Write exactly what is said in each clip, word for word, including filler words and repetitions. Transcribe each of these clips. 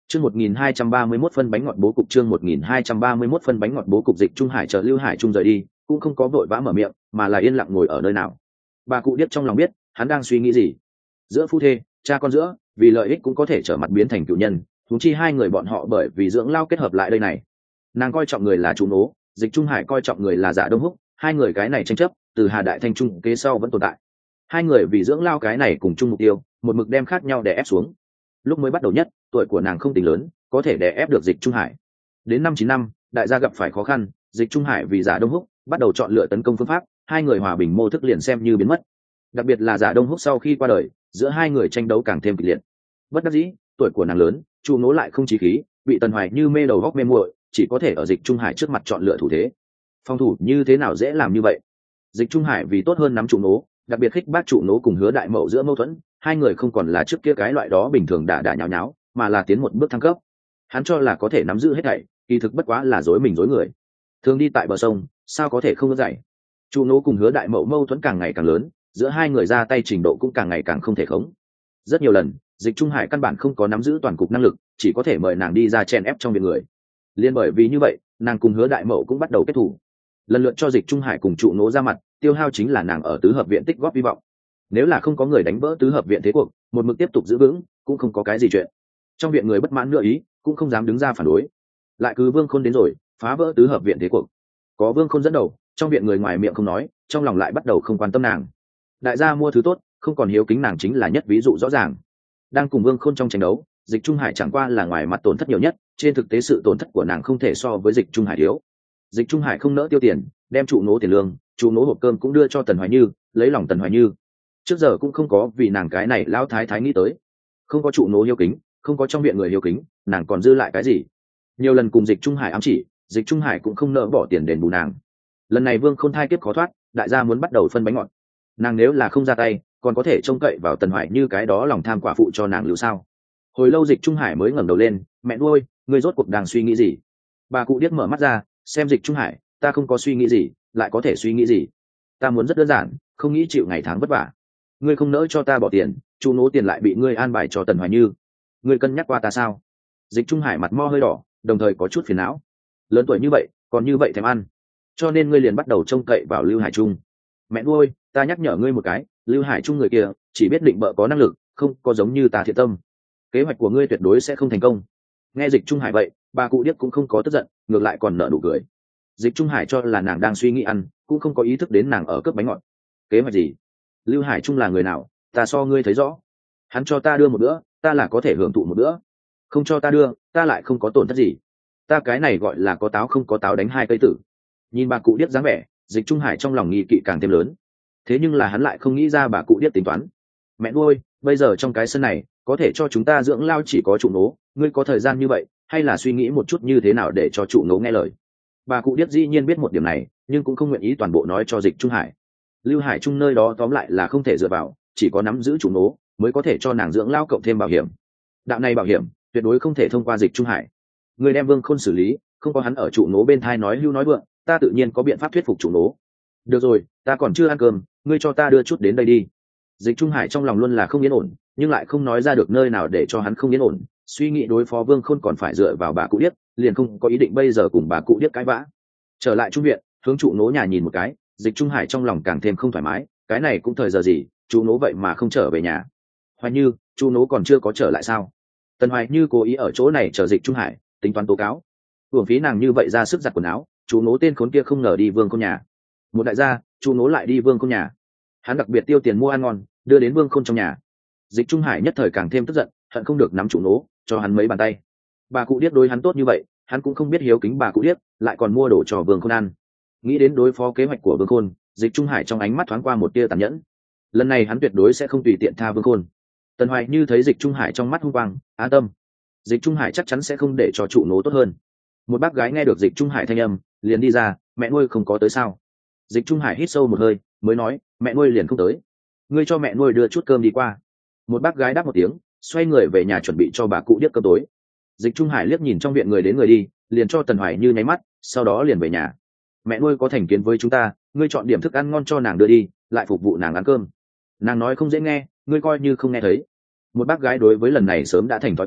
Chương một nghìn hai trăm ba mươi mốt phân bánh ngọt bố cục chương một nghìn hai trăm ba mươi mốt phân bánh ngọt bố cục Dịch Trung Hải chờ Lưu Hải Trung rời đi, cũng không có vội vã mở miệng, mà là yên lặng ngồi ở nơi nào. Bà cụ điếc trong lòng biết, hắn đang suy nghĩ gì. Giữa phu thê, cha con giữa, vì lợi ích cũng có thể trở mặt biến thành cựu nhân, huống chi hai người bọn họ bởi vì dưỡng lao kết hợp lại đây này. Nàng coi trọng người là Chu Nố, Dịch Trung Hải coi trọng người là Dạ Đông Húc, hai người cái này tranh chấp, từ Hà Đại Thanh Trung kế sau vẫn tồn tại. Hai người vì dưỡng lao cái này cùng chung mục tiêu, một mực đem khác nhau để ép xuống. Lúc mới bắt đầu nhất, tuổi của nàng không tính lớn, có thể đè ép được Dịch Trung Hải. Đến năm chín năm, đại gia gặp phải khó khăn, Dịch Trung Hải vì Giả Đông Húc bắt đầu chọn lựa tấn công phương pháp, hai người hòa bình mô thức liền xem như biến mất. Đặc biệt là Giả Đông Húc sau khi qua đời, giữa hai người tranh đấu càng thêm kịch liệt. Bất đắc dĩ, tuổi của nàng lớn, Chu Nố lại không chí khí, bị Tần Hoài Như mê đầu góc mê muội, chỉ có thể ở Dịch Trung Hải trước mặt chọn lựa thủ thế. Phòng thủ như thế nào dễ làm như vậy? Dịch Trung Hải vì tốt hơn nắm Chu Nố, đặc biệt khích bác Chu Nố cùng Hứa Đại Mậu giữa mâu thuẫn, hai người không còn là trước kia cái loại đó bình thường đả đả nháo nháo, mà là tiến một bước thăng cấp. Hắn cho là có thể nắm giữ hết thảy, kỳ thực bất quá là dối mình dối người. Thường đi tại bờ sông, sao có thể không dậy? Chu Nố cùng Hứa Đại Mậu mâu thuẫn càng ngày càng lớn, giữa hai người ra tay trình độ cũng càng ngày càng không thể khống. Rất nhiều lần, Dịch Trung Hải căn bản không có nắm giữ toàn cục năng lực, chỉ có thể mời nàng đi ra chen ép trong viện người. Liên bởi vì như vậy, nàng cùng Hứa Đại Mậu cũng bắt đầu kết thủ. Lần lượt cho Dịch Trung Hải cùng Chu Nố ra mặt, tiêu hao chính là nàng ở tứ hợp viện tích góp hy vọng. Nếu là không có người đánh vỡ tứ hợp viện thế cuộc, một mực tiếp tục giữ vững, cũng không có cái gì chuyện. Trong viện người bất mãn nữa ý, cũng không dám đứng ra phản đối. Lại cứ Vương Khôn đến rồi, phá vỡ tứ hợp viện thế cuộc. Có Vương Khôn dẫn đầu, trong viện người ngoài miệng không nói, trong lòng lại bắt đầu không quan tâm nàng. Đại gia mua thứ tốt, không còn hiếu kính nàng chính là nhất ví dụ rõ ràng. Đang cùng Vương Khôn trong tranh đấu, Dịch Trung Hải chẳng qua là ngoài mặt tổn thất nhiều nhất, trên thực tế sự tổn thất của nàng không thể so với Dịch Trung Hải thiếu. Dịch Trung Hải không nỡ tiêu tiền, đem trụ nố tiền lương, trụ nố hộp cơm cũng đưa cho Tần Hoài Như, lấy lòng Tần Hoài Như. Trước giờ cũng không có vì nàng cái này lão thái thái nghĩ tới. Không có trụ nố hiếu kính, không có trong viện người hiếu kính, nàng còn dư lại cái gì? Nhiều lần cùng Dịch Trung Hải ám chỉ, Dịch Trung Hải cũng không nỡ bỏ tiền đền bù nàng. Lần này Vương Khôn thai kiếp khó thoát, đại gia muốn bắt đầu phân bánh ngọt. Nàng nếu là không ra tay, còn có thể trông cậy vào Tần Hoài Như cái đó lòng tham quả phụ cho nàng lưu sao? Hồi lâu Dịch Trung Hải mới ngẩng đầu lên, mẹ nuôi, ngươi rốt cuộc đang suy nghĩ gì? Bà cụ điếc mở mắt ra, xem Dịch Trung Hải, ta không có suy nghĩ gì, lại có thể suy nghĩ gì? Ta muốn rất đơn giản, không nghĩ chịu ngày tháng vất vả. Ngươi không nỡ cho ta bỏ tiền, chu nố tiền lại bị ngươi an bài cho Tần Hoài Như. Ngươi cân nhắc qua ta sao? Dịch Trung Hải mặt mo hơi đỏ, đồng thời có chút phiền não. Lớn tuổi như vậy, còn như vậy thèm ăn, cho nên ngươi liền bắt đầu trông cậy vào Lưu Hải Trung. Mẹ nuôi, ta nhắc nhở ngươi một cái, Lưu Hải Trung người kia chỉ biết định bợ có năng lực, không có giống như ta thiện tâm. Kế hoạch của ngươi tuyệt đối sẽ không thành công. Nghe Dịch Trung Hải vậy, bà cụ điếc cũng không có tức giận, ngược lại còn nở nụ cười. Dịch Trung Hải cho là nàng đang suy nghĩ ăn, cũng không có ý thức đến nàng ở cướp bánh ngọt. Kế hoạch gì? Lưu Hải Trung là người nào, ta so ngươi thấy rõ. Hắn cho ta đưa một bữa, ta là có thể hưởng thụ một bữa. Không cho ta đưa, ta lại không có tổn thất gì. Ta cái này gọi là có táo không có táo đánh hai cây tử. Nhìn bà cụ điếc dáng vẻ, Dịch Trung Hải trong lòng nghi kỵ càng thêm lớn. Thế nhưng là hắn lại không nghĩ ra bà cụ điếc tính toán. Mẹ nuôi, bây giờ trong cái sân này có thể cho chúng ta dưỡng lao chỉ có trụ nố, ngươi có thời gian như vậy, hay là suy nghĩ một chút như thế nào để cho trụ nố nghe lời. Bà cụ điếc dĩ nhiên biết một điểm này, nhưng cũng không nguyện ý toàn bộ nói cho Dịch Trung Hải. Lưu Hải Trung nơi đó tóm lại là không thể dựa vào, chỉ có nắm giữ trụ nố mới có thể cho nàng dưỡng lao cộng thêm bảo hiểm. Đạo này bảo hiểm tuyệt đối không thể thông qua Dịch Trung Hải. Người đem Vương Khôn xử lý, không có hắn ở trụ nố bên thai nói hưu nói vượng, ta tự nhiên có biện pháp thuyết phục trụ nố. Được rồi, ta còn chưa ăn cơm, ngươi cho ta đưa chút đến đây đi. Dịch Trung Hải trong lòng luôn là không yên ổn, nhưng lại không nói ra được nơi nào để cho hắn không yên ổn. Suy nghĩ đối phó Vương Khôn còn phải dựa vào bà cụ điếc, liền không có ý định bây giờ cùng bà cụ điếc cãi vã. Trở lại trung viện, hướng trụ nố nhà nhìn một cái, Dịch Trung Hải trong lòng càng thêm không thoải mái. Cái này cũng thời giờ gì, trụ nố vậy mà không trở về nhà. Hoài Như, trụ nố còn chưa có trở lại sao? Tần Hoài Như cố ý ở chỗ này chờ Dịch Trung Hải, tính toán tố cáo. Hưởng phí nàng như vậy ra sức giặt quần áo, trụ nố tên khốn kia không ngờ đi Vương Khôn nhà. Một đại gia, trụ nố lại đi Vương Khôn nhà. Hắn đặc biệt tiêu tiền mua ăn ngon, đưa đến Vương Khôn trong nhà. Dịch Trung Hải nhất thời càng thêm tức giận, hận không được nắm trụ nố, cho hắn mấy bàn tay. Bà cụ điếc đối hắn tốt như vậy, hắn cũng không biết hiếu kính bà cụ điếc, lại còn mua đồ cho Vương Khôn ăn. Nghĩ đến đối phó kế hoạch của Vương Khôn, Dịch Trung Hải trong ánh mắt thoáng qua một tia tàn nhẫn. Lần này hắn tuyệt đối sẽ không tùy tiện tha Vương Khôn. Tần Hoài Như thấy Dịch Trung Hải trong mắt hung quang, an tâm. Dịch Trung Hải chắc chắn sẽ không để cho trụ nố tốt hơn. Một bác gái nghe được Dịch Trung Hải thanh âm, liền đi ra, mẹ nuôi không có tới sao? Dịch Trung Hải hít sâu một hơi, mới nói, mẹ nuôi liền không tới. Ngươi cho mẹ nuôi đưa chút cơm đi qua. Một bác gái đáp một tiếng, xoay người về nhà chuẩn bị cho bà cụ điếc cơm tối. Dịch Trung Hải liếc nhìn trong viện người đến người đi, liền cho Tần Hoài Như nháy mắt, sau đó liền về nhà. Mẹ nuôi có thành kiến với chúng ta, ngươi chọn điểm thức ăn ngon cho nàng đưa đi, lại phục vụ nàng ăn cơm. Nàng nói không dễ nghe, ngươi coi như không nghe thấy. Một bác gái đối với lần này sớm đã thành thói quen,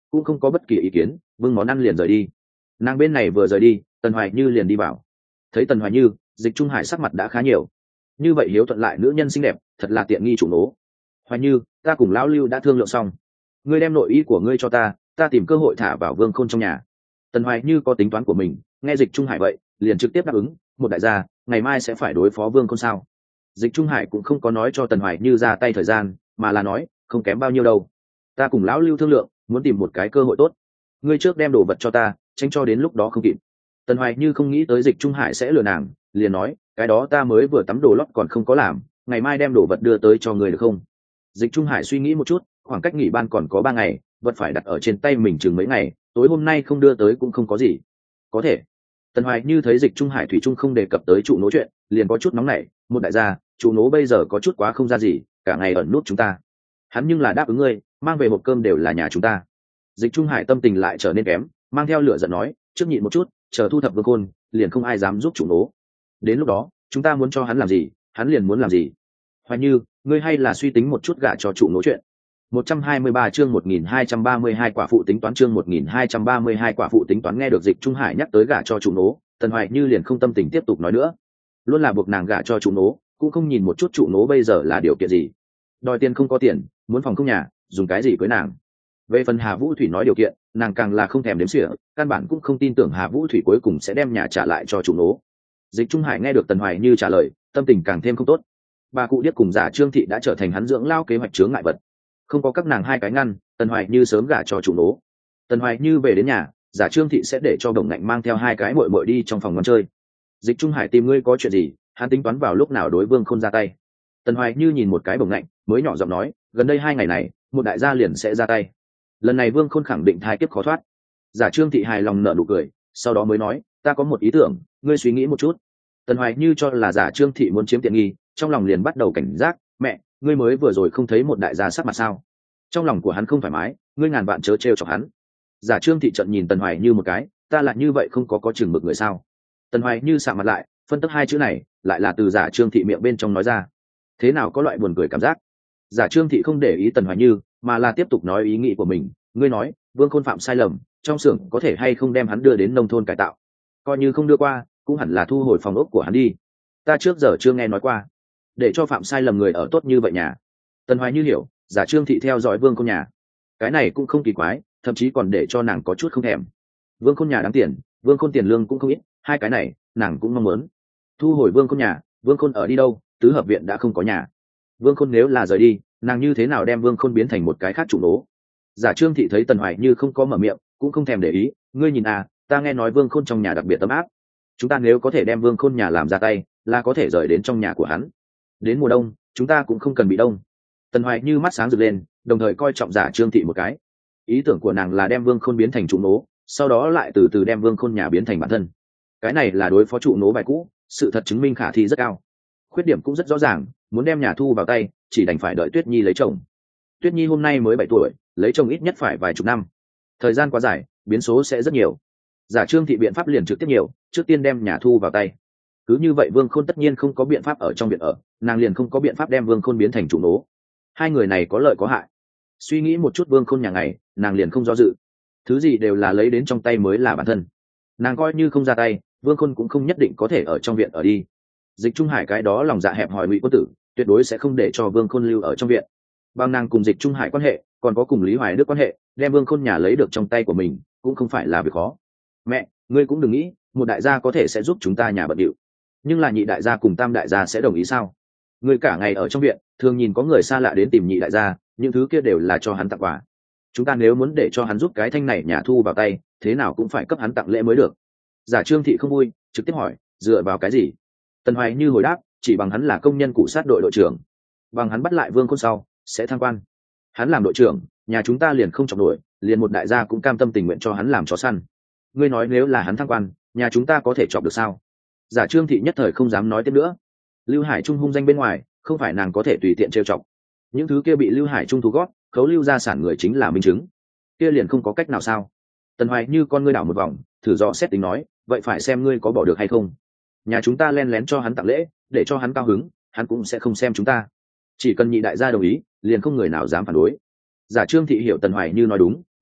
cũng không có bất kỳ ý kiến, bưng món ăn liền rời đi. Nàng bên này vừa rời đi, Tần Hoài Như liền đi vào. Thấy Tần Hoài Như, Dịch Trung Hải sắc mặt đã khá nhiều. Như vậy hiếu thuận lại nữ nhân xinh đẹp, thật là tiện nghi chủ nố. Hoài Như, ta cùng lão Lưu đã thương lượng xong, ngươi đem nội ý của ngươi cho ta, ta tìm cơ hội thả vào Vương Khôn trong nhà. Tần Hoài Như có tính toán của mình, nghe Dịch Trung Hải vậy, liền trực tiếp đáp ứng, một đại gia, ngày mai sẽ phải đối phó Vương Khôn sao? Dịch Trung Hải cũng không có nói cho Tần Hoài Như ra tay thời gian, mà là nói, không kém bao nhiêu đâu. Ta cùng lão Lưu thương lượng, muốn tìm một cái cơ hội tốt. Ngươi trước đem đồ vật cho ta, tránh cho đến lúc đó không kịp. Tần Hoài Như không nghĩ tới Dịch Trung Hải sẽ lừa nàng, liền nói, cái đó ta mới vừa tắm đồ lót còn không có làm, ngày mai đem đồ vật đưa tới cho ngươi được không? Dịch Trung Hải suy nghĩ một chút, khoảng cách nghỉ ban còn có ba ngày, vật phải đặt ở trên tay mình chừng mấy ngày, tối hôm nay không đưa tới cũng không có gì. Có thể. Tần Hoài Như thấy Dịch Trung Hải thủy chung không đề cập tới trụ nố chuyện, liền có chút nóng nảy, một đại gia, trụ nố bây giờ có chút quá không ra gì, cả ngày ẩn nút chúng ta. Hắn nhưng là đáp ứng ngươi, mang về hộp cơm đều là nhà chúng ta. Dịch Trung Hải tâm tình lại trở nên kém, mang theo lửa giận nói, trước nhịn một chút, chờ thu thập Vương Khôn, liền không ai dám giúp trụ nố. Đến lúc đó, chúng ta muốn cho hắn làm gì, hắn liền muốn làm gì. Hoài Như, ngươi hay là suy tính một chút gả cho trụ nố chuyện. một trăm hai mươi ba chương một nghìn hai trăm ba mươi hai quả phụ tính toán chương một nghìn hai trăm ba mươi hai quả phụ tính toán nghe được Dịch Trung Hải nhắc tới gả cho trụ nố, Tần Hoài Như liền không tâm tình tiếp tục nói nữa. Luôn là buộc nàng gả cho trụ nố, cũng không nhìn một chút trụ nố bây giờ là điều kiện gì. Đòi tiền không có tiền, muốn phòng không nhà, dùng cái gì với nàng. Về phần Hà Vũ Thủy nói điều kiện, nàng càng là không thèm đếm xỉa, căn bản cũng không tin tưởng Hà Vũ Thủy cuối cùng sẽ đem nhà trả lại cho trụ nố. Dịch Trung Hải nghe được Tần Hoài Như trả lời, tâm tình càng thêm không tốt. Bà cụ điếc cùng giả Trương Thị đã trở thành hắn dưỡng lao kế hoạch chướng ngại vật. Không có các nàng hai cái ngăn, Tần Hoài Như sớm gả cho trụ nố. Tần Hoài Như về đến nhà, giả Trương Thị sẽ để cho Đồng Ngạnh mang theo hai cái muội muội đi trong phòng ngón chơi. Dịch Trung Hải tìm ngươi có chuyện gì, hắn tính toán vào lúc nào đối Vương Khôn ra tay. Tần Hoài Như nhìn một cái Đồng Ngạnh, mới nhỏ giọng nói, gần đây hai ngày này, một đại gia liền sẽ ra tay. Lần này Vương Khôn khẳng định thai kiếp khó thoát. Giả Trương Thị hài lòng nở nụ cười, sau đó mới nói, ta có một ý tưởng, ngươi suy nghĩ một chút. Tần Hoài Như cho là giả Trương Thị muốn chiếm tiện nghi, trong lòng liền bắt đầu cảnh giác, mẹ, ngươi mới vừa rồi không thấy một đại gia sắc mặt sao? Trong lòng của hắn không thoải mái, ngươi ngàn vạn chớ trêu chọc hắn. Giả Trương Thị trận nhìn Tần Hoài Như một cái, ta lại như vậy không có có chừng mực người sao? Tần Hoài Như sạm mặt lại, phân tích hai chữ này, lại là từ giả Trương Thị miệng bên trong nói ra. Thế nào có loại buồn cười cảm giác? Giả Trương Thị không để ý Tần Hoài Như, mà là tiếp tục nói ý nghĩ của mình, ngươi nói, Vương Khôn phạm sai lầm, trong xưởng có thể hay không đem hắn đưa đến nông thôn cải tạo? Coi như không đưa qua, cũng hẳn là thu hồi phòng ốc của hắn đi. Ta trước giờ chưa nghe nói qua, để cho phạm sai lầm người ở tốt như vậy nhà. Tần Hoài Như hiểu, giả Trương Thị theo dõi Vương Khôn nhà, cái này cũng không kỳ quái, thậm chí còn để cho nàng có chút không thèm. Vương Khôn nhà đáng tiền, Vương Khôn tiền lương cũng không ít, hai cái này nàng cũng mong muốn. Thu hồi Vương Khôn nhà, Vương Khôn ở đi đâu? Tứ hợp viện đã không có nhà. Vương Khôn nếu là rời đi, nàng như thế nào đem Vương Khôn biến thành một cái khác chủ nố? Giả Trương Thị thấy Tần Hoài Như không có mở miệng, cũng không thèm để ý, ngươi nhìn à, ta nghe nói Vương Khôn trong nhà đặc biệt ấm áp, chúng ta nếu có thể đem Vương Khôn nhà làm ra tay, là có thể rời đến trong nhà của hắn. Đến mùa đông, chúng ta cũng không cần bị đông. Tần Hoài Như mắt sáng rực lên, đồng thời coi trọng giả Trương Thị một cái. Ý tưởng của nàng là đem Vương Khôn biến thành trụ nố, sau đó lại từ từ đem Vương Khôn nhà biến thành bản thân. Cái này là đối phó trụ nố bài cũ, sự thật chứng minh khả thi rất cao. Khuyết điểm cũng rất rõ ràng, muốn đem nhà thu vào tay, chỉ đành phải đợi Tuyết Nhi lấy chồng. Tuyết Nhi hôm nay mới bảy tuổi, lấy chồng ít nhất phải vài chục năm. Thời gian quá dài, biến số sẽ rất nhiều. Giả Trương Thị biện pháp liền trực tiếp nhiều, trước tiên đem nhà thu vào tay. Cứ như vậy Vương Khôn tất nhiên không có biện pháp ở trong viện ở, nàng liền không có biện pháp đem Vương Khôn biến thành trụ nố. Hai người này có lợi có hại. Suy nghĩ một chút Vương Khôn nhà ngày, nàng liền không do dự. Thứ gì đều là lấy đến trong tay mới là bản thân. Nàng coi như không ra tay, Vương Khôn cũng không nhất định có thể ở trong viện ở đi. Dịch Trung Hải cái đó lòng dạ hẹp hòi Ngụy Quân Tử, tuyệt đối sẽ không để cho Vương Khôn lưu ở trong viện. Bằng nàng cùng Dịch Trung Hải quan hệ, còn có cùng Lý Hoài Đức quan hệ, đem Vương Khôn nhà lấy được trong tay của mình, cũng không phải là việc khó. Mẹ, ngươi cũng đừng nghĩ, một đại gia có thể sẽ giúp chúng ta nhà bận điệu. Nhưng là nhị đại gia cùng tam đại gia sẽ đồng ý sao? Ngươi cả ngày ở trong viện, thường nhìn có người xa lạ đến tìm nhị đại gia, những thứ kia đều là cho hắn tặng quà. Chúng ta nếu muốn để cho hắn giúp cái thanh này nhà thu vào tay, thế nào cũng phải cấp hắn tặng lễ mới được. Giả Trương Thị không vui, trực tiếp hỏi, dựa vào cái gì? Tần Hoài Như hồi đáp, chỉ bằng hắn là công nhân cụ sát đội đội trưởng, bằng hắn bắt lại Vương Khôn sau sẽ thăng quan. Hắn làm đội trưởng, nhà chúng ta liền không chọc nổi, liền một đại gia cũng cam tâm tình nguyện cho hắn làm chó săn. Ngươi nói nếu là hắn thăng quan, nhà chúng ta có thể chọc được sao? Giả Trương Thị nhất thời không dám nói tiếp nữa. Lưu Hải Trung hung danh bên ngoài, không phải nàng có thể tùy tiện trêu chọc. Những thứ kia bị Lưu Hải Trung thu gót, khấu lưu gia sản người chính là minh chứng. Kia liền không có cách nào sao? Tần Hoài Như con ngươi đảo một vòng, thử dò xét tính nói, vậy phải xem ngươi có bỏ được hay không. Nhà chúng ta len lén cho hắn tặng lễ, để cho hắn cao hứng, hắn cũng sẽ không xem chúng ta. Chỉ cần nhị đại gia đồng ý, liền không người nào dám phản đối. Giả Trương Thị hiểu Tần Hoài Như nói đúng,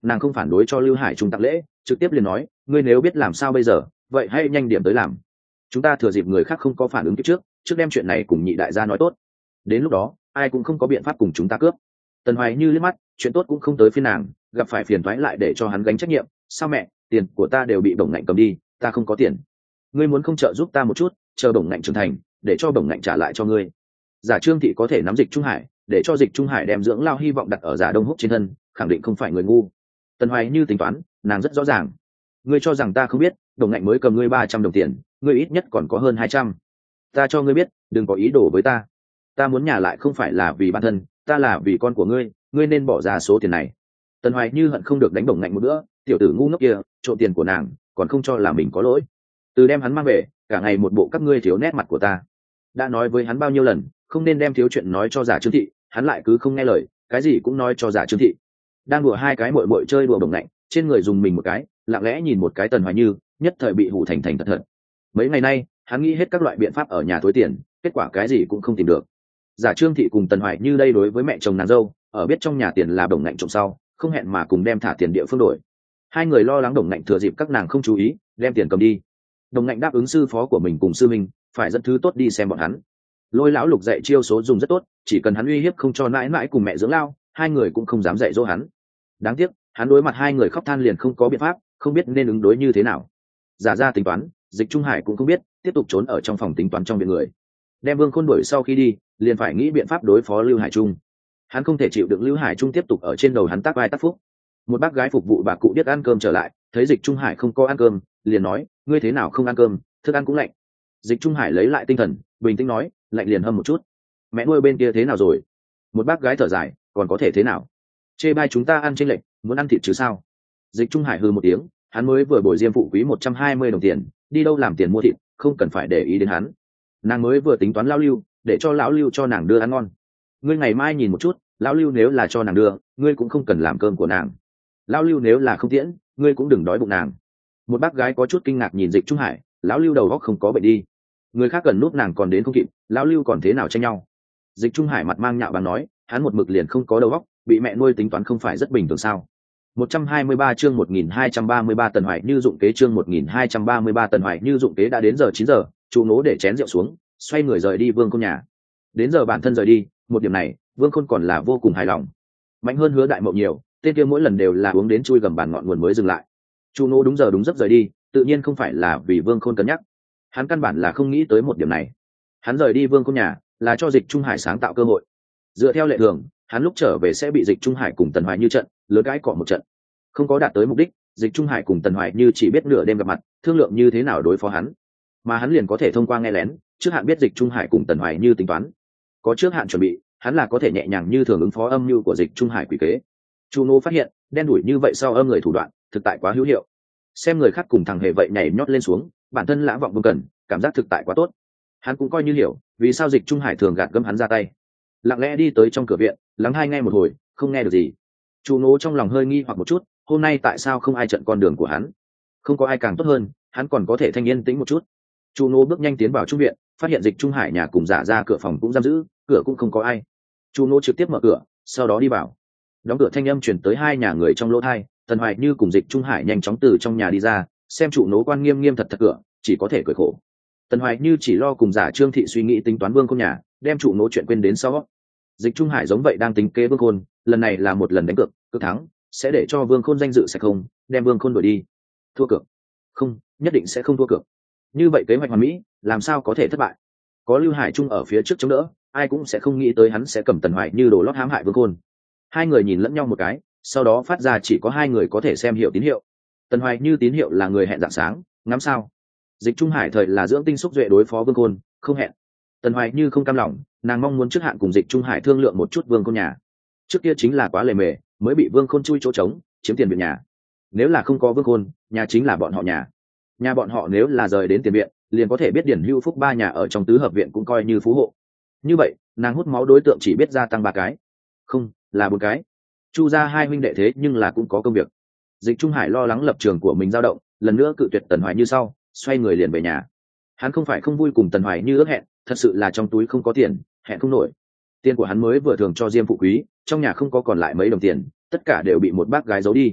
nàng không phản đối cho Lưu Hải Trung tặng lễ, trực tiếp liền nói, ngươi nếu biết làm sao bây giờ, vậy hãy nhanh điểm tới làm. Chúng ta thừa dịp người khác không có phản ứng trước, trước đem chuyện này cùng nhị đại gia nói tốt. Đến lúc đó, ai cũng không có biện pháp cùng chúng ta cướp. Tần Hoài Như liếc mắt, chuyện tốt cũng không tới phiên nàng, gặp phải phiền toái lại để cho hắn gánh trách nhiệm. Sao mẹ, tiền của ta đều bị Bổng Ngạnh cầm đi, ta không có tiền. Ngươi muốn không trợ giúp ta một chút, chờ Bổng Ngạnh trưởng thành, để cho Bổng Ngạnh trả lại cho ngươi. Giả Trương Thị có thể nắm Dịch Trung Hải, để cho Dịch Trung Hải đem dưỡng lao hy vọng đặt ở Giả Đông Húc trên thân, khẳng định không phải người ngu. Tần Hoài Như tính toán, nàng rất rõ ràng. Ngươi cho rằng ta không biết, Bổng Ngạnh mới cầm ngươi ba trăm đồng tiền, ngươi ít nhất còn có hơn hai trăm. Ta cho ngươi biết, đừng có ý đồ với ta. Ta muốn nhà lại không phải là vì bản thân, ta là vì con của ngươi, ngươi nên bỏ ra số tiền này. Tần Hoài Như hận không được đánh Bổng Ngạnh một bữa, tiểu tử ngu ngốc kia, trộm tiền của nàng, còn không cho là mình có lỗi. Từ đem hắn mang về, cả ngày một bộ các ngươi thiếu nét mặt của ta. Đã nói với hắn bao nhiêu lần, không nên đem thiếu chuyện nói cho Giả Trương Thị, hắn lại cứ không nghe lời, cái gì cũng nói cho Giả Trương Thị. Đang đùa hai cái muội muội chơi đùa Bổng Ngạnh, trên người dùng mình một cái, lặng lẽ nhìn một cái Tần Hoài Như, nhất thời bị hù thành thành thật thật. Mấy ngày nay, hắn nghĩ hết các loại biện pháp ở nhà thối tiền, kết quả cái gì cũng không tìm được. Giả Trương Thị cùng Tần Hoài Như đây đối với mẹ chồng nàng dâu, ở biết trong nhà tiền là Bổng Ngạnh trộm sau, không hẹn mà cùng đem thả tiền địa phương đổi. Hai người lo lắng Bổng Ngạnh thừa dịp các nàng không chú ý, đem tiền cầm đi. Bổng Ngạnh đáp ứng sư phó của mình cùng sư minh, phải dẫn thứ tốt đi xem bọn hắn. Lôi lão Lục dạy chiêu số dùng rất tốt, chỉ cần hắn uy hiếp không cho mãi mãi cùng mẹ dưỡng lao, hai người cũng không dám dạy dỗ hắn. Đáng tiếc, hắn đối mặt hai người khóc than liền không có biện pháp, không biết nên ứng đối như thế nào. Giả ra tính toán, Dịch Trung Hải cũng không biết, tiếp tục trốn ở trong phòng tính toán trong viện người. Đem Vương Khôn đuổi sau khi đi, liền phải nghĩ biện pháp đối phó Lưu Hải Trung. Hắn không thể chịu đựng Lưu Hải Trung tiếp tục ở trên đầu hắn tác vai tác phúc. Một bác gái phục vụ bà cụ biết ăn cơm trở lại, thấy Dịch Trung Hải không có ăn cơm, liền nói, ngươi thế nào không ăn cơm, thức ăn cũng lạnh. Dịch Trung Hải lấy lại tinh thần, bình tĩnh nói, lạnh liền hâm một chút. Mẹ nuôi bên kia thế nào rồi? Một bác gái thở dài, còn có thể thế nào? Chê bai chúng ta ăn chênh lệch, muốn ăn thịt chứ sao? Dịch Trung Hải hừ một tiếng, hắn mới vừa bồi diêm phụ quý một trăm hai mươi đồng tiền, đi đâu làm tiền mua thịt, không cần phải để ý đến hắn. Nàng mới vừa tính toán lão Lưu, để cho lão Lưu cho nàng đưa ăn ngon. Ngươi ngày mai nhìn một chút, lão Lưu nếu là cho nàng đưa, ngươi cũng không cần làm cơm của nàng. Lão Lưu nếu là không tiễn, ngươi cũng đừng đói bụng nàng. Một bác gái có chút kinh ngạc nhìn Dịch Trung Hải, lão Lưu đầu óc không có bệnh đi. Người khác cần nút nàng còn đến không kịp, lão Lưu còn thế nào tranh nhau. Dịch Trung Hải mặt mang nhạo báng nói, hắn một mực liền không có đầu óc, bị mẹ nuôi tính toán không phải rất bình thường sao? một trăm hai mươi ba chương một nghìn hai trăm ba mươi ba Tần Hoài Như dụng kế chương một nghìn hai trăm ba mươi ba Tần Hoài Như dụng kế đã đến giờ chín giờ, Chu Nỗ để chén rượu xuống, xoay người rời đi Vương Khôn nhà. Đến giờ bản thân rời đi, một điểm này, Vương Khôn còn là vô cùng hài lòng. Mạnh hơn Hứa Đại Mậu nhiều, tên kia mỗi lần đều là uống đến chui gầm bàn ngọn nguồn mới dừng lại. Chu Nỗ đúng giờ đúng giấc rời đi, tự nhiên không phải là vì Vương Khôn cân nhắc. Hắn căn bản là không nghĩ tới một điểm này. Hắn rời đi Vương Khôn nhà, là cho Dịch Trung Hải sáng tạo cơ hội. Dựa theo lệ thường, hắn lúc trở về sẽ bị Dịch Trung Hải cùng Tần Hoài Như trận, lớn gãi cọ một trận. Không có đạt tới mục đích, Dịch Trung Hải cùng Tần Hoài Như chỉ biết nửa đêm gặp mặt, thương lượng như thế nào đối phó hắn. Mà hắn liền có thể thông qua nghe lén, trước hạn biết Dịch Trung Hải cùng Tần Hoài Như tính toán. Có trước hạn chuẩn bị, hắn là có thể nhẹ nhàng như thường ứng phó âm mưu của Dịch Trung Hải quỷ kế. Chu Nô phát hiện, đen đuổi như vậy sau âm người thủ đoạn, thực tại quá hữu hiệu. Xem người khác cùng thằng hề vậy nhảy nhót lên xuống, bản thân lãng vọng vương cần, cảm giác thực tại quá tốt. Hắn cũng coi như hiểu, vì sao Dịch Trung Hải thường gạt gẫm hắn ra tay. Lặng lẽ đi tới trong cửa viện, lắng hai nghe một hồi, không nghe được gì. Chu Nô trong lòng hơi nghi hoặc một chút, hôm nay tại sao không ai chặn con đường của hắn? Không có ai càng tốt hơn, hắn còn có thể thanh yên tĩnh một chút. Chu Nô bước nhanh tiến vào trung viện, phát hiện Dịch Trung Hải nhà cùng giả ra cửa phòng cũng giam giữ, cửa cũng không có ai. Chu Nô trực tiếp mở cửa, sau đó đi vào. Đóng cửa thanh âm truyền tới hai nhà người trong lỗ tai, Tần Hoài Như cùng Dịch Trung Hải nhanh chóng từ trong nhà đi ra, xem Chu Nô quan nghiêm nghiêm thật thật cửa, chỉ có thể cười khổ. Tần Hoài Như chỉ lo cùng giả Trương Thị suy nghĩ tính toán Vương Khôn nhà, đem Chu Nô chuyện quên đến sau. Dịch Trung Hải giống vậy đang tính kế Vương Khôn, lần này là một lần đánh cược, cược thắng sẽ để cho Vương Khôn danh dự sẽ không, đem Vương Khôn đuổi đi. Thua cược? Không, nhất định sẽ không thua cược. Như vậy kế hoạch hoàn mỹ, làm sao có thể thất bại? Có Lưu Hải Trung ở phía trước chống đỡ, ai cũng sẽ không nghĩ tới hắn sẽ cầm Tần Hoài Như đồ lót hãm hại Vương Khôn. Hai người nhìn lẫn nhau một cái, sau đó phát ra chỉ có hai người có thể xem hiểu tín hiệu. Tần Hoài Như tín hiệu là người hẹn dạng sáng, ngắm sao. Dịch Trung Hải thời là dưỡng tinh xúc duệ đối phó Vương Khôn, không hẹn. Tần Hoài Như không cam lòng, nàng mong muốn trước hạn cùng Dịch Trung Hải thương lượng một chút Vương Khôn nhà. Trước kia chính là quá lề mề, mới bị Vương Khôn chui chỗ trống, chiếm tiền viện nhà. Nếu là không có Vương Khôn, nhà chính là bọn họ nhà. Nhà bọn họ nếu là rời đến tiền viện, liền có thể biết Điển Hưu Phúc ba nhà ở trong tứ hợp viện cũng coi như phú hộ. Như vậy, nàng hút máu đối tượng chỉ biết gia tăng ba cái, không, là bốn cái. Chu gia hai huynh đệ thế nhưng là cũng có công việc. Dịch Trung Hải lo lắng lập trường của mình dao động, lần nữa cự tuyệt Tần Hoài Như sau, xoay người liền về nhà. Hắn không phải không vui cùng Tần Hoài Như ước hẹn, thật sự là trong túi không có tiền, hẹn không nổi. Tiền của hắn mới vừa thường cho Diêm phụ quý, trong nhà không có còn lại mấy đồng tiền, tất cả đều bị một bác gái giấu đi.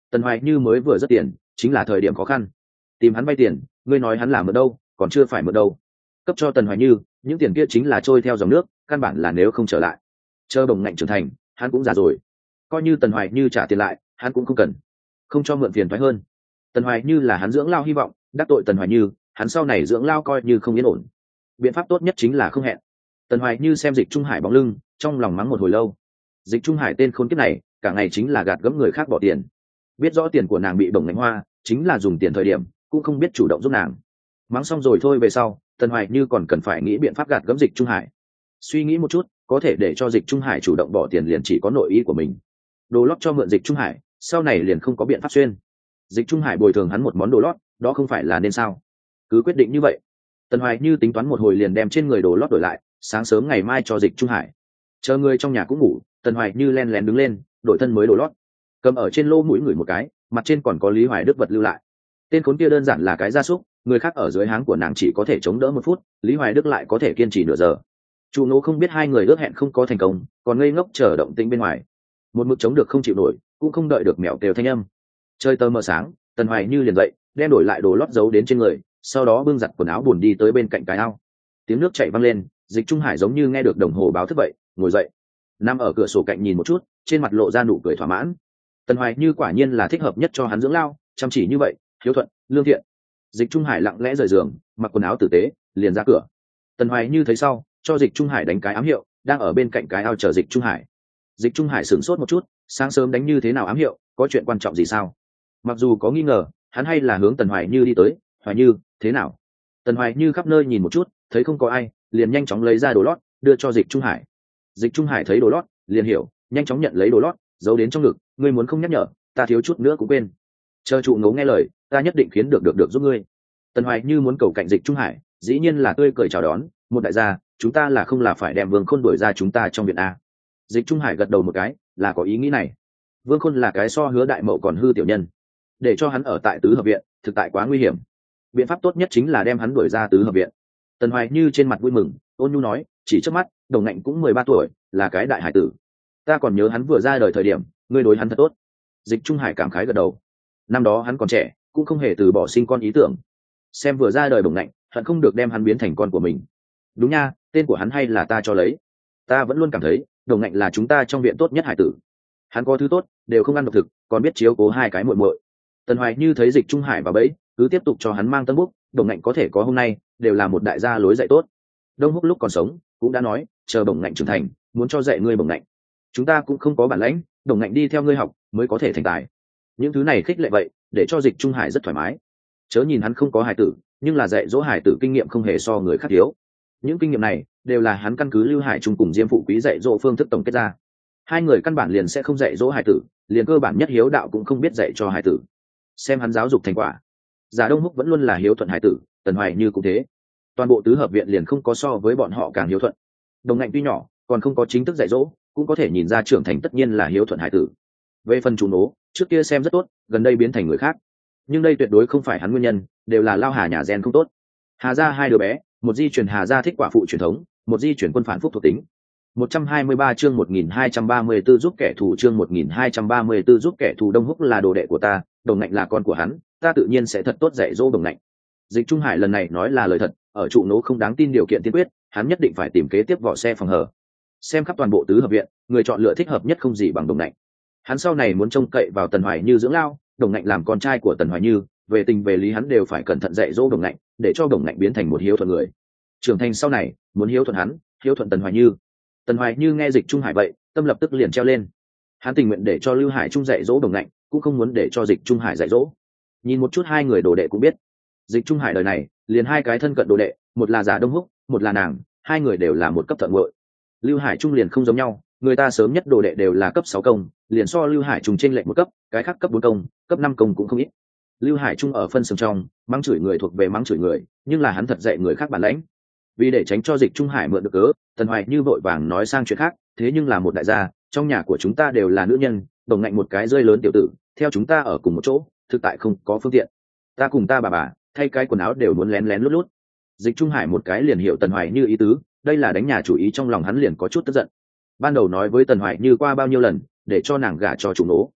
Tần Hoài Như mới vừa rất tiền chính là thời điểm khó khăn, tìm hắn vay tiền, ngươi nói hắn làm ở đâu, còn chưa phải mượn đâu. Cấp cho Tần Hoài Như những tiền kia chính là trôi theo dòng nước, căn bản là nếu không trở lại. Chờ Đồng Ngạnh trưởng thành hắn cũng già rồi, coi như Tần Hoài Như trả tiền lại hắn cũng không cần, không cho mượn phiền thoái hơn. Tần Hoài Như là hắn dưỡng lao hy vọng, đắc tội Tần Hoài Như hắn sau này dưỡng lao coi như không yên ổn. Biện pháp tốt nhất chính là không hẹn. Tần Hoài Như xem Dịch Trung Hải bóng lưng, trong lòng mắng một hồi lâu. Dịch Trung Hải tên khốn kiếp này cả ngày chính là gạt gẫm người khác bỏ tiền, biết rõ tiền của nàng bị Đồng Ngạnh hoa chính là dùng tiền thời điểm cũng không biết chủ động giúp nàng. Mắng xong rồi thôi, về sau Tần Hoài Như còn cần phải nghĩ biện pháp gạt gẫm Dịch Trung Hải. Suy nghĩ một chút, có thể để cho Dịch Trung Hải chủ động bỏ tiền liền chỉ có nội ý của mình. Đồ lót cho mượn Dịch Trung Hải, sau này liền không có biện pháp xuyên. Dịch Trung Hải bồi thường hắn một món đồ lót, đó không phải là nên sao? Cứ quyết định như vậy. Tần Hoài Như tính toán một hồi liền đem trên người đồ lót đổi lại, sáng sớm ngày mai cho Dịch Trung Hải. Chờ người trong nhà cũng ngủ, Tần Hoài Như len lén đứng lên, đổi thân mới đồ lót, cầm ở trên lỗ mũi người một cái, mặt trên còn có Lý Hoài Đức vật lưu lại. Tên khốn kia đơn giản là cái gia súc, người khác ở dưới háng của nàng chỉ có thể chống đỡ một phút, Lý Hoài Đức lại có thể kiên trì nửa giờ. Chu Nô không biết hai người ước hẹn không có thành công, còn ngây ngốc chờ động tĩnh bên ngoài, một mực chống được không chịu nổi, cũng không đợi được mèo kêu thanh âm. Chơi tơ mờ sáng, Tần Hoài Như liền dậy, đem đổi lại đồ lót giấu đến trên người, sau đó bưng giặt quần áo buồn đi tới bên cạnh cái ao. Tiếng nước chảy văng lên, Dịch Trung Hải giống như nghe được đồng hồ báo thức vậy, ngồi dậy, nằm ở cửa sổ cạnh nhìn một chút, trên mặt lộ ra nụ cười thỏa mãn. Tần Hoài Như quả nhiên là thích hợp nhất cho hắn dưỡng lao, chăm chỉ như vậy, hiếu thuận, lương thiện. Dịch Trung Hải lặng lẽ rời giường, mặc quần áo tử tế, liền ra cửa. Tần Hoài Như thấy sau, cho Dịch Trung Hải đánh cái ám hiệu, đang ở bên cạnh cái ao chờ Dịch Trung Hải. Dịch Trung Hải sửng sốt một chút, sáng sớm đánh như thế nào ám hiệu, có chuyện quan trọng gì sao? Mặc dù có nghi ngờ, hắn hay là hướng Tần Hoài Như đi tới. Hoài Như, thế nào? Tần Hoài Như khắp nơi nhìn một chút, thấy không có ai, liền nhanh chóng lấy ra đồ lót, đưa cho Dịch Trung Hải. Dịch Trung Hải thấy đồ lót, liền hiểu, nhanh chóng nhận lấy đồ lót, giấu đến trong ngực. Ngươi muốn không nhắc nhở, ta thiếu chút nữa cũng quên. Chờ trụ ngấu nghe lời, ta nhất định khiến được được được giúp ngươi. Tần Hoài Như muốn cầu cạnh Dịch Trung Hải, dĩ nhiên là tươi cười chào đón, một đại gia, chúng ta là không là phải đem Vương Khôn đuổi ra chúng ta trong viện a? Dịch Trung Hải gật đầu một cái, là có ý nghĩ này. Vương Khôn là cái so Hứa Đại Mậu còn hư tiểu nhân, để cho hắn ở tại tứ hợp viện thực tại quá nguy hiểm. Biện pháp tốt nhất chính là đem hắn đuổi ra tứ hợp viện. Tần Hoài Như trên mặt vui mừng, ôn nhu nói, chỉ trước mắt, Đồng Ngạnh cũng mười ba tuổi, là cái đại hải tử. Ta còn nhớ hắn vừa ra đời thời điểm, ngươi đối hắn thật tốt. Dịch Trung Hải cảm khái gật đầu. Năm đó hắn còn trẻ, cũng không hề từ bỏ sinh con ý tưởng. Xem vừa ra đời Đồng Ngạnh, hận không được đem hắn biến thành con của mình. Đúng nha, tên của hắn hay là ta cho lấy. Ta vẫn luôn cảm thấy, Đồng Ngạnh là chúng ta trong viện tốt nhất hải tử. Hắn có thứ tốt, đều không ăn độc thực, còn biết chiếu cố hai cái muội muội. Tần Hoài Như thấy Dịch Trung Hải vào bẫy, cứ tiếp tục cho hắn mang tân bút, Đồng Ngạnh có thể có hôm nay, đều là một đại gia lối dạy tốt. Đông Húc lúc còn sống, cũng đã nói, chờ Đồng Ngạnh trưởng thành, muốn cho dạy ngươi Đồng Ngạnh. Chúng ta cũng không có bản lãnh, Đồng Ngạnh đi theo ngươi học, mới có thể thành tài. Những thứ này khích lệ vậy, để cho Dịch Trung Hải rất thoải mái. Chớ nhìn hắn không có hải tử, nhưng là dạy dỗ hải tử kinh nghiệm không hề so người khác thiếu. Những kinh nghiệm này đều là hắn căn cứ Lưu Hải Trung cùng Diêm Phụ Quý dạy dỗ phương thức tổng kết ra. Hai người căn bản liền sẽ không dạy dỗ hải tử, liền cơ bản nhất hiếu đạo cũng không biết dạy cho hải tử. Xem hắn giáo dục thành quả, Giả Đông Húc vẫn luôn là hiếu thuận hải tử, Tần Hoài Như cũng thế. Toàn bộ tứ hợp viện liền không có so với bọn họ càng hiếu thuận. Đồng Ngạnh tuy nhỏ, còn không có chính thức dạy dỗ, cũng có thể nhìn ra trưởng thành tất nhiên là hiếu thuận hải tử. Về phần chủ nố, trước kia xem rất tốt, gần đây biến thành người khác. Nhưng đây tuyệt đối không phải hắn nguyên nhân, đều là Lao Hà nhà gen không tốt. Hà gia hai đứa bé, một di truyền Hà gia thích quả phụ truyền thống, một di truyền quân phản phúc thuộc tính. một trăm hai mươi ba chương một nghìn hai trăm ba mươi tư giúp kẻ thù chương một nghìn hai trăm ba mươi tư giúp kẻ thù. Đông Húc là đồ đệ của ta, Đồng Ngạnh là con của hắn, ta tự nhiên sẽ thật tốt dạy dỗ Đồng Ngạnh. Dịch Trung Hải lần này nói là lời thật, ở trụ nố không đáng tin điều kiện tiên quyết, hắn nhất định phải tìm kế tiếp vỏ xe phòng hở. Xem khắp toàn bộ tứ hợp viện, người chọn lựa thích hợp nhất không gì bằng Đồng Ngạnh. Hắn sau này muốn trông cậy vào Tần Hoài Như dưỡng lao, Đồng Ngạnh làm con trai của Tần Hoài Như, về tình về lý hắn đều phải cẩn thận dạy dỗ Đồng Ngạnh, để cho Đồng Ngạnh biến thành một hiếu thuận người. Trưởng thành sau này, muốn hiếu thuận hắn, hiếu thuận Tần Hoài Như. Tần Hoài Như nghe Dịch Trung Hải vậy, tâm lập tức liền treo lên. Hắn tình nguyện để cho Lưu Hải Trung dạy dỗ Đồng Ngạnh, cũng không muốn để cho Dịch Trung Hải dạy dỗ. Nhìn một chút hai người đồ đệ cũng biết, Dịch Trung Hải đời này liền hai cái thân cận đồ đệ, một là Giả Đông Húc, một là nàng, hai người đều là một cấp thợ ngội. Lưu Hải Trung liền không giống nhau, người ta sớm nhất đồ đệ đều là cấp sáu công, liền so Lưu Hải Trung chênh lệch một cấp, cái khác cấp bốn công, cấp năm công cũng không ít. Lưu Hải Trung ở phân xưởng trong, mắng chửi người thuộc về mắng chửi người, nhưng là hắn thật dạy người khác bản lãnh. Vì để tránh cho Dịch Trung Hải mượn được cớ, Tần Hoài Như vội vàng nói sang chuyện khác, thế nhưng là một đại gia, trong nhà của chúng ta đều là nữ nhân, Đồng Ngạnh một cái rơi lớn tiểu tử, theo chúng ta ở cùng một chỗ, thực tại không có phương tiện. Ta cùng ta bà bà, thay cái quần áo đều muốn lén lén lút lút. Dịch Trung Hải một cái liền hiểu Tần Hoài Như ý tứ, đây là đánh nhà chủ ý, trong lòng hắn liền có chút tức giận. Ban đầu nói với Tần Hoài Như qua bao nhiêu lần, để cho nàng gả cho chủ nố.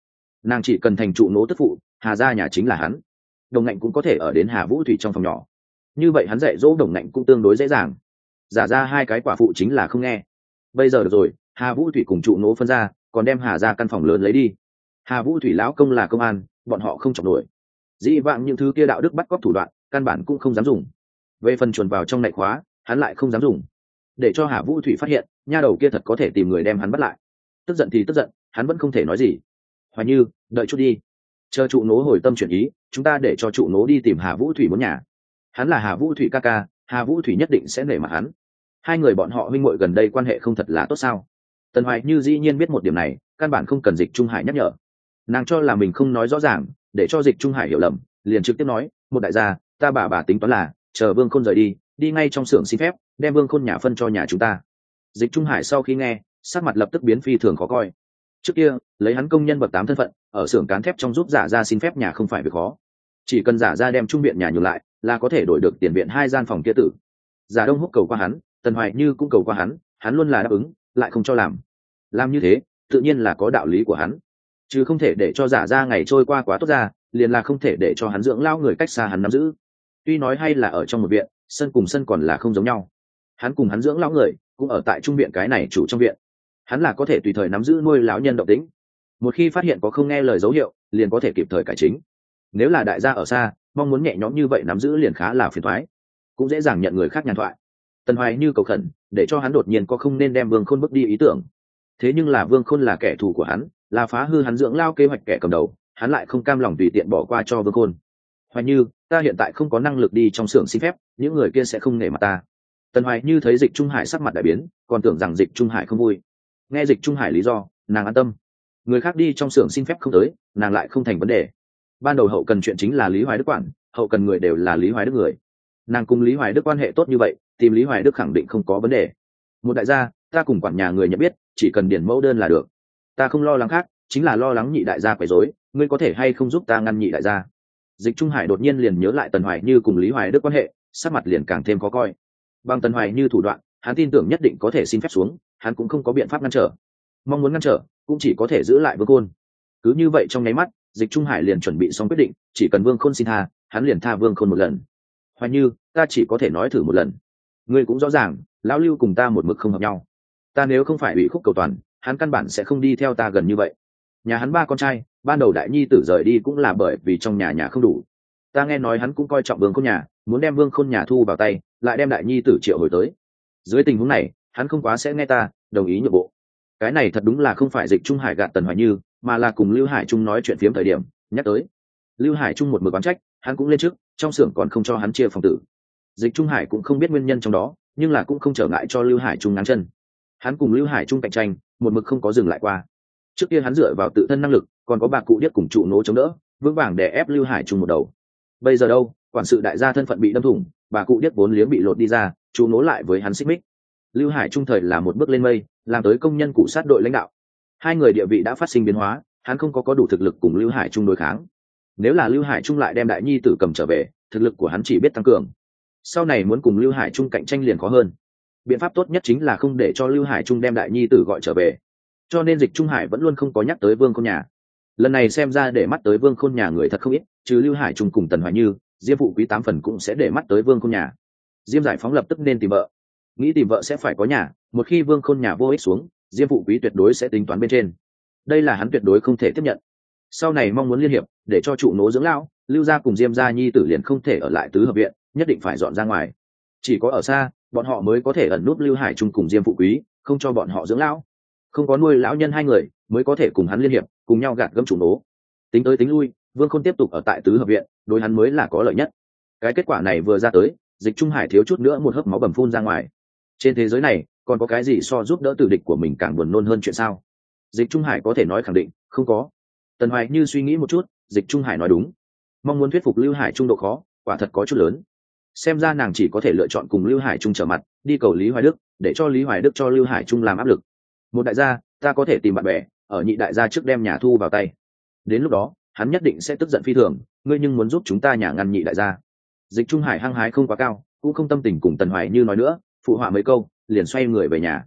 nàng chỉ cần thành trụ nỗ tức phụ, Hà gia nhà chính là hắn. Đồng Ngạnh cũng có thể ở đến Hà Vũ Thủy trong phòng nhỏ, như vậy hắn dạy dỗ Đồng Ngạnh cũng tương đối dễ dàng. Giả ra hai cái quả phụ chính là không nghe. Bây giờ được rồi, Hà Vũ Thủy cùng trụ nỗ phân ra, còn đem Hà gia căn phòng lớn lấy đi. Hà Vũ Thủy lão công là công an, bọn họ không chọc nổi. Dĩ vãng những thứ kia đạo đức bắt cóc thủ đoạn, căn bản cũng không dám dùng. Về phần chuồn vào trong nại khóa, hắn lại không dám dùng. Để cho Hà Vũ Thủy phát hiện, nha đầu kia thật có thể tìm người đem hắn bắt lại. Tức giận thì tức giận, hắn vẫn không thể nói gì. Hoài Như, đợi chút đi, chờ trụ nỗ hồi tâm chuyển ý, chúng ta để cho trụ nỗ đi tìm Hà Vũ Thủy muốn nhà. Hắn là Hà Vũ Thủy ca ca, Hà Vũ Thủy nhất định sẽ nể mặt hắn. Hai người bọn họ huynh muội gần đây quan hệ không thật là tốt sao? Tần Hoài Như dĩ nhiên biết một điểm này, căn bản không cần Dịch Trung Hải nhắc nhở. Nàng cho là mình không nói rõ ràng, để cho Dịch Trung Hải hiểu lầm, liền trực tiếp nói, một đại gia, ta bà bà tính toán là chờ Vương Khôn rời đi, đi ngay trong xưởng xin phép, đem Vương Khôn nhà phân cho nhà chúng ta. Dịch Trung Hải sau khi nghe, sắc mặt lập tức biến phi thường khó coi. Trước kia, lấy hắn công nhân bậc tám thân phận, ở xưởng cán thép trong giúp giả ra xin phép nhà không phải việc khó. Chỉ cần giả ra đem trung viện nhà nhường lại, là có thể đổi được tiền viện hai gian phòng kia tử. Giả Đông Húc cầu qua hắn, Tần Hoài Như cũng cầu qua hắn, hắn luôn là đáp ứng, lại không cho làm. Làm như thế, tự nhiên là có đạo lý của hắn, chứ không thể để cho giả ra ngày trôi qua quá tốt ra, liền là không thể để cho hắn dưỡng lao người cách xa hắn nắm giữ. Tuy nói hay là ở trong một viện, sân cùng sân còn là không giống nhau. Hắn cùng hắn dưỡng lão người cũng ở tại trung viện cái này chủ trong viện, hắn là có thể tùy thời nắm giữ nuôi lão nhân động tĩnh. Một khi phát hiện có không nghe lời dấu hiệu, liền có thể kịp thời cải chính. Nếu là đại gia ở xa, mong muốn nhẹ nhõm như vậy nắm giữ liền khá là phiền toái, cũng dễ dàng nhận người khác nhàn thoại. Tần Hoài Như cầu khẩn, để cho hắn đột nhiên có không nên đem Vương Khôn bước đi ý tưởng. Thế nhưng là Vương Khôn là kẻ thù của hắn, là phá hư hắn dưỡng lao kế hoạch kẻ cầm đầu, hắn lại không cam lòng tùy tiện bỏ qua cho Vương Khôn. Hoài Như, ta hiện tại không có năng lực đi trong xưởng xin phép, những người kia sẽ không nể mặt ta. Tần Hoài Như thấy Dịch Trung Hải sắc mặt đại biến, còn tưởng rằng Dịch Trung Hải không vui. Nghe Dịch Trung Hải lý do, nàng an tâm. Người khác đi trong xưởng xin phép không tới, nàng lại không thành vấn đề. Ban đầu hậu cần chuyện chính là Lý Hoài Đức quản, hậu cần người đều là Lý Hoài Đức người. Nàng cùng Lý Hoài Đức quan hệ tốt như vậy, tìm Lý Hoài Đức khẳng định không có vấn đề. Một đại gia, ta cùng quản nhà người nhận biết, chỉ cần điển mẫu đơn là được. Ta không lo lắng khác, chính là lo lắng nhị đại gia quấy rối, ngươi có thể hay không giúp ta ngăn nhị đại gia? Dịch Trung Hải đột nhiên liền nhớ lại Tần Hoài Như cùng Lý Hoài Đức quan hệ, sắc mặt liền càng thêm khó coi. Bằng Tần Hoài Như thủ đoạn, hắn tin tưởng nhất định có thể xin phép xuống, hắn cũng không có biện pháp ngăn trở. Mong muốn ngăn trở, cũng chỉ có thể giữ lại Vương Khôn. Cứ như vậy trong nháy mắt, Dịch Trung Hải liền chuẩn bị xong quyết định, chỉ cần Vương Khôn xin tha, hắn liền tha Vương Khôn một lần. Hoài Như, ta chỉ có thể nói thử một lần. Ngươi cũng rõ ràng, lão Lưu cùng ta một mực không hợp nhau. Ta nếu không phải ủy khúc cầu toàn, hắn căn bản sẽ không đi theo ta gần như vậy. Nhà hắn ba con trai, ban đầu đại nhi tử rời đi cũng là bởi vì trong nhà nhà không đủ. Ta nghe nói hắn cũng coi trọng Vương Khôn nhà, muốn đem Vương Khôn nhà thu vào tay, lại đem đại nhi tử triệu hồi tới. Dưới tình huống này, hắn không quá sẽ nghe ta, đồng ý nhượng bộ. Cái này thật đúng là không phải Dịch Trung Hải gạt Tần Hoài Như, mà là cùng Lưu Hải Trung nói chuyện phiếm thời điểm nhắc tới. Lưu Hải Trung một mực oán trách, hắn cũng lên trước, trong xưởng còn không cho hắn chia phòng tử. Dịch Trung Hải cũng không biết nguyên nhân trong đó, nhưng là cũng không trở ngại cho Lưu Hải Trung ngáng chân. Hắn cùng Lưu Hải Trung cạnh tranh, một mực không có dừng lại qua. Trước kia hắn dựa vào tự thân năng lực, còn có bà cụ điếc cùng trụ nỗ chống đỡ, vững vàng để ép Lưu Hải Trung một đầu. Bây giờ đâu, quản sự đại gia thân phận bị đâm thủng, bà cụ điếc vốn liếng bị lột đi ra, trụ nỗ lại với hắn xích mích. Lưu Hải Trung thời là một bước lên mây, làm tới công nhân cụ sát đội lãnh đạo. Hai người địa vị đã phát sinh biến hóa, hắn không có có đủ thực lực cùng Lưu Hải Trung đối kháng. Nếu là Lưu Hải Trung lại đem đại nhi tử cầm trở về, thực lực của hắn chỉ biết tăng cường. Sau này muốn cùng Lưu Hải Trung cạnh tranh liền khó hơn. Biện pháp tốt nhất chính là không để cho Lưu Hải Trung đem đại nhi tử gọi trở về. Cho nên Dịch Trung Hải vẫn luôn không có nhắc tới Vương Khôn nhà. Lần này xem ra để mắt tới Vương Khôn nhà người thật không ít, trừ Lưu Hải Trung cùng Tần Hoài Như, Diêm Phụ Quý tám phần cũng sẽ để mắt tới Vương Khôn nhà. Diêm Giải Phóng lập tức nên tìm vợ, nghĩ tìm vợ sẽ phải có nhà, một khi Vương Khôn nhà vô ích xuống, Diêm Phụ Quý tuyệt đối sẽ tính toán bên trên. Đây là hắn tuyệt đối không thể tiếp nhận. Sau này mong muốn liên hiệp, để cho trụ nỗ dưỡng lão, Lưu gia cùng Diêm gia nhi tử liền không thể ở lại tứ hợp viện, nhất định phải dọn ra ngoài. Chỉ có ở xa, bọn họ mới có thể ẩn núp Lưu Hải Trung cùng Diêm Phụ Quý, không cho bọn họ dưỡng lão. Không có nuôi lão nhân hai người, mới có thể cùng hắn liên hiệp, cùng nhau gạt gẫm trụ nỗ. Tính tới tính lui, Vương Khôn tiếp tục ở tại tứ hợp viện, đối hắn mới là có lợi nhất. Cái kết quả này vừa ra tới, Dịch Trung Hải thiếu chút nữa một hớp máu bầm phun ra ngoài. Trên thế giới này, còn có cái gì so giúp đỡ tử địch của mình càng buồn nôn hơn chuyện sao? Dịch Trung Hải có thể nói khẳng định, không có. Tần Hoài Như suy nghĩ một chút, Dịch Trung Hải nói đúng. Mong muốn thuyết phục Lưu Hải Trung độ khó, quả thật có chút lớn. Xem ra nàng chỉ có thể lựa chọn cùng Lưu Hải Trung trở mặt, đi cầu Lý Hoài Đức, để cho Lý Hoài Đức cho Lưu Hải Trung làm áp lực. Một đại gia, ta có thể tìm bạn bè, ở nhị đại gia trước đem nhà thu vào tay. Đến lúc đó, hắn nhất định sẽ tức giận phi thường, ngươi nhưng muốn giúp chúng ta nhà ngăn nhị đại gia. Dịch Trung Hải hăng hái không quá cao, cũng không tâm tình cùng Tần Hoài Như nói nữa, phụ họa mấy câu, liền xoay người về nhà.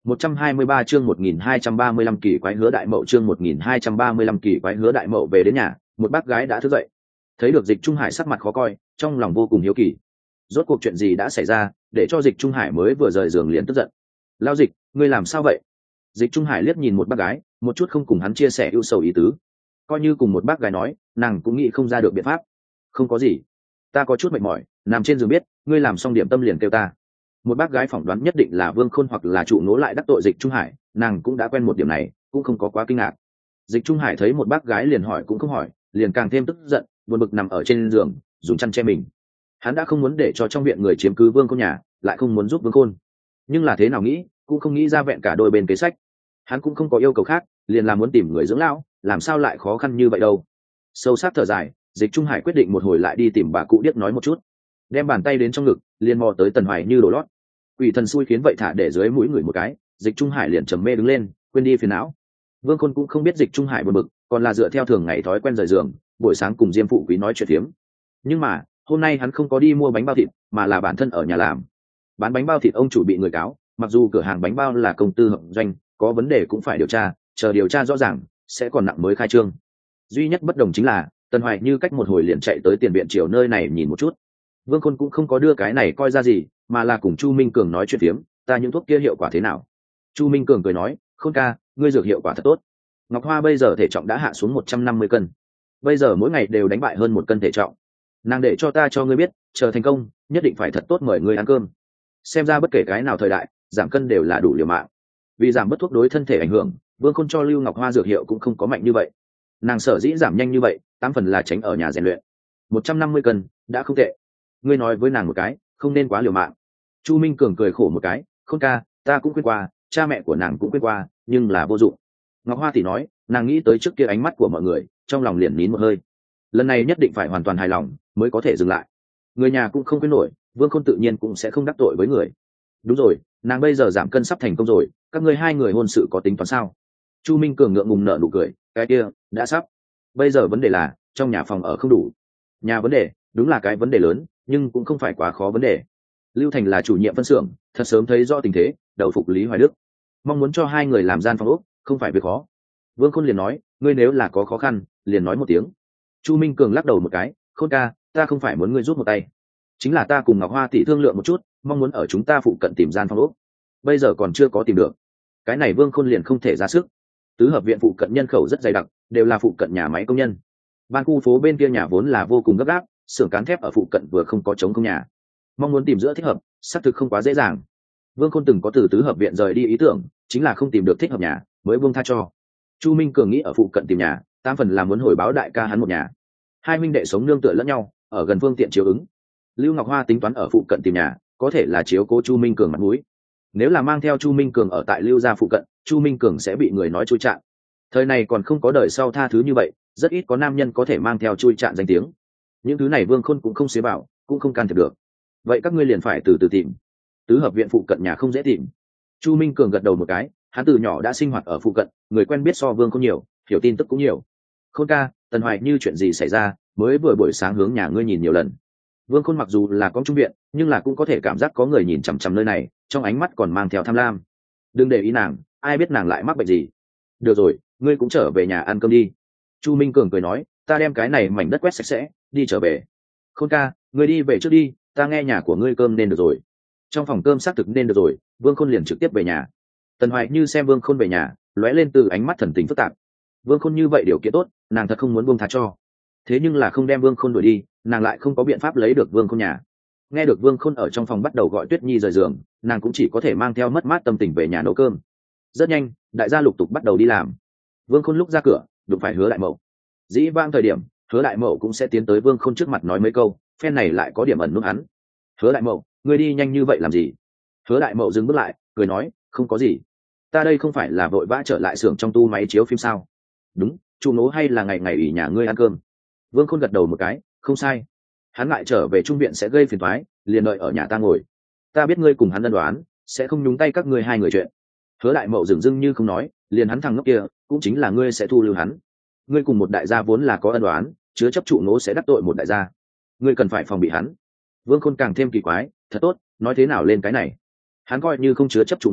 một trăm hai mươi ba chương một nghìn hai trăm ba mươi lăm kỳ quái hứa đại mậu chương một nghìn hai trăm ba mươi lăm kỳ quái hứa đại mậu về đến nhà, một bác gái đã thức dậy. Thấy được Dịch Trung Hải sắc mặt khó coi, trong lòng vô cùng hiếu kỳ. Rốt cuộc chuyện gì đã xảy ra, để cho Dịch Trung Hải mới vừa rời giường liền tức giận. Lao Dịch, ngươi làm sao vậy? Dịch Trung Hải liếc nhìn một bác gái, một chút không cùng hắn chia sẻ ưu sầu ý tứ. Coi như cùng một bác gái nói, nàng cũng nghĩ không ra được biện pháp. Không có gì, ta có chút mệt mỏi, nằm trên giường biết, ngươi làm xong điểm tâm liền kêu ta. Một bác gái phỏng đoán nhất định là Vương Khôn hoặc là trụ nố lại đắc tội Dịch Trung Hải, nàng cũng đã quen một điểm này, cũng không có quá kinh ngạc. Dịch Trung Hải thấy một bác gái liền hỏi cũng không hỏi, liền càng thêm tức giận, buồn bực nằm ở trên giường, dùng chăn che mình. Hắn đã không muốn để cho trong viện người chiếm cứ Vương Khôn nhà, lại không muốn giúp Vương Khôn, nhưng là thế nào nghĩ cũng không nghĩ ra vẹn cả đôi bên kế sách. Hắn cũng không có yêu cầu khác, liền là muốn tìm người dưỡng lão, làm sao lại khó khăn như vậy đâu. Sâu sắc thở dài, Dịch Trung Hải quyết định một hồi lại đi tìm bà cụ điếc nói một chút. Đem bàn tay đến trong ngực, liền mò tới Tần Hoài Như đổ lót. Quỷ thần xui khiến vậy thả để dưới mũi người một cái, Dịch Trung Hải liền trầm mê đứng lên, quên đi phiền não. Vương Khôn cũng không biết Dịch Trung Hải buồn bực, còn là dựa theo thường ngày thói quen rời giường, buổi sáng cùng Diêm phụ quý nói chuyện phiếm. Nhưng mà hôm nay hắn không có đi mua bánh bao thịt, mà là bản thân ở nhà làm. Bán bánh bao thịt ông chủ bị người cáo, mặc dù cửa hàng bánh bao là công tư hợp doanh, có vấn đề cũng phải điều tra, chờ điều tra rõ ràng sẽ còn nặng mới khai trương. Duy nhất bất đồng chính là Tần Hoài Như cách một hồi liền chạy tới tiền viện triều nơi này nhìn một chút. Vương Khôn cũng không có đưa cái này coi ra gì, mà là cùng Chu Minh Cường nói chuyện phiếm, ta những thuốc kia hiệu quả thế nào? Chu Minh Cường cười nói, Khôn ca, ngươi dược hiệu quả thật tốt. Ngọc Hoa bây giờ thể trọng đã hạ xuống một trăm năm mươi cân, bây giờ mỗi ngày đều đánh bại hơn một cân thể trọng. Nàng để cho ta cho ngươi biết, chờ thành công nhất định phải thật tốt mời ngươi ăn cơm. Xem ra bất kể cái nào thời đại, giảm cân đều là đủ liều mạng. Vì giảm bớt thuốc đối thân thể ảnh hưởng, Vương Khôn cho Lưu Ngọc Hoa dược hiệu cũng không có mạnh như vậy. Nàng sở dĩ giảm nhanh như vậy, tám phần là tránh ở nhà rèn luyện. một trăm năm mươi cân đã không tệ. Ngươi nói với nàng một cái, không nên quá liều mạng. Chu Minh Cường cười khổ một cái, Khôn ca, ta cũng quên qua, cha mẹ của nàng cũng quên qua, nhưng là vô dụng. Ngọc Hoa tỷ nói, nàng nghĩ tới trước kia ánh mắt của mọi người, trong lòng liền nín một hơi. Lần này nhất định phải hoàn toàn hài lòng mới có thể dừng lại. Người nhà cũng không quên nổi, Vương Khôn tự nhiên cũng sẽ không đắc tội với người. Đúng rồi, nàng bây giờ giảm cân sắp thành công rồi, các ngươi hai người hôn sự có tính toán sao? Chu Minh Cường ngượng ngùng nở nụ cười, cái kia đã sắp. Bây giờ vấn đề là trong nhà phòng ở không đủ. Nhà vấn đề đúng là cái vấn đề lớn, nhưng cũng không phải quá khó vấn đề. Lưu Thành là chủ nhiệm phân xưởng, thật sớm thấy rõ tình thế, đầu phục Lý Hoài Đức, mong muốn cho hai người làm gian phòng ốc, không phải việc khó. Vương Khôn liền nói, ngươi nếu là có khó khăn, liền nói một tiếng. Chu Minh Cường lắc đầu một cái, Khôn ca, ta không phải muốn ngươi rút một tay, chính là ta cùng Ngọc Hoa tỷ thương lượng một chút, mong muốn ở chúng ta phụ cận tìm gian phòng ốc, bây giờ còn chưa có tìm được. Cái này Vương Khôn liền không thể ra sức. Tứ hợp viện phụ cận nhân khẩu rất dày đặc, đều là phụ cận nhà máy công nhân. Ban khu phố bên kia nhà vốn là vô cùng gấp gáp, xưởng cán thép ở phụ cận vừa không có trống không nhà, mong muốn tìm giữa thích hợp, xác thực không quá dễ dàng. Vương Khôn từng có từ tứ hợp viện rời đi ý tưởng, chính là không tìm được thích hợp nhà, mới buông tha cho. Chu Minh Cường nghĩ ở phụ cận tìm nhà, tam phần là muốn hồi báo đại ca hắn một nhà. Hai minh đệ sống nương tựa lẫn nhau, ở gần phương tiện chiếu ứng. Lưu Ngọc Hoa tính toán ở phụ cận tìm nhà, có thể là chiếu cố Chu Minh Cường mặt mũi. Nếu là mang theo Chu Minh Cường ở tại Lưu gia phụ cận, Chu Minh Cường sẽ bị người nói chui chạn. Thời này còn không có đời sau tha thứ như vậy, rất ít có nam nhân có thể mang theo chui chạn danh tiếng. Những thứ này Vương Khôn cũng không xế bảo, cũng không can thiệp được. Vậy các ngươi liền phải từ từ tìm. Tứ hợp viện phụ cận nhà không dễ tìm. Chu Minh Cường gật đầu một cái, hắn từ nhỏ đã sinh hoạt ở phụ cận, người quen biết so Vương Khôn nhiều, hiểu tin tức cũng nhiều. Khôn ca, Tần Hoài Như chuyện gì xảy ra, mới vừa buổi sáng hướng nhà ngươi nhìn nhiều lần. Vương Khôn mặc dù là con trung viện, nhưng là cũng có thể cảm giác có người nhìn chằm chằm nơi này, trong ánh mắt còn mang theo tham lam. Đừng để ý nàng, ai biết nàng lại mắc bệnh gì. Được rồi, ngươi cũng trở về nhà ăn cơm đi. Chu Minh Cường cười nói, ta đem cái này mảnh đất quét sạch sẽ, đi trở về. Khôn ca, ngươi đi về trước đi, ta nghe nhà của ngươi cơm nên được rồi. Trong phòng cơm xác thực nên được rồi, Vương Khôn liền trực tiếp về nhà. Tần Hoài Như xem Vương Khôn về nhà, lóe lên từ ánh mắt thần tình phức tạp. Vương Khôn như vậy điều kiện tốt, nàng thật không muốn buông tha cho. Thế nhưng là không đem Vương Khôn đuổi đi, nàng lại không có biện pháp lấy được Vương Khôn nhà. Nghe được Vương Khôn ở trong phòng bắt đầu gọi Tuyết Nhi rời giường, nàng cũng chỉ có thể mang theo mất mát tâm tình về nhà nấu cơm. Rất nhanh, đại gia lục tục bắt đầu đi làm. Vương Khôn lúc ra cửa, đụng phải Hứa Đại Mậu. Dĩ vãng thời điểm, Hứa Đại Mậu cũng sẽ tiến tới Vương Khôn trước mặt nói mấy câu, phen này lại có điểm ẩn nút hắn. Hứa Đại Mậu, ngươi đi nhanh như vậy làm gì? Hứa Đại Mậu dừng bước lại, cười nói, không có gì. Ta đây không phải là vội vã trở lại xưởng trong tu máy chiếu phim sao? Đúng, chủ nố hay là ngày ngày ủy nhà ngươi ăn cơm? Vương Khôn gật đầu một cái, không sai. Hắn lại trở về trung viện sẽ gây phiền toái, liền đợi ở nhà ta ngồi. Ta biết ngươi cùng hắn ân đoán, sẽ không nhúng tay các ngươi hai người chuyện. Hứa Đại Mậu dừng dưng như không nói, liền hắn thằng ngốc kia, cũng chính là ngươi sẽ thu lưu hắn. Ngươi cùng một đại gia vốn là có ân đoán, chứa chấp trụ nố sẽ đắc tội một đại gia, ngươi cần phải phòng bị hắn. Vương Khôn càng thêm kỳ quái, thật tốt, nói thế nào lên cái này? Hắn coi như không chứa chấp trụ nố,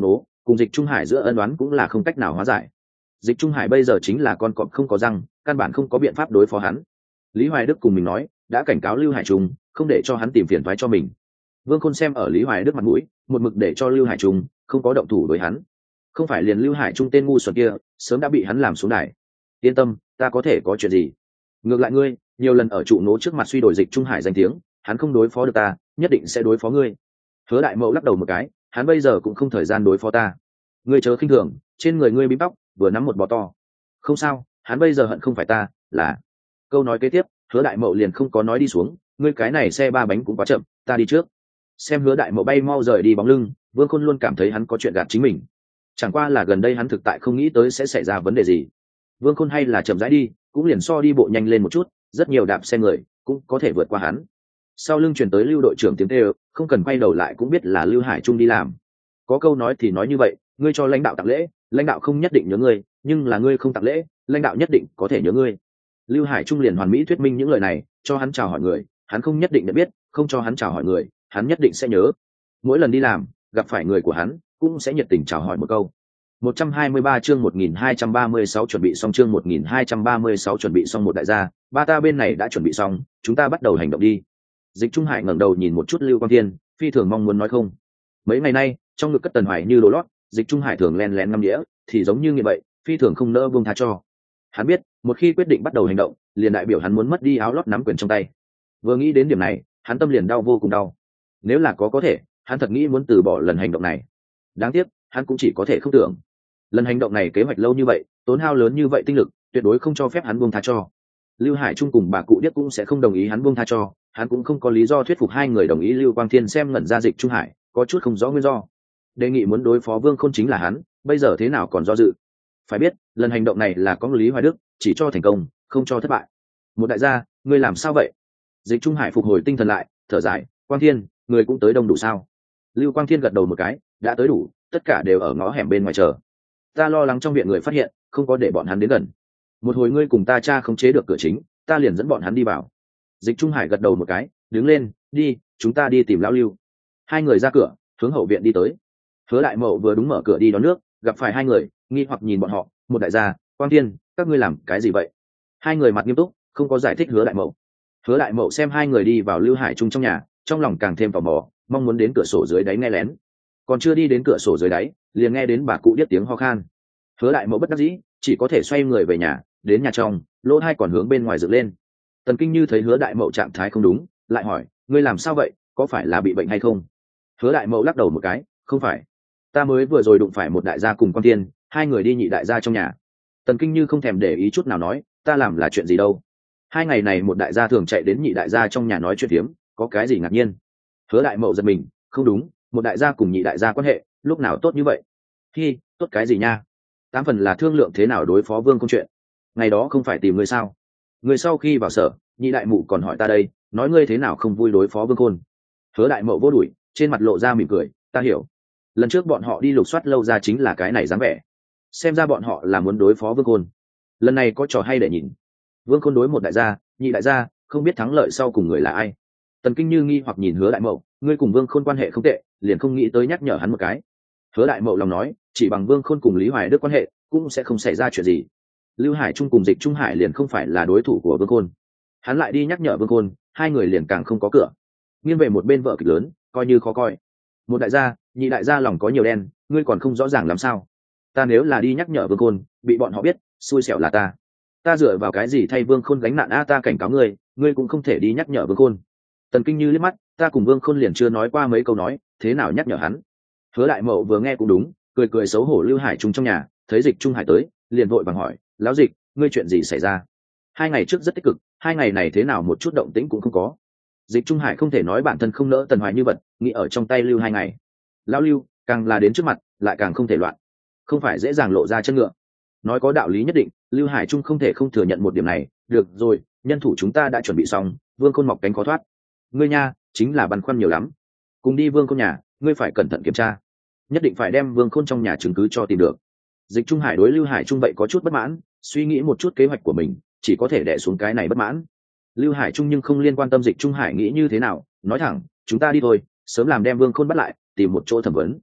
cùng Dịch Trung Hải giữa ân đoán cũng là không cách nào hóa giải. Dịch Trung Hải bây giờ chính là con cọp không có răng, căn bản không có biện pháp đối phó hắn. Lý Hoài Đức cùng mình nói đã cảnh cáo Lưu Hải Trung không để cho hắn tìm phiền toái cho mình. Vương Khôn xem ở Lý Hoài Đức mặt mũi, một mực để cho Lưu Hải Trung không có động thủ với hắn. Không phải liền Lưu Hải Trung tên ngu xuẩn kia sớm đã bị hắn làm xuống đài. Yên tâm, ta có thể có chuyện gì? Ngược lại ngươi nhiều lần ở trụ nố trước mặt suy đổi Dịch Trung Hải danh tiếng, hắn không đối phó được ta, nhất định sẽ đối phó ngươi. Hứa Đại Mậu lắc đầu một cái, hắn bây giờ cũng không thời gian đối phó ta. Ngươi chớ khinh thường, trên người ngươi bím tóc vừa nắm một bò to. Không sao, hắn bây giờ hận không phải ta, là. Câu nói kế tiếp, Hứa Đại Mậu liền không có nói đi xuống, ngươi cái này xe ba bánh cũng quá chậm, ta đi trước. Xem Hứa Đại Mậu bay mau rời đi bóng lưng, Vương Khôn luôn cảm thấy hắn có chuyện gạt chính mình. Chẳng qua là gần đây hắn thực tại không nghĩ tới sẽ xảy ra vấn đề gì. Vương Khôn hay là chậm rãi đi, cũng liền so đi bộ nhanh lên một chút, rất nhiều đạp xe người cũng có thể vượt qua hắn. Sau lưng truyền tới Lưu đội trưởng tiếng kêu, không cần quay đầu lại cũng biết là Lưu Hải Trung đi làm. Có câu nói thì nói như vậy, ngươi cho lãnh đạo tặng lễ, lãnh đạo không nhất định nhớ ngươi, nhưng là ngươi không tặng lễ, lãnh đạo nhất định có thể nhớ ngươi. Lưu Hải Trung liền hoàn mỹ thuyết minh những lời này, cho hắn chào hỏi người, hắn không nhất định đã biết, không cho hắn chào hỏi người, hắn nhất định sẽ nhớ. Mỗi lần đi làm, gặp phải người của hắn, cũng sẽ nhiệt tình chào hỏi một câu. một trăm hai mươi ba chương một nghìn hai trăm ba mươi sáu chuẩn bị xong chương một nghìn hai trăm ba mươi sáu chuẩn bị xong một đại gia, ba ta bên này đã chuẩn bị xong, chúng ta bắt đầu hành động đi. Dịch Trung Hải ngẩng đầu nhìn một chút Lưu Quang Thiên, phi thường mong muốn nói không. Mấy ngày nay, trong ngực cất Tần Hoài như đồ lót, Dịch Trung Hải thường len lén ngâm đĩa, thì giống như như vậy, phi thường không nỡ buông tha cho. Hắn biết, một khi quyết định bắt đầu hành động, liền đại biểu hắn muốn mất đi áo lót nắm quyền trong tay. Vừa nghĩ đến điểm này, hắn tâm liền đau vô cùng đau. Nếu là có có thể, hắn thật nghĩ muốn từ bỏ lần hành động này. Đáng tiếc, hắn cũng chỉ có thể không tưởng. Lần hành động này kế hoạch lâu như vậy, tốn hao lớn như vậy tinh lực, tuyệt đối không cho phép hắn buông tha cho. Lưu Hải Trung cùng bà cụ Điếc cũng sẽ không đồng ý hắn buông tha cho, hắn cũng không có lý do thuyết phục hai người đồng ý. Lưu Quang Thiên xem ngẩn ra Dịch Trung Hải, có chút không rõ nguyên do. Đề nghị muốn đối phó Vương Khôn chính là hắn, bây giờ thế nào còn do dự? Phải biết, lần hành động này là có Lý Hoài Đức, chỉ cho thành công, không cho thất bại. Một đại gia, ngươi làm sao vậy? Dịch Trung Hải phục hồi tinh thần lại, thở dài, Quang Thiên, người cũng tới đông đủ sao? Lưu Quang Thiên gật đầu một cái, đã tới đủ, tất cả đều ở ngõ hẻm bên ngoài chờ. Ta lo lắng trong viện người phát hiện, không có để bọn hắn đến gần. Một hồi ngươi cùng ta cha không chế được cửa chính, ta liền dẫn bọn hắn đi vào. Dịch Trung Hải gật đầu một cái, đứng lên, đi, chúng ta đi tìm lão Lưu. Hai người ra cửa, hướng hậu viện đi tới. Hứa Đại Mậu vừa đúng mở cửa đi đón nước, gặp phải hai người, nghi hoặc nhìn bọn họ. Một đại gia, Quang Thiên, các ngươi làm cái gì vậy? Hai người mặt nghiêm túc, không có giải thích. Hứa Đại Mậu. Hứa Đại Mậu xem hai người đi vào Lưu Hải Trung trong nhà, trong lòng càng thêm tò mò, mong muốn đến cửa sổ dưới đáy nghe lén. Còn chưa đi đến cửa sổ dưới đáy, liền nghe đến bà cụ Điếc tiếng ho khan. Hứa Đại Mậu bất đắc dĩ, chỉ có thể xoay người về nhà. Đến nhà trong, lỗ hai còn hướng bên ngoài dựng lên. Tần Kinh Như thấy Hứa Đại Mậu trạng thái không đúng, lại hỏi, ngươi làm sao vậy, có phải là bị bệnh hay không? Hứa Đại Mậu lắc đầu một cái, không phải, ta mới vừa rồi đụng phải một đại gia cùng Quan Tiên, hai người đi nhị đại gia trong nhà. Tần Kinh Như không thèm để ý chút nào nói, ta làm là chuyện gì đâu. Hai ngày này một đại gia thường chạy đến nhị đại gia trong nhà nói chuyện phiếm, có cái gì ngạc nhiên? Hứa Đại Mậu giật mình, không đúng, một đại gia cùng nhị đại gia quan hệ lúc nào tốt như vậy? Hi, tốt cái gì nha? Tám phần là thương lượng thế nào đối phó Vương Khôn chuyện. Ngày đó không phải tìm ngươi sao? Ngươi sau khi vào sở, nhị đại mụ còn hỏi ta đây, nói ngươi thế nào không vui đối phó Vương Khôn. Hứa Đại Mậu vô đuổi, trên mặt lộ ra mỉm cười, ta hiểu. Lần trước bọn họ đi lục soát lâu ra chính là cái này dáng vẻ. Xem ra bọn họ là muốn đối phó Vương Khôn. Lần này có trò hay để nhìn. Vương Khôn đối một đại gia, nhị đại gia, không biết thắng lợi sau cùng người là ai. Tần Kinh Như nghi hoặc nhìn Hứa Đại Mậu, ngươi cùng Vương Khôn quan hệ không tệ, liền không nghĩ tới nhắc nhở hắn một cái. Hứa Đại Mậu lòng nói, chỉ bằng Vương Khôn cùng Lý Hoài Đức quan hệ, cũng sẽ không xảy ra chuyện gì. Lưu Hải Trung cùng Dịch Trung Hải liền không phải là đối thủ của Vương Khôn. Hắn lại đi nhắc nhở Vương Khôn, hai người liền càng không có cửa. Nghiêng về một bên vợ kịch lớn, coi như khó coi. Một đại gia, nhị đại gia lòng có nhiều đen, ngươi còn không rõ ràng làm sao? Ta nếu là đi nhắc nhở Vương Khôn, bị bọn họ biết, xui xẻo là ta. Ta dựa vào cái gì thay Vương Khôn gánh nạn a? Ta cảnh cáo ngươi, ngươi cũng không thể đi nhắc nhở Vương Khôn. Tần Kinh Như liếc mắt, ta cùng Vương Khôn liền chưa nói qua mấy câu nói, thế nào nhắc nhở hắn? Hứa Đại Mậu vừa nghe cũng đúng, cười cười xấu hổ. Lưu Hải Trung trong nhà, thấy Dịch Trung Hải tới, liền vội vàng hỏi, lão Dịch, ngươi chuyện gì xảy ra? Hai ngày trước rất tích cực, hai ngày này thế nào một chút động tĩnh cũng không có. Dịch Trung Hải không thể nói bản thân không nỡ Tần Hoài như vật, nghĩ ở trong tay Lưu hai ngày. Lão Lưu, càng là đến trước mặt, lại càng không thể loạn, không phải dễ dàng lộ ra chân ngựa. Nói có đạo lý nhất định, Lưu Hải Trung không thể không thừa nhận một điểm này. Được rồi, nhân thủ chúng ta đã chuẩn bị xong, Vương Khôn mọc cánh khó thoát. Ngươi nha, chính là băn khoăn nhiều lắm. Cùng đi Vương Khôn nhà, ngươi phải cẩn thận kiểm tra, nhất định phải đem Vương Khôn trong nhà chứng cứ cho tìm được. Dịch Trung Hải đối Lưu Hải Trung vậy có chút bất mãn, suy nghĩ một chút kế hoạch của mình, chỉ có thể đè xuống cái này bất mãn. Lưu Hải Trung nhưng không liên quan tâm Dịch Trung Hải nghĩ như thế nào, nói thẳng, chúng ta đi thôi, sớm làm đem Vương Khôn bắt lại, tìm một chỗ thẩm vấn.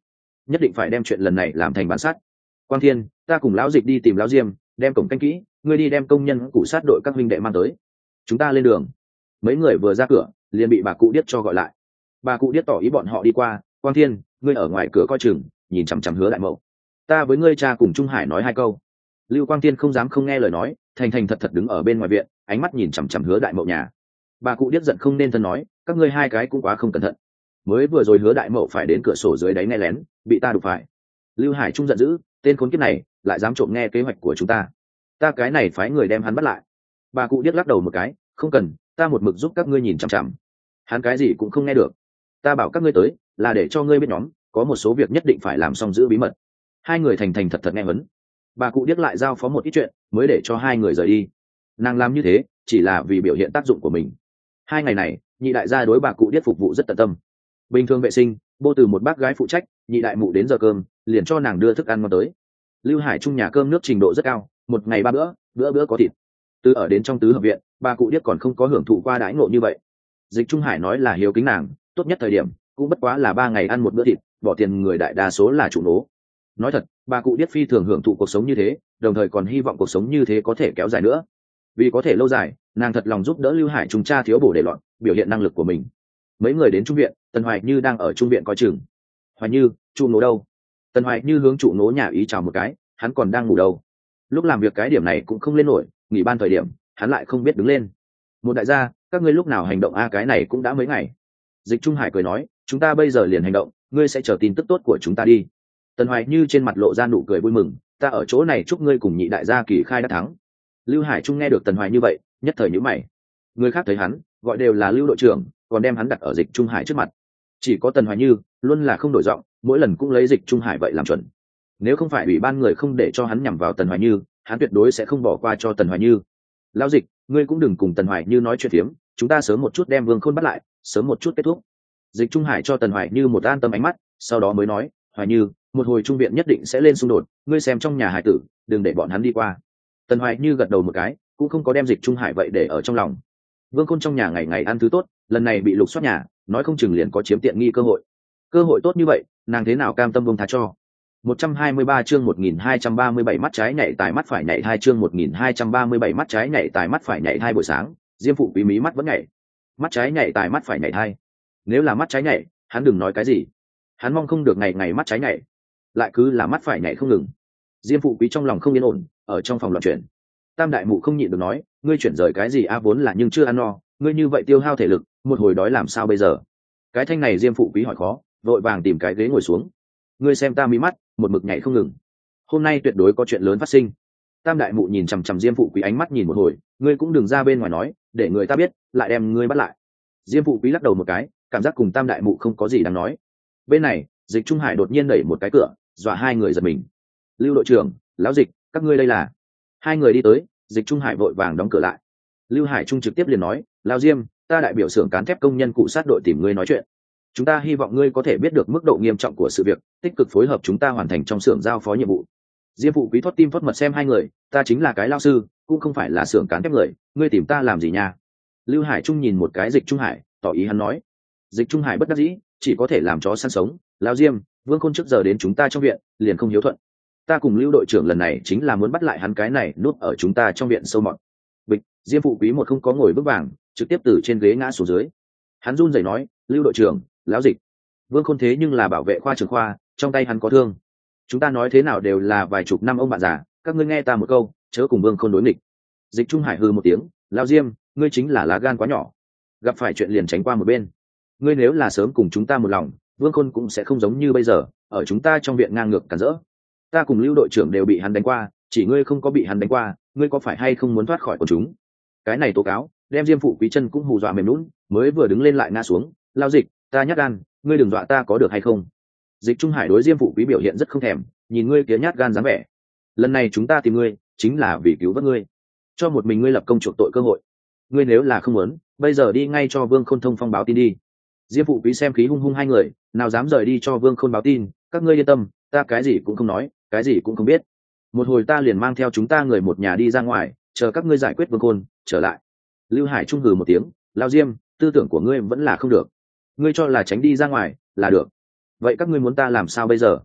nhất định phải đem chuyện lần này làm thành bản sát. Quang Thiên, ta cùng lão Dịch đi tìm lão Diêm, đem cổng canh kỹ, ngươi đi đem công nhân cụ sát đội các huynh đệ mang tới. Chúng ta lên đường. Mấy người vừa ra cửa, liền bị bà cụ điếc cho gọi lại. Bà cụ điếc tỏ ý bọn họ đi qua. Quang Thiên, ngươi ở ngoài cửa coi chừng, nhìn chằm chằm Hứa Đại Mậu. Ta với ngươi cha cùng Trung Hải nói hai câu. Lưu Quang Thiên không dám không nghe lời nói, thành thành thật thật đứng ở bên ngoài viện, ánh mắt nhìn chằm chằm Hứa Đại Mậu nhà. Bà cụ điếc giận không nên thân nói, các ngươi hai cái cũng quá không cẩn thận. Mới vừa rồi Hứa Đại Mậu phải đến cửa sổ dưới đáy nghe lén, bị ta đụng phải. Lưu Hải Trung giận dữ, tên khốn kiếp này lại dám trộm nghe kế hoạch của chúng ta, ta cái này phái người đem hắn bắt lại. Bà cụ điếc lắc đầu một cái, không cần, ta một mực giúp các ngươi nhìn chằm chằm, hắn cái gì cũng không nghe được. Ta bảo các ngươi tới là để cho ngươi biết nhóm có một số việc nhất định phải làm xong giữ bí mật. Hai người thành thành thật thật nghe vấn. Bà cụ điếc lại giao phó một ít chuyện mới để cho hai người rời đi. Nàng làm như thế chỉ là vì biểu hiện tác dụng của mình. Hai ngày này nhị đại gia đối bà cụ điếc phục vụ rất tận tâm. Bình thường vệ sinh bô từ một bác gái phụ trách, nhị đại mụ đến giờ cơm liền cho nàng đưa thức ăn ngon tới. Lưu Hải Trung nhà cơm nước trình độ rất cao, một ngày ba bữa, bữa bữa có thịt. Từ ở đến trong tứ hợp viện, bà cụ điếc còn không có hưởng thụ qua đãi ngộ như vậy. Dịch Trung Hải nói là hiếu kính nàng, tốt nhất thời điểm cũng bất quá là ba ngày ăn một bữa thịt, bỏ tiền người đại đa số là chủ nố. Nói thật, bà cụ điếc phi thường hưởng thụ cuộc sống như thế, đồng thời còn hy vọng cuộc sống như thế có thể kéo dài nữa. Vì có thể lâu dài, nàng thật lòng giúp đỡ Lưu Hải Trung cha thiếu bổ để loạn, biểu hiện năng lực của mình. Mấy người đến trung viện, Tần Hoài Như đang ở trung viện coi chừng. Hoài Như, trụ nố đâu? Tần Hoài Như hướng trụ nố nhà ý chào một cái, hắn còn đang ngủ đâu. Lúc làm việc cái điểm này cũng không lên nổi, nghỉ ban thời điểm hắn lại không biết đứng lên. Một đại gia, các ngươi lúc nào hành động a? Cái này cũng đã mấy ngày. Dịch Trung Hải cười nói, chúng ta bây giờ liền hành động, ngươi sẽ chờ tin tức tốt của chúng ta đi. Tần Hoài Như trên mặt lộ ra nụ cười vui mừng, ta ở chỗ này chúc ngươi cùng nhị đại gia kỳ khai đã thắng. Lưu Hải Trung nghe được Tần Hoài như vậy, nhất thời nhíu mày. Người khác thấy hắn gọi đều là Lưu đội trưởng, còn đem hắn đặt ở Dịch Trung Hải trước mặt. Chỉ có Tần Hoài Như luôn là không đổi giọng, mỗi lần cũng lấy Dịch Trung Hải vậy làm chuẩn. Nếu không phải ủy ban người không để cho hắn nhằm vào Tần Hoài Như, hắn tuyệt đối sẽ không bỏ qua cho Tần Hoài Như. Lão Dịch, ngươi cũng đừng cùng Tần Hoài Như nói chuyện phiếm, chúng ta sớm một chút đem Vương Khôn bắt lại, sớm một chút kết thúc. Dịch Trung Hải cho Tần Hoài Như một an tâm ánh mắt, sau đó mới nói, Hoài Như, một hồi trung viện nhất định sẽ lên xung đột, ngươi xem trong nhà hải tử, đừng để bọn hắn đi qua. Tần Hoài Như gật đầu một cái, cũng không có đem Dịch Trung Hải vậy để ở trong lòng. Vương Khôn trong nhà ngày ngày ăn thứ tốt, lần này bị lục soát nhà, nói không chừng liền có chiếm tiện nghi cơ hội. Cơ hội tốt như vậy, nàng thế nào cam tâm buông tha cho? một trăm hai mươi ba chương một nghìn hai trăm ba mươi bảy mắt trái nhảy tài mắt phải nhảy hai chương một nghìn hai trăm ba mươi bảy mắt trái nhảy tài mắt phải nhảy hai buổi sáng, Diêm phụ quý mí mắt vẫn nhảy. Mắt trái nhảy tài mắt phải nhảy hai. Nếu là mắt trái nhảy, hắn đừng nói cái gì. Hắn mong không được ngày ngày mắt trái nhảy, lại cứ là mắt phải nhảy không ngừng. Diêm phụ quý trong lòng không yên ổn, ở trong phòng loạn chuyển. Tam đại mụ không nhịn được nói, ngươi chuyển rời cái gì a, vốn là nhưng chưa ăn no, ngươi như vậy tiêu hao thể lực, một hồi đói làm sao bây giờ? Cái thanh này Diêm phụ quý hỏi khó, vội vàng tìm cái ghế ngồi xuống. Ngươi xem ta mí mắt một mực nhảy không ngừng, hôm nay tuyệt đối có chuyện lớn phát sinh. Tam đại mụ nhìn chằm chằm Diêm phụ quý ánh mắt nhìn một hồi, ngươi cũng đừng ra bên ngoài nói, để người ta biết lại đem ngươi bắt lại. Diêm phụ quý lắc đầu một cái, cảm giác cùng tam đại mụ không có gì đáng nói. Bên này Dịch Trung Hải đột nhiên đẩy một cái cửa, dọa hai người giật mình. Lưu đội trưởng, lão Dịch, các ngươi đây là? Hai người đi tới, Dịch Trung Hải vội vàng đóng cửa lại. Lưu Hải Trung trực tiếp liền nói, lão Diêm, ta đại biểu xưởng cán thép công nhân cụ sát đội tìm ngươi nói chuyện. Chúng ta hy vọng ngươi có thể biết được mức độ nghiêm trọng của sự việc, tích cực phối hợp chúng ta hoàn thành trong xưởng giao phó nhiệm vụ. Diêm phụ quý thoát tim thoát mật xem hai người, ta chính là cái lao sư, cũng không phải là xưởng cán thép người, ngươi tìm ta làm gì nha? Lưu Hải Trung nhìn một cái Dịch Trung Hải, tỏ ý hắn nói. Dịch Trung Hải bất đắc dĩ, chỉ có thể làm chó săn sống. Lão Diêm, Vương Khôn trước giờ đến chúng ta trong viện, liền không hiếu thuận. Ta cùng Lưu đội trưởng lần này chính là muốn bắt lại hắn cái này núp ở chúng ta trong viện sâu mọt. Bịch, Diêm phụ quý một không có ngồi bước vàng, trực tiếp từ trên ghế ngã xuống dưới. Hắn run rẩy nói, Lưu đội trưởng, lão Dịch, Vương Khôn thế nhưng là bảo vệ khoa trưởng khoa, trong tay hắn có thương. Chúng ta nói thế nào đều là vài chục năm ông bạn già, các ngươi nghe ta một câu, chớ cùng Vương Khôn đối nghịch. Dịch Trung Hải hừ một tiếng, lão Diêm, ngươi chính là lá gan quá nhỏ, gặp phải chuyện liền tránh qua một bên. Ngươi nếu là sớm cùng chúng ta một lòng, Vương Khôn cũng sẽ không giống như bây giờ ở chúng ta trong viện ngang ngược cản rỡ. Ta cùng Lưu đội trưởng đều bị hắn đánh qua, chỉ ngươi không có bị hắn đánh qua, ngươi có phải hay không muốn thoát khỏi của chúng? Cái này tố cáo đem Diêm phụ quý chân cũng hù dọa mềm lún, mới vừa đứng lên lại ngã xuống. Lao Dịch, ta nhát gan, ngươi đừng dọa ta có được hay không? Dịch Trung Hải đối Diêm phụ quý biểu hiện rất không thèm, nhìn ngươi kia nhát gan dáng vẻ, lần này chúng ta tìm ngươi chính là vì cứu vớt ngươi, cho một mình ngươi lập công chuộc tội cơ hội. Ngươi nếu là không muốn, bây giờ đi ngay cho Vương Khôn thông phong báo tin đi. Diêm phụ quý xem khí hung hung hai người, nào dám rời đi cho Vương Khôn báo tin, các ngươi yên tâm, ta cái gì cũng không nói, cái gì cũng không biết. Một hồi ta liền mang theo chúng ta người một nhà đi ra ngoài, chờ các ngươi giải quyết Vương Khôn trở lại. Lưu Hải trung hừ một tiếng, Lao Diêm, tư tưởng của ngươi vẫn là không được, ngươi cho là tránh đi ra ngoài là được, vậy các ngươi muốn ta làm sao bây giờ?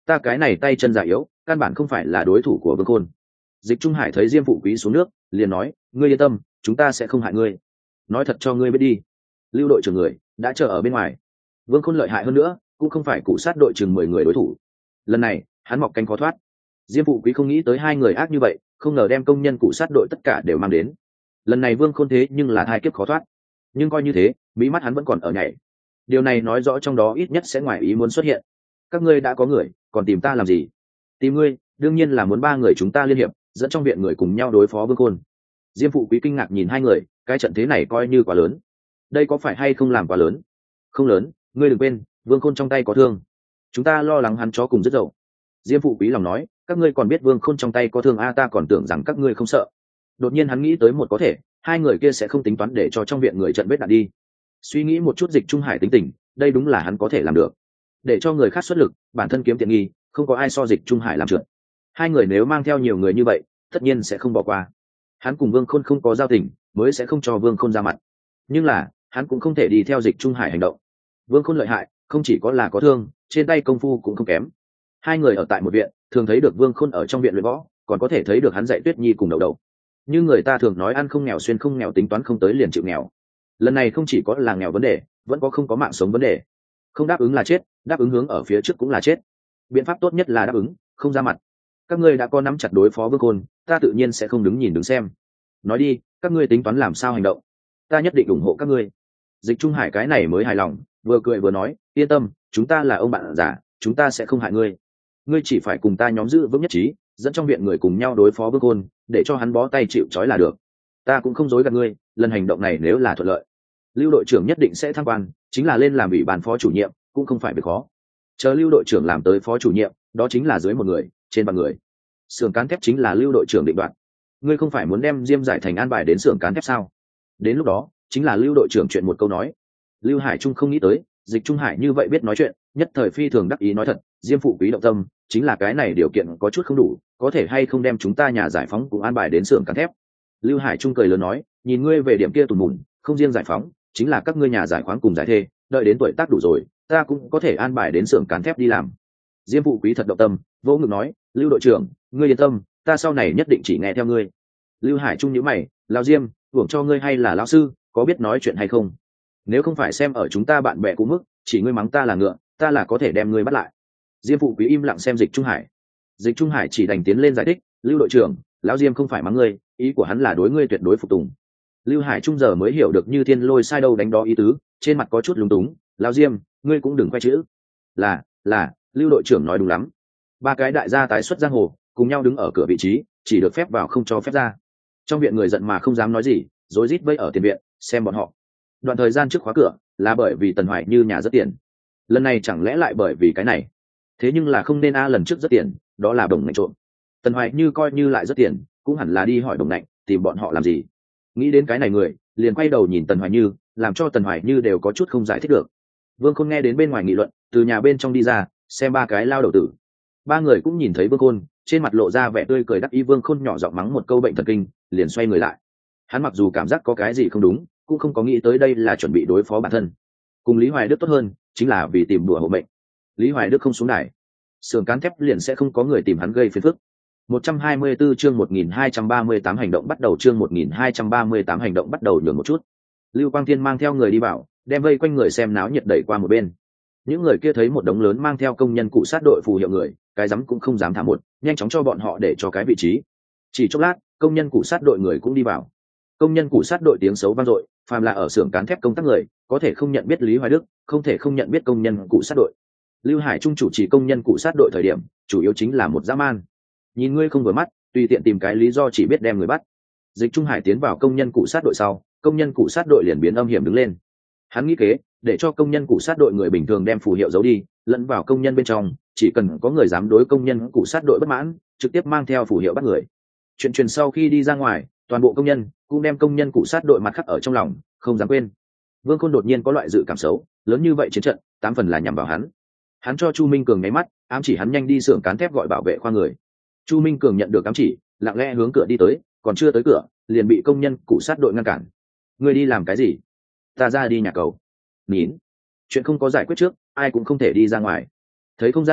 ta cái này tay chân già yếu, căn bản không phải là đối thủ của Vương Khôn. Dịch Trung Hải thấy Diêm Phụ Quý xuống nước, liền nói, ngươi yên tâm, chúng ta sẽ không hại ngươi. Nói thật cho ngươi biết đi, lưu đội trưởng người đã chờ ở bên ngoài. Vương Khôn lợi hại hơn nữa, cũng không phải cụ sát đội chừng mười người đối thủ. Lần này hắn mọc cánh khó thoát. Diêm Phụ Quý không nghĩ tới hai người ác như vậy, không ngờ đem công nhân cụ sát đội tất cả đều mang đến. Lần này Vương Khôn thế nhưng là hai kiếp khó thoát, nhưng coi như thế mí mắt hắn vẫn còn ở nhảy. Điều này nói rõ trong đó ít nhất sẽ ngoài ý muốn xuất hiện. Các ngươi đã có người, còn tìm ta làm gì? Tìm ngươi đương nhiên là muốn ba người chúng ta liên hiệp, dẫn trong viện người cùng nhau đối phó Vương Khôn. Diêm Phụ Quý kinh ngạc nhìn hai người, cái trận thế này coi như quá lớn. Đây có phải hay không làm quá lớn? Không lớn, ngươi đừng quên, Vương Khôn trong tay có thương, chúng ta lo lắng hắn chó cùng rất dậu. Diêm Phụ Quý lòng nói, các ngươi còn biết Vương Khôn trong tay có thương a, ta còn tưởng rằng các ngươi không sợ. Đột nhiên hắn nghĩ tới một có thể, hai người kia sẽ không tính toán để cho trong viện người trận vết đạn đi. Suy nghĩ một chút Dịch Trung Hải tính tình, đây đúng là hắn có thể làm được. Để cho người khác xuất lực, bản thân kiếm tiện nghi, không có ai so Dịch Trung Hải làm trượt. Hai người nếu mang theo nhiều người như vậy, tất nhiên sẽ không bỏ qua. Hắn cùng Vương Khôn không có giao tình, mới sẽ không cho Vương Khôn ra mặt. Nhưng là, hắn cũng không thể đi theo Dịch Trung Hải hành động. Vương Khôn lợi hại, không chỉ có là có thương, trên tay công phu cũng không kém. Hai người ở tại một viện, thường thấy được Vương Khôn ở trong viện luyện võ, còn có thể thấy được hắn dạy Tuyết Nhi cùng đầu đầu. Như người ta thường nói ăn không nghèo xuyên không nghèo, tính toán không tới liền chịu nghèo. Lần này không chỉ có là nghèo vấn đề, vẫn có không có mạng sống vấn đề. Không đáp ứng là chết, đáp ứng hướng ở phía trước cũng là chết. Biện pháp tốt nhất là đáp ứng, không ra mặt. Các ngươi đã có nắm chặt đối phó Vương Khôn, ta tự nhiên sẽ không đứng nhìn đứng xem. Nói đi, các ngươi tính toán làm sao hành động? Ta nhất định ủng hộ các ngươi. Dịch Trung Hải cái này mới hài lòng, vừa cười vừa nói, yên tâm, chúng ta là ông bạn giả, chúng ta sẽ không hại ngươi. Ngươi chỉ phải cùng ta nhóm giữ vững nhất trí, dẫn trong viện người cùng nhau đối phó Vương Khôn, để cho hắn bó tay chịu trói là được. Ta cũng không dối gạt ngươi, lần hành động này nếu là thuận lợi, lưu đội trưởng nhất định sẽ thăng quan, chính là lên làm ủy ban phó chủ nhiệm, cũng không phải việc khó. Chờ lưu đội trưởng làm tới phó chủ nhiệm, đó chính là dưới một người, trên ba người. Xưởng cán thép chính là lưu đội trưởng định đoạt. Ngươi không phải muốn đem Diêm Giải Thành an bài đến xưởng cán thép sao? Đến lúc đó, chính là lưu đội trưởng chuyện một câu nói. Lưu Hải Trung không nghĩ tới, Dịch Trung Hải như vậy biết nói chuyện, nhất thời phi thường đắc ý nói thật, Diêm Phụ Quý động tâm, chính là cái này điều kiện có chút không đủ, có thể hay không đem chúng ta nhà giải phóng cùng an bài đến xưởng cán thép. Lưu Hải Trung cười lớn nói, nhìn ngươi về điểm kia tùn mùn, không riêng giải phóng, chính là các ngươi nhà giải khoáng cùng giải thê, đợi đến tuổi tác đủ rồi, ta cũng có thể an bài đến xưởng cán thép đi làm. Diêm Phụ Quý thật động tâm, vỗ ngực nói, Lưu đội trưởng, ngươi yên tâm, ta sau này nhất định chỉ nghe theo ngươi. Lưu Hải Trung nhíu mày, lão Diêm, hưởng cho ngươi hay là lão sư, có biết nói chuyện hay không? Nếu không phải xem ở chúng ta bạn bè cũ mức, chỉ ngươi mắng ta là ngựa, ta là có thể đem ngươi bắt lại. Diêm Phụ Quý im lặng xem Dịch Trung Hải. Dịch Trung Hải chỉ đành tiến lên giải thích, Lưu đội trưởng, lão Diêm không phải mắng ngươi, ý của hắn là đối ngươi tuyệt đối phục tùng. Lưu Hải Trung giờ mới hiểu được như thiên lôi sai đâu đánh đó ý tứ, trên mặt có chút lúng túng, lão Diêm, ngươi cũng đừng khoe chữ. Là, là, Lưu đội trưởng nói đúng lắm. Ba cái đại gia tái xuất giang hồ, cùng nhau đứng ở cửa vị trí, chỉ được phép vào không cho phép ra. Trong viện người giận mà không dám nói gì, rối rít vây ở tiền viện, xem bọn họ. Đoạn thời gian trước khóa cửa, là bởi vì Tần Hoài Như nhà rất tiền. Lần này chẳng lẽ lại bởi vì cái này? Thế nhưng là không nên a, lần trước rất tiền, đó là đồng ngạnh trộm. Tần Hoài Như coi như lại rất tiền, cũng hẳn là đi hỏi đồng ngạnh, tìm bọn họ làm gì? Nghĩ đến cái này người, liền quay đầu nhìn Tần Hoài Như, làm cho Tần Hoài Như đều có chút không giải thích được. Vương Khôn nghe đến bên ngoài nghị luận, từ nhà bên trong đi ra, xem ba cái lao đầu tử. Ba người cũng nhìn thấy Vương Khôn, trên mặt lộ ra vẻ tươi cười đắc ý. Vương Khôn nhỏ giọng mắng một câu bệnh thần kinh, liền xoay người lại. Hắn mặc dù cảm giác có cái gì không đúng, cũng không có nghĩ tới đây là chuẩn bị đối phó bản thân. Cùng Lý Hoài Đức tốt hơn, chính là vì tìm đùa hộ mệnh. Lý Hoài Đức không xuống đài, xưởng cán thép liền sẽ không có người tìm hắn gây phiền phức. một trăm hai mươi tư chương một nghìn hai trăm ba mươi tám hành động bắt đầu, chương một nghìn hai trăm ba mươi tám hành động bắt đầu. Nhường một chút. Lưu Quang Thiên mang theo người đi vào, đem vây quanh người xem náo nhiệt đẩy qua một bên. Những người kia thấy một đống lớn mang theo công nhân cụ sát đội phù hiệu người, cái dám cũng không dám thả một, nhanh chóng cho bọn họ để cho cái vị trí. Chỉ chốc lát, công nhân cụ sát đội người cũng đi vào. Công nhân cụ sát đội tiếng xấu vang dội, phàm là ở xưởng cán thép công tác người, có thể không nhận biết Lý Hoài Đức, không thể không nhận biết công nhân cụ sát đội. Lưu Hải Trung chủ trì công nhân cụ sát đội thời điểm, chủ yếu chính là một dã man. Nhìn ngươi không vừa mắt, tùy tiện tìm cái lý do chỉ biết đem người bắt. Dịch Trung Hải tiến vào công nhân cụ sát đội sau, công nhân cụ sát đội liền biến âm hiểm đứng lên. Hắn nghĩ kế, để cho công nhân cụ sát đội người bình thường đem phù hiệu giấu đi, lẫn vào công nhân bên trong, chỉ cần có người dám đối công nhân cụ sát đội bất mãn, trực tiếp mang theo phù hiệu bắt người. Chuyện truyền sau khi đi ra ngoài, toàn bộ công nhân cũng đem công nhân cụ sát đội mặt khắc ở trong lòng, không dám quên. Vương Khôn đột nhiên có loại dự cảm xấu, lớn như vậy chiến trận, tám phần là nhằm vào hắn. Hắn cho Chu Minh Cường nháy mắt, ám chỉ hắn nhanh đi xưởng cán thép gọi bảo vệ khoa người. Chu Minh Cường nhận được ám chỉ, lặng lẽ hướng cửa đi tới, còn chưa tới cửa, liền bị công nhân cụ sát đội ngăn cản. Ngươi đi làm cái gì? Ta ra đi nhà cầu. Nín. Chuyện không có giải quyết trước, ai cũng không thể đi ra ngoài. Thấy không ra được,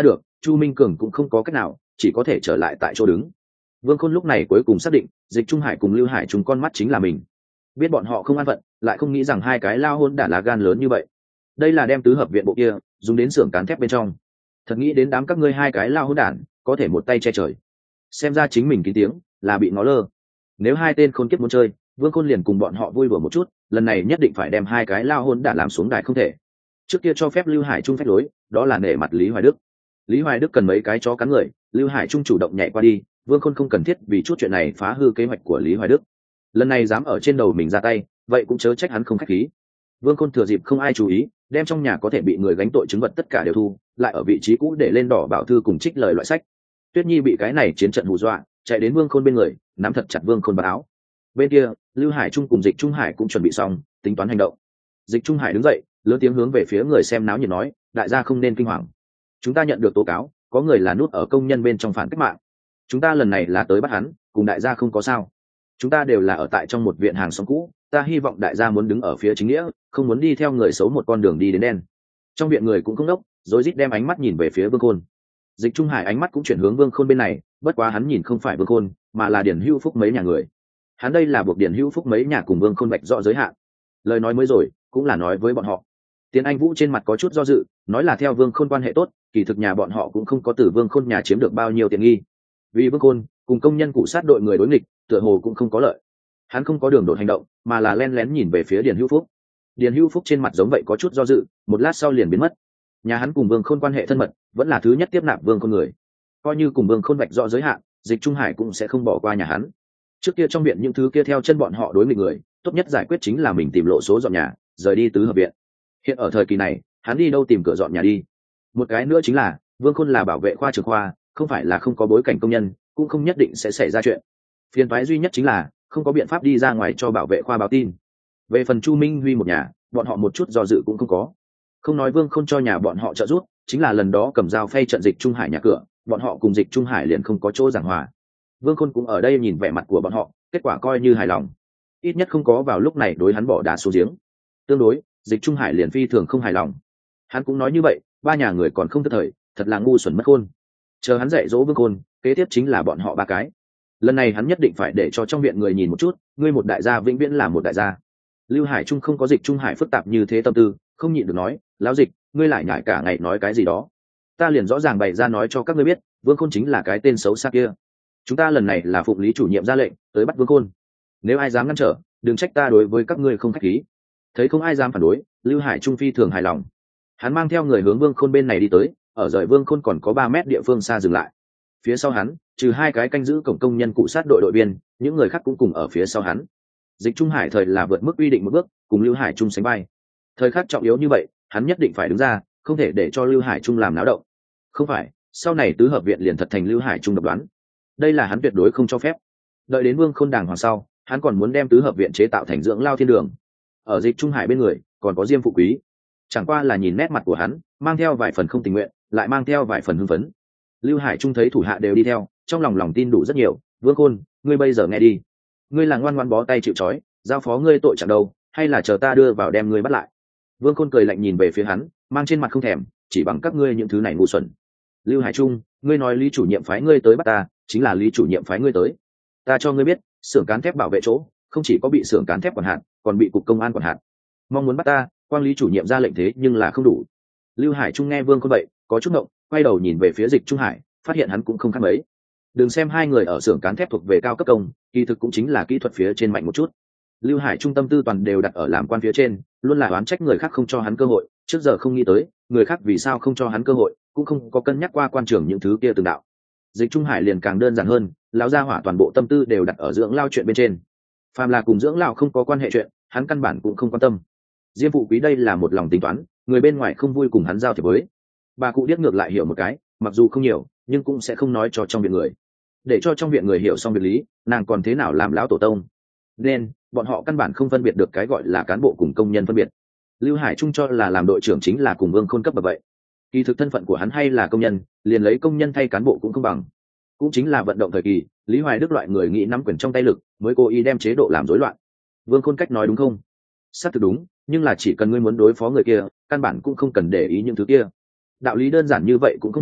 Chu Minh Cường cũng không có cách nào, chỉ có thể trở lại tại chỗ đứng. Vương Khôn lúc này cuối cùng xác định Dịch Trung Hải cùng Lưu Hải Trung con mắt chính là mình. Biết bọn họ không an phận, lại không nghĩ rằng hai cái lao hôn đản lá gan lớn như vậy. Đây là đem tứ hợp viện bộ kia dùng đến xưởng cán thép bên trong. Thật nghĩ đến đám các ngươi hai cái lao hôn đản có thể một tay che trời. Xem ra chính mình kín tiếng là bị ngó lơ. Nếu hai tên khôn kiếp muốn chơi, Vương Khôn liền cùng bọn họ vui đùa một chút, lần này nhất định phải đem hai cái lao hôn đản làm xuống đài không thể. Trước kia cho phép Lưu Hải Trung phép lối, đó là nể mặt Lý Hoài Đức. Lý Hoài Đức cần mấy cái chó cắn người, Lưu Hải Trung chủ động nhảy qua đi, Vương Khôn không cần thiết vì chút chuyện này phá hư kế hoạch của Lý Hoài Đức. Lần này dám ở trên đầu mình ra tay, vậy cũng chớ trách hắn không khách khí. Vương Khôn thừa dịp không ai chú ý, đem trong nhà có thể bị người gánh tội chứng vật tất cả đều thu, lại ở vị trí cũ để lên đỏ bảo thư cùng trích lời loại sách. Tuyết Nhi bị cái này chiến trận hù dọa, chạy đến Vương Khôn bên người, nắm thật chặt Vương Khôn vào áo. Bên kia, Lưu Hải Trung cùng Dịch Trung Hải cũng chuẩn bị xong, tính toán hành động. Dịch Trung Hải đứng dậy, lớn tiếng hướng về phía người xem náo nhiệt nói, đại gia không nên kinh hoàng. Chúng ta nhận được tố cáo, có người là nút ở công nhân bên trong phản cách mạng. Chúng ta lần này là tới bắt hắn, cùng đại gia không có sao. Chúng ta đều là ở tại trong một viện hàng xóm cũ, ta hy vọng đại gia muốn đứng ở phía chính nghĩa, không muốn đi theo người xấu một con đường đi đến đen. Trong viện người cũng không đốc, rối rít đem ánh mắt nhìn về phía Vương Khôn. Dịch Trung Hải ánh mắt cũng chuyển hướng Vương Khôn bên này, bất quá hắn nhìn không phải Vương Khôn, mà là Điền Hữu Phúc mấy nhà người. Hắn đây là buộc Điền Hữu Phúc mấy nhà cùng Vương Khôn vạch rõ giới hạn. Lời nói mới rồi, cũng là nói với bọn họ. Tiến Anh Vũ trên mặt có chút do dự, nói là theo Vương Khôn quan hệ tốt, kỳ thực nhà bọn họ cũng không có từ Vương Khôn nhà chiếm được bao nhiêu tiền nghi. Vì Vương Khôn cùng công nhân cụ sát đội người đối nghịch, tựa hồ cũng không có lợi. Hắn không có đường đột hành động, mà là len lén nhìn về phía Điền Hữu Phúc. Điền Hữu Phúc trên mặt giống vậy có chút do dự, một lát sau liền biến mất. Nhà hắn cùng Vương Khôn quan hệ thân mật, vẫn là thứ nhất tiếp nạp Vương Khôn người. Coi như cùng Vương Khôn vạch rõ giới hạn, Dịch Trung Hải cũng sẽ không bỏ qua nhà hắn. Trước kia trong viện những thứ kia theo chân bọn họ đối nghịch người, tốt nhất giải quyết chính là mình tìm lộ số dọn nhà, rời đi tứ hợp viện. Hiện ở thời kỳ này, hắn đi đâu tìm cửa dọn nhà đi? Một cái nữa chính là, Vương Khôn là bảo vệ khoa trưởng khoa, không phải là không có bối cảnh công nhân, cũng không nhất định sẽ xảy ra chuyện. Phiền toái duy nhất chính là không có biện pháp đi ra ngoài cho bảo vệ khoa báo tin. Về phần Chu Minh Huy một nhà, bọn họ một chút do dự cũng không có. Không nói Vương Khôn cho nhà bọn họ trợ giúp, chính là lần đó cầm dao phay trận Dịch Trung Hải nhà cửa, bọn họ cùng Dịch Trung Hải liền không có chỗ giảng hòa. Vương Khôn cũng ở đây nhìn vẻ mặt của bọn họ, kết quả coi như hài lòng. Ít nhất không có vào lúc này đối hắn bỏ đá xuống giếng. Tương đối, Dịch Trung Hải liền phi thường không hài lòng. Hắn cũng nói như vậy, ba nhà người còn không thất thời, thật là ngu xuẩn mất khôn. Chờ hắn dạy dỗ Vương Khôn, kế tiếp chính là bọn họ ba cái. Lần này hắn nhất định phải để cho trong viện người nhìn một chút, ngươi một đại gia vĩnh viễn là một đại gia. Lưu Hải Trung không có Dịch Trung Hải phức tạp như thế tâm tư, không nhịn được nói, lão Dịch, ngươi lại nhải cả ngày nói cái gì đó. Ta liền rõ ràng bày ra nói cho các ngươi biết, Vương Khôn chính là cái tên xấu xa kia. Chúng ta lần này là phụng lý chủ nhiệm ra lệnh tới bắt Vương Khôn, nếu ai dám ngăn trở, đừng trách ta đối với các ngươi không khách khí. Thấy không ai dám phản đối, Lưu Hải Trung phi thường hài lòng. Hắn mang theo người hướng Vương Khôn bên này đi tới, ở rời Vương Khôn còn có ba mét địa phương xa dừng lại. Phía sau hắn, trừ hai cái canh giữ cổng công nhân cụ sát đội đội viên, những người khác cũng cùng ở phía sau hắn. Dịch Trung Hải thời là vượt mức quy định một bước, cùng Lưu Hải Trung sánh vai. Thời khắc trọng yếu như vậy, hắn nhất định phải đứng ra, không thể để cho Lưu Hải Trung làm náo động. Không phải, sau này tứ hợp viện liền thật thành Lưu Hải Trung độc đoán. Đây là hắn tuyệt đối không cho phép. Đợi đến Vương Khôn đàng hoàng sau, hắn còn muốn đem tứ hợp viện chế tạo thành dưỡng lao thiên đường. Ở Dịch Trung Hải bên người, còn có Diêm Phụ Quý. Chẳng qua là nhìn nét mặt của hắn, mang theo vài phần không tình nguyện, lại mang theo vài phần hưng phấn. Lưu Hải Trung thấy thủ hạ đều đi theo, trong lòng lòng tin đủ rất nhiều. Vương Khôn, ngươi bây giờ nghe đi, ngươi là ngoan ngoãn bó tay chịu trói, giao phó ngươi tội chẳng đâu, hay là chờ ta đưa vào đem ngươi bắt lại? Vương Khôn cười lạnh nhìn về phía hắn, mang trên mặt không thèm, chỉ bằng các ngươi những thứ này ngu xuẩn. Lưu Hải Trung, ngươi nói Lý chủ nhiệm phái ngươi tới bắt ta, chính là Lý chủ nhiệm phái ngươi tới. Ta cho ngươi biết, xưởng cán thép bảo vệ chỗ, không chỉ có bị xưởng cán thép quản hạt, còn bị cục công an quản hạt. Mong muốn bắt ta, quang Lý chủ nhiệm ra lệnh thế nhưng là không đủ. Lưu Hải Trung nghe Vương Khôn vậy, có chút ngộng, quay đầu nhìn về phía Dịch Trung Hải, phát hiện hắn cũng không khác mấy. Đừng xem hai người ở xưởng cán thép thuộc về cao cấp công, kỳ thực cũng chính là kỹ thuật phía trên mạnh một chút. Lưu Hải Trung tâm tư toàn đều đặt ở làm quan phía trên, luôn là oán trách người khác không cho hắn cơ hội, trước giờ không nghĩ tới, người khác vì sao không cho hắn cơ hội, cũng không có cân nhắc qua quan trường những thứ kia từng đạo. Dịch Trung Hải liền càng đơn giản hơn, lão gia hỏa toàn bộ tâm tư đều đặt ở dưỡng lao chuyện bên trên. Phàm là cùng dưỡng lao không có quan hệ chuyện, hắn căn bản cũng không quan tâm. Diêm Phụ Quý đây là một lòng tính toán, người bên ngoài không vui cùng hắn giao thiệp với. Bà cụ điếc ngược lại hiểu một cái, mặc dù không nhiều, nhưng cũng sẽ không nói cho trong viện người. Để cho trong viện người hiểu xong việc lý, nàng còn thế nào làm lão tổ tông. Nên bọn họ căn bản không phân biệt được cái gọi là cán bộ cùng công nhân phân biệt. Lưu Hải Trung cho là làm đội trưởng chính là cùng Vương Khôn cấp bậc vậy. Kỳ thực thân phận của hắn hay là công nhân, liền lấy công nhân thay cán bộ cũng không bằng. Cũng chính là vận động thời kỳ, Lý Hoài Đức loại người nghĩ nắm quyền trong tay lực, mới cố ý đem chế độ làm rối loạn. Vương Khôn cách nói đúng không? Xác thực đúng, nhưng là chỉ cần ngươi muốn đối phó người kia, căn bản cũng không cần để ý những thứ kia. Đạo lý đơn giản như vậy cũng không hiểu,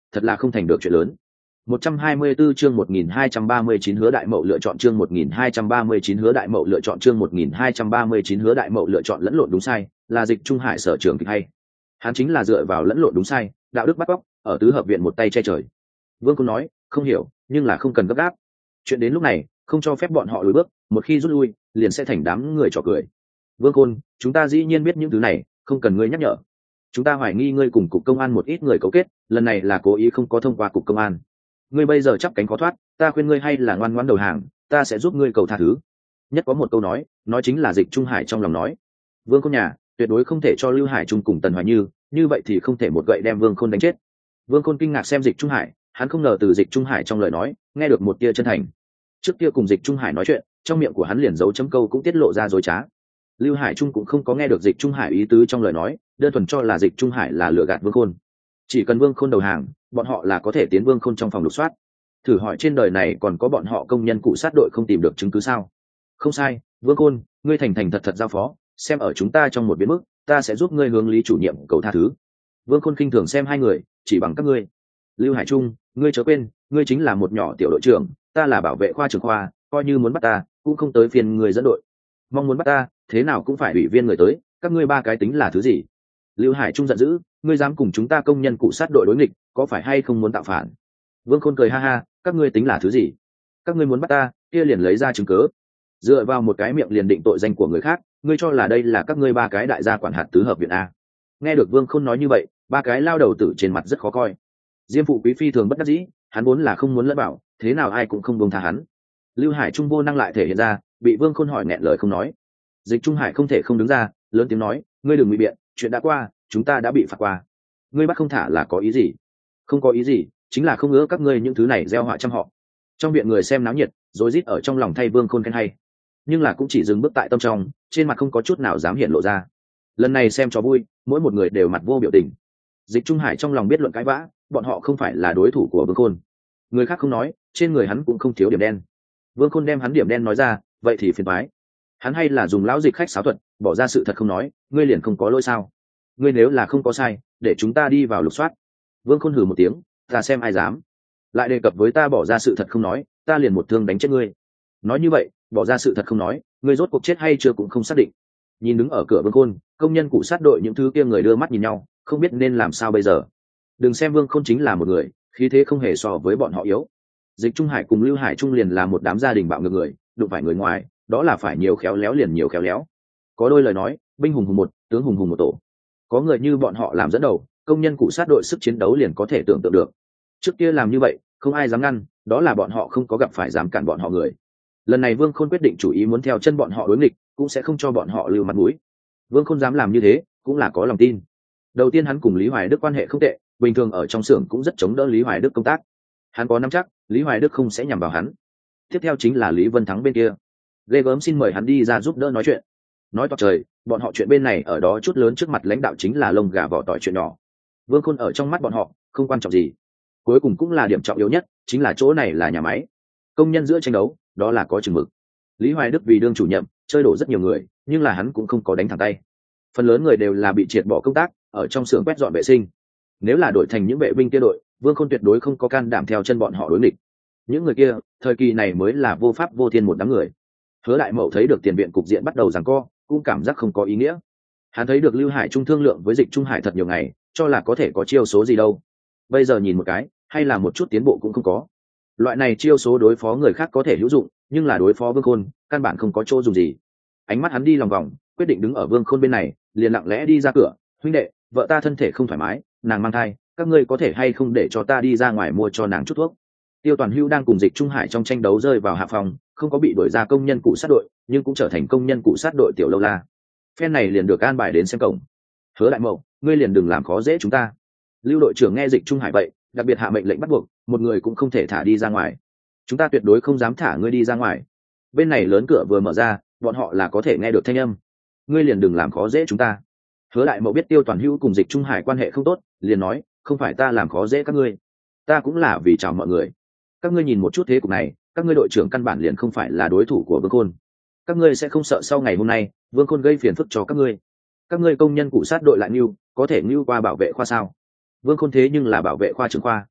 thật là không thành được chuyện lớn. một trăm hai mươi 124 chương một nghìn hai trăm ba mươi chín hứa đại mậu lựa chọn chương một nghìn hai trăm ba mươi chín hứa đại mậu lựa chọn chương một nghìn hai trăm ba mươi chín hứa đại mậu lựa chọn lẫn lộn đúng sai, là Dịch Trung Hải sở trường kịch hay. Hắn chính là dựa vào lẫn lộn đúng sai, đạo đức bắt cóc, ở tứ hợp viện một tay che trời. Vương Côn nói, không hiểu, nhưng là không cần gấp gáp. Chuyện đến lúc này, không cho phép bọn họ lùi bước, một khi rút lui, liền sẽ thành đám người trò cười. Vương Côn, chúng ta dĩ nhiên biết những thứ này, không cần ngươi nhắc nhở. Chúng ta hoài nghi ngươi cùng cục công an một ít người cấu kết, lần này là cố ý không có thông qua cục công an. Ngươi bây giờ chắp cánh khó thoát, ta khuyên ngươi hay là ngoan ngoãn đầu hàng, ta sẽ giúp ngươi cầu tha thứ. Nhất có một câu nói, nói chính là Dịch Trung Hải trong lòng nói. Vương Côn nhà, tuyệt đối không thể cho Lưu Hải Trung cùng Tần Hoài Như, như vậy thì không thể một gậy đem Vương Côn đánh chết. Vương Côn kinh ngạc xem Dịch Trung Hải, hắn không ngờ từ Dịch Trung Hải trong lời nói, nghe được một tia chân thành. Trước kia cùng Dịch Trung Hải nói chuyện, trong miệng của hắn liền dấu chấm câu cũng tiết lộ ra dối trá. Lưu Hải Trung cũng không có nghe được Dịch Trung Hải ý tứ trong lời nói, đơn thuần cho là Dịch Trung Hải là lừa gạt Vương Côn. Chỉ cần Vương Côn đầu hàng, bọn họ là có thể tiến Vương Côn trong phòng lục soát. Thử hỏi trên đời này còn có bọn họ công nhân cụ sát đội không tìm được chứng cứ sao? Không sai, Vương Côn, ngươi thành thành thật thật giao phó, xem ở chúng ta trong một biến mức, ta sẽ giúp ngươi hướng Lý chủ nhiệm cầu tha thứ. Vương Côn khinh thường xem hai người, chỉ bằng các ngươi. Lưu Hải Trung, ngươi chớ quên, ngươi chính là một nhỏ tiểu đội trưởng, ta là bảo vệ khoa trưởng khoa, coi như muốn bắt ta, cũng không tới phiền người dẫn đội. Mong muốn bắt ta, thế nào cũng phải ủy viên người tới, các ngươi ba cái tính là thứ gì? Lưu Hải Trung giận dữ, ngươi dám cùng chúng ta công nhân cụ sát đội đối nghịch, có phải hay không muốn tạo phản? Vương Khôn cười ha ha, các ngươi tính là thứ gì? Các ngươi muốn bắt ta, kia liền lấy ra chứng cớ. Dựa vào một cái miệng liền định tội danh của người khác, ngươi cho là đây là các ngươi ba cái đại gia quản hạt tứ hợp viện a? Nghe được Vương Khôn nói như vậy, ba cái lao đầu tử trên mặt rất khó coi. Diêm phụ quý phi thường bất đắc dĩ, hắn vốn là không muốn lẫn bảo, thế nào ai cũng không buông tha hắn. Lưu Hải Trung vô năng lại thể hiện ra, bị Vương Khôn hỏi nghẹn lời không nói. Dịch Trung Hải không thể không đứng ra, lớn tiếng nói, ngươi đừng ngụy biện, chuyện đã qua, chúng ta đã bị phạt qua. Ngươi bắt không thả là có ý gì? Không có ý gì, chính là không ngỡ các ngươi những thứ này gieo họa trăm họ. Trong viện người xem náo nhiệt, rối rít ở trong lòng thay Vương Khôn khen hay, nhưng là cũng chỉ dừng bước tại tâm trong, trên mặt không có chút nào dám hiện lộ ra. Lần này xem cho vui, mỗi một người đều mặt vô biểu tình. Dịch Trung Hải trong lòng biết luận cãi vã, bọn họ không phải là đối thủ của Vương Khôn. Người khác không nói, trên người hắn cũng không thiếu điểm đen. Vương Khôn đem hắn điểm đen nói ra, vậy thì phiền toái. Hắn hay là dùng lão dịch khách sáo thuật, bỏ ra sự thật không nói, ngươi liền không có lỗi sao? Ngươi nếu là không có sai, để chúng ta đi vào lục soát. Vương Khôn hừ một tiếng, ta xem ai dám. Lại đề cập với ta bỏ ra sự thật không nói, ta liền một thương đánh chết ngươi. Nói như vậy, bỏ ra sự thật không nói, ngươi rốt cuộc chết hay chưa cũng không xác định. Nhìn đứng ở cửa Vương Khôn, công nhân cụ sát đội những thứ kia người đưa mắt nhìn nhau, không biết nên làm sao bây giờ. Đừng xem Vương Khôn chính là một người, khí thế không hề so với bọn họ yếu. Dịch Trung Hải cùng Lưu Hải Trung liền là một đám gia đình bạo ngược người, đụng phải người ngoài, đó là phải nhiều khéo léo liền nhiều khéo léo. Có đôi lời nói, binh hùng hùng một, tướng hùng hùng một tổ. Có người như bọn họ làm dẫn đầu, công nhân cụ sát đội sức chiến đấu liền có thể tưởng tượng được. Trước kia làm như vậy, không ai dám ngăn, đó là bọn họ không có gặp phải dám cản bọn họ người. Lần này Vương Khôn quyết định chủ ý muốn theo chân bọn họ đối nghịch, cũng sẽ không cho bọn họ lưu mặt mũi. Vương Khôn dám làm như thế, cũng là có lòng tin. Đầu tiên hắn cùng Lý Hoài Đức quan hệ không tệ, bình thường ở trong xưởng cũng rất chống đỡ Lý Hoài Đức công tác. Hắn có nắm chắc, Lý Hoài Đức không sẽ nhằm vào hắn. Tiếp theo chính là Lý Vân Thắng bên kia. Ghê gớm xin mời hắn đi ra giúp đỡ nói chuyện. Nói toạc trời, bọn họ chuyện bên này ở đó chút lớn trước mặt lãnh đạo chính là lông gà vỏ tỏi chuyện nhỏ. Vương Khôn ở trong mắt bọn họ, không quan trọng gì. Cuối cùng cũng là điểm trọng yếu nhất, chính là chỗ này là nhà máy. Công nhân giữa tranh đấu, đó là có chừng mực. Lý Hoài Đức vì đương chủ nhiệm, chơi đổ rất nhiều người, nhưng là hắn cũng không có đánh thẳng tay. Phần lớn người đều là bị triệt bỏ công tác, ở trong xưởng quét dọn vệ sinh. Nếu là đổi thành những vệ binh kia đội, Vương Khôn tuyệt đối không có can đảm theo chân bọn họ đối nghịch. Những người kia, thời kỳ này mới là vô pháp vô thiên một đám người. Hứa Đại Mậu thấy được tiền viện cục diện bắt đầu giằng co, cũng cảm giác không có ý nghĩa. Hắn thấy được Lưu Hải Trung thương lượng với Dịch Trung Hải thật nhiều ngày, cho là có thể có chiêu số gì đâu. Bây giờ nhìn một cái, hay là một chút tiến bộ cũng không có. Loại này chiêu số đối phó người khác có thể hữu dụng, nhưng là đối phó Vương Khôn, căn bản không có chỗ dùng gì. Ánh mắt hắn đi lòng vòng, quyết định đứng ở Vương Khôn bên này, liền lặng lẽ đi ra cửa, huynh đệ, vợ ta thân thể không thoải mái, nàng mang thai, các ngươi có thể hay không để cho ta đi ra ngoài mua cho nàng chút thuốc. Tiêu Toàn Hưu đang cùng Dịch Trung Hải trong tranh đấu rơi vào hạ phòng, không có bị đuổi ra công nhân cụ sát đội, nhưng cũng trở thành công nhân cụ sát đội tiểu lâu la. Phen này liền được an bài đến xem cổng. Hứa Đại Mậu, ngươi liền đừng làm khó dễ chúng ta. Lưu đội trưởng nghe Dịch Trung Hải vậy, đặc biệt hạ mệnh lệnh bắt buộc, một người cũng không thể thả đi ra ngoài. Chúng ta tuyệt đối không dám thả ngươi đi ra ngoài. Bên này lớn cửa vừa mở ra, bọn họ là có thể nghe được thanh âm. Ngươi liền đừng làm khó dễ chúng ta. Hứa Đại Mậu biết Tiêu Toàn Hưu cùng Dịch Trung Hải quan hệ không tốt, liền nói, không phải ta làm khó dễ các ngươi, ta cũng là vì chào mọi người. Các ngươi nhìn một chút thế cục này, các ngươi đội trưởng căn bản liền không phải là đối thủ của Vương Khôn. Các ngươi sẽ không sợ sau ngày hôm nay, Vương Khôn gây phiền phức cho các ngươi. Các ngươi công nhân cụ sát đội lại nưu, có thể nưu qua bảo vệ khoa sao? Vương Khôn thế nhưng là bảo vệ khoa trưởng khoa.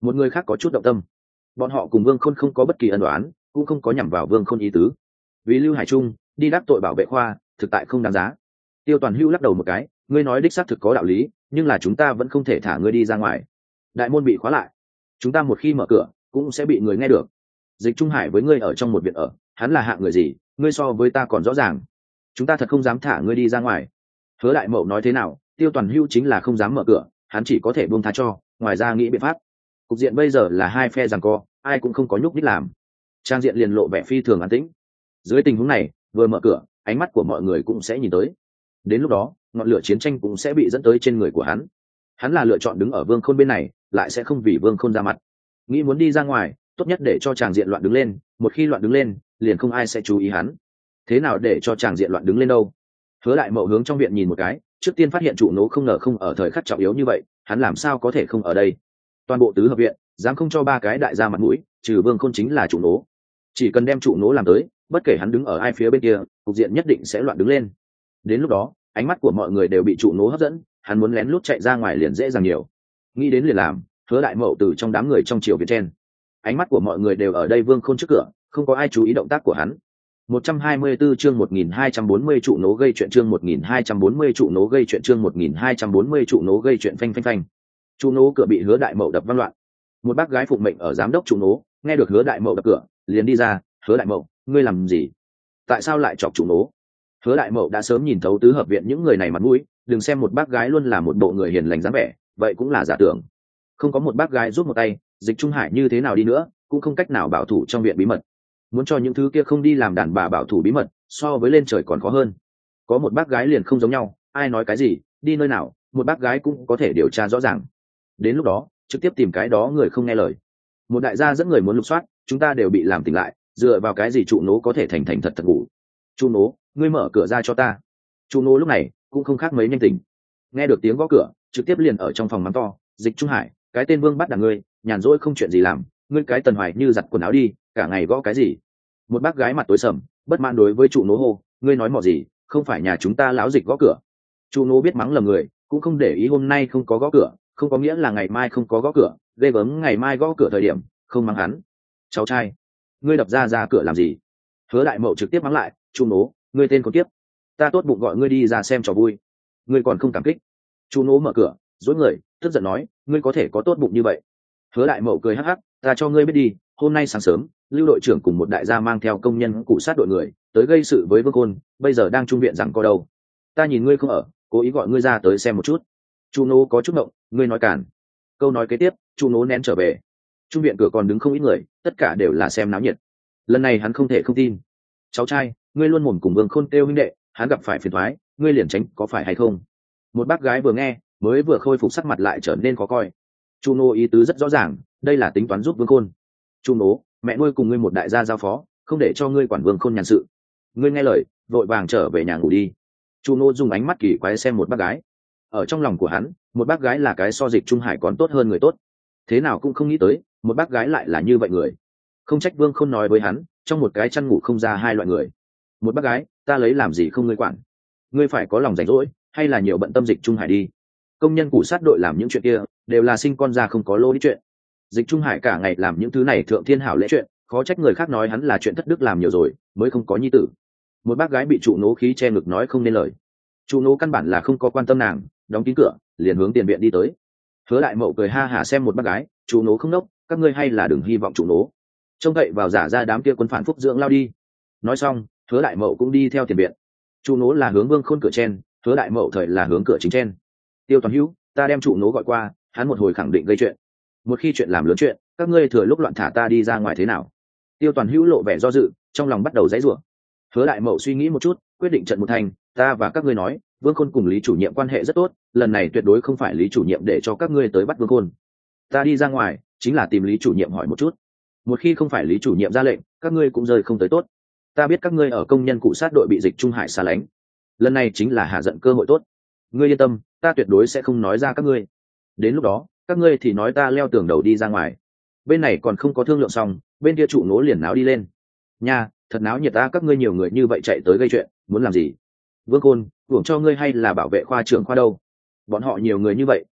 một người khác có chút động tâm. Bọn họ cùng Vương Khôn không có bất kỳ ân oán, cũng không có nhằm vào Vương Khôn ý tứ. Vì Lưu Hải Trung đi đắc tội bảo vệ khoa, thực tại không đáng giá. Tiêu Toàn Hữu lắc đầu một cái, ngươi nói đích xác thực có đạo lý, nhưng là chúng ta vẫn không thể thả ngươi đi ra ngoài. Đại môn bị khóa lại, chúng ta một khi mở cửa cũng sẽ bị người nghe được. Dịch Trung Hải với ngươi ở trong một viện ở, hắn là hạng người gì, ngươi so với ta còn rõ ràng. Chúng ta thật không dám thả ngươi đi ra ngoài. Hứa Đại Mậu nói thế nào, Tiêu Toàn Hữu chính là không dám mở cửa, hắn chỉ có thể buông tha cho, ngoài ra nghĩ biện pháp. Cục diện bây giờ là hai phe giằng co, ai cũng không có nhúc nhích làm. Trang diện liền lộ vẻ phi thường an tĩnh. Dưới tình huống này, vừa mở cửa, ánh mắt của mọi người cũng sẽ nhìn tới. Đến lúc đó, ngọn lửa chiến tranh cũng sẽ bị dẫn tới trên người của hắn. Hắn là lựa chọn đứng ở Vương Khôn bên này, lại sẽ không vì Vương Khôn ra mặt. Nghĩ muốn đi ra ngoài, tốt nhất để cho tràng diện loạn đứng lên, một khi loạn đứng lên, liền không ai sẽ chú ý hắn. Thế nào để cho tràng diện loạn đứng lên đâu? Hứa Đại Mậu hướng trong viện nhìn một cái, trước tiên phát hiện trụ nố không ngờ không ở thời khắc trọng yếu như vậy, hắn làm sao có thể không ở đây? Toàn bộ tứ hợp viện, dám không cho ba cái đại gia mặt mũi, trừ Vương Khôn chính là trụ nố. Chỉ cần đem trụ nố làm tới, bất kể hắn đứng ở ai phía bên kia, cục diện nhất định sẽ loạn đứng lên. Đến lúc đó, ánh mắt của mọi người đều bị trụ nố hấp dẫn, hắn muốn lén lút chạy ra ngoài liền dễ dàng nhiều. Nghĩ đến liền làm, Hứa Đại Mậu từ trong đám người trong triều viện trên, ánh mắt của mọi người đều ở đây Vương Khôn trước cửa, không có ai chú ý động tác của hắn. một trăm hai mươi tư chương một nghìn hai trăm bốn mươi trụ nố gây chuyện chương một nghìn hai trăm bốn mươi trụ nố gây chuyện chương một nghìn hai trăm bốn mươi trụ nố gây chuyện phanh phanh phanh. Trụ nố cửa bị Hứa Đại Mậu đập văng loạn. Một bác gái phụng mệnh ở giám đốc trụ nố, nghe được Hứa Đại Mậu đập cửa, liền đi ra, "Hứa Đại Mậu, ngươi làm gì? Tại sao lại chọc trụ nố?" Hứa Đại Mậu đã sớm nhìn thấu tứ hợp viện những người này mặt mũi, đừng xem một bác gái luôn là một bộ người hiền lành dáng vẻ, vậy cũng là giả tưởng. Không có một bác gái giúp một tay, Dịch Trung Hải như thế nào đi nữa, cũng không cách nào bảo thủ trong viện bí mật. Muốn cho những thứ kia không đi làm đàn bà bảo thủ bí mật, so với lên trời còn khó hơn. Có một bác gái liền không giống nhau, ai nói cái gì, đi nơi nào, một bác gái cũng có thể điều tra rõ ràng. Đến lúc đó, trực tiếp tìm cái đó người không nghe lời. Một đại gia dẫn người muốn lục soát, chúng ta đều bị làm tỉnh lại, dựa vào cái gì trụ nố có thể thành thành thật thật ngủ? Trụ nố, ngươi mở cửa ra cho ta. Trụ nố lúc này cũng không khác mấy nhanh tình, nghe được tiếng gõ cửa, trực tiếp liền ở trong phòng mắng to, Dịch Trung Hải, cái tên Vương bắt đằng ngươi, nhàn rỗi không chuyện gì làm, ngươi cái Tần Hoài như giặt quần áo đi, cả ngày gõ cái gì? Một bác gái mặt tối sầm, bất mãn đối với trụ nố hô, ngươi nói mò gì, không phải nhà chúng ta láo Dịch gõ cửa. Trụ nố biết mắng lầm người, cũng không để ý hôm nay không có gõ cửa, không có nghĩa là ngày mai không có gõ cửa, ghê gớm ngày mai gõ cửa thời điểm, không mắng hắn. Cháu trai, ngươi đập ra ra cửa làm gì? Hứa Đại Mậu trực tiếp mắng lại, trụ nố, ngươi tên con tiếp, ta tốt bụng gọi ngươi đi ra xem trò vui, ngươi còn không cảm kích. Trụ nố mở cửa, dối người, tức giận nói, ngươi có thể có tốt bụng như vậy? Hứa Đại Mậu cười hắc hắc, ta cho ngươi biết đi, hôm nay sáng sớm, Lưu đội trưởng cùng một đại gia mang theo công nhân cụ sát đội người tới gây sự với Vương Khôn, bây giờ đang trung viện rằng có đâu. Ta nhìn ngươi không ở, cố ý gọi ngươi ra tới xem một chút. Chu nố có chút ngộng, ngươi nói cản. Câu nói kế tiếp, Chu nố nén trở về. Trung viện cửa còn đứng không ít người, tất cả đều là xem náo nhiệt. Lần này hắn không thể không tin. Cháu trai, ngươi luôn mồm cùng Vương Khôn kêu huynh đệ, hắn gặp phải phiền toái, ngươi liền tránh có phải hay không? Một bác gái vừa nghe, mới vừa khôi phục sắc mặt lại trở nên khó coi. Chu nô ý tứ rất rõ ràng, đây là tính toán giúp Vương Khôn. Chu nố, mẹ nuôi cùng ngươi một đại gia giao phó, không để cho ngươi quản Vương Khôn nhàn sự. Ngươi nghe lời, vội vàng trở về nhà ngủ đi. Chu nô dùng ánh mắt kỳ quái xem một bác gái. Ở trong lòng của hắn, một bác gái là cái so Dịch Trung Hải còn tốt hơn người tốt. Thế nào cũng không nghĩ tới, một bác gái lại là như vậy người. Không trách Vương Khôn nói với hắn, trong một cái chăn ngủ không ra hai loại người. Một bác gái, ta lấy làm gì không ngươi quản? Ngươi phải có lòng rảnh rỗi, hay là nhiều bận tâm Dịch Trung Hải đi. Công nhân cụ sát đội làm những chuyện kia, đều là sinh con ra không có lô đi chuyện. Dịch Trung Hải cả ngày làm những thứ này thượng thiên hảo lễ chuyện, khó trách người khác nói hắn là chuyện thất đức làm nhiều rồi, mới không có nhi tử. Một bác gái bị trụ nố khí che ngực nói không nên lời. Trụ nố căn bản là không có quan tâm nàng, đóng kín cửa, liền hướng tiền viện đi tới. Hứa Đại Mậu cười ha hả xem một bác gái, trụ nố không nốc, các ngươi hay là đừng hy vọng trụ nố. Trông cậy vào giả ra đám kia quân phản phúc dưỡng lao đi. Nói xong, Hứa Đại Mậu cũng đi theo tiền viện. Trụ nố là hướng Vương Khôn cửa trên, Hứa Đại Mậu thời là hướng cửa chính trên. Tiêu Toàn Hữu, ta đem trụ nố gọi qua, hắn một hồi khẳng định gây chuyện. Một khi chuyện làm lớn chuyện, các ngươi thừa lúc loạn thả ta đi ra ngoài thế nào? Tiêu Toàn Hữu lộ vẻ do dự, trong lòng bắt đầu giãy giụa. Hứa Đại Mậu suy nghĩ một chút, quyết định trận một thành, ta và các ngươi nói, Vương Khôn cùng Lý chủ nhiệm quan hệ rất tốt, lần này tuyệt đối không phải Lý chủ nhiệm để cho các ngươi tới bắt Vương Khôn. Ta đi ra ngoài, chính là tìm Lý chủ nhiệm hỏi một chút. Một khi không phải Lý chủ nhiệm ra lệnh, các ngươi cũng rơi không tới tốt. Ta biết các ngươi ở công nhân cụ sát đội bị Dịch Trung Hải xa lánh, lần này chính là hạ giận cơ hội tốt. Ngươi yên tâm, ta tuyệt đối sẽ không nói ra các ngươi. Đến lúc đó, các ngươi thì nói ta leo tường đầu đi ra ngoài. Bên này còn không có thương lượng xong, bên kia trụ nố liền náo đi lên. Nha, thật náo nhiệt ta, các ngươi nhiều người như vậy chạy tới gây chuyện, muốn làm gì? Vương Khôn, hưởng cho ngươi hay là bảo vệ khoa trưởng khoa đâu? Bọn họ nhiều người như vậy,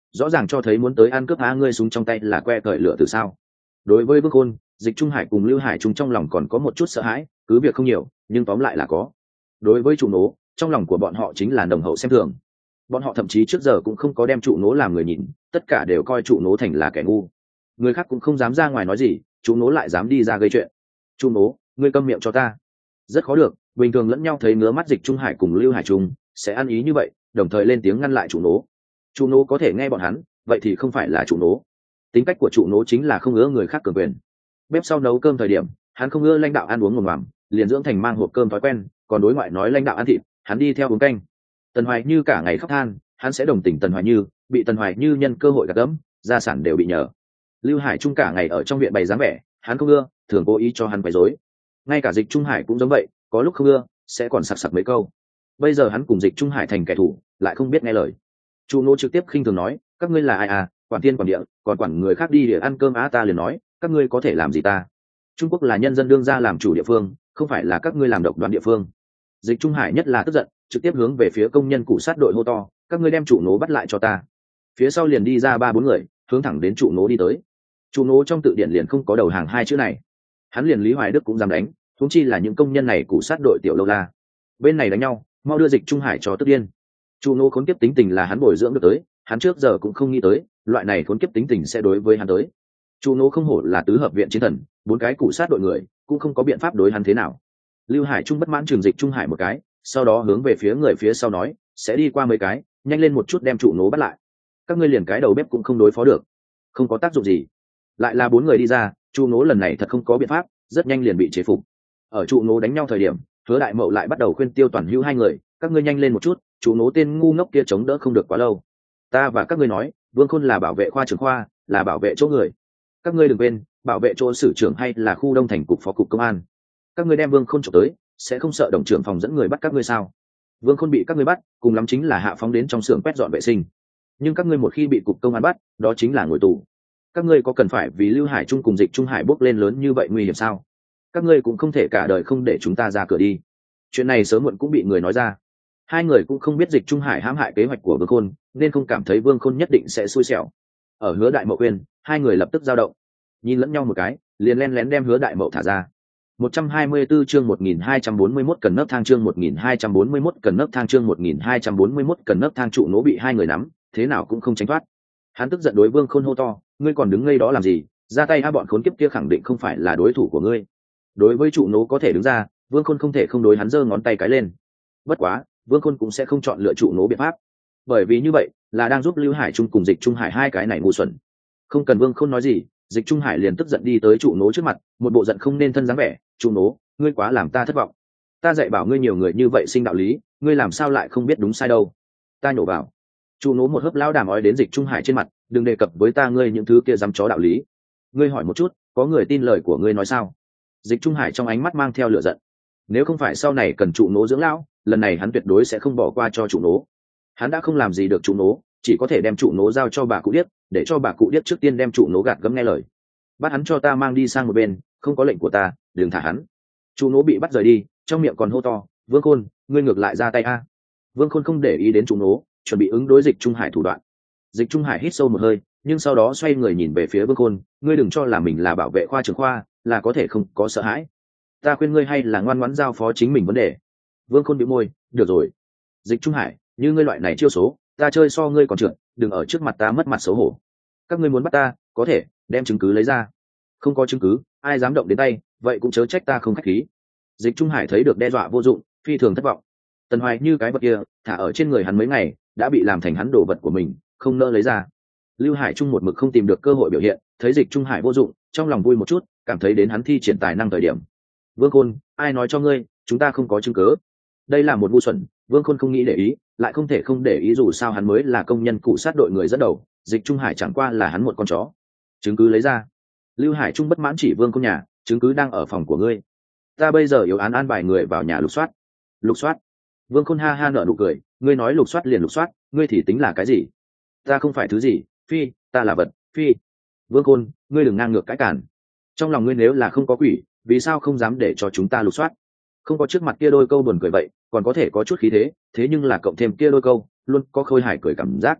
rõ ràng cho thấy muốn tới ăn cướp á, ngươi súng trong tay là que cởi lửa từ sao? Đối với Vương Khôn, Dịch Trung Hải cùng Lưu Hải Trung trong lòng còn có một chút sợ hãi, cứ việc không nhiều nhưng tóm lại là có. Đối với trụ nố, trong lòng của bọn họ chính là nồng hậu xem thường. Bọn họ thậm chí trước giờ cũng không có đem trụ nố làm người nhìn, tất cả đều coi trụ nố thành là kẻ ngu. Người khác cũng không dám ra ngoài nói gì, trụ nố lại dám đi ra gây chuyện. Trụ nố, ngươi câm miệng cho ta. Rất khó được, bình thường lẫn nhau thấy ngứa mắt Dịch Trung Hải cùng Lưu Hải Trung sẽ ăn ý như vậy, đồng thời lên tiếng ngăn lại trụ nố. Trụ nố có thể nghe bọn hắn, vậy thì không phải là trụ nố. Tính cách của trụ nố chính là không ưa người khác cường quyền. Bếp sau nấu cơm thời điểm, hắn không ưa lãnh đạo ăn uống ngồm ngoàm, liền dưỡng thành mang hộp cơm thói quen, còn đối ngoại nói lãnh đạo ăn thịt, hắn đi theo uống canh. Tần Hoài Như cả ngày khóc than, hắn sẽ đồng tình Tần Hoài Như, bị Tần Hoài Như nhân cơ hội gạt gẫm, gia sản đều bị nhờ. Lưu Hải Trung cả ngày ở trong viện bày dáng vẻ, hắn không ưa, thường cố ý cho hắn quấy rối. Ngay cả Dịch Trung Hải cũng giống vậy, có lúc không ưa, sẽ còn sặc sặc mấy câu. Bây giờ hắn cùng Dịch Trung Hải thành kẻ thù, lại không biết nghe lời. Chu Nô trực tiếp khinh thường nói, các ngươi là ai à, quản thiên quản địa, còn quản người khác đi để ăn cơm á, ta liền nói, các ngươi có thể làm gì ta? Trung Quốc là nhân dân đương ra làm chủ địa phương, không phải là các ngươi làm độc đoán địa phương. Dịch Trung Hải nhất là tức giận, trực tiếp hướng về phía công nhân cụ sát đội hô to, các ngươi đem trụ nố bắt lại cho ta. Phía sau liền đi ra ba bốn người, hướng thẳng đến trụ nố đi tới. Trụ nố trong tự điển liền không có đầu hàng hai chữ này, hắn liền Lý Hoài Đức cũng dám đánh, huống chi là những công nhân này cụ sát đội tiểu lâu la. Bên này đánh nhau, mau đưa Dịch Trung Hải cho tức điên. Trụ nố khốn kiếp tính tình là hắn bồi dưỡng được tới, hắn trước giờ cũng không nghĩ tới loại này khốn kiếp tính tình sẽ đối với hắn tới. Trụ nố không hổ là tứ hợp viện chiến thần, bốn cái cụ sát đội người cũng không có biện pháp đối hắn thế nào. Lưu Hải Trung bất mãn trường Dịch Trung Hải một cái, sau đó hướng về phía người phía sau nói, sẽ đi qua mấy cái, nhanh lên một chút đem trụ nố bắt lại. Các ngươi liền cái đầu bếp cũng không đối phó được, không có tác dụng gì. Lại là bốn người đi ra, trụ nố lần này thật không có biện pháp, rất nhanh liền bị chế phục. Ở trụ nố đánh nhau thời điểm, Hứa Đại Mậu lại bắt đầu khuyên Tiêu Toàn Hữu hai người, các ngươi nhanh lên một chút, trụ nố tên ngu ngốc kia chống đỡ không được quá lâu. Ta và các ngươi nói, Vương Khôn là bảo vệ khoa trưởng khoa, là bảo vệ chỗ người. Các ngươi đừng quên, bảo vệ chỗ sử trưởng hay là khu đông thành cục phó cục công an. Các ngươi đem Vương Khôn trộm tới, sẽ không sợ đồng trưởng phòng dẫn người bắt các ngươi sao? Vương Khôn bị các ngươi bắt, cùng lắm chính là hạ phóng đến trong xưởng quét dọn vệ sinh. Nhưng các ngươi một khi bị cục công an bắt, đó chính là ngồi tù. Các ngươi có cần phải vì Lưu Hải Trung cùng Dịch Trung Hải bốc lên lớn như vậy nguy hiểm sao? Các ngươi cũng không thể cả đời không để chúng ta ra cửa đi. Chuyện này sớm muộn cũng bị người nói ra. Hai người cũng không biết Dịch Trung Hải hãm hại kế hoạch của Vương Khôn, nên không cảm thấy Vương Khôn nhất định sẽ xui xẻo. Ở Hứa Đại Mậu khuyên, hai người lập tức dao động, nhìn lẫn nhau một cái, liền len lén đem Hứa Đại Mậu thả ra. một trăm hai mươi tư chương một nghìn hai trăm bốn mươi mốt cần nấc thang chương một nghìn hai trăm bốn mươi mốt cần nấc thang chương một nghìn hai trăm bốn mươi mốt cần nấc thang trụ nố bị hai người nắm, thế nào cũng không tránh thoát. Hắn tức giận đối Vương Khôn hô to, ngươi còn đứng ngây đó làm gì, ra tay a, bọn khốn kiếp kia khẳng định không phải là đối thủ của ngươi. Đối với trụ nố có thể đứng ra, Vương Khôn không thể không đối hắn giơ ngón tay cái lên. Bất quá, Vương Khôn cũng sẽ không chọn lựa trụ nố biện pháp, bởi vì như vậy là đang giúp Lưu Hải Trung cùng Dịch Trung Hải hai cái này ngu xuẩn. Không cần Vương Khôn nói gì, Dịch Trung Hải liền tức giận đi tới trụ nố trước mặt, một bộ giận không nên thân dáng vẻ, trụ nố, ngươi quá làm ta thất vọng. Ta dạy bảo ngươi nhiều người như vậy sinh đạo lý, ngươi làm sao lại không biết đúng sai đâu. Ta nhổ vào. Trụ nố một hớp lao đàm ói đến Dịch Trung Hải trên mặt, đừng đề cập với ta ngươi những thứ kia dám chó đạo lý. Ngươi hỏi một chút, có người tin lời của ngươi nói sao? Dịch Trung Hải trong ánh mắt mang theo lửa giận. Nếu không phải sau này cần trụ nố dưỡng lão, lần này hắn tuyệt đối sẽ không bỏ qua cho trụ nố. Hắn đã không làm gì được trụ nố, chỉ có thể đem trụ nố giao cho bà cụ điếc, để cho bà cụ điếc trước tiên đem trụ nố gạt gẫm nghe lời. Bắt hắn cho ta mang đi sang một bên, không có lệnh của ta, đừng thả hắn. Trụ nố bị bắt rời đi, trong miệng còn hô to, Vương Khôn, ngươi ngược lại ra tay a. Vương Khôn không để ý đến trụ nố, chuẩn bị ứng đối Dịch Trung Hải thủ đoạn. Dịch Trung Hải hít sâu một hơi, nhưng sau đó xoay người nhìn về phía Vương Khôn, ngươi đừng cho là mình là bảo vệ khoa trưởng khoa, là có thể không có sợ hãi. Ta khuyên ngươi hay là ngoan ngoãn giao phó chính mình vấn đề. Vương Khôn bĩu môi, được rồi. Dịch Trung Hải, như ngươi loại này chiêu số, ta chơi so ngươi còn trượt, đừng ở trước mặt ta mất mặt xấu hổ. Các ngươi muốn bắt ta, có thể đem chứng cứ lấy ra. Không có chứng cứ, ai dám động đến tay, vậy cũng chớ trách ta không khách khí. Dịch Trung Hải thấy được đe dọa vô dụng, phi thường thất vọng. Tần Hoài Như cái vật kia, thả ở trên người hắn mấy ngày, đã bị làm thành hắn đồ vật của mình, không nỡ lấy ra. Lưu Hải Trung một mực không tìm được cơ hội biểu hiện, thấy Dịch Trung Hải vô dụng, trong lòng vui một chút, cảm thấy đến hắn thi triển tài năng thời điểm. Vương Khôn, ai nói cho ngươi, chúng ta không có chứng cứ. Đây là một ngu xuẩn, Vương Khôn không nghĩ để ý, lại không thể không để ý, dù sao hắn mới là công nhân cụ sát đội người dẫn đầu, Dịch Trung Hải chẳng qua là hắn một con chó. Chứng cứ lấy ra. Lưu Hải Trung bất mãn chỉ Vương Khôn nhà, chứng cứ đang ở phòng của ngươi. Ta bây giờ yếu án an bài người vào nhà lục soát. Lục soát. Vương Khôn ha ha nở nụ cười, ngươi nói lục soát liền lục soát, ngươi thì tính là cái gì? Ta không phải thứ gì, phi, ta là vật, phi. Vương Khôn, ngươi đừng ngang ngược cãi cản. Trong lòng ngươi nếu là không có quỷ, vì sao không dám để cho chúng ta lục soát? Không có trước mặt kia đôi câu buồn cười vậy, còn có thể có chút khí thế, thế nhưng là cộng thêm kia đôi câu, luôn có khôi hài cười cảm giác.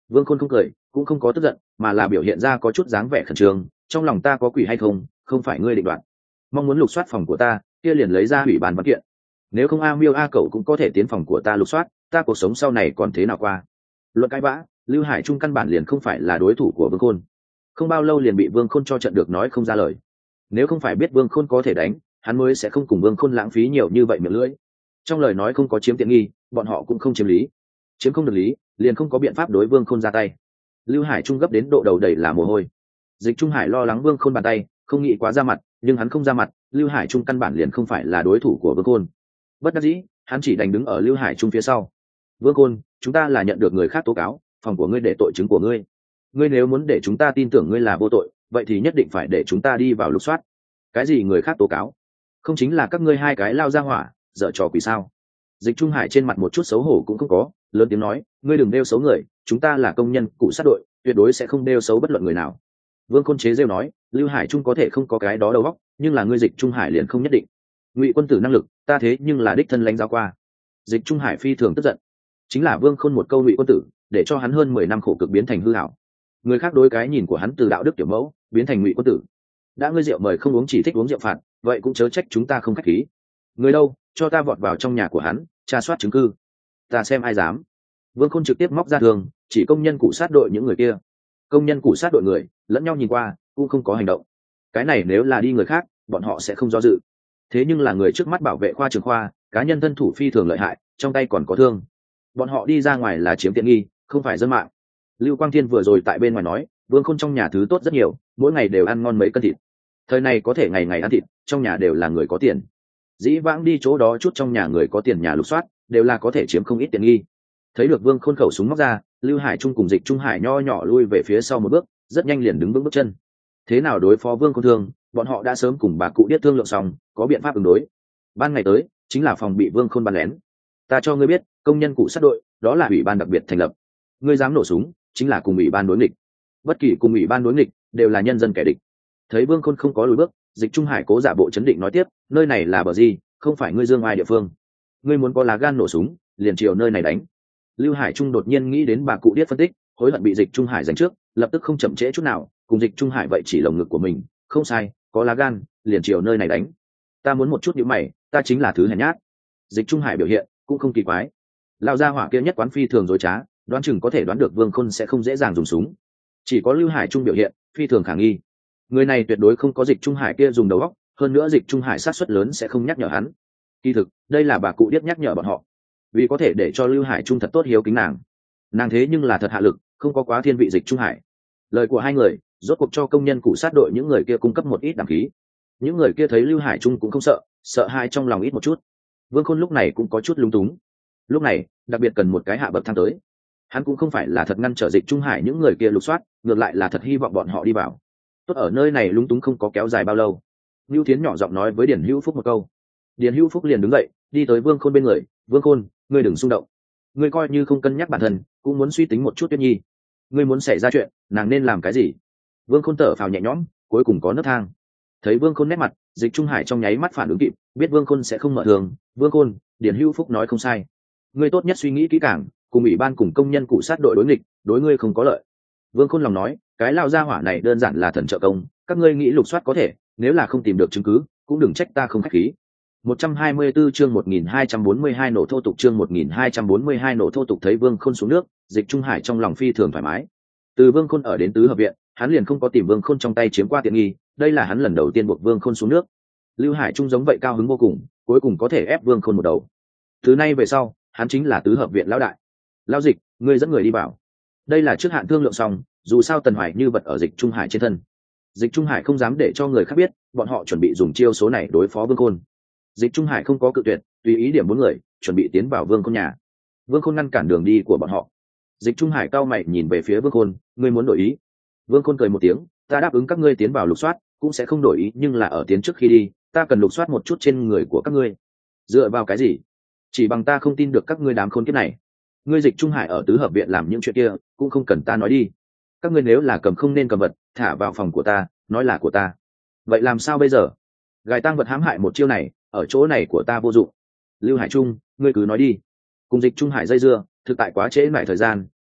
Vương Khôn không cười cũng không có tức giận, mà là biểu hiện ra có chút dáng vẻ khẩn trương. Trong lòng ta có quỷ hay không không phải ngươi định đoạt. Mong muốn lục soát phòng của ta, kia liền lấy ra ủy bàn văn kiện. Nếu không a miêu a cậu cũng có thể tiến phòng của ta lục soát, ta cuộc sống sau này còn thế nào qua. Luận cãi vã, Lưu Hải Trung căn bản liền không phải là đối thủ của Vương Khôn. Không bao lâu liền bị Vương Khôn cho trận được nói không ra lời. Nếu không phải biết Vương Khôn có thể đánh, hắn mới sẽ không cùng Vương Khôn lãng phí nhiều như vậy miệng lưỡi. Trong lời nói không có chiếm tiện nghi, bọn họ cũng không chiếm lý. Chiếm không được lý, liền không có biện pháp đối Vương Khôn ra tay. Lưu Hải Trung gấp đến độ đầu đầy là mồ hôi. Dịch Trung Hải lo lắng Vương Khôn bàn tay, không nghĩ quá ra mặt, nhưng hắn không ra mặt, Lưu Hải Trung căn bản liền không phải là đối thủ của Vương Khôn. Bất đắc dĩ, hắn chỉ đành đứng ở Lưu Hải Trung phía sau. Vương Khôn, chúng ta là nhận được người khác tố cáo, phòng của ngươi để tội chứng của ngươi. Ngươi nếu muốn để chúng ta tin tưởng ngươi là vô tội, vậy thì nhất định phải để chúng ta đi vào lục soát. Cái gì người khác tố cáo? Không chính là các ngươi hai cái lao ra hỏa, dở trò quỷ sao? Dịch Trung Hải trên mặt một chút xấu hổ cũng không có, lớn tiếng nói, ngươi đừng đeo xấu người, chúng ta là công nhân cụ sát đội, tuyệt đối sẽ không đeo xấu bất luận người nào. Vương Khôn chế rêu nói, Lưu Hải Trung có thể không có cái đó đầu óc, nhưng là ngươi Dịch Trung Hải liền không nhất định. Ngụy quân tử năng lực, ta thế nhưng là đích thân lãnh giáo qua. Dịch Trung Hải phi thường tức giận, chính là Vương Khôn một câu ngụy quân tử, để cho hắn hơn mười năm khổ cực biến thành hư hảo. Người khác đối cái nhìn của hắn từ đạo đức tiểu mẫu biến thành ngụy quân tử. Đã ngươi rượu mời không uống chỉ thích uống rượu phạt, vậy cũng chớ trách chúng ta không khách khí. Người đâu, cho ta vọt vào trong nhà của hắn, tra soát chứng cứ. Ta xem ai dám. Vương Khôn trực tiếp móc ra thường, chỉ công nhân cụ sát đội những người kia. Công nhân cụ sát đội người lẫn nhau nhìn qua cũng không có hành động. Cái này nếu là đi người khác, bọn họ sẽ không do dự. Thế nhưng là người trước mắt bảo vệ khoa trưởng khoa, cá nhân thân thủ phi thường lợi hại, trong tay còn có thương. Bọn họ đi ra ngoài là chiếm tiện nghi, không phải dân mạng. Lưu Quang Thiên vừa rồi tại bên ngoài nói, Vương Khôn trong nhà thứ tốt rất nhiều, mỗi ngày đều ăn ngon mấy cân thịt. Thời này có thể ngày ngày ăn thịt, trong nhà đều là người có tiền. Dĩ vãng đi chỗ đó chút trong nhà người có tiền nhà lục soát, đều là có thể chiếm không ít tiện nghi. Thấy được Vương Khôn khẩu súng móc ra, Lưu Hải Trung cùng Dịch Trung Hải nho nhỏ lui về phía sau một bước, rất nhanh liền đứng vững bước chân. Thế nào đối phó Vương Khôn thương, bọn họ đã sớm cùng bà cụ điếc thương lượng xong, có biện pháp ứng đối. Ban ngày tới, chính là phòng bị Vương Khôn bắn lén. Ta cho ngươi biết, công nhân cụ sát đội, đó là ủy ban đặc biệt thành lập. Ngươi dám nổ súng, chính là cùng ủy ban đối nghịch. Bất kỳ cùng ủy ban đối nghịch, đều là nhân dân kẻ địch. Thấy Vương Khôn không có lùi bước, Dịch Trung Hải cố giả bộ chấn định nói tiếp, nơi này là bờ gì, không phải ngươi dương ai địa phương. Ngươi muốn có lá gan nổ súng, liền chiều nơi này đánh. Lưu Hải Trung đột nhiên nghĩ đến bà cụ điếc phân tích, hối hận bị Dịch Trung Hải giành trước, lập tức không chậm trễ chút nào, cùng Dịch Trung Hải vậy chỉ lồng ngực của mình, không sai, có lá gan, liền chiều nơi này đánh. Ta muốn một chút nhíu mày, ta chính là thứ hèn nhát. Dịch Trung Hải biểu hiện cũng không kỳ quái. Lão gia hỏa kia nhất quán phi thường dối trá, đoán chừng có thể đoán được Vương Khôn sẽ không dễ dàng dùng súng. Chỉ có Lưu Hải Trung biểu hiện phi thường khả nghi. Người này tuyệt đối không có Dịch Trung Hải kia dùng đầu óc, hơn nữa Dịch Trung Hải sát suất lớn sẽ không nhắc nhở hắn. Kỳ thực, đây là bà cụ điếc nhắc nhở bọn họ, vì có thể để cho Lưu Hải Trung thật tốt hiếu kính nàng. Nàng thế nhưng là thật hạ lực, không có quá thiên vị Dịch Trung Hải. Lời của hai người rốt cuộc cho công nhân cụ sát đội những người kia cung cấp một ít đảm khí. Những người kia thấy Lưu Hải Trung cũng không sợ, sợ hai trong lòng ít một chút. Vương Khôn lúc này cũng có chút lúng túng. Lúc này đặc biệt cần một cái hạ bậc thang tới. Hắn cũng không phải là thật ngăn trở Dịch Trung Hải những người kia lục soát, ngược lại là thật hy vọng bọn họ đi vào. Tốt ở nơi này lúng túng không có kéo dài bao lâu. Lưu Thiến nhỏ giọng nói với Điền Hữu Phúc một câu. Điền Hữu Phúc liền đứng dậy, đi tới Vương Khôn bên người. Vương Khôn, ngươi đừng xung động. Ngươi coi như không cân nhắc bản thân, cũng muốn suy tính một chút Tuyết Nhi. Ngươi muốn xảy ra chuyện, nàng nên làm cái gì? Vương Khôn thở phào nhẹ nhõm, cuối cùng có nấc thang. Thấy Vương Khôn nét mặt, Dịch Trung Hải trong nháy mắt phản ứng kịp, biết Vương Khôn sẽ không mở thường. Vương Khôn, Điền Hữu Phúc nói không sai. Ngươi tốt nhất suy nghĩ kỹ càng, cùng ủy ban cùng công nhân cụ sát đội đối nghịch, đối ngươi không có lợi. Vương Khôn lòng nói, cái lao gia hỏa này đơn giản là thần trợ công, các ngươi nghĩ lục soát có thể, nếu là không tìm được chứng cứ, cũng đừng trách ta không khách khí. một trăm hai mươi tư chương một nghìn hai trăm bốn mươi hai nổ thô tục chương một nghìn hai trăm bốn mươi hai nổ thô tục thấy Vương Khôn xuống nước, Dịch Trung Hải trong lòng phi thường thoải mái. Từ Vương Khôn ở đến tứ hợp viện, hắn liền không có tìm Vương Khôn trong tay chiếm qua tiện nghi, đây là hắn lần đầu tiên buộc Vương Khôn xuống nước. Lưu Hải Trung giống vậy cao hứng vô cùng, cuối cùng có thể ép Vương Khôn một đầu. Từ nay về sau, hắn chính là tứ hợp viện lão đại. Lão Dịch, ngươi dẫn người đi vào. Đây là trước hạn thương lượng xong, dù sao Tần Hoài như vật ở Dịch Trung Hải trên thân. Dịch Trung Hải không dám để cho người khác biết, bọn họ chuẩn bị dùng chiêu số này đối phó Vương Khôn. Dịch Trung Hải không có cự tuyệt, tùy ý điểm bốn người, chuẩn bị tiến vào Vương Khôn nhà. Vương Khôn ngăn cản đường đi của bọn họ. Dịch Trung Hải cau mày nhìn về phía Vương Khôn, ngươi muốn đổi ý? Vương Khôn cười một tiếng, ta đáp ứng các ngươi tiến vào lục soát, cũng sẽ không đổi ý, nhưng là ở tiến trước khi đi, ta cần lục soát một chút trên người của các ngươi. Dựa vào cái gì? Chỉ bằng ta không tin được các ngươi đám khốn kiếp này. Ngươi Dịch Trung Hải ở tứ hợp viện làm những chuyện kia, cũng không cần ta nói đi. Các ngươi nếu là cầm không nên cầm vật, thả vào phòng của ta, nói là của ta. Vậy làm sao bây giờ? Gài tang vật hãm hại một chiêu này, ở chỗ này của ta vô dụng. Lưu Hải Trung, ngươi cứ nói đi. Cùng Dịch Trung Hải dây dưa, thực tại quá trễ lại thời gian,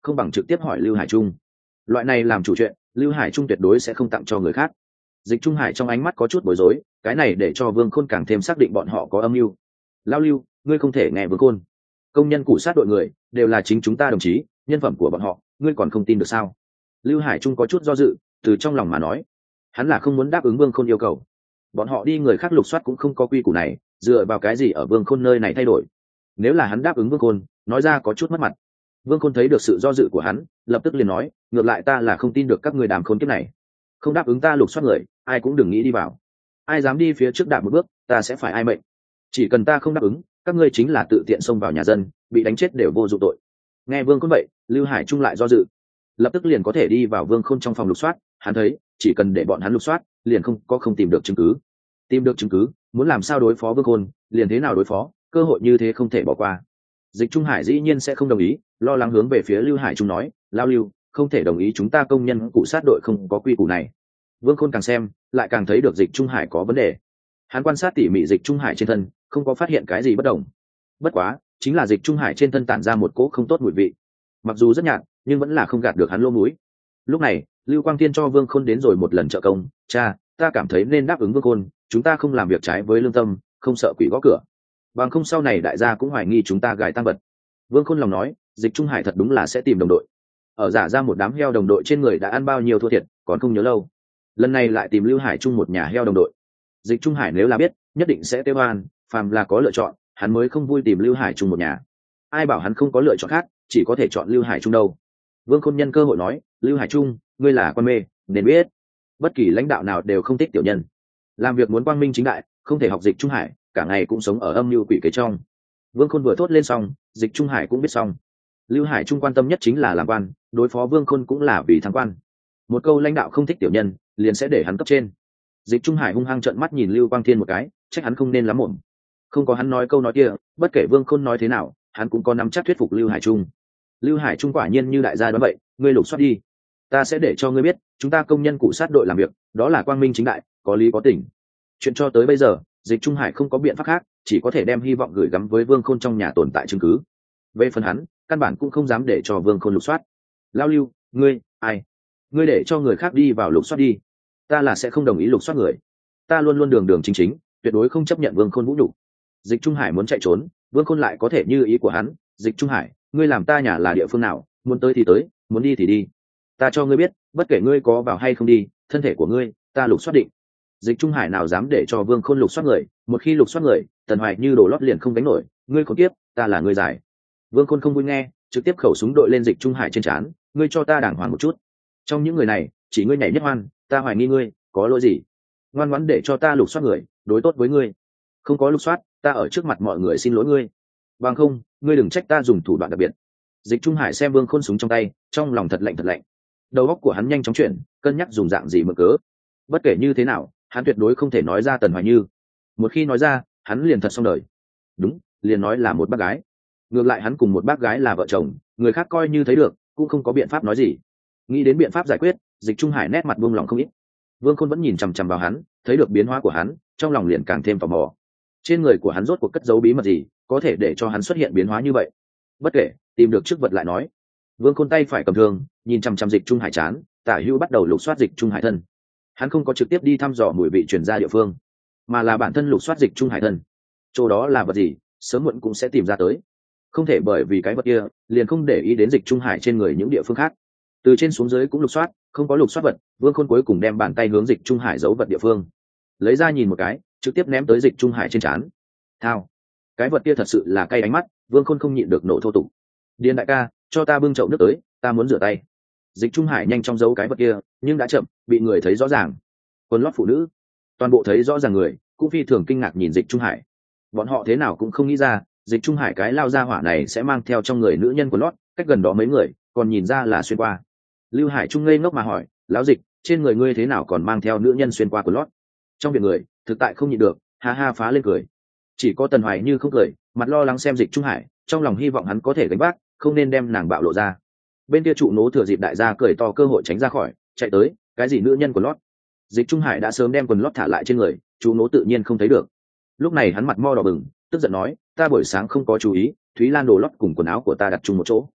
không bằng trực tiếp hỏi Lưu Hải Trung. Loại này làm chủ chuyện, Lưu Hải Trung tuyệt đối sẽ không tặng cho người khác. Dịch Trung Hải trong ánh mắt có chút bối rối, cái này để cho Vương Khôn càng thêm xác định bọn họ có âm mưu. Lao Lưu, ngươi không thể nghe Vương Khôn. Công nhân cũ sát đội người đều là chính chúng ta đồng chí, nhân phẩm của bọn họ, ngươi còn không tin được sao? Lưu Hải Trung có chút do dự, từ trong lòng mà nói, hắn là không muốn đáp ứng Vương Khôn yêu cầu. Bọn họ đi người khác lục soát cũng không có quy củ này, dựa vào cái gì ở Vương Khôn nơi này thay đổi? Nếu là hắn đáp ứng Vương Khôn, nói ra có chút mất mặt. Vương Khôn thấy được sự do dự của hắn, lập tức liền nói, ngược lại ta là không tin được các người đàm khôn kiếp này. Không đáp ứng ta lục soát người, ai cũng đừng nghĩ đi vào. Ai dám đi phía trước đạp một bước, ta sẽ phải ai mệnh. Chỉ cần ta không đáp ứng, các ngươi chính là tự tiện xông vào nhà dân, bị đánh chết đều vô dụng tội. Nghe Vương Khôn vậy, Lưu Hải Trung lại do dự, lập tức liền có thể đi vào Vương Khôn trong phòng lục soát. Hắn thấy, chỉ cần để bọn hắn lục soát, liền không có không tìm được chứng cứ. Tìm được chứng cứ, muốn làm sao đối phó Vương Khôn, liền thế nào đối phó, cơ hội như thế không thể bỏ qua. Dịch Trung Hải dĩ nhiên sẽ không đồng ý, lo lắng hướng về phía Lưu Hải Trung nói, Lao Lưu, không thể đồng ý chúng ta công nhân cụ sát đội không có quy củ này. Vương Khôn càng xem, lại càng thấy được Dịch Trung Hải có vấn đề. Hắn quan sát tỉ mỉ Dịch Trung Hải trên thân, không có phát hiện cái gì bất đồng. Bất quá, chính là Dịch Trung Hải trên thân tản ra một cỗ không tốt mùi vị. Mặc dù rất nhạt, nhưng vẫn là không gạt được hắn lỗ mũi. Lúc này, Lưu Quang Thiên cho Vương Khôn đến rồi một lần trợ công, cha, ta cảm thấy nên đáp ứng Vương Khôn, chúng ta không làm việc trái với lương tâm, không sợ quỷ gõ cửa. Bằng không sau này đại gia cũng hoài nghi chúng ta gài tăng vật. Vương Khôn lòng nói, Dịch Trung Hải thật đúng là sẽ tìm đồng đội. Ở giả ra một đám heo đồng đội trên người đã ăn bao nhiêu thua thiệt, còn không nhớ lâu. Lần này lại tìm Lưu Hải Trung một nhà heo đồng đội. Dịch Trung Hải nếu là biết, nhất định sẽ tiêu oan, phàm là có lựa chọn, hắn mới không vui tìm Lưu Hải Trung một nhà. Ai bảo hắn không có lựa chọn khác, chỉ có thể chọn Lưu Hải Trung đâu. Vương Khôn nhân cơ hội nói, Lưu Hải Trung, ngươi là quan mê, nên biết, bất kỳ lãnh đạo nào đều không thích tiểu nhân. Làm việc muốn quang minh chính đại, không thể học Dịch Trung Hải, cả ngày cũng sống ở âm mưu quỷ kế trong. Vương Khôn vừa thốt lên xong, Dịch Trung Hải cũng biết xong. Lưu Hải Trung quan tâm nhất chính là làm quan, đối phó Vương Khôn cũng là vì thăng quan. Một câu lãnh đạo không thích tiểu nhân, liền sẽ để hắn cấp trên. Dịch Trung Hải hung hăng trợn mắt nhìn Lưu Quang Thiên một cái, trách hắn không nên lắm mồm. Không có hắn nói câu nói kia, bất kể Vương Khôn nói thế nào, hắn cũng có nắm chắc thuyết phục Lưu Hải Trung. Lưu Hải Trung quả nhiên như đại gia đoán vậy, ngươi lục soát đi, ta sẽ để cho ngươi biết, chúng ta công nhân cụ sát đội làm việc, đó là quang minh chính đại, có lý có tình. Chuyện cho tới bây giờ, Dịch Trung Hải không có biện pháp khác, chỉ có thể đem hy vọng gửi gắm với Vương Khôn trong nhà tồn tại chứng cứ. Về phần hắn, căn bản cũng không dám để cho Vương Khôn lục soát. Lao Lưu, ngươi, ai? Ngươi để cho người khác đi vào lục soát đi. Ta là sẽ không đồng ý lục soát người. Ta luôn luôn đường đường chính chính, tuyệt đối không chấp nhận Vương Khôn vũ nhục. Dịch Trung Hải muốn chạy trốn, Vương Khôn lại có thể như ý của hắn. Dịch Trung Hải, ngươi làm ta nhà là địa phương nào, muốn tới thì tới, muốn đi thì đi. Ta cho ngươi biết, bất kể ngươi có vào hay không đi, thân thể của ngươi, ta lục soát định. Dịch Trung Hải nào dám để cho Vương Khôn lục soát người, một khi lục soát người, Tần Hoài như đổ lót liền không đánh nổi, ngươi khốn kiếp, ta là người giải. Vương Khôn không vui nghe, trực tiếp khẩu súng đội lên Dịch Trung Hải trên trán, ngươi cho ta đàng hoàng một chút. Trong những người này, chỉ ngươi nhảy nhất hoan, ta hoài nghi ngươi, có lỗi gì? Ngoan ngoãn để cho ta lục soát người, đối tốt với ngươi. Không có lục soát, ta ở trước mặt mọi người xin lỗi ngươi. Bằng không, ngươi đừng trách ta dùng thủ đoạn đặc biệt. Dịch Trung Hải xem Vương Khôn súng trong tay, trong lòng thật lạnh thật lạnh. Đầu óc của hắn nhanh chóng chuyển, cân nhắc dùng dạng gì mượn cớ. Bất kể như thế nào, hắn tuyệt đối không thể nói ra Tần Hoài Như. Một khi nói ra, hắn liền thật xong đời. Đúng, liền nói là một bác gái. Ngược lại hắn cùng một bác gái là vợ chồng, người khác coi như thấy được, cũng không có biện pháp nói gì. Nghĩ đến biện pháp giải quyết, Dịch Trung Hải nét mặt buông lỏng không ít. Vương Khôn vẫn nhìn chằm chằm vào hắn, thấy được biến hóa của hắn, trong lòng liền càng thêm tò mò. Trên người của hắn rốt cuộc cất giấu bí mật gì, có thể để cho hắn xuất hiện biến hóa như vậy? Bất kể, tìm được trước vật lại nói. Vương Khôn tay phải cầm thương, nhìn chằm chằm Dịch Trung Hải chán, Tả Hữu bắt đầu lục soát Dịch Trung Hải thân. Hắn không có trực tiếp đi thăm dò mùi vị truyền ra địa phương, mà là bản thân lục soát Dịch Trung Hải thân. Chỗ đó là vật gì, sớm muộn cũng sẽ tìm ra tới. Không thể bởi vì cái vật kia, liền không để ý đến Dịch Trung Hải trên người những địa phương khác. Từ trên xuống dưới cũng lục soát, không có lục soát vật, Vương Khôn cuối cùng đem bàn tay hướng Dịch Trung Hải giấu vật địa phương, lấy ra nhìn một cái, trực tiếp ném tới Dịch Trung Hải trên trán. Thao, cái vật kia thật sự là cay ánh mắt, Vương Khôn không nhịn được nổ thô tục. Điền đại ca, cho ta bưng chậu nước tới, ta muốn rửa tay. Dịch Trung Hải nhanh chóng giấu cái vật kia, nhưng đã chậm, bị người thấy rõ ràng. Quần lót phụ nữ, toàn bộ thấy rõ ràng người, cũng phi thường kinh ngạc nhìn Dịch Trung Hải. Bọn họ thế nào cũng không nghĩ ra, Dịch Trung Hải cái lao ra hỏa này sẽ mang theo trong người nữ nhân quần lót, cách gần đó mấy người, còn nhìn ra là xuyên qua. Lưu Hải Trung ngây ngốc mà hỏi, lão Dịch, trên người ngươi thế nào còn mang theo nữ nhân xuyên qua quần lót? Trong việc người, thực tại không nhịn được, ha ha phá lên cười. Chỉ có Tần Hoài Như không cười, mặt lo lắng xem Dịch Trung Hải, trong lòng hy vọng hắn có thể gánh vác, không nên đem nàng bạo lộ ra. Bên kia trụ nố thừa dịp đại gia cười to cơ hội tránh ra khỏi, chạy tới, cái gì nữ nhân quần lót? Dịch Trung Hải đã sớm đem quần lót thả lại trên người, trụ nố tự nhiên không thấy được. Lúc này hắn mặt mo đỏ bừng, tức giận nói, ta buổi sáng không có chú ý, Thúy Lan đồ lót cùng quần áo của ta đặt chung một chỗ.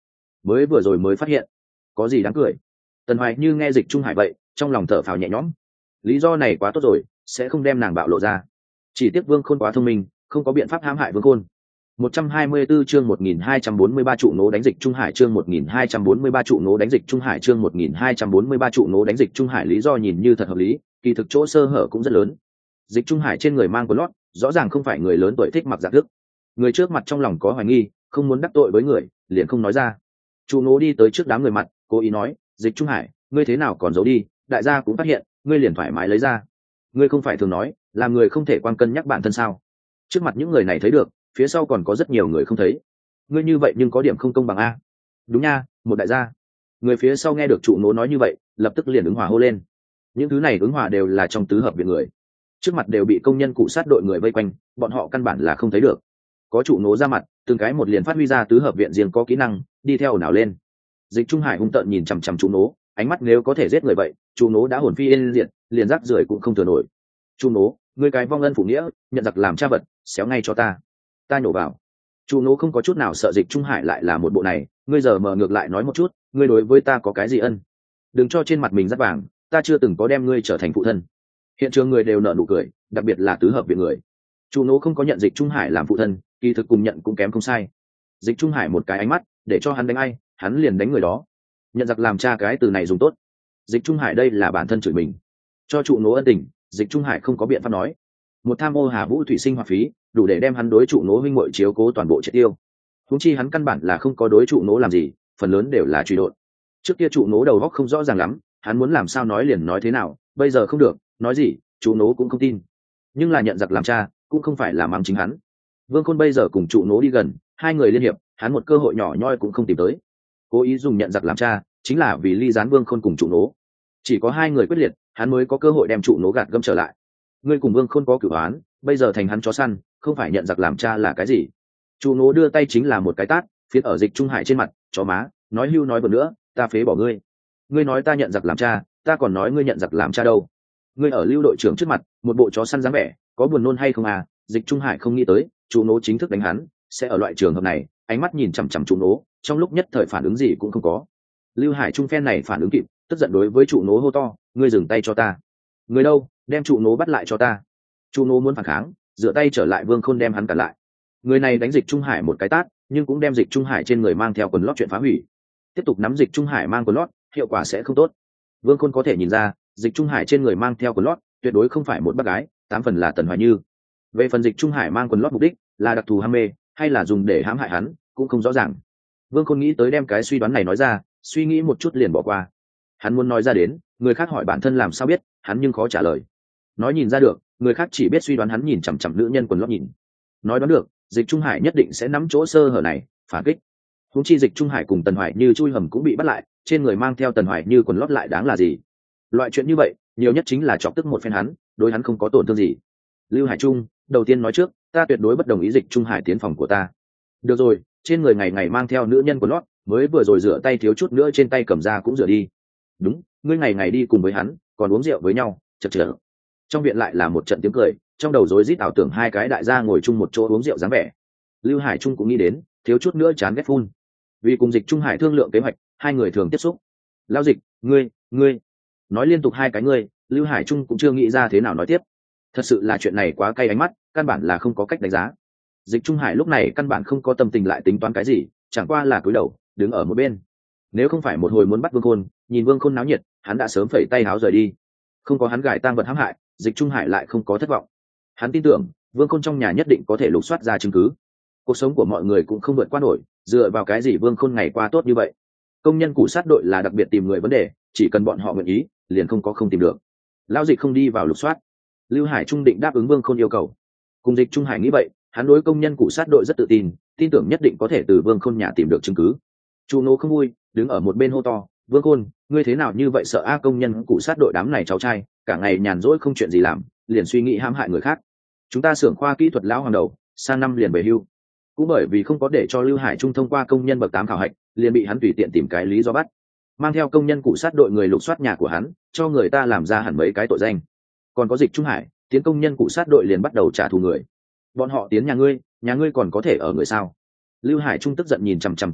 mới vừa rồi mới phát hiện có gì đáng cười. Tần Hoài Như nghe Dịch Trung Hải vậy trong lòng thở phào nhẹ nhõm, lý do này quá tốt rồi, sẽ không đem nàng bạo lộ ra. Chỉ tiếc Vương Khôn quá thông minh, không có biện pháp hãm hại Vương Khôn. một trăm hai mươi 124 chương một nghìn hai trăm bốn mươi ba trụ nố đánh Dịch Trung Hải chương một nghìn hai trăm bốn mươi ba trụ nố đánh Dịch Trung Hải chương một nghìn hai trăm bốn mươi ba trụ nố đánh Dịch Trung Hải lý do nhìn như thật hợp lý, kỳ thực chỗ sơ hở cũng rất lớn. Dịch Trung Hải trên người mang quần lót, rõ ràng không phải người lớn tuổi thích mặc giặt thức. Người trước mặt trong lòng có hoài nghi, không muốn đắc tội với người, liền không nói ra. Trụ nố đi tới trước đám người mặt, cố ý nói, Dịch Trung Hải, ngươi thế nào còn giấu đi, đại gia cũng phát hiện, ngươi liền thoải mái lấy ra. Ngươi không phải thường nói, làm người không thể quan cân nhắc bản thân sao? Trước mặt những người này thấy được, phía sau còn có rất nhiều người không thấy. Ngươi như vậy nhưng có điểm không công bằng a. Đúng nha, một đại gia. Người phía sau nghe được trụ nố nói như vậy, lập tức liền ứng hòa hô lên. Những thứ này ứng hòa đều là trong tứ hợp viện người. Trước mặt đều bị công nhân cụ sát đội người vây quanh, bọn họ căn bản là không thấy được. Có trụ nố ra mặt, từng cái một liền phát huy ra tứ hợp viện riêng có kỹ năng, đi theo nào lên. Dịch Trung Hải hung tợn nhìn chằm chằm trụ nố, ánh mắt nếu có thể giết người vậy, trụ nố đã hồn phi yên diệt, liền rác rưởi cũng không thừa nổi. Trụ nố, ngươi cái vong ân phụ nghĩa, nhận giặc làm cha vật, xéo ngay cho ta. Ta nhổ vào. Trụ nố không có chút nào sợ Dịch Trung Hải lại là một bộ này, ngươi giờ mở ngược lại nói một chút, ngươi đối với ta có cái gì ân? Đừng cho trên mặt mình dắt vàng, ta chưa từng có đem ngươi trở thành phụ thân. Hiện trường người đều nở nụ cười, đặc biệt là tứ hợp viện người. Trụ nố không có nhận Dịch Trung Hải làm phụ thân, kỳ thực cùng nhận cũng kém không sai. Dịch Trung Hải một cái ánh mắt, để cho hắn đánh ai, hắn liền đánh người đó. Nhận giặc làm cha cái từ này dùng tốt. Dịch Trung Hải đây là bản thân chửi mình. Cho trụ nố ân tình, Dịch Trung Hải không có biện pháp nói. Một tham ô Hà Vũ thủy sinh hoạt phí, đủ để đem hắn đối trụ nố huynh muội chiếu cố toàn bộ triệt tiêu. Huống chi hắn căn bản là không có đối trụ nố làm gì, phần lớn đều là truy đột. Trước kia trụ nố đầu óc không rõ ràng lắm, hắn muốn làm sao nói liền nói thế nào, bây giờ không được, nói gì, trụ nố cũng không tin. Nhưng là nhận giặc làm cha, cũng không phải là mắng chính hắn. Vương Khôn bây giờ cùng trụ nố đi gần, hai người liên hiệp, hắn một cơ hội nhỏ nhoi cũng không tìm tới. Cố ý dùng nhận giặc làm cha, chính là vì ly gián Vương Khôn cùng trụ nố. Chỉ có hai người quyết liệt, hắn mới có cơ hội đem trụ nố gạt gẫm trở lại. Ngươi cùng Vương Khôn có cửu oán, bây giờ thành hắn chó săn, không phải nhận giặc làm cha là cái gì? Trụ nố đưa tay chính là một cái tát, phiến ở Dịch Trung Hải trên mặt, chó má, nói hưu nói vừa nữa, ta phế bỏ ngươi. Ngươi nói ta nhận giặc làm cha, ta còn nói ngươi nhận giặc làm cha đâu? Ngươi ở Lưu đội trưởng trước mặt, một bộ chó săn dáng vẻ, có buồn nôn hay không à? Dịch Trung Hải không nghĩ tới, trụ nố chính thức đánh hắn, sẽ ở loại trường hợp này, ánh mắt nhìn chằm chằm trụ nố, trong lúc nhất thời phản ứng gì cũng không có. Lưu Hải Trung phen này phản ứng kịp, tức giận đối với trụ nố hô to, ngươi dừng tay cho ta. Người đâu, đem trụ nố bắt lại cho ta. Trụ nố muốn phản kháng, dựa tay trở lại Vương Khôn đem hắn cản lại. Người này đánh Dịch Trung Hải một cái tát, nhưng cũng đem Dịch Trung Hải trên người mang theo quần lót chuyện phá hủy. Tiếp tục nắm Dịch Trung Hải mang quần lót, hiệu quả sẽ không tốt. Vương Khôn có thể nhìn ra, Dịch Trung Hải trên người mang theo quần lót, tuyệt đối không phải một bác gái, tám phần là Tần Hoài Như. Về phần Dịch Trung Hải mang quần lót mục đích, là đặc thù ham mê, hay là dùng để hãm hại hắn, cũng không rõ ràng. Vương Khôn nghĩ tới đem cái suy đoán này nói ra, suy nghĩ một chút liền bỏ qua. Hắn muốn nói ra đến, người khác hỏi bản thân làm sao biết, hắn nhưng khó trả lời. Nói nhìn ra được, người khác chỉ biết suy đoán hắn nhìn chằm chằm nữ nhân quần lót nhìn. Nói đoán được, Dịch Trung Hải nhất định sẽ nắm chỗ sơ hở này, phản kích. Huống chi Dịch Trung Hải cùng Tần Hoài Như chui hầm cũng bị bắt lại, trên người mang theo Tần Hoài Như quần lót lại đáng là gì? Loại chuyện như vậy, nhiều nhất chính là chọc tức một phen hắn, đối hắn không có tổn thương gì. Lưu Hải Trung, đầu tiên nói trước, ta tuyệt đối bất đồng ý Dịch Trung Hải tiến phòng của ta. Được rồi, trên người ngày ngày mang theo nữ nhân quần lót, mới vừa rồi rửa tay thiếu chút nữa trên tay cầm ra cũng rửa đi. Đúng, ngươi ngày ngày đi cùng với hắn, còn uống rượu với nhau, chật chật. Trong viện lại là một trận tiếng cười, trong đầu rối rít ảo tưởng hai cái đại gia ngồi chung một chỗ uống rượu dáng vẻ. Lưu Hải Trung cũng nghĩ đến, thiếu chút nữa chán ghét phun. Vì cùng Dịch Trung Hải thương lượng kế hoạch, hai người thường tiếp xúc. Lao Dịch, ngươi, ngươi, nói liên tục hai cái ngươi, Lưu Hải Trung cũng chưa nghĩ ra thế nào nói tiếp. Thật sự là chuyện này quá cay ánh mắt, căn bản là không có cách đánh giá. Dịch Trung Hải lúc này căn bản không có tâm tình lại tính toán cái gì, chẳng qua là cúi đầu, đứng ở một bên. Nếu không phải một hồi muốn bắt Vương Khôn, nhìn Vương Khôn náo nhiệt, hắn đã sớm phẩy tay áo rời đi. Không có hắn gài tang vật hãm hại, Dịch Trung Hải lại không có thất vọng. Hắn tin tưởng, Vương Khôn trong nhà nhất định có thể lục soát ra chứng cứ. Cuộc sống của mọi người cũng không vượt qua nổi, dựa vào cái gì Vương Khôn ngày qua tốt như vậy? Công nhân cụ sát đội là đặc biệt tìm người vấn đề, chỉ cần bọn họ nguyện ý, liền không có không tìm được. Lão Dịch không đi vào lục soát. Lưu Hải Trung định đáp ứng Vương Khôn yêu cầu. Cùng Dịch Trung Hải nghĩ vậy, hắn đối công nhân cụ sát đội rất tự tin, tin tưởng nhất định có thể từ Vương Khôn nhà tìm được chứng cứ. Chu Nô không vui, đứng ở một bên hô to, Vương Khôn, ngươi thế nào như vậy sợ a công nhân cụ sát đội đám này cháu trai, cả ngày nhàn rỗi không chuyện gì làm, liền suy nghĩ hãm hại người khác. Chúng ta xưởng khoa kỹ thuật lão hoàng đầu, sang năm liền về hưu. Cũng bởi vì không có để cho Lưu Hải Trung thông qua công nhân bậc tám khảo hạch, liền bị hắn tùy tiện tìm cái lý do bắt. Mang theo công nhân cụ sát đội người lục soát nhà của hắn, cho người ta làm ra hẳn mấy cái tội danh. Còn có Dịch Trung Hải, tiến công nhân cụ sát đội liền bắt đầu trả thù người. Bọn họ tiến nhà ngươi, nhà ngươi còn có thể ở người sao? Lưu Hải Trung tức giận nhìn chằm chằm Chu Nô,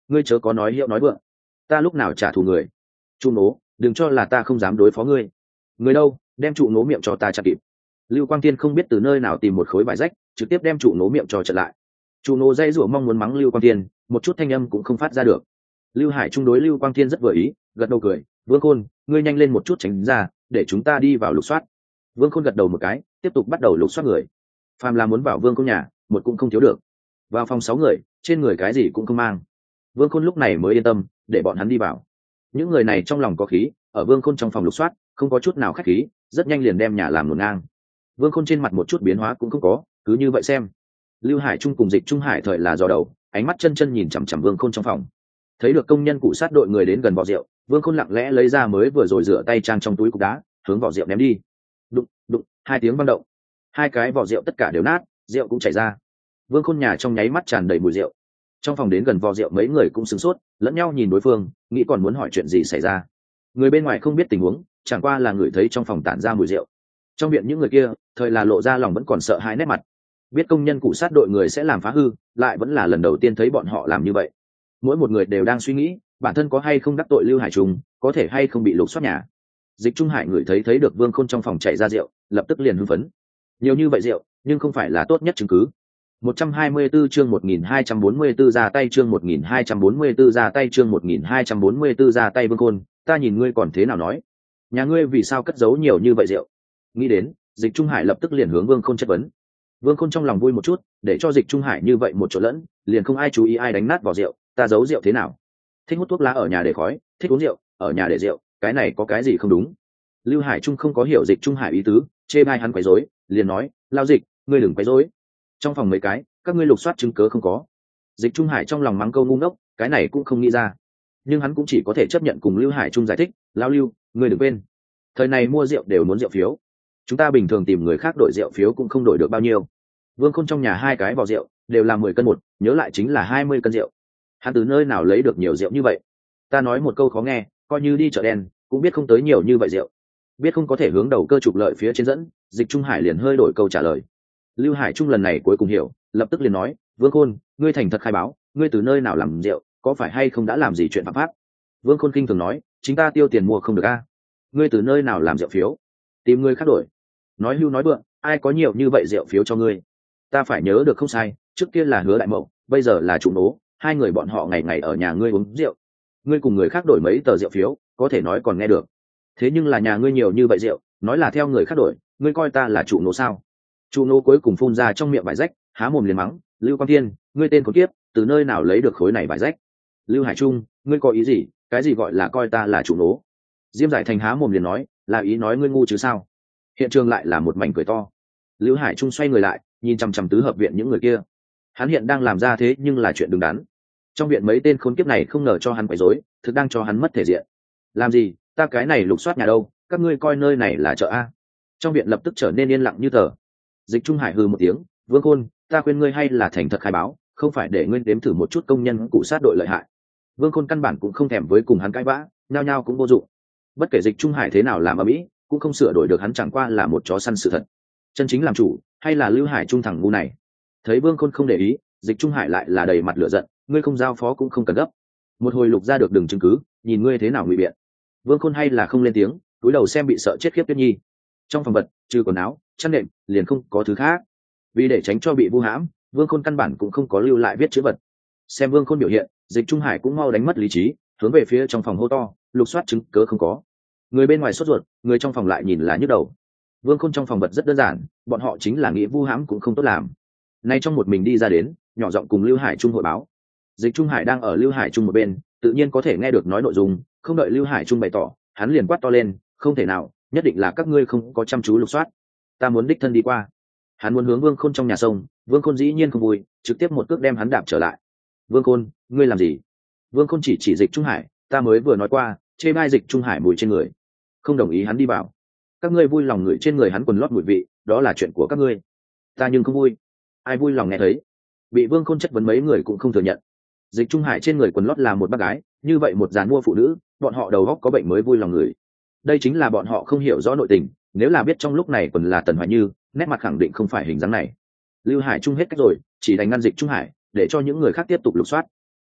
ngươi chớ có nói hiệu nói vượng, ta lúc nào trả thù người. Trụ nố, đừng cho là ta không dám đối phó ngươi. Người đâu, đem trụ nố miệng cho ta chặt kịp. Lưu Quang Thiên không biết từ nơi nào tìm một khối vải rách, trực tiếp đem trụ nố miệng cho chặn lại. Trụ nố dây rủa mong muốn mắng Lưu Quang Thiên, một chút thanh âm cũng không phát ra được. Lưu Hải Trung đối Lưu Quang Thiên rất vừa ý, gật đầu cười, Vương Khôn, ngươi nhanh lên một chút tránh ra, để chúng ta đi vào lục soát. Vương Khôn gật đầu một cái, tiếp tục bắt đầu lục soát người. Phàm là muốn vào Vương Khôn nhà, một cũng không thiếu được. Vào phòng sáu người, trên người cái gì cũng không mang. Vương Khôn lúc này mới yên tâm, để bọn hắn đi vào. Những người này trong lòng có khí, ở Vương Khôn trong phòng lục soát, không có chút nào khách khí, rất nhanh liền đem nhà làm luồn ngang. Vương Khôn trên mặt một chút biến hóa cũng không có, cứ như vậy xem. Lưu Hải Trung cùng Dịch Trung Hải thời là dò đầu, ánh mắt chân chân nhìn chằm chằm Vương Khôn trong phòng. Thấy được công nhân cụ sát đội người đến gần vỏ rượu, Vương Khôn lặng lẽ lấy ra mới vừa rồi rửa tay trang trong túi cục đá, hướng vỏ rượu ném đi. Đụng, đụng, hai tiếng vang động. Hai cái vỏ rượu tất cả đều nát, rượu cũng chảy ra. Vương Khôn nhà trong nháy mắt tràn đầy mùi rượu. Trong phòng đến gần vò rượu mấy người cũng sửng sốt, lẫn nhau nhìn đối phương, nghĩ còn muốn hỏi chuyện gì xảy ra. Người bên ngoài không biết tình huống, chẳng qua là người thấy trong phòng tản ra mùi rượu. Trong viện những người kia, thời là lộ ra lòng vẫn còn sợ hãi nét mặt. Biết công nhân cụ sát đội người sẽ làm phá hư, lại vẫn là lần đầu tiên thấy bọn họ làm như vậy. Mỗi một người đều đang suy nghĩ, bản thân có hay không đắc tội Lưu Hải Trung, có thể hay không bị lục soát nhà. Dịch Trung Hải người thấy thấy được Vương Khôn trong phòng chảy ra rượu, lập tức liền hưng phấn. Nhiều như vậy rượu, nhưng không phải là tốt nhất chứng cứ. một trăm hai mươi 124 chương một nghìn hai trăm bốn mươi 124 ra tay chương một nghìn hai trăm bốn mươi 124 ra tay chương một nghìn hai trăm bốn mươi 124 ra tay Vương Khôn, ta nhìn ngươi còn thế nào nói? Nhà ngươi vì sao cất giấu nhiều như vậy rượu? Nghĩ đến, Dịch Trung Hải lập tức liền hướng Vương Khôn chất vấn. Vương Khôn trong lòng vui một chút, để cho Dịch Trung Hải như vậy một chỗ lẫn, liền không ai chú ý ai đánh nát vỏ rượu, ta giấu rượu thế nào? Thích hút thuốc lá ở nhà để khói, thích uống rượu, ở nhà để rượu, cái này có cái gì không đúng? Lưu Hải Trung không có hiểu Dịch Trung Hải ý tứ, chê bai hắn quấy rối, liền nói, lao Dịch, ngươi đừng quấy rối. Trong phòng mấy cái, các ngươi lục soát chứng cớ không có. Dịch Trung Hải trong lòng mắng câu ngu ngốc, cái này cũng không nghĩ ra, nhưng hắn cũng chỉ có thể chấp nhận cùng Lưu Hải Trung giải thích, lao Lưu, ngươi đừng quên, thời này mua rượu đều muốn rượu phiếu, chúng ta bình thường tìm người khác đổi rượu phiếu cũng không đổi được bao nhiêu. Vương Khôn trong nhà hai cái vỏ rượu đều là mười cân một, nhớ lại chính là hai mươi cân rượu. Hắn từ nơi nào lấy được nhiều rượu như vậy? Ta nói một câu khó nghe, coi như đi chợ đen cũng biết không tới nhiều như vậy rượu. Biết không có thể hướng đầu cơ trục lợi phía trên dẫn, Dịch Trung Hải liền hơi đổi câu trả lời. Lưu Hải Trung lần này cuối cùng hiểu, lập tức liền nói, Vương Khôn, ngươi thành thật khai báo, ngươi từ nơi nào làm rượu, có phải hay không đã làm gì chuyện phạm pháp? Vương Khôn kinh thường nói, chính ta tiêu tiền mua không được a. Ngươi từ nơi nào làm rượu phiếu? Tìm người khác đổi. Nói hưu nói bượng, ai có nhiều như vậy rượu phiếu cho ngươi? Ta phải nhớ được không sai, trước kia là Hứa Đại Mậu, bây giờ là Trụ Nố, hai người bọn họ ngày ngày ở nhà ngươi uống rượu. Ngươi cùng người khác đổi mấy tờ rượu phiếu, có thể nói còn nghe được. Thế nhưng là nhà ngươi nhiều như vậy rượu, nói là theo người khác đổi, ngươi coi ta là Trụ Nố sao? Trụ Nố cuối cùng phun ra trong miệng vải rách, há mồm liền mắng, Lưu Quang Thiên, ngươi tên khốn kiếp, từ nơi nào lấy được khối này vải rách? Lưu Hải Trung, ngươi có ý gì? Cái gì gọi là coi ta là Trụ Nố? Diêm Giải Thành há mồm liền nói, là ý nói ngươi ngu chứ sao? Hiện trường lại là một mảnh cười to. Lưu Hải Trung xoay người lại, nhìn chằm chằm tứ hợp viện những người kia. Hắn hiện đang làm ra thế nhưng là chuyện đứng đắn. Trong viện mấy tên khốn kiếp này không ngờ cho hắn quấy rối, thực đang cho hắn mất thể diện. Làm gì? Ta cái này lục soát nhà đâu? Các ngươi coi nơi này là chợ a? Trong viện lập tức trở nên yên lặng như tờ. Dịch Trung Hải hừ một tiếng, Vương Khôn, ta khuyên ngươi hay là thành thật khai báo, không phải để ngươi đếm thử một chút công nhân cụ sát đội lợi hại. Vương Khôn căn bản cũng không thèm với cùng hắn cãi vã, nhao nhao cũng vô dụng. Bất kể Dịch Trung Hải thế nào làm ở mỹ, cũng không sửa đổi được hắn chẳng qua là một chó săn sự thật. Chân chính làm chủ, hay là Lưu Hải Trung thằng ngu này? Thấy Vương Khôn không để ý, Dịch Trung Hải lại là đầy mặt lửa giận, ngươi không giao phó cũng không cần gấp. Một hồi lục ra được đừng chứng cứ, nhìn ngươi thế nào ngụy biện. Vương Khôn hay là không lên tiếng, cúi đầu xem bị sợ chết khiếp Tuyết Nhi. Trong phòng vật, trừ quần áo, chăn nệm, liền không có thứ khác. Vì để tránh cho bị vu hãm, Vương Khôn căn bản cũng không có lưu lại viết chữ vật. Xem Vương Khôn biểu hiện, Dịch Trung Hải cũng mau đánh mất lý trí, hướng về phía trong phòng hô to, lục soát chứng cớ không có. Người bên ngoài sốt ruột, người trong phòng lại nhìn là nhức đầu. Vương Khôn trong phòng vật rất đơn giản, bọn họ chính là nghĩ vu hãm cũng không tốt làm. Nay trong một mình đi ra đến, nhỏ giọng cùng Lưu Hải Trung hội báo. Dịch Trung Hải đang ở Lưu Hải Trung một bên, tự nhiên có thể nghe được nói nội dung, không đợi Lưu Hải Trung bày tỏ, hắn liền quát to lên, không thể nào, nhất định là các ngươi không có chăm chú lục soát, ta muốn đích thân đi qua. Hắn muốn hướng Vương Khôn trong nhà sông, Vương Khôn dĩ nhiên không vui, trực tiếp một cước đem hắn đạp trở lại. Vương Khôn, ngươi làm gì? Vương Khôn chỉ chỉ Dịch Trung Hải, ta mới vừa nói qua, chê bai Dịch Trung Hải mùi trên người, không đồng ý hắn đi vào. Các ngươi vui lòng ngửi trên người hắn quần lót mùi vị, đó là chuyện của các ngươi, ta nhưng không vui. Ai vui lòng nghe thấy? Bị Vương Khôn chất vấn mấy người cũng không thừa nhận. Dịch Trung Hải trên người quần lót là một bác gái, như vậy một dàn mua phụ nữ, bọn họ đầu óc có bệnh mới vui lòng ngửi. Đây chính là bọn họ không hiểu rõ nội tình, nếu là biết trong lúc này quần là Tần Hoài Như, nét mặt khẳng định không phải hình dáng này. Lưu Hải Trung hết cách rồi, chỉ đành ngăn Dịch Trung Hải, để cho những người khác tiếp tục lục soát.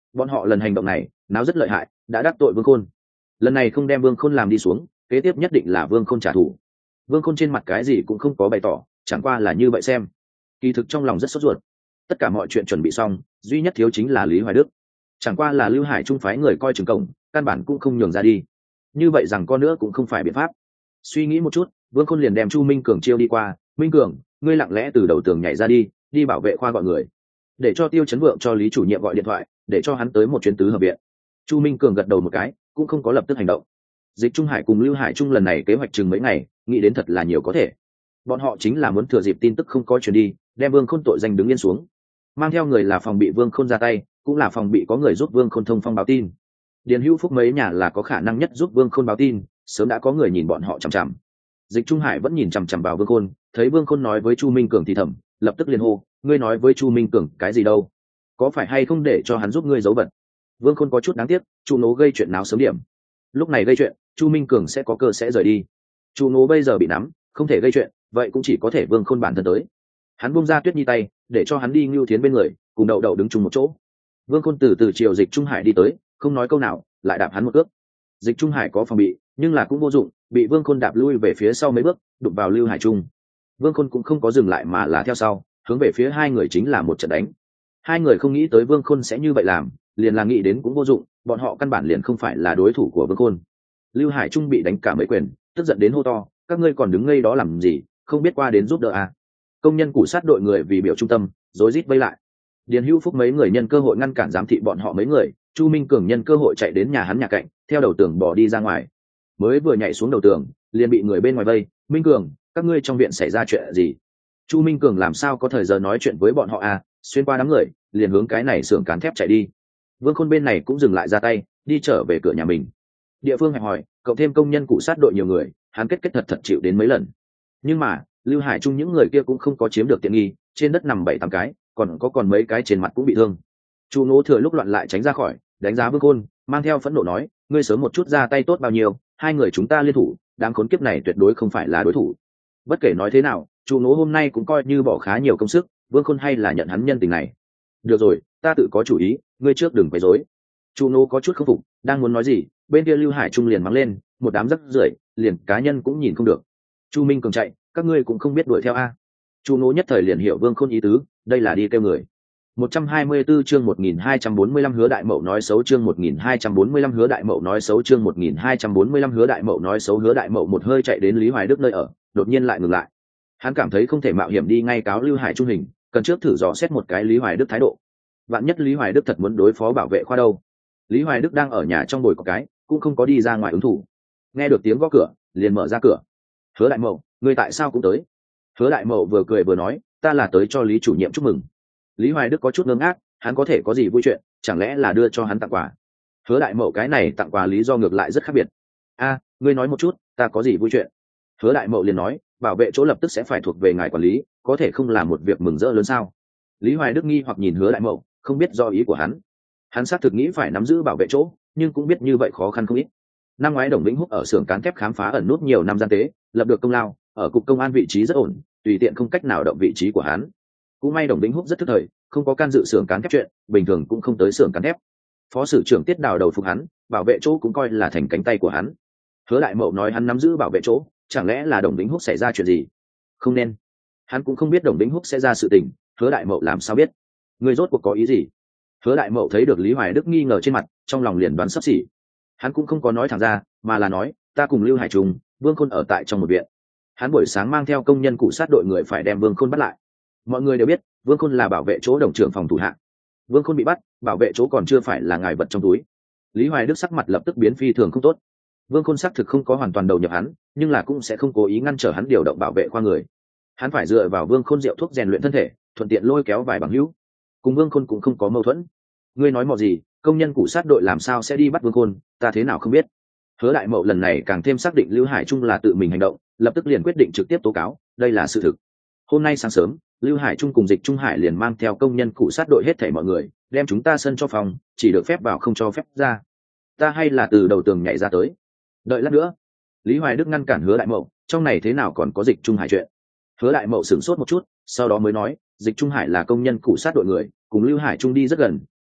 bọn họ lần hành động này náo rất lợi hại, đã đắc tội Vương Khôn. Lần này không đem Vương Khôn làm đi xuống, kế tiếp nhất định là Vương Khôn trả thù. Vương Khôn trên mặt cái gì cũng không có bày tỏ, chẳng qua là như vậy xem. Kỳ thực trong lòng rất sốt ruột. Tất cả mọi chuyện chuẩn bị xong, duy nhất thiếu chính là Lý Hoài Đức. Chẳng qua là Lưu Hải Trung phái người coi chừng cổng, căn bản cũng không nhường ra đi. Như vậy rằng con nữa cũng không phải biện pháp. Suy nghĩ một chút, Vương Khôn liền đem Chu Minh Cường chiêu đi qua. Minh Cường, ngươi lặng lẽ từ đầu tường nhảy ra đi, đi bảo vệ khoa gọi người, để cho Tiêu Chấn Vượng cho Lý chủ nhiệm gọi điện thoại, để cho hắn tới một chuyến tứ hợp viện. Chu Minh Cường gật đầu một cái, cũng không có lập tức hành động. Dịch Trung Hải cùng Lưu Hải Trung lần này kế hoạch chừng mấy ngày, nghĩ đến thật là nhiều có thể. Bọn họ chính là muốn thừa dịp tin tức không có truyền đi, đem Vương Khôn tội danh đứng yên xuống. Mang theo người là phòng bị Vương Khôn ra tay, cũng là phòng bị có người giúp Vương Khôn thông phong báo tin. Điền Hữu Phúc mấy nhà là có khả năng nhất giúp Vương Khôn báo tin, sớm đã có người nhìn bọn họ chằm chằm. Dịch Trung Hải vẫn nhìn chằm chằm vào Vương Khôn, thấy Vương Khôn nói với Chu Minh Cường thì thầm, lập tức liền hô, ngươi nói với Chu Minh Cường cái gì đâu? Có phải hay không để cho hắn giúp ngươi giấu vật? Vương Khôn có chút đáng tiếc, Chu Nố gây chuyện nào sớm điểm. Lúc này gây chuyện, Chu Minh Cường sẽ có cơ sẽ rời đi. Chu Nố bây giờ bị nắm, không thể gây chuyện, vậy cũng chỉ có thể Vương Khôn bản thân tới. Hắn buông ra Tuyết Nhi tay, để cho hắn đi Ngưu Thiến bên người, cùng Đậu Đậu đứng chung một chỗ. Vương Khôn từ từ chiều Dịch Trung Hải đi tới, không nói câu nào, lại đạp hắn một cước. Dịch Trung Hải có phòng bị, nhưng là cũng vô dụng, bị Vương Khôn đạp lui về phía sau mấy bước, đụng vào Lưu Hải Trung. Vương Khôn cũng không có dừng lại mà là theo sau, hướng về phía hai người chính là một trận đánh. Hai người không nghĩ tới Vương Khôn sẽ như vậy làm, liền là nghĩ đến cũng vô dụng, bọn họ căn bản liền không phải là đối thủ của Vương Khôn. Lưu Hải Trung bị đánh cả mấy quyền, tức giận đến hô to, các ngươi còn đứng ngây đó làm gì, không biết qua đến giúp đỡ à? Công nhân củ sát đội người vì biểu trung tâm, rối rít vây lại. Điền Hữu Phúc mấy người nhân cơ hội ngăn cản giám thị bọn họ mấy người, Chu Minh Cường nhân cơ hội chạy đến nhà hắn nhà cạnh, theo đầu tường bỏ đi ra ngoài. Mới vừa nhảy xuống đầu tường, liền bị người bên ngoài vây. Minh Cường, các ngươi trong viện xảy ra chuyện gì? Chu Minh Cường làm sao có thời giờ nói chuyện với bọn họ à? Xuyên qua đám người, liền hướng cái này xưởng cán thép chạy đi. Vương Khôn bên này cũng dừng lại ra tay, đi trở về cửa nhà mình. Địa phương hẹp hòi, cộng thêm công nhân cụ sát đội nhiều người, hắn kết kết thật thật chịu đến mấy lần. Nhưng mà Lưu Hải Trung những người kia cũng không có chiếm được tiện nghi, trên đất nằm bảy tám cái, còn có còn mấy cái trên mặt cũng bị thương. Chu Nỗ thừa lúc loạn lại tránh ra khỏi, đánh giá Vương Khôn, mang theo phẫn nộ nói, ngươi sớm một chút ra tay tốt bao nhiêu, hai người chúng ta liên thủ, đám khốn kiếp này tuyệt đối không phải là đối thủ. Bất kể nói thế nào, Chu Nỗ hôm nay cũng coi như bỏ khá nhiều công sức, Vương Khôn hay là nhận hắn nhân tình này. Được rồi, ta tự có chủ ý, ngươi trước đừng quấy rối. Chu Nỗ có chút không phục, đang muốn nói gì, bên kia Lưu Hải Trung liền mắng lên, một đám rắc rưởi, liền cá nhân cũng nhìn không được. Chu Minh Cường chạy, các ngươi cũng không biết đuổi theo a. Chu Nỗ nhất thời liền hiểu Vương Khôn ý tứ, đây là đi kêu người. một trăm hai mươi 124 chương một nghìn hai trăm bốn mươi lăm Hứa Đại Mậu nói xấu chương một nghìn hai trăm bốn mươi lăm Hứa Đại Mậu nói xấu chương một nghìn hai trăm bốn mươi lăm Hứa Đại Mậu nói xấu Hứa Đại Mậu một hơi chạy đến Lý Hoài Đức nơi ở, đột nhiên lại ngừng lại. Hắn cảm thấy không thể mạo hiểm đi ngay cáo Lưu Hải Trung hình, cần trước thử dò xét một cái Lý Hoài Đức thái độ. Vạn nhất Lý Hoài Đức thật muốn đối phó bảo vệ khoa đâu. Lý Hoài Đức đang ở nhà trong bồi có cái, cũng không có đi ra ngoài ứng thủ. Nghe được tiếng gõ cửa, liền mở ra cửa. Hứa Đại Mậu, ngươi tại sao cũng tới? Hứa Đại Mậu vừa cười vừa nói, ta là tới cho Lý chủ nhiệm chúc mừng. Lý Hoài Đức có chút ngơ ngác, hắn có thể có gì vui chuyện, chẳng lẽ là đưa cho hắn tặng quà? Hứa Đại Mậu cái này tặng quà lý do ngược lại rất khác biệt. A, ngươi nói một chút, ta có gì vui chuyện? Hứa Đại Mậu liền nói, bảo vệ chỗ lập tức sẽ phải thuộc về ngài quản lý, có thể không làm một việc mừng rỡ lớn sao? Lý Hoài Đức nghi hoặc nhìn Hứa Đại Mậu, không biết do ý của hắn. Hắn xác thực nghĩ phải nắm giữ bảo vệ chỗ, nhưng cũng biết như vậy khó khăn không ít. Năm ngoái Đồng Vĩnh Húc ở xưởng cán thép khám phá ẩn nút nhiều năm gian tế, lập được công lao, ở cục công an vị trí rất ổn, tùy tiện không cách nào động vị trí của hắn. Cũng may Đồng Vĩnh Húc rất thức thời, không có can dự xưởng cán thép chuyện, bình thường cũng không tới xưởng cán thép. Phó sử trưởng Tiết Đào đầu phục hắn, bảo vệ chỗ cũng coi là thành cánh tay của hắn. Hứa Đại Mậu nói hắn nắm giữ bảo vệ chỗ, chẳng lẽ là Đồng Vĩnh Húc xảy ra chuyện gì? Không nên. Hắn cũng không biết Đồng Vĩnh Húc sẽ ra sự tình, Hứa Đại Mậu làm sao biết? Người rốt cuộc có ý gì? Hứa Đại Mậu thấy được Lý Hoài Đức nghi ngờ trên mặt, trong lòng liền đoán sắp xỉ. Hắn cũng không có nói thẳng ra, mà là nói, ta cùng Lưu Hải Trung, Vương Khôn ở tại trong một viện. Hắn buổi sáng mang theo công nhân cụ sát đội người phải đem Vương Khôn bắt lại. Mọi người đều biết, Vương Khôn là bảo vệ chỗ đồng trưởng phòng thủ hạ. Vương Khôn bị bắt, bảo vệ chỗ còn chưa phải là ngài vật trong túi. Lý Hoài Đức sắc mặt lập tức biến phi thường không tốt. Vương Khôn xác thực không có hoàn toàn đầu nhập hắn, nhưng là cũng sẽ không cố ý ngăn trở hắn điều động bảo vệ khoa người. Hắn phải dựa vào Vương Khôn rượu thuốc rèn luyện thân thể, thuận tiện lôi kéo vài bằng hữu. Cùng Vương Khôn cũng không có mâu thuẫn. Ngươi nói mò gì, công nhân cụ sát đội làm sao sẽ đi bắt Vương Khôn, ta thế nào không biết. Hứa Đại Mậu lần này càng thêm xác định Lưu Hải Trung là tự mình hành động, lập tức liền quyết định trực tiếp tố cáo, đây là sự thực. Hôm nay sáng sớm, Lưu Hải Trung cùng Dịch Trung Hải liền mang theo công nhân cụ sát đội hết thảy mọi người, đem chúng ta sân cho phòng, chỉ được phép vào không cho phép ra. Ta hay là từ đầu tường nhảy ra tới. Đợi lát nữa. Lý Hoài Đức ngăn cản Hứa Đại Mậu, trong này thế nào còn có Dịch Trung Hải chuyện. Hứa Đại Mậu sửng sốt một chút, sau đó mới nói, Dịch Trung Hải là công nhân cụ sát đội người, cùng Lưu Hải Trung đi rất gần,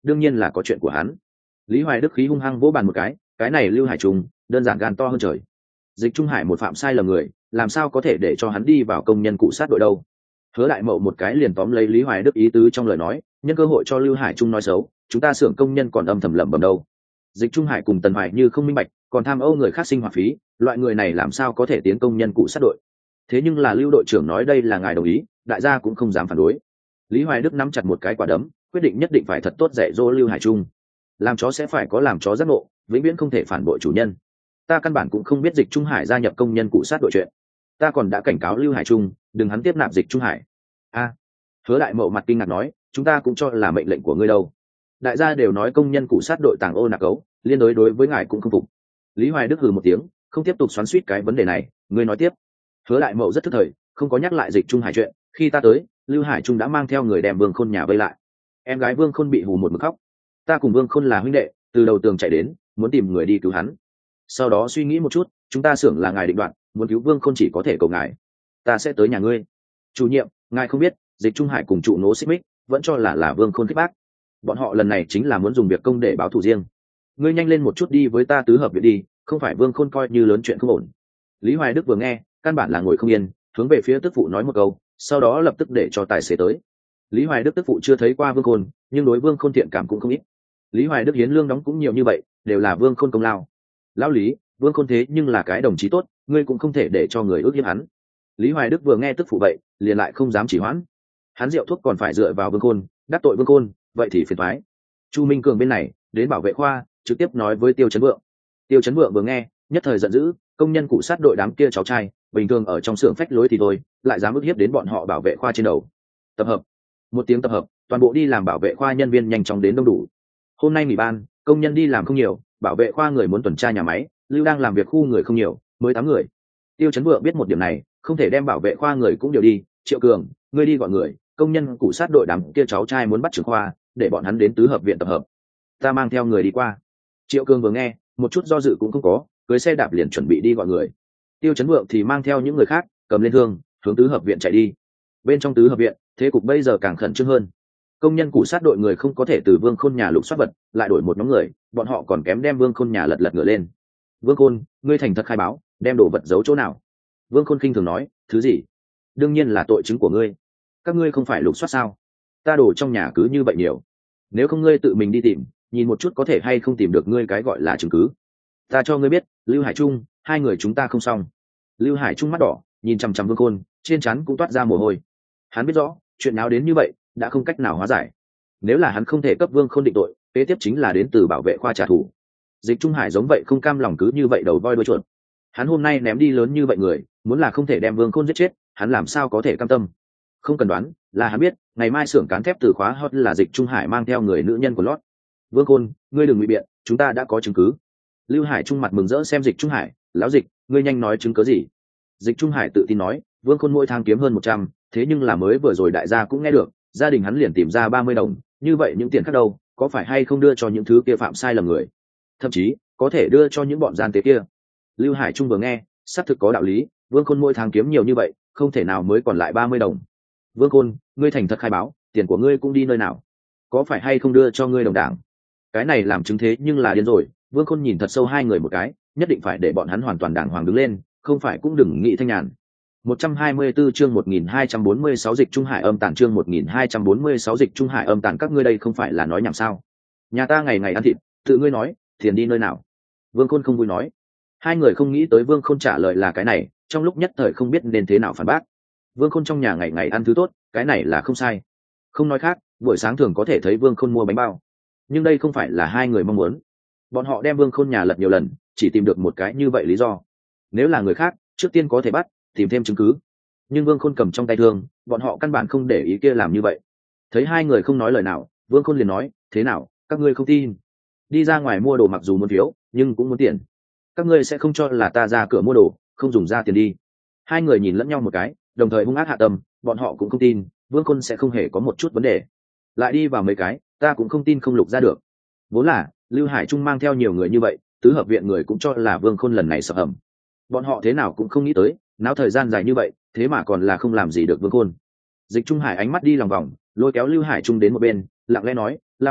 đương nhiên là có chuyện của hắn. Lý Hoài Đức khí hung hăng vỗ bàn một cái, cái này Lưu Hải Trung đơn giản gan to hơn trời. Dịch Trung Hải một phạm sai lầm người, làm sao có thể để cho hắn đi vào công nhân cụ sát đội đâu. Hứa Đại Mậu một cái liền tóm lấy Lý Hoài Đức ý tứ trong lời nói, nhân cơ hội cho Lưu Hải Trung nói xấu, chúng ta xưởng công nhân còn âm thầm lẩm bẩm đâu. Dịch Trung Hải cùng Tần Hoài như không minh bạch, còn tham ô người khác sinh hoạt phí, loại người này làm sao có thể tiến công nhân cụ sát đội. Thế nhưng là Lưu đội trưởng nói đây là ngài đồng ý, đại gia cũng không dám phản đối. Lý Hoài Đức nắm chặt một cái quả đấm, quyết định nhất định phải thật tốt dạy dỗ Lưu Hải Trung. Làm chó sẽ phải có làm chó giác ngộ, vĩnh viễn không thể phản bội chủ nhân. Ta căn bản cũng không biết Dịch Trung Hải gia nhập công nhân cụ sát đội chuyện. Ta còn đã cảnh cáo Lưu Hải Trung, đừng hắn tiếp nạp Dịch Trung Hải. A, Hứa Đại Mậu mặt kinh ngạc nói, chúng ta cũng cho là mệnh lệnh của ngươi đâu. Đại gia đều nói công nhân cụ sát đội tàng ô nạc cấu, liên đối đối với ngài cũng không phục. Lý Hoài Đức hừ một tiếng, không tiếp tục xoắn xuýt cái vấn đề này, ngươi nói tiếp. Hứa Đại Mậu rất thức thời, không có nhắc lại Dịch Trung Hải chuyện. Khi ta tới, Lưu Hải Trung đã mang theo người đem Vương Khôn nhà vây lại. Em gái Vương Khôn bị hù một mực khóc. Ta cùng Vương Khôn là huynh đệ, từ đầu tường chạy đến, muốn tìm người đi cứu hắn. Sau đó suy nghĩ một chút, chúng ta xưởng là ngài định đoạt, muốn cứu Vương Khôn chỉ có thể cầu ngài. Ta sẽ tới nhà ngươi. Chủ nhiệm, ngài không biết, Dịch Trung Hải cùng trụ nố xích mích, vẫn cho là là Vương Khôn khích bác. Bọn họ lần này chính là muốn dùng việc công để báo thù riêng. Ngươi nhanh lên một chút đi với ta tứ hợp viện đi, không phải Vương Khôn coi như lớn chuyện không ổn. Lý Hoài Đức vừa nghe, căn bản là ngồi không yên, hướng về phía tức phụ nói một câu, sau đó lập tức để cho tài xế tới. Lý Hoài Đức tức phụ chưa thấy qua Vương Khôn, nhưng đối Vương Khôn thiện cảm cũng không ít. Lý Hoài Đức hiến lương đóng cũng nhiều như vậy, đều là Vương Khôn công lao. Lão Lý, Vương Khôn thế nhưng là cái đồng chí tốt, ngươi cũng không thể để cho người ước hiếp hắn. Lý Hoài Đức vừa nghe tức phụ vậy, liền lại không dám chỉ hoãn. Hắn rượu thuốc còn phải dựa vào Vương Khôn, đắc tội Vương Khôn, vậy thì phiền toái. Chu Minh Cường bên này đến bảo vệ khoa, trực tiếp nói với Tiêu Chấn Vượng. Tiêu Chấn Vượng vừa nghe, nhất thời giận dữ, công nhân cụ sát đội đám kia cháu trai, bình thường ở trong xưởng phách lối thì thôi, lại dám ức hiếp đến bọn họ bảo vệ khoa trên đầu. Tập hợp. Một tiếng tập hợp, toàn bộ đi làm bảo vệ khoa nhân viên nhanh chóng đến đông đủ. Hôm nay nghỉ ban, công nhân đi làm không nhiều, bảo vệ khoa người muốn tuần tra nhà máy, Lưu đang làm việc khu người không nhiều, mới tám người. Tiêu Chấn Vượng biết một điểm này, không thể đem bảo vệ khoa người cũng đều đi. Triệu Cường, ngươi đi gọi người, công nhân cụ sát đội đám kia cháu trai muốn bắt trưởng khoa, để bọn hắn đến tứ hợp viện tập hợp. Ta mang theo người đi qua. Triệu Cường vừa nghe, một chút do dự cũng không có, cưới xe đạp liền chuẩn bị đi gọi người. Tiêu Chấn Vượng thì mang theo những người khác, cầm lên thương, hướng tứ hợp viện chạy đi. Bên trong tứ hợp viện, thế cục bây giờ càng khẩn trương hơn. Công nhân cụ sát đội người không có thể từ Vương Khôn nhà lục soát vật, lại đổi một nhóm người, bọn họ còn kém đem Vương Khôn nhà lật lật ngửa lên. Vương Khôn, ngươi thành thật khai báo, đem đồ vật giấu chỗ nào? Vương Khôn khinh thường nói, thứ gì? Đương nhiên là tội chứng của ngươi. Các ngươi không phải lục soát sao? Ta đồ trong nhà cứ như vậy nhiều. Nếu không ngươi tự mình đi tìm, nhìn một chút có thể hay không tìm được ngươi cái gọi là chứng cứ. Ta cho ngươi biết, Lưu Hải Trung, hai người chúng ta không xong. Lưu Hải Trung mắt đỏ, nhìn chằm chằm Vương Khôn, trên trán cũng toát ra mồ hôi. Hắn biết rõ, chuyện nào đến như vậy, đã không cách nào hóa giải. Nếu là hắn không thể cấp Vương Khôn định tội, kế tiếp chính là đến từ bảo vệ khoa trả thù. Dịch Trung Hải giống vậy không cam lòng cứ như vậy đầu voi đuôi chuột. Hắn hôm nay ném đi lớn như vậy người, muốn là không thể đem Vương Khôn giết chết, hắn làm sao có thể cam tâm? Không cần đoán, là hắn biết, ngày mai xưởng cán thép từ khóa hot là Dịch Trung Hải mang theo người nữ nhân của lót. Vương Khôn, ngươi đừng ngụy biện, chúng ta đã có chứng cứ. Lưu Hải Trung mặt mừng rỡ xem Dịch Trung Hải, lão Dịch, ngươi nhanh nói chứng cứ gì? Dịch Trung Hải tự tin nói, Vương Khôn mỗi tháng kiếm hơn một trăm, thế nhưng là mới vừa rồi đại gia cũng nghe được, gia đình hắn liền tìm ra ba mươi đồng, như vậy những tiền khác đâu, có phải hay không đưa cho những thứ kia phạm sai lầm người? Thậm chí, có thể đưa cho những bọn gian tế kia. Lưu Hải Trung vừa nghe, xác thực có đạo lý, Vương Khôn mỗi tháng kiếm nhiều như vậy, không thể nào mới còn lại ba mươi đồng. Vương Khôn, ngươi thành thật khai báo, tiền của ngươi cũng đi nơi nào? Có phải hay không đưa cho ngươi đồng đảng? Cái này làm chứng thế nhưng là điên rồi. Vương Khôn nhìn thật sâu hai người một cái, nhất định phải để bọn hắn hoàn toàn đàng hoàng đứng lên, không phải cũng đừng nghĩ thanh nhàn. một trăm hai mươi 124 chương một nghìn hai trăm bốn mươi sáu Dịch Trung Hải âm tàn chương một nghìn hai trăm bốn mươi sáu Dịch Trung Hải âm tàn, các ngươi đây không phải là nói nhảm sao? Nhà ta ngày ngày ăn thịt, tự ngươi nói, tiền đi nơi nào? Vương Khôn không vui nói. Hai người không nghĩ tới Vương Khôn trả lời là cái này, trong lúc nhất thời không biết nên thế nào phản bác. Vương Khôn trong nhà ngày ngày ăn thứ tốt, cái này là không sai. Không nói khác, buổi sáng thường có thể thấy Vương Khôn mua bánh bao. Nhưng đây không phải là hai người mong muốn. Bọn họ đem Vương Khôn nhà lật nhiều lần, chỉ tìm được một cái như vậy lý do. Nếu là người khác, trước tiên có thể bắt, tìm thêm chứng cứ. Nhưng Vương Khôn cầm trong tay thương, bọn họ căn bản không để ý kia làm như vậy. Thấy hai người không nói lời nào, Vương Khôn liền nói, thế nào, các ngươi không tin? Đi ra ngoài mua đồ mặc dù muốn phiếu, nhưng cũng muốn tiền. Các ngươi sẽ không cho là ta ra cửa mua đồ, không dùng ra tiền đi. Hai người nhìn lẫn nhau một cái, đồng thời hung ác hạ tâm, bọn họ cũng không tin, Vương Khôn sẽ không hề có một chút vấn đề. Lại đi vào mấy cái, ta cũng không tin không lục ra được. Vốn là, Lưu Hải Trung mang theo nhiều người như vậy, tứ hợp viện người cũng cho là Vương Khôn lần này sợ hầm. Bọn họ thế nào cũng không nghĩ tới, náo thời gian dài như vậy, thế mà còn là không làm gì được Vương Khôn. Dịch Trung Hải ánh mắt đi lòng vòng, lôi kéo Lưu Hải Trung đến một bên, lặng lẽ nói, lao Lưu,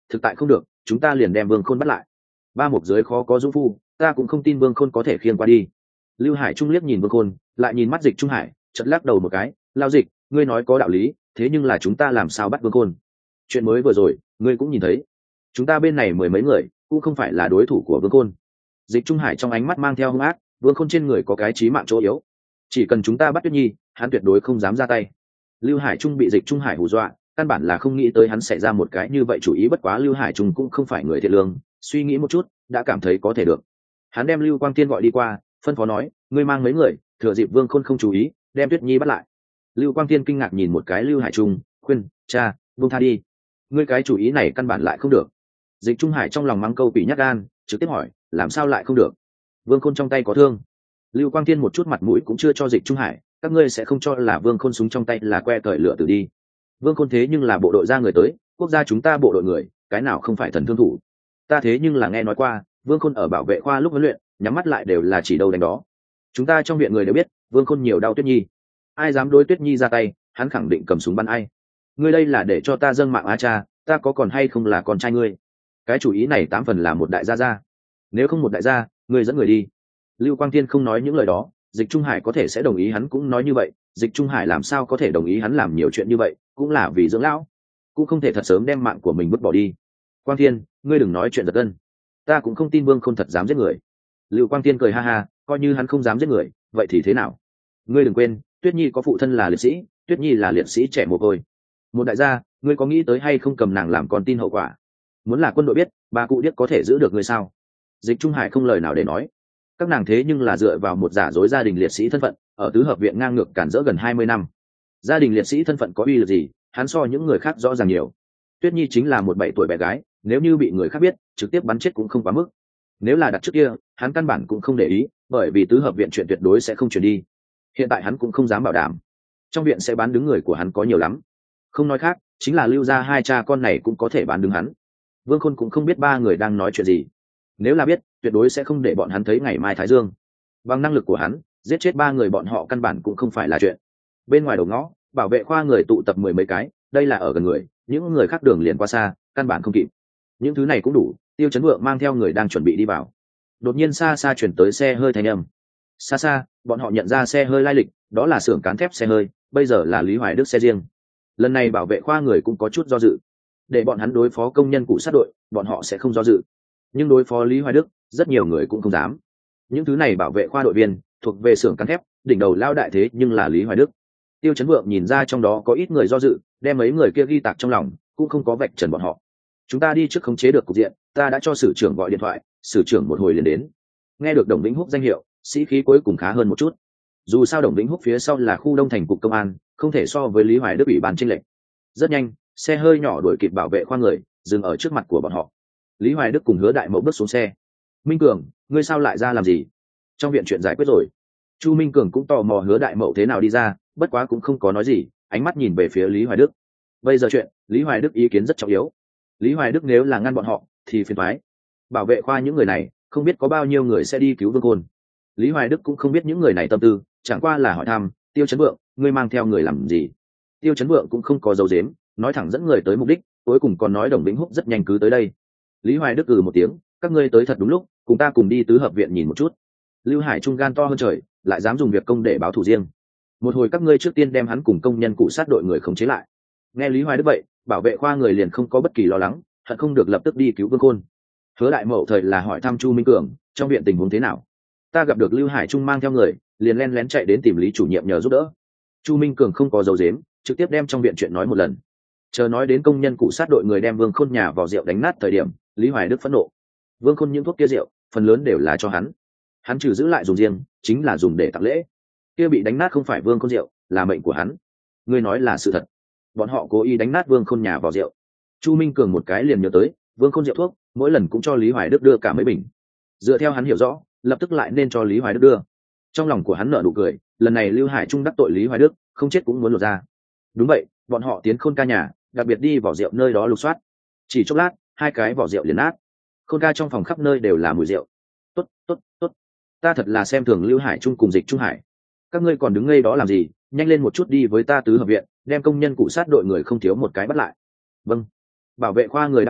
thực tại không được chúng ta liền đem vương khôn bắt lại. Ba mục dưới khó có dũng phu, ta cũng không tin vương khôn có thể khiêng qua đi. Lưu Hải Trung liếc nhìn vương khôn, lại nhìn mắt Dịch Trung Hải, chợt lắc đầu một cái, lao Dịch, ngươi nói có đạo lý, thế nhưng là chúng ta làm sao bắt vương khôn? Chuyện mới vừa rồi ngươi cũng nhìn thấy, chúng ta bên này mười mấy người cũng không phải là đối thủ của vương khôn. Dịch Trung Hải trong ánh mắt mang theo hung ác, vương khôn trên người có cái chí mạng chỗ yếu, chỉ cần chúng ta bắt Tuyết Nhi, hắn tuyệt đối không dám ra tay. Lưu Hải Trung bị Dịch Trung Hải hù dọa, căn bản là không nghĩ tới hắn sẽ ra một cái như vậy chủ ý, bất quá Lưu Hải Trung cũng không phải người thiện lương, suy nghĩ một chút đã cảm thấy có thể được. Hắn đem Lưu Quang Tiên gọi đi qua, phân phó nói, ngươi mang mấy người, thừa dịp vương khôn không chú ý, đem Tuyết Nhi bắt lại. Lưu Quang Tiên kinh ngạc nhìn một cái Lưu Hải Trung, khuyên, cha, buông tha đi, ngươi cái chủ ý này căn bản lại không được. Dịch Trung Hải trong lòng mắng câu bị nhát gan, trực tiếp hỏi, làm sao lại không được? Vương khôn trong tay có thương. Lưu Quang Tiên một chút mặt mũi cũng chưa cho Dịch Trung Hải, các ngươi sẽ không cho là vương khôn súng trong tay là que cởi lửa tử đi. Vương khôn thế nhưng là bộ đội ra người tới, quốc gia chúng ta bộ đội người, cái nào không phải thần thương thủ. Ta thế nhưng là nghe nói qua, vương khôn ở bảo vệ khoa lúc huấn luyện, nhắm mắt lại đều là chỉ đâu đánh đó. Chúng ta trong viện người đều biết, vương khôn nhiều đau Tuyết Nhi, ai dám đối Tuyết Nhi ra tay, hắn khẳng định cầm súng bắn ai. Ngươi đây là để cho ta dâng mạng á cha, ta có còn hay không là con trai ngươi? Cái chủ ý này tám phần là một đại gia gia, nếu không một đại gia, ngươi dẫn người đi. Lưu Quang Thiên không nói những lời đó, Dịch Trung Hải có thể sẽ đồng ý hắn cũng nói như vậy. Dịch Trung Hải làm sao có thể đồng ý hắn làm nhiều chuyện như vậy, cũng là vì dưỡng lão, cũng không thể thật sớm đem mạng của mình vứt bỏ đi. Quang Thiên, ngươi đừng nói chuyện giật gân, ta cũng không tin vương khôn thật dám giết người. Lưu Quang Thiên cười ha ha, coi như hắn không dám giết người, vậy thì thế nào? Ngươi đừng quên, Tuyết Nhi có phụ thân là liệt sĩ, Tuyết Nhi là liệt sĩ trẻ mồ côi. Một đại gia, ngươi có nghĩ tới hay không cầm nàng làm con tin hậu quả? Muốn là quân đội biết, bà cụ điếc có thể giữ được ngươi sao? Dịch Trung Hải không lời nào để nói. Các nàng thế nhưng là dựa vào một giả dối gia đình liệt sĩ thân phận, ở tứ hợp viện ngang ngược cản rỡ gần hai mươi năm. Gia đình liệt sĩ thân phận có uy lực gì, hắn so những người khác rõ ràng nhiều. Tuyết Nhi chính là một bảy tuổi bé gái, nếu như bị người khác biết, trực tiếp bắn chết cũng không quá mức. Nếu là đặt trước kia, hắn căn bản cũng không để ý, bởi vì tứ hợp viện chuyện tuyệt đối sẽ không truyền đi. Hiện tại hắn cũng không dám bảo đảm, trong viện sẽ bán đứng người của hắn có nhiều lắm. Không nói khác, chính là Lưu gia hai cha con này cũng có thể bán đứng hắn. Vương Khôn cũng không biết ba người đang nói chuyện gì, nếu là biết, tuyệt đối sẽ không để bọn hắn thấy ngày mai thái dương. Bằng năng lực của hắn, giết chết ba người bọn họ căn bản cũng không phải là chuyện. Bên ngoài đầu ngõ, bảo vệ khoa người tụ tập mười mấy cái, đây là ở gần người, những người khác đường liền qua xa, căn bản không kịp. Những thứ này cũng đủ, Tiêu Chấn Vượng mang theo người đang chuẩn bị đi vào. Đột nhiên xa xa chuyển tới xe hơi thanh âm. Xa xa, bọn họ nhận ra xe hơi lai lịch, đó là xưởng cán thép xe hơi, bây giờ là Lý Hoài Đức xe riêng. Lần này bảo vệ khoa người cũng có chút do dự. Để bọn hắn đối phó công nhân cụ sát đội, bọn họ sẽ không do dự. Nhưng đối phó Lý Hoài Đức, rất nhiều người cũng không dám. Những thứ này bảo vệ khoa đội viên thuộc về xưởng cán thép, đỉnh đầu lao đại thế nhưng là Lý Hoài Đức. Tiêu Chấn Vượng nhìn ra trong đó có ít người do dự, đem mấy người kia ghi tạc trong lòng, cũng không có vạch trần bọn họ. Chúng ta đi trước khống chế được cục diện, ta đã cho sử trưởng gọi điện thoại, sử trưởng một hồi liền đến. Nghe được Đồng Vĩnh Húc danh hiệu, sĩ khí cuối cùng khá hơn một chút. Dù sao Đồng Vĩnh Húc phía sau là khu đông thành cục công an, không thể so với Lý Hoài Đức ủy ban chênh lệch. Rất nhanh, xe hơi nhỏ đuổi kịp bảo vệ khoa người, dừng ở trước mặt của bọn họ. Lý Hoài Đức cùng Hứa Đại Mẫu bước xuống xe. Minh Cường, ngươi sao lại ra làm gì? Trong viện chuyện giải quyết rồi. Chu Minh Cường cũng tò mò Hứa Đại Mậu thế nào đi ra, bất quá cũng không có nói gì, ánh mắt nhìn về phía Lý Hoài Đức. Bây giờ chuyện, Lý Hoài Đức ý kiến rất trọng yếu. Lý Hoài Đức nếu là ngăn bọn họ, thì phiền toái. Bảo vệ khoa những người này, không biết có bao nhiêu người sẽ đi cứu Vương Côn. Lý Hoài Đức cũng không biết những người này tâm tư, chẳng qua là hỏi thăm, Tiêu Chấn Vượng, ngươi mang theo người làm gì? Tiêu Chấn Vượng cũng không có dấu dếm, nói thẳng dẫn người tới mục đích, cuối cùng còn nói Đồng Vĩnh Húc rất nhanh cứ tới đây. Lý Hoài Đức ừ một tiếng, các ngươi tới thật đúng lúc, cùng ta cùng đi tứ hợp viện nhìn một chút. Lưu Hải Trung gan to hơn trời, lại dám dùng việc công để báo thù riêng. Một hồi các ngươi trước tiên đem hắn cùng công nhân cụ sát đội người khống chế lại. Nghe Lý Hoài Đức vậy, bảo vệ khoa người liền không có bất kỳ lo lắng, hận không được lập tức đi cứu Vương Khôn. Hứa Đại Mậu thời là hỏi thăm Chu Minh Cường, trong viện tình huống thế nào? Ta gặp được Lưu Hải Trung mang theo người, liền len lén chạy đến tìm Lý chủ nhiệm nhờ giúp đỡ. Chu Minh Cường không có dấu dếm, trực tiếp đem trong viện chuyện nói một lần. Chờ nói đến công nhân cụ sát đội người đem Vương Khôn nhà vào rượu đánh nát thời điểm, Lý Hoài Đức phẫn nộ. Vương Khôn những thuốc kia rượu, phần lớn đều là cho hắn. Hắn trừ giữ lại dùng riêng, chính là dùng để tặng lễ. Kia bị đánh nát không phải Vương Khôn rượu, là mệnh của hắn. Ngươi nói là sự thật. Bọn họ cố ý đánh nát Vương Khôn nhà vào rượu. Chu Minh Cường một cái liền nhớ tới, Vương Khôn rượu thuốc, mỗi lần cũng cho Lý Hoài Đức đưa cả mấy bình. Dựa theo hắn hiểu rõ, lập tức lại nên cho Lý Hoài Đức đưa. Trong lòng của hắn nở nụ cười, lần này Lưu Hải Trung đắc tội Lý Hoài Đức, không chết cũng muốn lột ra. Đúng vậy, bọn họ tiến Khôn ca nhà, đặc biệt đi vỏ rượu nơi đó lục soát. Chỉ chốc lát, hai cái vỏ rượu liền nát. Khôn ca trong phòng khắp nơi đều là mùi rượu. Tốt, tốt, tốt. Ta thật là xem thường Lưu Hải Trung cùng Dịch Trung Hải. Các ngươi còn đứng ngây đó làm gì, nhanh lên một chút đi với ta tứ hợp viện, đem công nhân cụ sát đội người không thiếu một cái bắt lại. Vâng. Bảo vệ khoa người đáp ứng,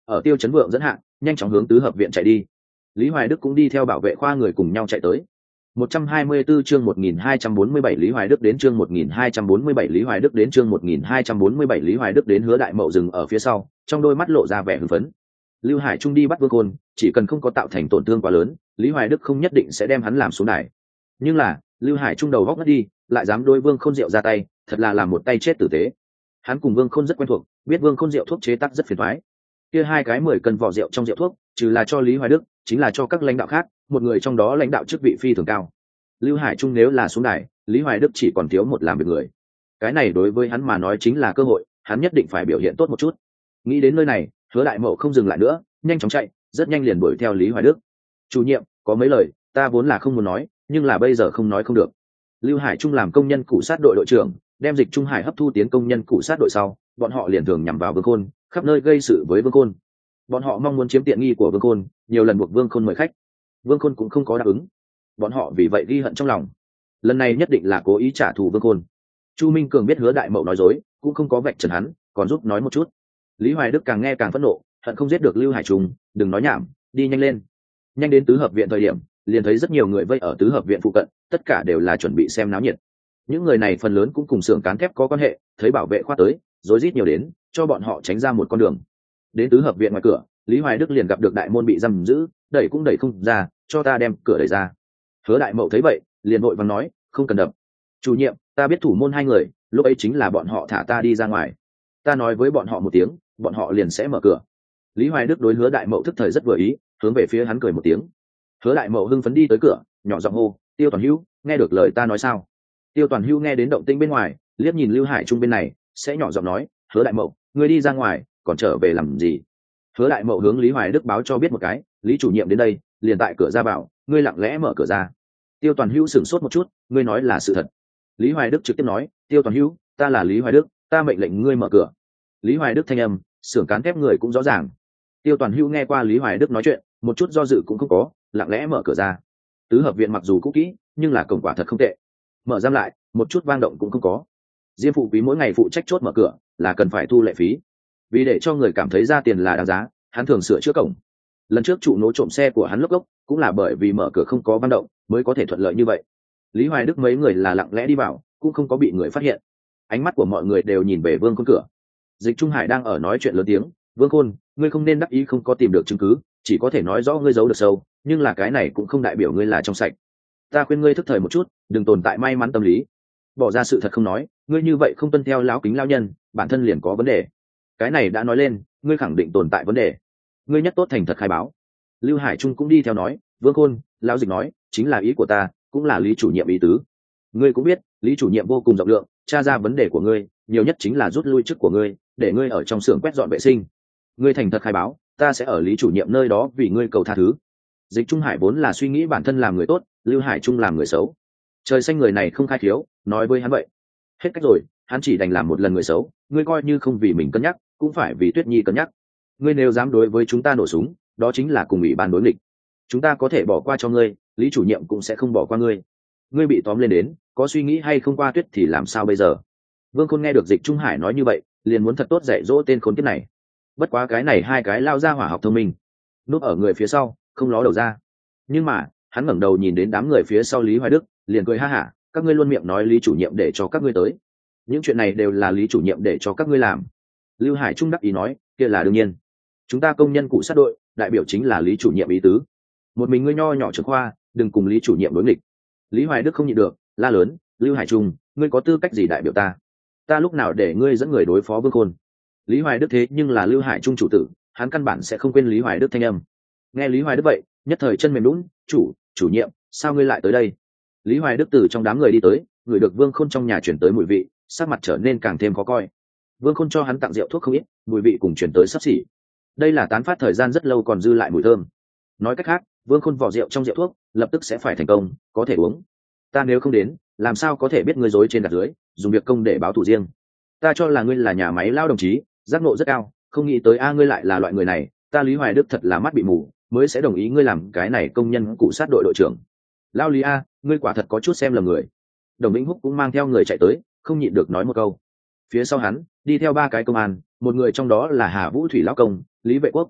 ở Tiêu Chấn Vượng dẫn hạng nhanh chóng hướng tứ hợp viện chạy đi. Lý Hoài Đức cũng đi theo bảo vệ khoa người cùng nhau chạy tới. một trăm hai mươi tư chương một nghìn hai trăm bốn mươi bảy Lý Hoài Đức đến chương một nghìn hai trăm bốn mươi bảy Lý Hoài Đức đến chương một nghìn hai trăm bốn mươi bảy Lý Hoài Đức đến. Hứa Đại Mậu dừng ở phía sau, trong đôi mắt lộ ra vẻ hưng phấn. Lưu Hải Trung đi bắt Vương Khôn, chỉ cần không có tạo thành tổn thương quá lớn, Lý Hoài Đức không nhất định sẽ đem hắn làm xuống đài. Nhưng là, Lưu Hải Trung đầu góc ngất đi, lại dám đối Vương Khôn Diệu ra tay, thật là làm một tay chết tử tế. Hắn cùng Vương Khôn rất quen thuộc, biết Vương Khôn Diệu thuốc chế tác rất phiền toái. Kia hai cái mười cân vỏ rượu trong rượu thuốc, trừ là cho Lý Hoài Đức, chính là cho các lãnh đạo khác, một người trong đó lãnh đạo chức vị phi thường cao. Lưu Hải Trung nếu là xuống đài, Lý Hoài Đức chỉ còn thiếu một làm việc người. Cái này đối với hắn mà nói chính là cơ hội, hắn nhất định phải biểu hiện tốt một chút. Nghĩ đến nơi này, Hứa Đại Mậu không dừng lại nữa, nhanh chóng chạy, rất nhanh liền đuổi theo Lý Hoài Đức. Chủ nhiệm, có mấy lời, ta vốn là không muốn nói, nhưng là bây giờ không nói không được. Lưu Hải Trung làm công nhân cụ sát đội đội trưởng, đem Dịch Trung Hải hấp thu tiến công nhân cụ sát đội sau, bọn họ liền thường nhằm vào Vương Khôn, khắp nơi gây sự với Vương Khôn. Bọn họ mong muốn chiếm tiện nghi của Vương Khôn, nhiều lần buộc Vương Khôn mời khách. Vương Khôn cũng không có đáp ứng. Bọn họ vì vậy ghi hận trong lòng. Lần này nhất định là cố ý trả thù Vương Khôn. Chu Minh Cường biết Hứa Đại Mậu nói dối, cũng không có vạch trần hắn, còn giúp nói một chút. Lý Hoài Đức càng nghe càng phẫn nộ, hận không giết được Lưu Hải Trung, đừng nói nhảm, đi nhanh lên. Nhanh đến tứ hợp viện thời điểm, liền thấy rất nhiều người vây ở tứ hợp viện phụ cận, tất cả đều là chuẩn bị xem náo nhiệt. Những người này phần lớn cũng cùng xưởng cán thép có quan hệ, thấy bảo vệ khoa tới, rối rít nhiều đến, cho bọn họ tránh ra một con đường. Đến tứ hợp viện ngoài cửa, Lý Hoài Đức liền gặp được đại môn bị giam giữ, đẩy cũng đẩy không ra, cho ta đem cửa đẩy ra. Hứa Đại Mậu thấy vậy, liền vội vàng nói, không cần đập. Chủ nhiệm, ta biết thủ môn hai người, lúc ấy chính là bọn họ thả ta đi ra ngoài. Ta nói với bọn họ một tiếng, bọn họ liền sẽ mở cửa. Lý Hoài Đức đối Hứa Đại Mậu thức thời rất vừa ý, hướng về phía hắn cười một tiếng. Hứa Đại Mậu hưng phấn đi tới cửa, nhỏ giọng hô, Tiêu Toàn Hữu, nghe được lời ta nói sao? Tiêu Toàn Hữu nghe đến động tĩnh bên ngoài, liếc nhìn Lưu Hải Trung bên này, sẽ nhỏ giọng nói, Hứa Đại Mậu, ngươi đi ra ngoài, còn trở về làm gì? Hứa Đại Mậu hướng Lý Hoài Đức báo cho biết một cái, Lý chủ nhiệm đến đây, liền tại cửa ra vào, ngươi lặng lẽ mở cửa ra. Tiêu Toàn Hữu sửng sốt một chút, ngươi nói là sự thật. Lý Hoài Đức trực tiếp nói, Tiêu Toàn Hữu, ta là Lý Hoài Đức, ta mệnh lệnh ngươi mở cửa. Lý Hoài Đức thanh âm, xưởng cán thép người cũng rõ ràng. Tiêu Toàn Hữu nghe qua Lý Hoài Đức nói chuyện, một chút do dự cũng không có, lặng lẽ mở cửa ra. Tứ hợp viện mặc dù cũ kỹ, nhưng là cổng quả thật không tệ. Mở giam lại, một chút vang động cũng không có. Diêm phụ quý mỗi ngày phụ trách chốt mở cửa, là cần phải thu lệ phí. Vì để cho người cảm thấy ra tiền là đáng giá, hắn thường sửa chữa cổng. Lần trước trụ nối trộm xe của hắn lốc gốc, cũng là bởi vì mở cửa không có vang động, mới có thể thuận lợi như vậy. Lý Hoài Đức mấy người là lặng lẽ đi vào, cũng không có bị người phát hiện. Ánh mắt của mọi người đều nhìn về Vương Khôn cửa. Dịch Trung Hải đang ở nói chuyện lớn tiếng, Vương Khôn, ngươi không nên đắc ý không có tìm được chứng cứ, chỉ có thể nói rõ ngươi giấu được sâu, nhưng là cái này cũng không đại biểu ngươi là trong sạch. Ta khuyên ngươi thức thời một chút, đừng tồn tại may mắn tâm lý. Bỏ ra sự thật không nói, ngươi như vậy không tuân theo lão kính lão nhân, bản thân liền có vấn đề. Cái này đã nói lên, ngươi khẳng định tồn tại vấn đề. Ngươi nhất tốt thành thật khai báo. Lưu Hải Trung cũng đi theo nói, Vương Khôn, lão Dịch nói, chính là ý của ta, cũng là Lý chủ nhiệm ý tứ. Ngươi cũng biết, Lý chủ nhiệm vô cùng rộng lượng, tra ra vấn đề của ngươi, nhiều nhất chính là rút lui chức của ngươi, để ngươi ở trong xưởng quét dọn vệ sinh. Ngươi thành thật khai báo, ta sẽ ở Lý chủ nhiệm nơi đó vì ngươi cầu tha thứ. Dịch Trung Hải vốn là suy nghĩ bản thân làm người tốt, Lưu Hải Trung làm người xấu. Trời xanh người này không khai thiếu, nói với hắn vậy. Hết cách rồi, hắn chỉ đành làm một lần người xấu, ngươi coi như không vì mình cân nhắc, cũng phải vì Tuyết Nhi cân nhắc. Ngươi nếu dám đối với chúng ta nổ súng, đó chính là cùng ủy ban đối nghịch. Chúng ta có thể bỏ qua cho ngươi, Lý chủ nhiệm cũng sẽ không bỏ qua ngươi. Ngươi bị tóm lên đến, có suy nghĩ hay không qua Tuyết thì làm sao bây giờ? Vương Khôn nghe được Dịch Trung Hải nói như vậy, liền muốn thật tốt dạy dỗ tên khốn kiếp này. Bất quá cái này hai cái lao ra hỏa học thông minh, núp ở người phía sau, không ló đầu ra. Nhưng mà, hắn ngẩng đầu nhìn đến đám người phía sau Lý Hoài Đức, liền cười ha hả, các ngươi luôn miệng nói Lý chủ nhiệm để cho các ngươi tới. Những chuyện này đều là Lý chủ nhiệm để cho các ngươi làm. Lưu Hải Trung đắc ý nói, kia là đương nhiên. Chúng ta công nhân cụ sát đội, đại biểu chính là Lý chủ nhiệm ý tứ. Một mình ngươi nho nhỏ trưởng khoa, đừng cùng Lý chủ nhiệm đối nghịch. Lý Hoài Đức không nhịn được, la lớn, Lưu Hải Trung, ngươi có tư cách gì đại biểu ta? Ta lúc nào để ngươi dẫn người đối phó Vương Khôn? Lý Hoài Đức thế nhưng là Lưu Hải Trung chủ tử, hắn căn bản sẽ không quên Lý Hoài Đức thanh âm. Nghe Lý Hoài Đức vậy, nhất thời chân mềm lún, chủ, chủ nhiệm, sao ngươi lại tới đây? Lý Hoài Đức từ trong đám người đi tới, người được Vương Khôn trong nhà chuyển tới mùi vị, sắc mặt trở nên càng thêm khó coi. Vương Khôn cho hắn tặng rượu thuốc không ít, mùi vị cùng chuyển tới sắp xỉ. Đây là tán phát thời gian rất lâu còn dư lại mùi thơm. Nói cách khác, Vương Khôn vỏ rượu trong rượu thuốc, lập tức sẽ phải thành công, có thể uống. Ta nếu không đến, làm sao có thể biết ngươi dối trên đặt dưới, dùng việc công để báo thù riêng? Ta cho là ngươi là nhà máy lao đồng chí, giác ngộ rất cao, không nghĩ tới a ngươi lại là loại người này, ta Lý Hoài Đức thật là mắt bị mù, mới sẽ đồng ý ngươi làm cái này công nhân cụ sát đội đội trưởng. Lao Lý a, ngươi quả thật có chút xem lầm người. Đồng Vĩnh Húc cũng mang theo người chạy tới, không nhịn được nói một câu. Phía sau hắn, đi theo ba cái công an, một người trong đó là Hà Vũ Thủy lão công, Lý Vệ Quốc,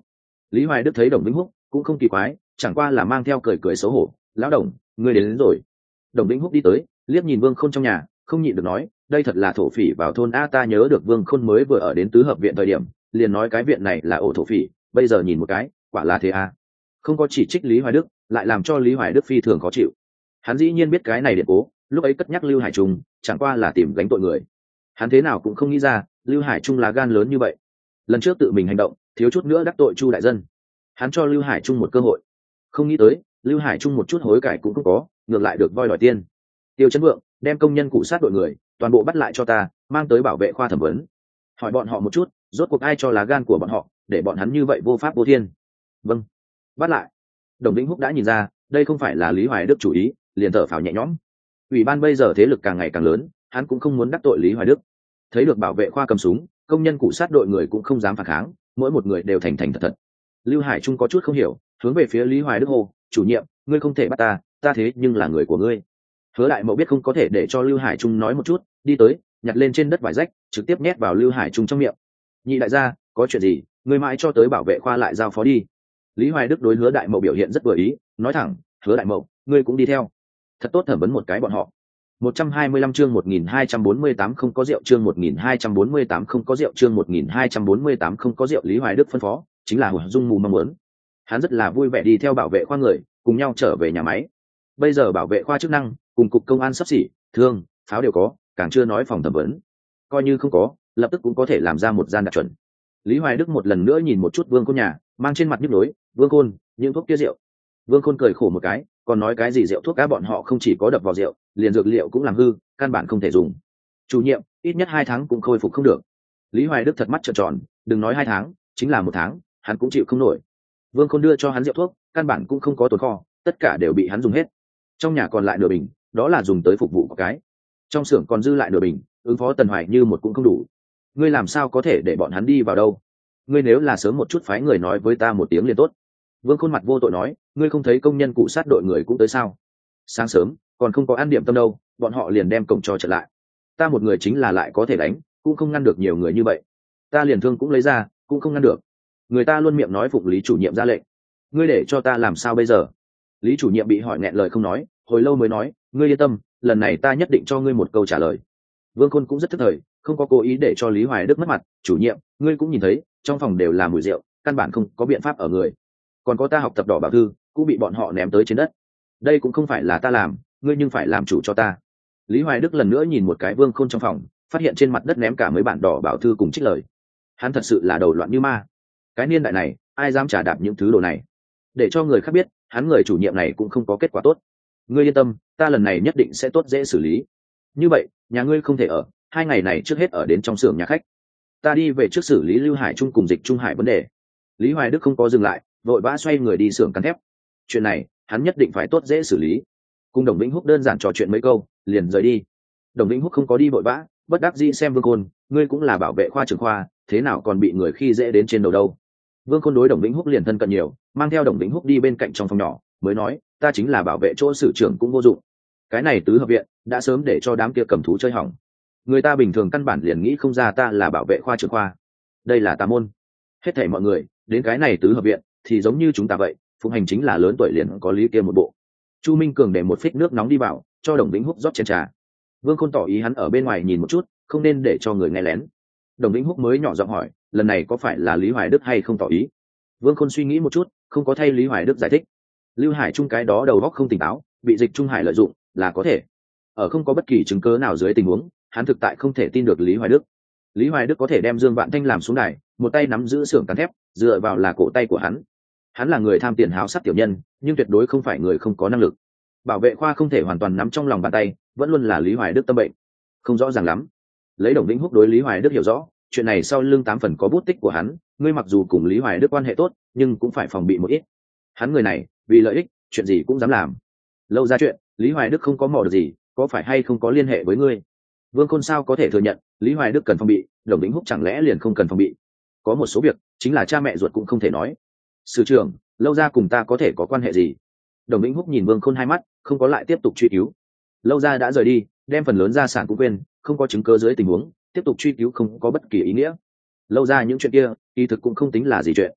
Lý Hoài Đức thấy Đồng Vĩnh Húc cũng không kỳ quái, chẳng qua là mang theo cười cười xấu hổ. Lão Đồng, ngươi đến, đến rồi. Đồng Vĩnh Húc đi tới, liếc nhìn Vương Khôn trong nhà, không nhịn được nói, đây thật là thổ phỉ vào thôn a. Ta nhớ được Vương Khôn mới vừa ở đến tứ hợp viện thời điểm, liền nói cái viện này là ổ thổ phỉ, bây giờ nhìn một cái, quả là thế a. Không có chỉ trích Lý Hoài Đức, lại làm cho Lý Hoài Đức phi thường khó chịu. Hắn dĩ nhiên biết cái này điện cố, lúc ấy cất nhắc Lưu Hải Trung, chẳng qua là tìm gánh tội người. Hắn thế nào cũng không nghĩ ra, Lưu Hải Trung là gan lớn như vậy. Lần trước tự mình hành động, thiếu chút nữa đắc tội Chu đại dân. Hắn cho Lưu Hải Trung một cơ hội, không nghĩ tới Lưu Hải Trung một chút hối cải cũng không có, ngược lại được voi đòi tiền. Tiêu Chấn Vượng, đem công nhân cụ sát đội người toàn bộ bắt lại cho ta, mang tới bảo vệ khoa thẩm vấn, hỏi bọn họ một chút, rốt cuộc ai cho lá gan của bọn họ để bọn hắn như vậy vô pháp vô thiên. Vâng. Bắt lại. Đồng Vĩnh Húc đã nhìn ra đây không phải là Lý Hoài Đức chủ ý, liền thở phào nhẹ nhõm. Ủy ban bây giờ thế lực càng ngày càng lớn, hắn cũng không muốn đắc tội Lý Hoài Đức. Thấy được bảo vệ khoa cầm súng, công nhân cụ sát đội người cũng không dám phản kháng, mỗi một người đều thành thành thật thật. Lưu Hải Trung có chút không hiểu, hướng về phía Lý Hoài Đức hô, chủ nhiệm, ngươi không thể bắt ta, ta thế nhưng là người của ngươi. Hứa Đại Mậu biết không có thể để cho Lưu Hải Trung nói một chút, đi tới, nhặt lên trên đất vải rách, trực tiếp nhét vào Lưu Hải Trung trong miệng. Nhị đại gia, có chuyện gì, ngươi mãi cho tới bảo vệ khoa lại giao phó đi. Lý Hoài Đức đối Hứa Đại Mậu biểu hiện rất vừa ý, nói thẳng, Hứa Đại Mậu, ngươi cũng đi theo. Thật tốt thẩm vấn một cái bọn họ. một trăm hai mươi lăm chương một nghìn hai trăm bốn mươi tám không có rượu chương một nghìn hai trăm bốn mươi tám không có rượu chương một nghìn hai trăm bốn mươi tám không có rượu Lý Hoài Đức phân phó, chính là Hỏa Dung mù mong muốn. Hắn rất là vui vẻ đi theo bảo vệ khoa người, cùng nhau trở về nhà máy. Bây giờ bảo vệ khoa chức năng, cùng cục công an sắp xỉ, thương, pháo đều có, càng chưa nói phòng thẩm vấn. Coi như không có, lập tức cũng có thể làm ra một gian đạt chuẩn. Lý Hoài Đức một lần nữa nhìn một chút Vương Côn nhà, mang trên mặt nhức nhối, Vương Côn, những thuốc kia rượu. Vương Côn cười khổ một cái, còn nói cái gì rượu thuốc cá bọn họ không chỉ có đập vào rượu, liền dược liệu cũng làm hư, căn bản không thể dùng. Chủ nhiệm, ít nhất hai tháng cũng khôi phục không được. Lý Hoài Đức thật mắt trợn tròn, đừng nói hai tháng, chính là một tháng, hắn cũng chịu không nổi. Vương Côn đưa cho hắn rượu thuốc, căn bản cũng không có tồn kho, tất cả đều bị hắn dùng hết. Trong nhà còn lại nửa bình, đó là dùng tới phục vụ của cái. Trong xưởng còn dư lại nửa bình, ứng phó Tần Hoài Như một cũng không đủ. Ngươi làm sao có thể để bọn hắn đi vào đâu? Ngươi nếu là sớm một chút phái người nói với ta một tiếng liền tốt. Vương Khôn mặt vô tội nói, ngươi không thấy công nhân cụ sát đội người cũng tới sao? Sáng sớm còn không có ăn điểm tâm đâu, bọn họ liền đem cổng cho trở lại. Ta một người chính là lại có thể đánh, cũng không ngăn được nhiều người như vậy. Ta liền thương cũng lấy ra, cũng không ngăn được. Người ta luôn miệng nói phụng Lý chủ nhiệm ra lệnh, ngươi để cho ta làm sao bây giờ? Lý chủ nhiệm bị hỏi nghẹn lời không nói, hồi lâu mới nói, ngươi yên tâm, lần này ta nhất định cho ngươi một câu trả lời. Vương Khôn cũng rất thức thời, không có cố ý để cho Lý Hoài Đức mất mặt. Chủ nhiệm, ngươi cũng nhìn thấy, trong phòng đều là mùi rượu, căn bản không có biện pháp ở người. Còn có ta học tập đỏ bảo thư, cũng bị bọn họ ném tới trên đất. Đây cũng không phải là ta làm, ngươi nhưng phải làm chủ cho ta. Lý Hoài Đức lần nữa nhìn một cái Vương Khôn trong phòng, phát hiện trên mặt đất ném cả mấy bản đỏ bảo thư cùng trích lời. Hắn thật sự là đầu loạn như ma. Cái niên đại này, ai dám trả đạp những thứ đồ này? Để cho người khác biết, hắn người chủ nhiệm này cũng không có kết quả tốt. Ngươi yên tâm, ta lần này nhất định sẽ tốt dễ xử lý. Như vậy, nhà ngươi không thể ở, hai ngày này trước hết ở đến trong xưởng nhà khách. Ta đi về trước xử lý Lưu Hải Trung cùng Dịch Trung Hải vấn đề. Lý Hoài Đức không có dừng lại, vội vã xoay người đi xưởng cán thép. Chuyện này, hắn nhất định phải tốt dễ xử lý. Cùng Đồng Vĩnh Húc đơn giản trò chuyện mấy câu, liền rời đi. Đồng Vĩnh Húc không có đi vội vã, bất đắc dĩ xem Vương Côn, ngươi cũng là bảo vệ khoa trưởng khoa, thế nào còn bị người khi dễ đến trên đầu đâu? Vương Côn đối Đồng Vĩnh Húc liền thân cận nhiều, mang theo Đồng Vĩnh Húc đi bên cạnh trong phòng nhỏ, mới nói, ta chính là bảo vệ chỗ sử trưởng cũng vô dụng. Cái này tứ hợp viện đã sớm để cho đám kia cầm thú chơi hỏng. Người ta bình thường căn bản liền nghĩ không ra ta là bảo vệ khoa trưởng khoa. Đây là tà môn. Hết thảy mọi người đến cái này tứ hợp viện thì giống như chúng ta vậy, phụng hành chính là lớn tuổi liền có lý kia một bộ. Chu Minh Cường để một phích nước nóng đi vào, cho Đồng Vĩnh Húc rót chén trà. Vương Khôn tỏ ý hắn ở bên ngoài nhìn một chút, không nên để cho người nghe lén. Đồng Vĩnh Húc mới nhỏ giọng hỏi, lần này có phải là Lý Hoài Đức hay không tỏ ý? Vương Khôn suy nghĩ một chút, không có thay Lý Hoài Đức giải thích. Lưu Hải Trung cái đó đầu óc không tỉnh táo, bị Dịch Trung Hải lợi dụng là có thể. Ở không có bất kỳ chứng cứ nào dưới tình huống, hắn thực tại không thể tin được Lý Hoài Đức. Lý Hoài Đức có thể đem Dương Vạn Thanh làm xuống đài, một tay nắm giữ xưởng cán thép, dựa vào là cổ tay của hắn. Hắn là người tham tiền háo sắc tiểu nhân, nhưng tuyệt đối không phải người không có năng lực. Bảo vệ khoa không thể hoàn toàn nắm trong lòng bàn tay, vẫn luôn là Lý Hoài Đức tâm bệnh. Không rõ ràng lắm. Lấy Đồng Vĩnh Húc đối Lý Hoài Đức hiểu rõ, chuyện này sau lưng tám phần có bút tích của hắn, ngươi mặc dù cùng Lý Hoài Đức quan hệ tốt, nhưng cũng phải phòng bị một ít. Hắn người này, vì lợi ích, chuyện gì cũng dám làm. Lâu ra chuyện, Lý Hoài Đức không có mò được gì, có phải hay không có liên hệ với ngươi? Vương Khôn sao có thể thừa nhận, Lý Hoài Đức cần phòng bị, Đồng Vĩnh Húc chẳng lẽ liền không cần phòng bị? Có một số việc, chính là cha mẹ ruột cũng không thể nói. Sử trưởng, Lâu ra cùng ta có thể có quan hệ gì? Đồng Vĩnh Húc nhìn Vương Khôn hai mắt, không có lại tiếp tục truy cứu. Lâu ra đã rời đi, đem phần lớn gia sản cũng quên, không có chứng cứ dưới tình huống, tiếp tục truy cứu không có bất kỳ ý nghĩa. Lâu ra những chuyện kia, kỳ thực cũng không tính là gì chuyện.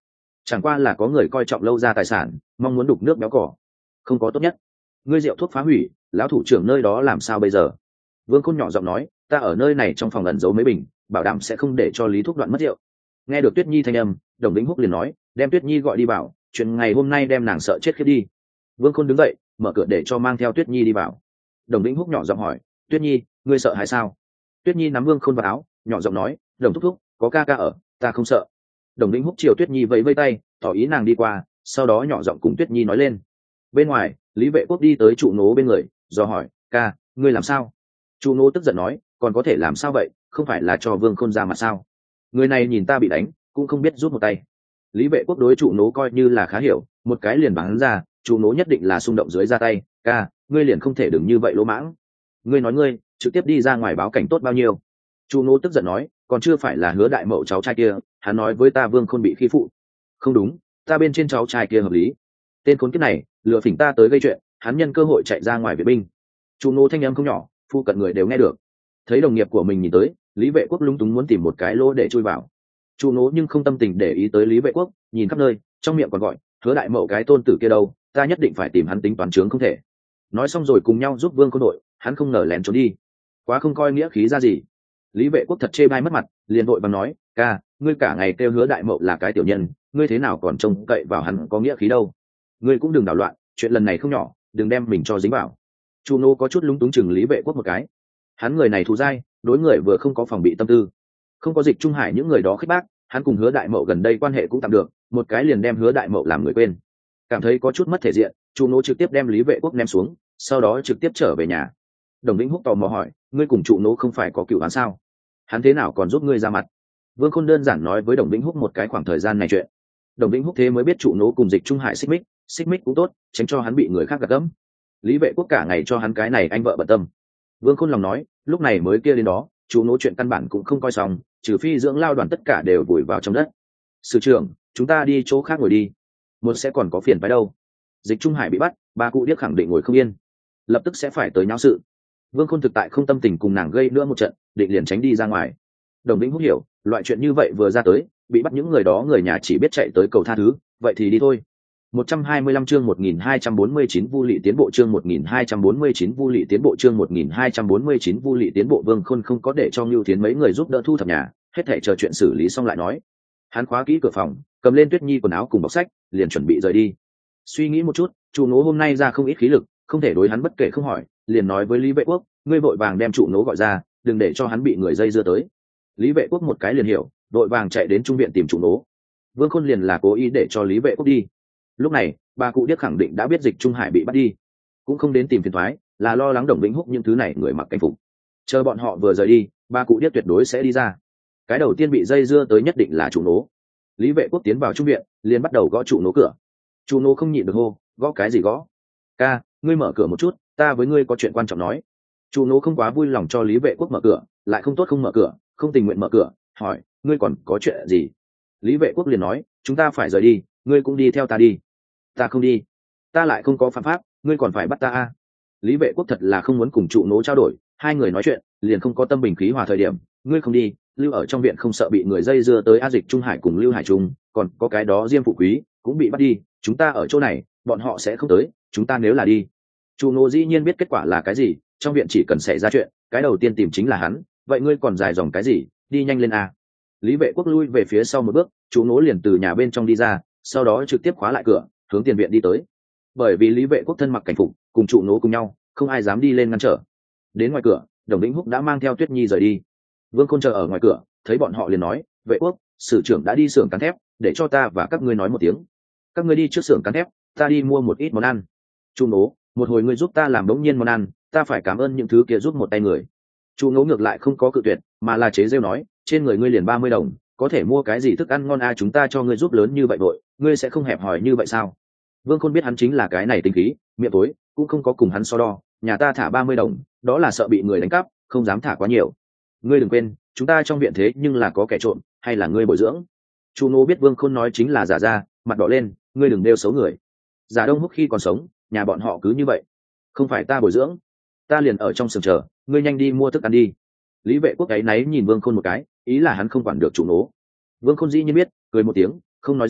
chẳng qua là có người coi trọng lâu ra tài sản, mong muốn đục nước béo cỏ, không có tốt nhất. Ngươi rượu thuốc phá hủy, lão thủ trưởng nơi đó làm sao bây giờ? Vương Khôn nhỏ giọng nói, ta ở nơi này trong phòng ẩn giấu mấy bình, bảo đảm sẽ không để cho Lý Thúc đoạn mất rượu. Nghe được Tuyết Nhi thanh âm, Đồng Vĩnh Húc liền nói, đem Tuyết Nhi gọi đi vào, chuyện ngày hôm nay đem nàng sợ chết khiếp đi. Vương Khôn đứng dậy, mở cửa để cho mang theo Tuyết Nhi đi vào. Đồng Vĩnh Húc nhỏ giọng hỏi, Tuyết Nhi, ngươi sợ hay sao? Tuyết Nhi nắm Vương Khôn vào áo, nhỏ giọng nói, Đồng thúc thúc, có ca ca ở, ta không sợ. Đồng Vĩnh Húc chiều Tuyết Nhi vẫy vẫy tay, tỏ ý nàng đi qua, sau đó nhỏ giọng cùng Tuyết Nhi nói lên. Bên ngoài, Lý Vệ Quốc đi tới trụ nố bên người, do hỏi, ca, ngươi làm sao? Trụ nố tức giận nói, còn có thể làm sao vậy, không phải là cho Vương Khôn ra mặt sao? Người này nhìn ta bị đánh, cũng không biết rút một tay. Lý Vệ Quốc đối trụ nố coi như là khá hiểu, một cái liền bắn ra, trụ nố nhất định là xung động dưới ra tay, ca, ngươi liền không thể đừng như vậy lỗ mãng. Ngươi nói ngươi, trực tiếp đi ra ngoài báo cảnh tốt bao nhiêu? Trụ nố tức giận nói, còn chưa phải là Hứa đại mậu cháu trai kia, hắn nói với ta Vương Khôn bị khi phụ. Không đúng, ta bên trên cháu trai kia hợp lý. Tên khốn kiếp này, lừa phỉnh ta tới gây chuyện, hắn nhân cơ hội chạy ra ngoài vệ binh. Trụ nố thanh âm không nhỏ, phu cận người đều nghe được. Thấy đồng nghiệp của mình nhìn tới, Lý Vệ Quốc lúng túng muốn tìm một cái lỗ để chui vào. Trụ nố nhưng không tâm tình để ý tới Lý Vệ Quốc, nhìn khắp nơi, trong miệng còn gọi, Hứa đại mậu cái tôn tử kia đâu, ta nhất định phải tìm hắn tính toán chướng không thể. Nói xong rồi cùng nhau giúp Vương Khôn đội, hắn không ngờ lén trốn đi, quá không coi nghĩa khí ra gì. Lý Vệ Quốc thật chê bai mất mặt, liền vội vàng nói, ca, ngươi cả ngày kêu Hứa đại mậu là cái tiểu nhân, ngươi thế nào còn trông cậy vào hắn có nghĩa khí đâu? Ngươi cũng đừng đảo loạn, chuyện lần này không nhỏ, đừng đem mình cho dính vào. Chu nô có chút lúng túng chừng Lý Vệ Quốc một cái, hắn người này thù dai, đối người vừa không có phòng bị tâm tư, không có Dịch Trung Hải những người đó khích bác, hắn cùng Hứa đại mậu gần đây quan hệ cũng tạm được, một cái liền đem Hứa đại mậu làm người quên, cảm thấy có chút mất thể diện. Chu nô trực tiếp đem Lý Vệ Quốc ném xuống, sau đó trực tiếp trở về nhà. Đồng Vĩnh Húc tò mò hỏi, ngươi cùng Chu nô không phải có cựu hắn sao? Hắn thế nào còn giúp ngươi ra mặt? Vương Khôn đơn giản nói với Đồng Vĩnh Húc một cái khoảng thời gian này chuyện. Đồng Vĩnh Húc thế mới biết Chu nô cùng Dịch Trung Hải xích mích, xích mích cũng tốt, tránh cho hắn bị người khác gạt gẫm. Lý Vệ Quốc cả ngày cho hắn cái này anh vợ bận tâm. Vương Khôn lòng nói, lúc này mới kia đến đó, Chu nô chuyện căn bản cũng không coi xong, trừ phi dưỡng lao đoàn tất cả đều vùi vào trong đất. Sư trưởng, chúng ta đi chỗ khác ngồi đi, một sẽ còn có phiền phái đâu. Dịch Trung Hải bị bắt, ba cụ điếc khẳng định ngồi không yên, lập tức sẽ phải tới nháo sự. Vương Khôn thực tại không tâm tình cùng nàng gây nữa một trận, định liền tránh đi ra ngoài. Đồng Vĩnh Húc hiểu, loại chuyện như vậy vừa ra tới, bị bắt những người đó người nhà chỉ biết chạy tới cầu tha thứ, vậy thì đi thôi. một trăm hai mươi lăm chương một nghìn hai trăm bốn mươi chín Vu Lị tiến bộ chương một nghìn hai trăm bốn mươi chín Vu Lị tiến bộ chương một nghìn hai trăm bốn mươi chín Vu Lị tiến bộ. Vương Khôn không có để cho Nưu Thiến mấy người giúp đỡ thu thập nhà, hết thảy chờ chuyện xử lý xong lại nói. Hắn khóa kỹ cửa phòng, cầm lên Tuyết Nhi quần áo cùng bọc sách, liền chuẩn bị rời đi. Suy nghĩ một chút, Chu nố hôm nay ra không ít khí lực, không thể đối hắn bất kể không hỏi, liền nói với Lý Vệ Quốc, ngươi vội vàng đem Chu nố gọi ra, đừng để cho hắn bị người dây dưa tới. Lý Vệ Quốc một cái liền hiểu, vội vàng chạy đến trung viện tìm Chu nố. Vương Khôn liền là cố ý để cho Lý Vệ Quốc đi. Lúc này, bà cụ điếc khẳng định đã biết Dịch Trung Hải bị bắt đi, cũng không đến tìm phiền toái, là lo lắng Đồng Vĩnh Húc những thứ này người mặc cảnh phục. Chờ bọn họ vừa rời đi, bà cụ điếc tuyệt đối sẽ đi ra. Cái đầu tiên bị dây dưa tới nhất định là Chu nố. Lý Vệ Quốc tiến vào trung viện, liền bắt đầu gõ Chu nố cửa. Chu nố không nhịn được hô, gõ cái gì gõ? Ca, ngươi mở cửa một chút, ta với ngươi có chuyện quan trọng nói. Chu nố không quá vui lòng cho Lý Vệ Quốc mở cửa, lại không tốt không mở cửa, không tình nguyện mở cửa, hỏi, ngươi còn có chuyện gì? Lý Vệ Quốc liền nói, chúng ta phải rời đi, ngươi cũng đi theo ta đi. Ta không đi, ta lại không có phạm pháp, ngươi còn phải bắt ta à? Lý Vệ Quốc thật là không muốn cùng Chu nố trao đổi, hai người nói chuyện liền không có tâm bình khí hòa thời điểm. Ngươi không đi, lưu ở trong viện không sợ bị người dây dưa tới. A Dịch Trung Hải cùng Lưu Hải Trung, còn có cái đó Diêm Phụ Quý cũng bị bắt đi, chúng ta ở chỗ này, bọn họ sẽ không tới, chúng ta nếu là đi. Chu nô dĩ nhiên biết kết quả là cái gì, trong viện chỉ cần xảy ra chuyện, cái đầu tiên tìm chính là hắn, vậy ngươi còn dài dòng cái gì, đi nhanh lên a. Lý Vệ Quốc lui về phía sau một bước, Chu nô liền từ nhà bên trong đi ra, sau đó trực tiếp khóa lại cửa, hướng tiền viện đi tới. Bởi vì Lý Vệ Quốc thân mặc cảnh phục, cùng Chu nô cùng nhau, không ai dám đi lên ngăn trở. Đến ngoài cửa, Đồng Vĩnh Húc đã mang theo Tuyết Nhi rời đi. Vương Khôn chờ ở ngoài cửa, thấy bọn họ liền nói, Vệ Quốc, sử trưởng đã đi xưởng cán thép, để cho ta và các ngươi nói một tiếng. Các ngươi đi trước xưởng cán thép, ta đi mua một ít món ăn. Chu nố, một hồi ngươi giúp ta làm đống nhiên món ăn, ta phải cảm ơn những thứ kia giúp một tay người. Chu nố ngược lại không có cự tuyệt, mà là chế rêu nói, trên người ngươi liền ba mươi đồng, có thể mua cái gì thức ăn ngon a à, chúng ta cho ngươi giúp lớn như vậy vội, ngươi sẽ không hẹp hòi như vậy sao? Vương Khôn biết hắn chính là cái này tính khí, miệng tối, cũng không có cùng hắn so đo, nhà ta thả ba mươi đồng, đó là sợ bị người đánh cắp, không dám thả quá nhiều. Ngươi đừng quên, chúng ta trong viện thế nhưng là có kẻ trộm, hay là ngươi bồi dưỡng? Chu nô biết Vương Khôn nói chính là giả ra, mặt đỏ lên, ngươi đừng nêu xấu người. Giả Đông Húc khi còn sống, nhà bọn họ cứ như vậy, không phải ta bồi dưỡng, ta liền ở trong sườn chờ, ngươi nhanh đi mua thức ăn đi. Lý Vệ Quốc ấy náy nhìn Vương Khôn một cái, ý là hắn không quản được Chu nố. Vương Khôn dĩ nhiên biết, cười một tiếng, không nói gì,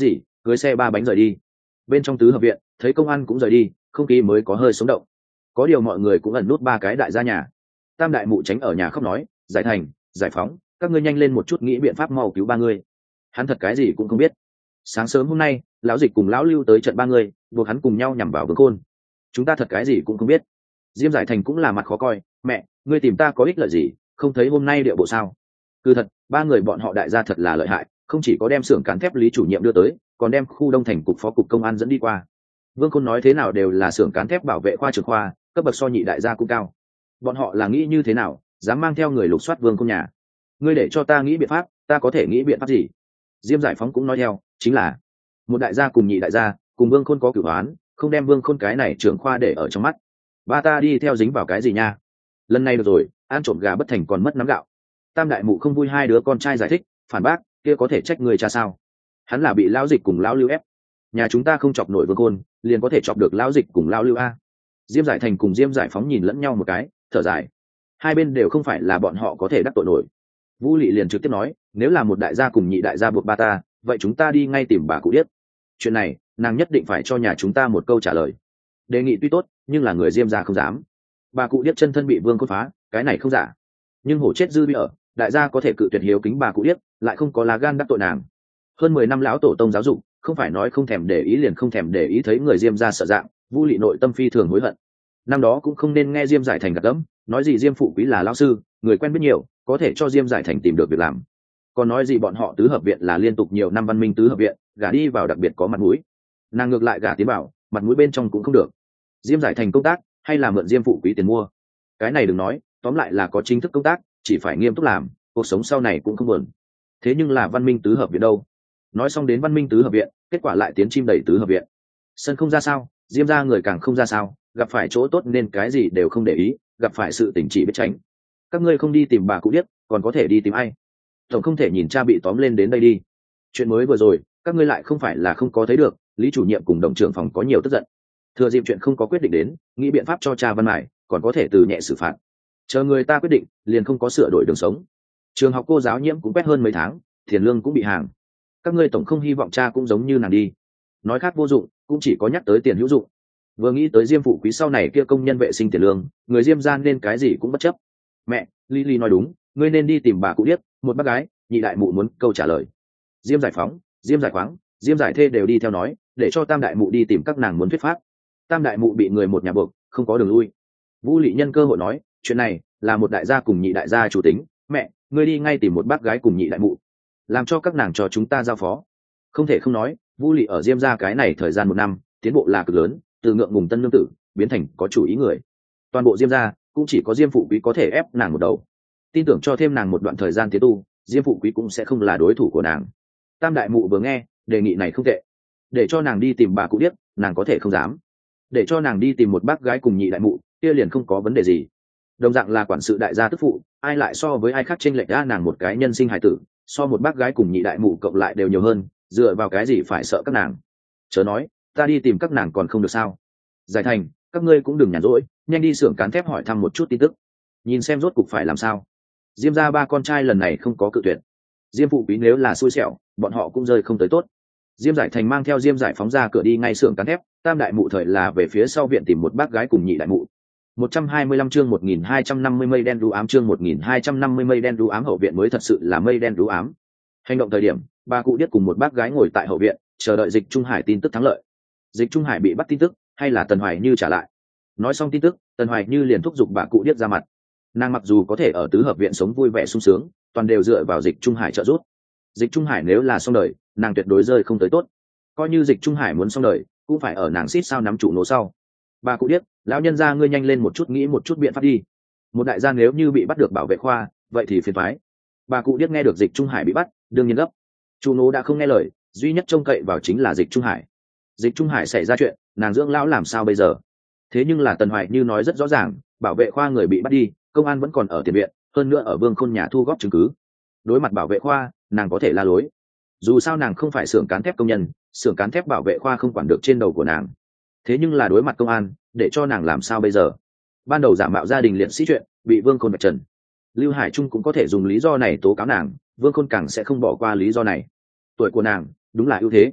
cưới xe ba bánh rời đi. Bên trong tứ hợp viện thấy công an cũng rời đi, không khí mới có hơi sống động. Có điều mọi người cũng ẩn nút ba cái đại gia nhà. Tam đại mụ tránh ở nhà khóc nói, Giải Thành, Giải Phóng, các ngươi nhanh lên một chút nghĩ biện pháp mau cứu ba người. Hắn thật cái gì cũng không biết. Sáng sớm hôm nay lão Dịch cùng lão Lưu tới trận ba người, buộc hắn cùng nhau nhằm vào Vương Khôn. Chúng ta thật cái gì cũng không biết. Diêm Giải Thành cũng là mặt khó coi, mẹ, ngươi tìm ta có ích lợi gì, không thấy hôm nay địa bộ sao? Cứ thật, ba người bọn họ đại gia thật là lợi hại, không chỉ có đem xưởng cán thép Lý chủ nhiệm đưa tới, còn đem khu Đông Thành cục phó cục công an dẫn đi qua. Vương Khôn nói thế nào đều là xưởng cán thép bảo vệ khoa trưởng khoa, cấp bậc so nhị đại gia cũng cao. Bọn họ là nghĩ như thế nào, dám mang theo người lục soát Vương Khôn nhà? Ngươi để cho ta nghĩ biện pháp, ta có thể nghĩ biện pháp gì? Diêm Giải Phóng cũng nói theo, chính là một đại gia cùng nhị đại gia, cùng Vương Khôn có cửu oán, không đem Vương Khôn cái này trưởng khoa để ở trong mắt. Ba ta đi theo dính vào cái gì nha? Lần này được rồi, ăn trộm gà bất thành còn mất nắm gạo. Tam đại mụ không vui hai đứa con trai giải thích, phản bác, kia có thể trách người cha sao? Hắn là bị lão Dịch cùng lão Lưu ép. Nhà chúng ta không chọc nổi Vương Khôn, liền có thể chọc được lão Dịch cùng lão Lưu a. Diêm Giải Thành cùng Diêm Giải Phóng nhìn lẫn nhau một cái, thở dài. Hai bên đều không phải là bọn họ có thể đắc tội nổi. Vũ Lị liền trực tiếp nói, nếu là một đại gia cùng nhị đại gia buộc ba ta, vậy chúng ta đi ngay tìm bà cụ điếc. Chuyện này, nàng nhất định phải cho nhà chúng ta một câu trả lời. Đề nghị tuy tốt, nhưng là người Diêm gia không dám. Bà cụ điếc chân thân bị Vương Khôn phá, cái này không giả. Nhưng hổ chết dư bị ở, đại gia có thể cự tuyệt hiếu kính bà cụ điếc, lại không có lá gan đắc tội nàng. Hơn mười năm lão tổ tông giáo dục, không phải nói không thèm để ý liền không thèm để ý thấy người Diêm gia sợ dạng, Vũ Lị nội tâm phi thường hối hận. Năm đó cũng không nên nghe Diêm Giải Thành gạt gẫm, nói gì Diêm phụ quý là lão sư, người quen biết nhiều, có thể cho Diêm Giải Thành tìm được việc làm. Còn nói gì bọn họ tứ hợp viện là liên tục nhiều năm văn minh tứ hợp viện, gả đi vào đặc biệt có mặt mũi. Nàng ngược lại gả tiến vào, mặt mũi bên trong cũng không được. Diêm Giải Thành công tác, hay là mượn Diêm phụ quý tiền mua? Cái này đừng nói, tóm lại là có chính thức công tác, chỉ phải nghiêm túc làm, cuộc sống sau này cũng không buồn. Thế nhưng là văn minh tứ hợp viện đâu? Nói xong đến văn minh tứ hợp viện, kết quả lại tiến chim đầy tứ hợp viện. Sân không ra sao, Diêm gia người càng không ra sao, gặp phải chỗ tốt nên cái gì đều không để ý, gặp phải sự tình chỉ biết tránh. Các ngươi không đi tìm bà cụ điếc, còn có thể đi tìm ai? Tổng không thể nhìn cha bị tóm lên đến đây đi. Chuyện mới vừa rồi, các ngươi lại không phải là không có thấy được, Lý chủ nhiệm cùng đồng trưởng phòng có nhiều tức giận. Thừa dịp chuyện không có quyết định đến, nghĩ biện pháp cho cha văn mải, còn có thể từ nhẹ xử phạt. Chờ người ta quyết định, liền không có sửa đổi đường sống. Trường học cô giáo nhiễm cũng quét hơn mấy tháng, tiền lương cũng bị hàng. Các ngươi tổng không hy vọng cha cũng giống như nàng đi. Nói khác vô dụng, cũng chỉ có nhắc tới tiền hữu dụng. Vừa nghĩ tới Diêm phụ quý sau này kia công nhân vệ sinh tiền lương, người Diêm gia nên cái gì cũng bất chấp. Mẹ, Lily nói đúng, ngươi nên đi tìm bà cụ điếc, một bác gái, nhị đại mụ muốn câu trả lời. Diêm Giải Phóng, Diêm Giải Khoáng, Diêm Giải Thê đều đi theo nói, để cho tam đại mụ đi tìm các nàng muốn thuyết pháp. Tam đại mụ bị người một nhà buộc, không có đường lui. Vũ Lị nhân cơ hội nói, chuyện này là một đại gia cùng nhị đại gia chủ tính, mẹ, ngươi đi ngay tìm một bác gái cùng nhị đại mụ, làm cho các nàng cho chúng ta giao phó. Không thể không nói, Vũ Lị ở Diêm gia cái này thời gian một năm, tiến bộ là cực lớn, từ ngượng ngùng tân lương tử biến thành có chủ ý người. Toàn bộ Diêm gia cũng chỉ có Diêm phụ quý có thể ép nàng một đầu. Tin tưởng cho thêm nàng một đoạn thời gian tiến tu, Diêm phụ quý cũng sẽ không là đối thủ của nàng. Tam đại mụ vừa nghe đề nghị này không tệ, để cho nàng đi tìm bà cụ điếc, nàng có thể không dám. Để cho nàng đi tìm một bác gái cùng nhị đại mụ, kia liền không có vấn đề gì. Đồng dạng là quản sự đại gia tức phụ, ai lại so với ai khác chênh lệch ra nàng một cái nhân sinh hài tử, so một bác gái cùng nhị đại mụ cộng lại đều nhiều hơn, dựa vào cái gì phải sợ các nàng? Chớ nói, ta đi tìm các nàng còn không được sao? Giải Thành, các ngươi cũng đừng nhàn rỗi, nhanh đi xưởng cán thép hỏi thăm một chút tin tức, nhìn xem rốt cục phải làm sao. Diêm gia ba con trai lần này không có cự tuyệt. Diêm phụ quý nếu là xui xẻo, bọn họ cũng rơi không tới tốt. Diêm Giải Thành mang theo Diêm Giải Phóng ra cửa đi ngay xưởng cán thép, tam đại mụ thời là về phía sau viện tìm một bác gái cùng nhị đại mụ. một trăm hai mươi lăm chương một nghìn hai trăm năm mươi mây đen đú ám chương một nghìn hai trăm năm mươi mây đen đú ám hậu viện mới thật sự là mây đen đú ám. Hành động thời điểm, ba cụ điếc cùng một bác gái ngồi tại hậu viện, chờ đợi Dịch Trung Hải tin tức thắng lợi. Dịch Trung Hải bị bắt tin tức, hay là Tần Hoài Như trả lại. Nói xong tin tức, Tần Hoài Như liền thúc giục bà cụ điếc ra mặt. Nàng mặc dù có thể ở tứ hợp viện sống vui vẻ sung sướng, toàn đều dựa vào Dịch Trung Hải trợ giúp. Dịch Trung Hải nếu là xong đời, nàng tuyệt đối rơi không tới tốt. Coi như Dịch Trung Hải muốn xong đời, cũng phải ở nàng xít sao nắm chủ nổ sau. Bà cụ điếc, lão nhân gia ngươi nhanh lên một chút nghĩ một chút biện pháp đi. Một đại gia nếu như bị bắt được bảo vệ khoa, vậy thì phiền toái. Bà cụ điếc nghe được Dịch Trung Hải bị bắt, đương nhiên gấp. Chủ nổ đã không nghe lời, duy nhất trông cậy vào chính là Dịch Trung Hải. Dịch Trung Hải xảy ra chuyện, nàng dưỡng lão làm sao bây giờ? Thế nhưng là Tần Hoài Như nói rất rõ ràng, bảo vệ khoa người bị bắt đi, công an vẫn còn ở tiền viện, hơn nữa ở Vương Khôn nhà thu góp chứng cứ. Đối mặt bảo vệ khoa, nàng có thể la lối. Dù sao nàng không phải xưởng cán thép công nhân, xưởng cán thép bảo vệ khoa không quản được trên đầu của nàng. Thế nhưng là đối mặt công an, để cho nàng làm sao bây giờ? Ban đầu giả mạo gia đình liệt sĩ chuyện, bị Vương Khôn vạch trần. Lưu Hải Trung cũng có thể dùng lý do này tố cáo nàng, Vương Khôn càng sẽ không bỏ qua lý do này. Tuổi của nàng đúng là ưu thế.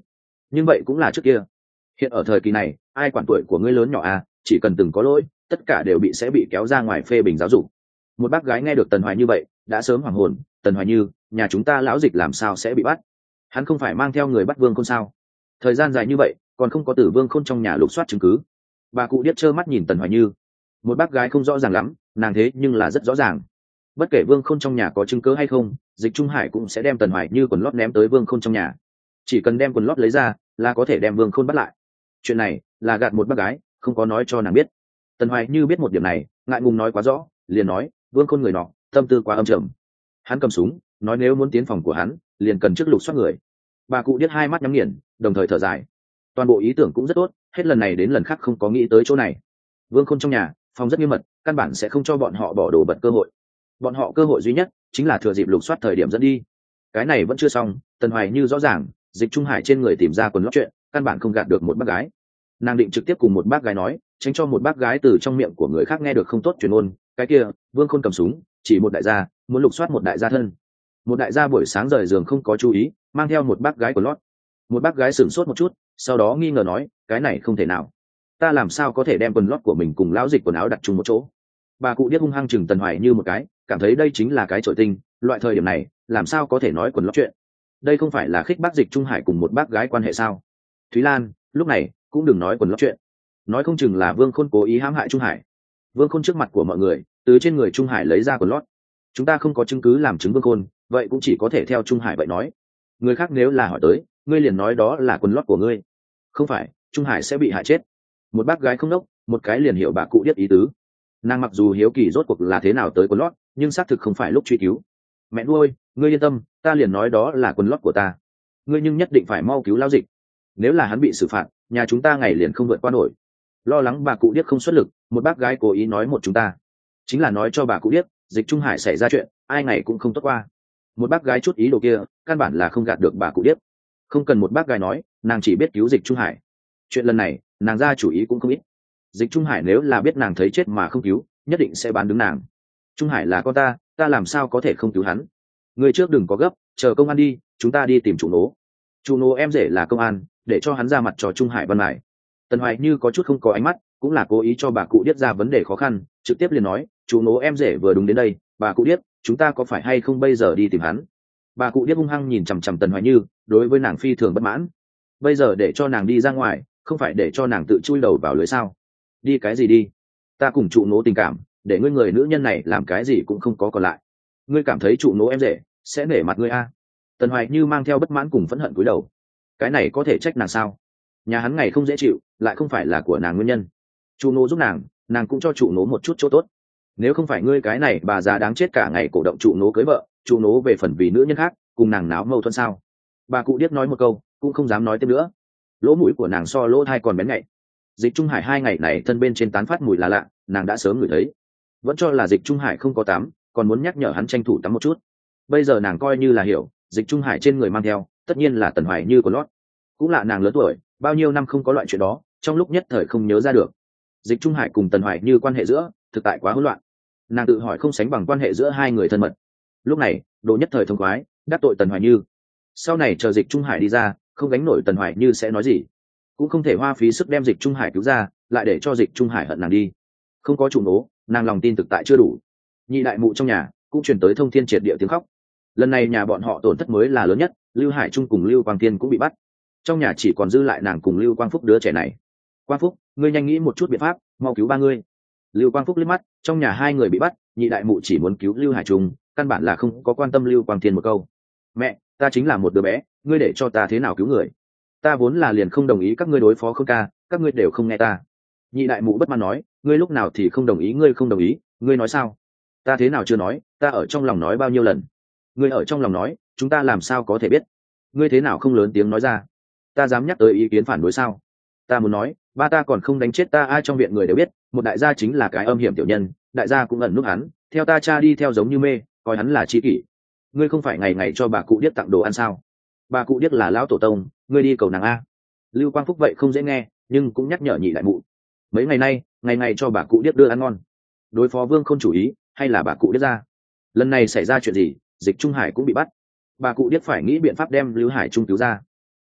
nhưng vậy cũng là trước kia. Hiện ở thời kỳ này, ai quản tuổi của ngươi lớn nhỏ à, chỉ cần từng có lỗi, tất cả đều bị sẽ bị kéo ra ngoài phê bình giáo dục. Một bác gái nghe được Tần Hoài Như vậy, đã sớm hoảng hồn. Tần Hoài Như, nhà chúng ta lão dịch làm sao sẽ bị bắt? Hắn không phải mang theo người bắt Vương Khôn sao? Thời gian dài như vậy, còn không có tử Vương Khôn trong nhà lục soát chứng cứ. Bà cụ điếc trơ mắt nhìn Tần Hoài Như. Một bác gái không rõ ràng lắm, nàng thế nhưng là rất rõ ràng. Bất kể Vương Khôn trong nhà có chứng cứ hay không, Dịch Trung Hải cũng sẽ đem Tần Hoài Như quần lót ném tới Vương Khôn trong nhà. Chỉ cần đem quần lót lấy ra, là có thể đem Vương Khôn bắt lại. Chuyện này là gạt một bác gái, không có nói cho nàng biết. Tần Hoài Như biết một điểm này, ngại ngùng nói quá rõ, liền nói, Vương Khôn người nọ, tâm tư quá âm trầm. Hắn cầm súng, nói nếu muốn tiến phòng của hắn, liền cần trước lục soát người. Bà cụ điếc hai mắt nhắm nghiền, đồng thời thở dài. Toàn bộ ý tưởng cũng rất tốt, hết lần này đến lần khác không có nghĩ tới chỗ này. Vương Khôn trong nhà, phòng rất nghiêm mật, căn bản sẽ không cho bọn họ bỏ đồ bật cơ hội. Bọn họ cơ hội duy nhất chính là thừa dịp lục soát thời điểm dẫn đi. Cái này vẫn chưa xong, Tần Hoài Như rõ ràng, Dịch Trung Hải trên người tìm ra quần lót chuyện, căn bản không gạt được một bác gái. Nàng định trực tiếp cùng một bác gái nói, tránh cho một bác gái từ trong miệng của người khác nghe được không tốt truyền ngôn. Cái kia, Vương Khôn cầm súng, chỉ một đại gia, muốn lục soát một đại gia thân. Một đại gia buổi sáng rời giường không có chú ý, mang theo một bác gái quần lót. Một bác gái sửng sốt một chút, sau đó nghi ngờ nói, cái này không thể nào. Ta làm sao có thể đem quần lót của mình cùng lão Dịch quần áo đặt chung một chỗ? Bà cụ điếc hung hăng chừng Tần Hoài Như một cái, cảm thấy đây chính là cái chổi tinh, loại thời điểm này, làm sao có thể nói quần lót chuyện? Đây không phải là khích bác Dịch Trung Hải cùng một bác gái quan hệ sao? Thúy Lan, lúc này cũng đừng nói quần lót chuyện, nói không chừng là Vương Khôn cố ý hãm hại Trung Hải. Vương Khôn trước mặt của mọi người, từ trên người Trung Hải lấy ra quần lót. Chúng ta không có chứng cứ làm chứng Vương Khôn, vậy cũng chỉ có thể theo Trung Hải vậy nói. Người khác nếu là hỏi tới, ngươi liền nói đó là quần lót của ngươi. Không phải, Trung Hải sẽ bị hại chết. Một bác gái không đốc, một cái liền hiểu bà cụ biết ý tứ. Nàng mặc dù hiếu kỳ rốt cuộc là thế nào tới quần lót, nhưng xác thực không phải lúc truy cứu. Mẹ nuôi, ngươi yên tâm, ta liền nói đó là quần lót của ta. Ngươi nhưng nhất định phải mau cứu lao Dịch. Nếu là hắn bị xử phạt, nhà chúng ta ngày liền không vượt qua nổi. Lo lắng bà cụ điếc không xuất lực, một bác gái cố ý nói một chúng ta, chính là nói cho bà cụ điếc, Dịch Trung Hải xảy ra chuyện, ai ngày cũng không tốt qua. Một bác gái chút ý đồ kia, căn bản là không gạt được bà cụ điếc. Không cần một bác gái nói, nàng chỉ biết cứu Dịch Trung Hải. Chuyện lần này, nàng ra chủ ý cũng không ít. Dịch Trung Hải nếu là biết nàng thấy chết mà không cứu, nhất định sẽ bán đứng nàng. Trung Hải là con ta, ta làm sao có thể không cứu hắn? Người trước đừng có gấp, chờ công an đi, chúng ta đi tìm chủ nố. Chủ nố em rể là công an, để cho hắn ra mặt cho Trung Hải văn lại. Tần Hoài Như có chút không có ánh mắt, cũng là cố ý cho bà cụ điếc ra vấn đề khó khăn, trực tiếp liền nói, chủ nố em rể vừa đúng đến đây, bà cụ điếc, chúng ta có phải hay không bây giờ đi tìm hắn? Bà cụ điếc hung hăng nhìn chằm chằm Tần Hoài Như, đối với nàng phi thường bất mãn. Bây giờ để cho nàng đi ra ngoài, không phải để cho nàng tự chui đầu vào lưới sao? Đi cái gì đi? Ta cùng trụ nố tình cảm, để ngươi người nữ nhân này làm cái gì cũng không có còn lại. Ngươi cảm thấy trụ nố em rể sẽ nể mặt ngươi a? Tần Hoài Như mang theo bất mãn cùng phẫn hận cúi đầu. Cái này có thể trách nàng sao? Nhà hắn ngày không dễ chịu, lại không phải là của nàng nguyên nhân. Trụ nố giúp nàng, nàng cũng cho trụ nố một chút chỗ tốt. Nếu không phải ngươi cái này bà già đáng chết cả ngày cổ động trụ nố cưới vợ, trụ nố về phần vì nữ nhân khác, cùng nàng náo mâu thuẫn sao? Bà cụ điếc nói một câu, cũng không dám nói tiếp nữa. Lỗ mũi của nàng so lỗ thai còn bén nhạy. Dịch Trung Hải hai ngày này thân bên trên tán phát mùi là lạ, nàng đã sớm ngửi thấy. Vẫn cho là Dịch Trung Hải không có tắm, còn muốn nhắc nhở hắn tranh thủ tắm một chút. Bây giờ nàng coi như là hiểu, Dịch Trung Hải trên người mang theo, tất nhiên là Tần Hoài Như của lót. Cũng là nàng lớn tuổi, bao nhiêu năm không có loại chuyện đó, trong lúc nhất thời không nhớ ra được. Dịch Trung Hải cùng Tần Hoài Như quan hệ giữa, thực tại quá hỗn loạn. Nàng tự hỏi không sánh bằng quan hệ giữa hai người thân mật. Lúc này, Đồ Nhất Thời thông khoái, đắc tội Tần Hoài Như. Sau này chờ Dịch Trung Hải đi ra, không gánh nổi Tần Hoài Như sẽ nói gì. Cũng không thể hoa phí sức đem Dịch Trung Hải cứu ra, lại để cho Dịch Trung Hải hận nàng đi. Không có chủ nố, nàng lòng tin thực tại chưa đủ. Nhị đại mụ trong nhà cũng truyền tới thông thiên triệt địa tiếng khóc. Lần này nhà bọn họ tổn thất mới là lớn nhất, Lưu Hải Trung cùng Lưu Quang Thiên cũng bị bắt. Trong nhà chỉ còn dư lại nàng cùng Lưu Quang Phúc đứa trẻ này. Quang Phúc, ngươi nhanh nghĩ một chút biện pháp, mau cứu ba ngươi. Lưu Quang Phúc liếc mắt, trong nhà hai người bị bắt, nhị đại mụ chỉ muốn cứu Lưu Hải Trung, căn bản là không có quan tâm Lưu Quang Thiên một câu. Mẹ, ta chính là một đứa bé, ngươi để cho ta thế nào cứu người? Ta vốn là liền không đồng ý các ngươi đối phó Khôn ca, các ngươi đều không nghe ta. Nhị đại mụ bất mãn nói, ngươi lúc nào thì không đồng ý, ngươi không đồng ý, ngươi nói sao? Ta thế nào chưa nói, ta ở trong lòng nói bao nhiêu lần? Ngươi ở trong lòng nói, chúng ta làm sao có thể biết? Ngươi thế nào không lớn tiếng nói ra? Ta dám nhắc tới ý kiến phản đối sao? Ta muốn nói, ba ta còn không đánh chết ta, ai trong viện người đều biết, một đại gia chính là cái âm hiểm tiểu nhân, đại gia cũng ẩn núp hắn, theo ta cha đi theo giống như mê, coi hắn là chi kỷ. Ngươi không phải ngày ngày cho bà cụ điếc tặng đồ ăn sao? Bà cụ điếc là lão tổ tông, ngươi đi cầu nàng a. Lưu Quang Phúc vậy không dễ nghe, nhưng cũng nhắc nhở nhị đại mụ. Mấy ngày nay, ngày ngày cho bà cụ điếc đưa ăn ngon. Đối phó Vương không chủ ý, hay là bà cụ điếc ra? Lần này xảy ra chuyện gì, Dịch Trung Hải cũng bị bắt. Bà cụ điếc phải nghĩ biện pháp đem Lưu Hải Trung cứu ra.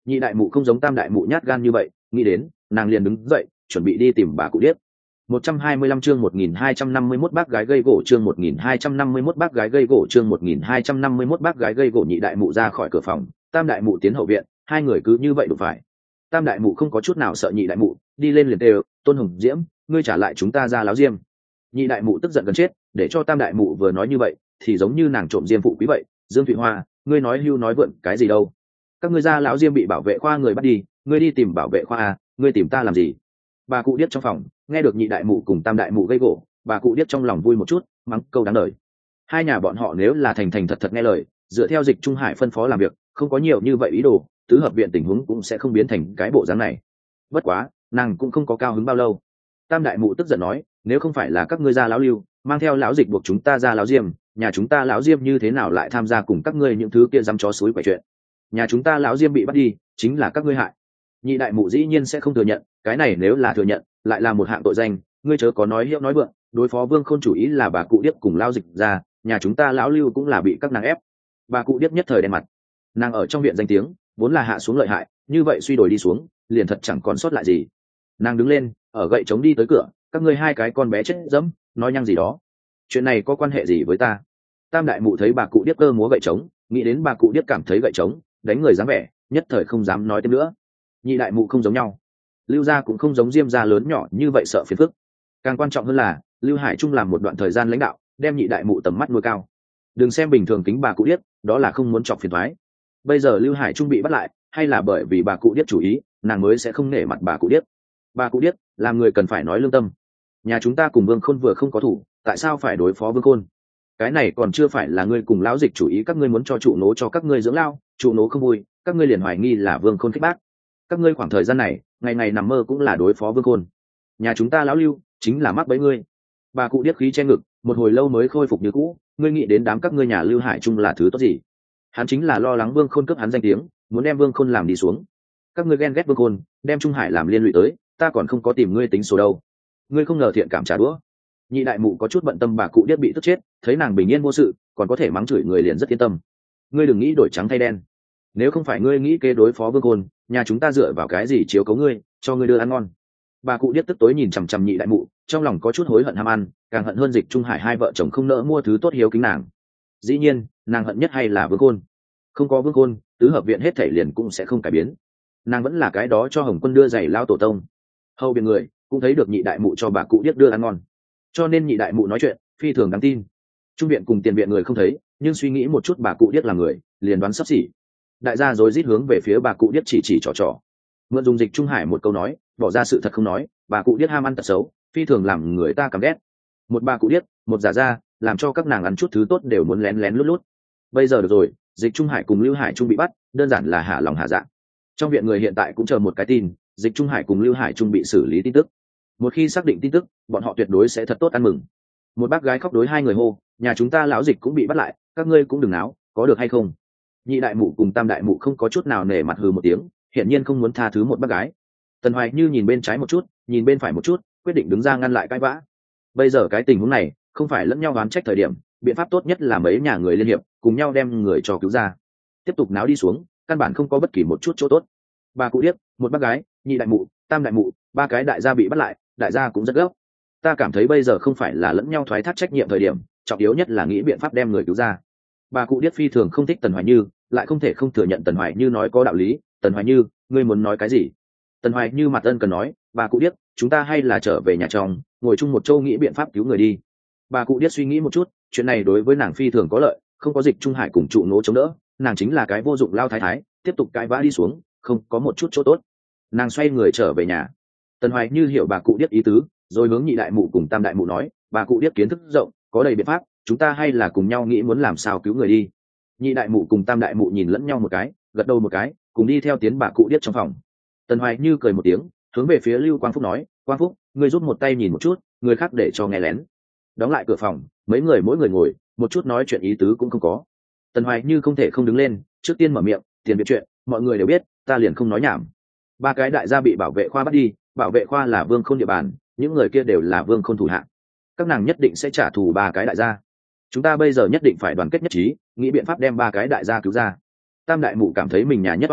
Nhị đại mụ không giống tam đại mụ nhát gan như vậy, nghĩ đến nàng liền đứng dậy chuẩn bị đi tìm bà cụ điếc. một trăm hai mươi lăm chương một nghìn hai trăm năm mươi mốt bác gái gây gỗ chương một nghìn hai trăm năm mươi mốt bác gái gây gỗ chương một nghìn hai trăm năm mươi mốt bác gái gây gỗ. Nhị đại mụ ra khỏi cửa phòng, tam đại mụ tiến hậu viện, hai người cứ như vậy đụng phải. Tam đại mụ không có chút nào sợ nhị đại mụ, đi lên liền đều, Tôn Hồng Diễm, ngươi trả lại chúng ta ra láo diêm. Nhị đại mụ tức giận gần chết, để cho tam đại mụ vừa nói như vậy thì giống như nàng trộm diêm phụ quý vậy. Dương Thụy Hoa, ngươi nói hưu nói vượn cái gì đâu? Các ngươi ra lão diêm bị bảo vệ khoa người bắt đi, ngươi đi tìm bảo vệ khoa à, ngươi tìm ta làm gì? Bà cụ điếc trong phòng nghe được nhị đại mụ cùng tam đại mụ gây gỗ, bà cụ điếc trong lòng vui một chút, mắng câu đáng lời. Hai nhà bọn họ nếu là thành thành thật thật nghe lời, dựa theo Dịch Trung Hải phân phó làm việc, không có nhiều như vậy ý đồ, tứ hợp viện tình huống cũng sẽ không biến thành cái bộ dáng này. Bất quá nàng cũng không có cao hứng bao lâu. Tam đại mụ tức giận nói, nếu không phải là các ngươi ra lão lưu mang theo lão Dịch buộc chúng ta ra lão diêm, nhà chúng ta lão diêm như thế nào lại tham gia cùng các ngươi những thứ kia dám chó suối quậy chuyện? Nhà chúng ta lão diêm bị bắt đi chính là các ngươi hại. Nhị đại mụ dĩ nhiên sẽ không thừa nhận, cái này nếu là thừa nhận lại là một hạng tội danh. Ngươi chớ có nói hiệu nói vượng, đối phó Vương Khôn chủ ý là bà cụ điếc cùng lao Dịch ra, nhà chúng ta lão lưu cũng là bị các nàng ép. Bà cụ điếc nhất thời đen mặt, nàng ở trong viện danh tiếng vốn là hạ xuống lợi hại, như vậy suy đổi đi xuống liền thật chẳng còn sót lại gì. Nàng đứng lên ở gậy chống đi tới cửa, các ngươi hai cái con bé chết dẫm nói nhăng gì đó, chuyện này có quan hệ gì với ta? Tam đại mụ thấy bà cụ điếc cơ múa gậy trống, nghĩ đến bà cụ điếc cảm thấy gậy trống đánh người dáng vẻ, nhất thời không dám nói thêm nữa. Nhị đại mụ không giống nhau, lưu gia cũng không giống diêm gia lớn nhỏ như vậy sợ phiền phức. Càng quan trọng hơn là Lưu Hải Trung làm một đoạn thời gian lãnh đạo, đem nhị đại mụ tầm mắt nuôi cao. Đừng xem bình thường kính bà cụ điếc, đó là không muốn chọc phiền toái. Bây giờ Lưu Hải Trung bị bắt lại, hay là bởi vì bà cụ điếc chủ ý, nàng mới sẽ không nể mặt bà cụ điếc. Bà cụ điếc làm người cần phải nói lương tâm. Nhà chúng ta cùng Vương Khôn vừa không có thủ, tại sao phải đối phó Vương Khôn? Cái này còn chưa phải là ngươi cùng lão Dịch chủ ý, các ngươi muốn cho trụ nố cho các ngươi dưỡng lao, trụ nố không vui, các ngươi liền hoài nghi là Vương Khôn khích bác. Các ngươi khoảng thời gian này ngày ngày nằm mơ cũng là đối phó Vương Khôn. Nhà chúng ta lão Lưu chính là mắc bẫy ngươi. Bà cụ điếc khí che ngực, một hồi lâu mới khôi phục như cũ. Ngươi nghĩ đến đám các ngươi nhà Lưu Hải Trung là thứ tốt gì? Hắn chính là lo lắng Vương Khôn cướp hắn danh tiếng, muốn đem Vương Khôn làm đi xuống. Các ngươi ghen ghét Vương Khôn, đem Trung Hải làm liên lụy tới, ta còn không có tìm ngươi tính số đâu. Ngươi không ngờ thiện cảm trả đũa. Nhị đại mụ có chút bận tâm bà cụ điếc bị tức chết, thấy nàng bình yên vô sự, còn có thể mắng chửi người liền rất yên tâm. Ngươi đừng nghĩ đổi trắng thay đen. Nếu không phải ngươi nghĩ kế đối phó Vương Khôn, nhà chúng ta dựa vào cái gì chiếu cấu ngươi, cho ngươi đưa ăn ngon? Bà cụ điếc tức tối nhìn chằm chằm nhị đại mụ, trong lòng có chút hối hận ham ăn, càng hận hơn Dịch Trung Hải hai vợ chồng không nỡ mua thứ tốt hiếu kính nàng. Dĩ nhiên nàng hận nhất hay là Vương Khôn. Không có Vương Khôn, tứ hợp viện hết thảy liền cũng sẽ không cải biến. Nàng vẫn là cái đó cho Hồng Quân đưa giày lao tổ tông. Hầu biển người cũng thấy được nhị đại mụ cho bà cụ điếc đưa ăn ngon, cho nên nhị đại mụ nói chuyện phi thường đáng tin. Trung viện cùng tiền viện người không thấy, nhưng suy nghĩ một chút bà cụ điếc là người, liền đoán sắp xỉ. Đại gia rồi rít hướng về phía bà cụ điếc chỉ chỉ trò trò. Mượn dùng Dịch Trung Hải một câu nói, bỏ ra sự thật không nói, bà cụ điếc ham ăn tật xấu, phi thường làm người ta căm ghét. Một bà cụ điếc, một giả ra, làm cho các nàng ăn chút thứ tốt đều muốn lén lén lút lút. Bây giờ được rồi, Dịch Trung Hải cùng Lưu Hải Trung bị bắt, đơn giản là hạ lòng hạ dạ. Trong viện người hiện tại cũng chờ một cái tin, Dịch Trung Hải cùng Lưu Hải Trung bị xử lý tin tức. Một khi xác định tin tức, bọn họ tuyệt đối sẽ thật tốt ăn mừng. Một bác gái khóc đối hai người hô, nhà chúng ta lão Dịch cũng bị bắt lại, các ngươi cũng đừng náo, có được hay không? Nhị đại mụ cùng tam đại mụ không có chút nào nể mặt hừ một tiếng, hiển nhiên không muốn tha thứ một bác gái. Tần Hoài Như nhìn bên trái một chút, nhìn bên phải một chút, quyết định đứng ra ngăn lại cãi vã. Bây giờ cái tình huống này không phải lẫn nhau oán trách thời điểm, biện pháp tốt nhất là mấy nhà người liên hiệp cùng nhau đem người cho cứu ra. Tiếp tục náo đi xuống, căn bản không có bất kỳ một chút chỗ tốt. Bà cụ điếc, một bác gái, nhị đại mụ, tam đại mụ, ba cái đại gia bị bắt lại, đại gia cũng rất gấp. Ta cảm thấy bây giờ không phải là lẫn nhau thoái thác trách nhiệm thời điểm, trọng yếu nhất là nghĩ biện pháp đem người cứu ra. Bà cụ điếc phi thường không thích Tần Hoài Như, lại không thể không thừa nhận Tần Hoài Như nói có đạo lý. Tần Hoài Như, ngươi muốn nói cái gì? Tần Hoài Như mặt ân cần nói, bà cụ điếc, chúng ta hay là trở về nhà chồng, ngồi chung một châu nghĩ biện pháp cứu người đi. Bà cụ điếc suy nghĩ một chút, chuyện này đối với nàng phi thường có lợi, không có Dịch Trung Hải cùng trụ nố chống đỡ, nàng chính là cái vô dụng lao thái thái, tiếp tục cãi vã đi xuống không có một chút chỗ tốt. Nàng xoay người trở về nhà. Tần Hoài Như hiểu bà cụ điếc ý tứ, rồi hướng nhị đại mụ cùng tam đại mụ nói, bà cụ điếc kiến thức rộng, có đầy biện pháp, chúng ta hay là cùng nhau nghĩ muốn làm sao cứu người đi. Nhị đại mụ cùng tam đại mụ nhìn lẫn nhau một cái, gật đầu một cái, cùng đi theo tiến bà cụ điếc trong phòng. Tần Hoài Như cười một tiếng, hướng về phía Lưu Quang Phúc nói, Quang Phúc, ngươi giúp một tay nhìn một chút, người khác để cho nghe lén. Đóng lại cửa phòng, mấy người mỗi người ngồi, một chút nói chuyện ý tứ cũng không có. Tần Hoài Như không thể không đứng lên, trước tiên mở miệng, tiền viện chuyện mọi người đều biết, ta liền không nói nhảm. Ba cái đại gia bị bảo vệ khoa bắt đi, bảo vệ khoa là Vương Khôn địa bàn, những người kia đều là Vương Khôn thủ hạ, các nàng nhất định sẽ trả thù ba cái đại gia. Chúng ta bây giờ nhất định phải đoàn kết nhất trí, nghĩ biện pháp đem ba cái đại gia cứu ra. Tam đại mụ cảm thấy mình nhà nhất oan uổng,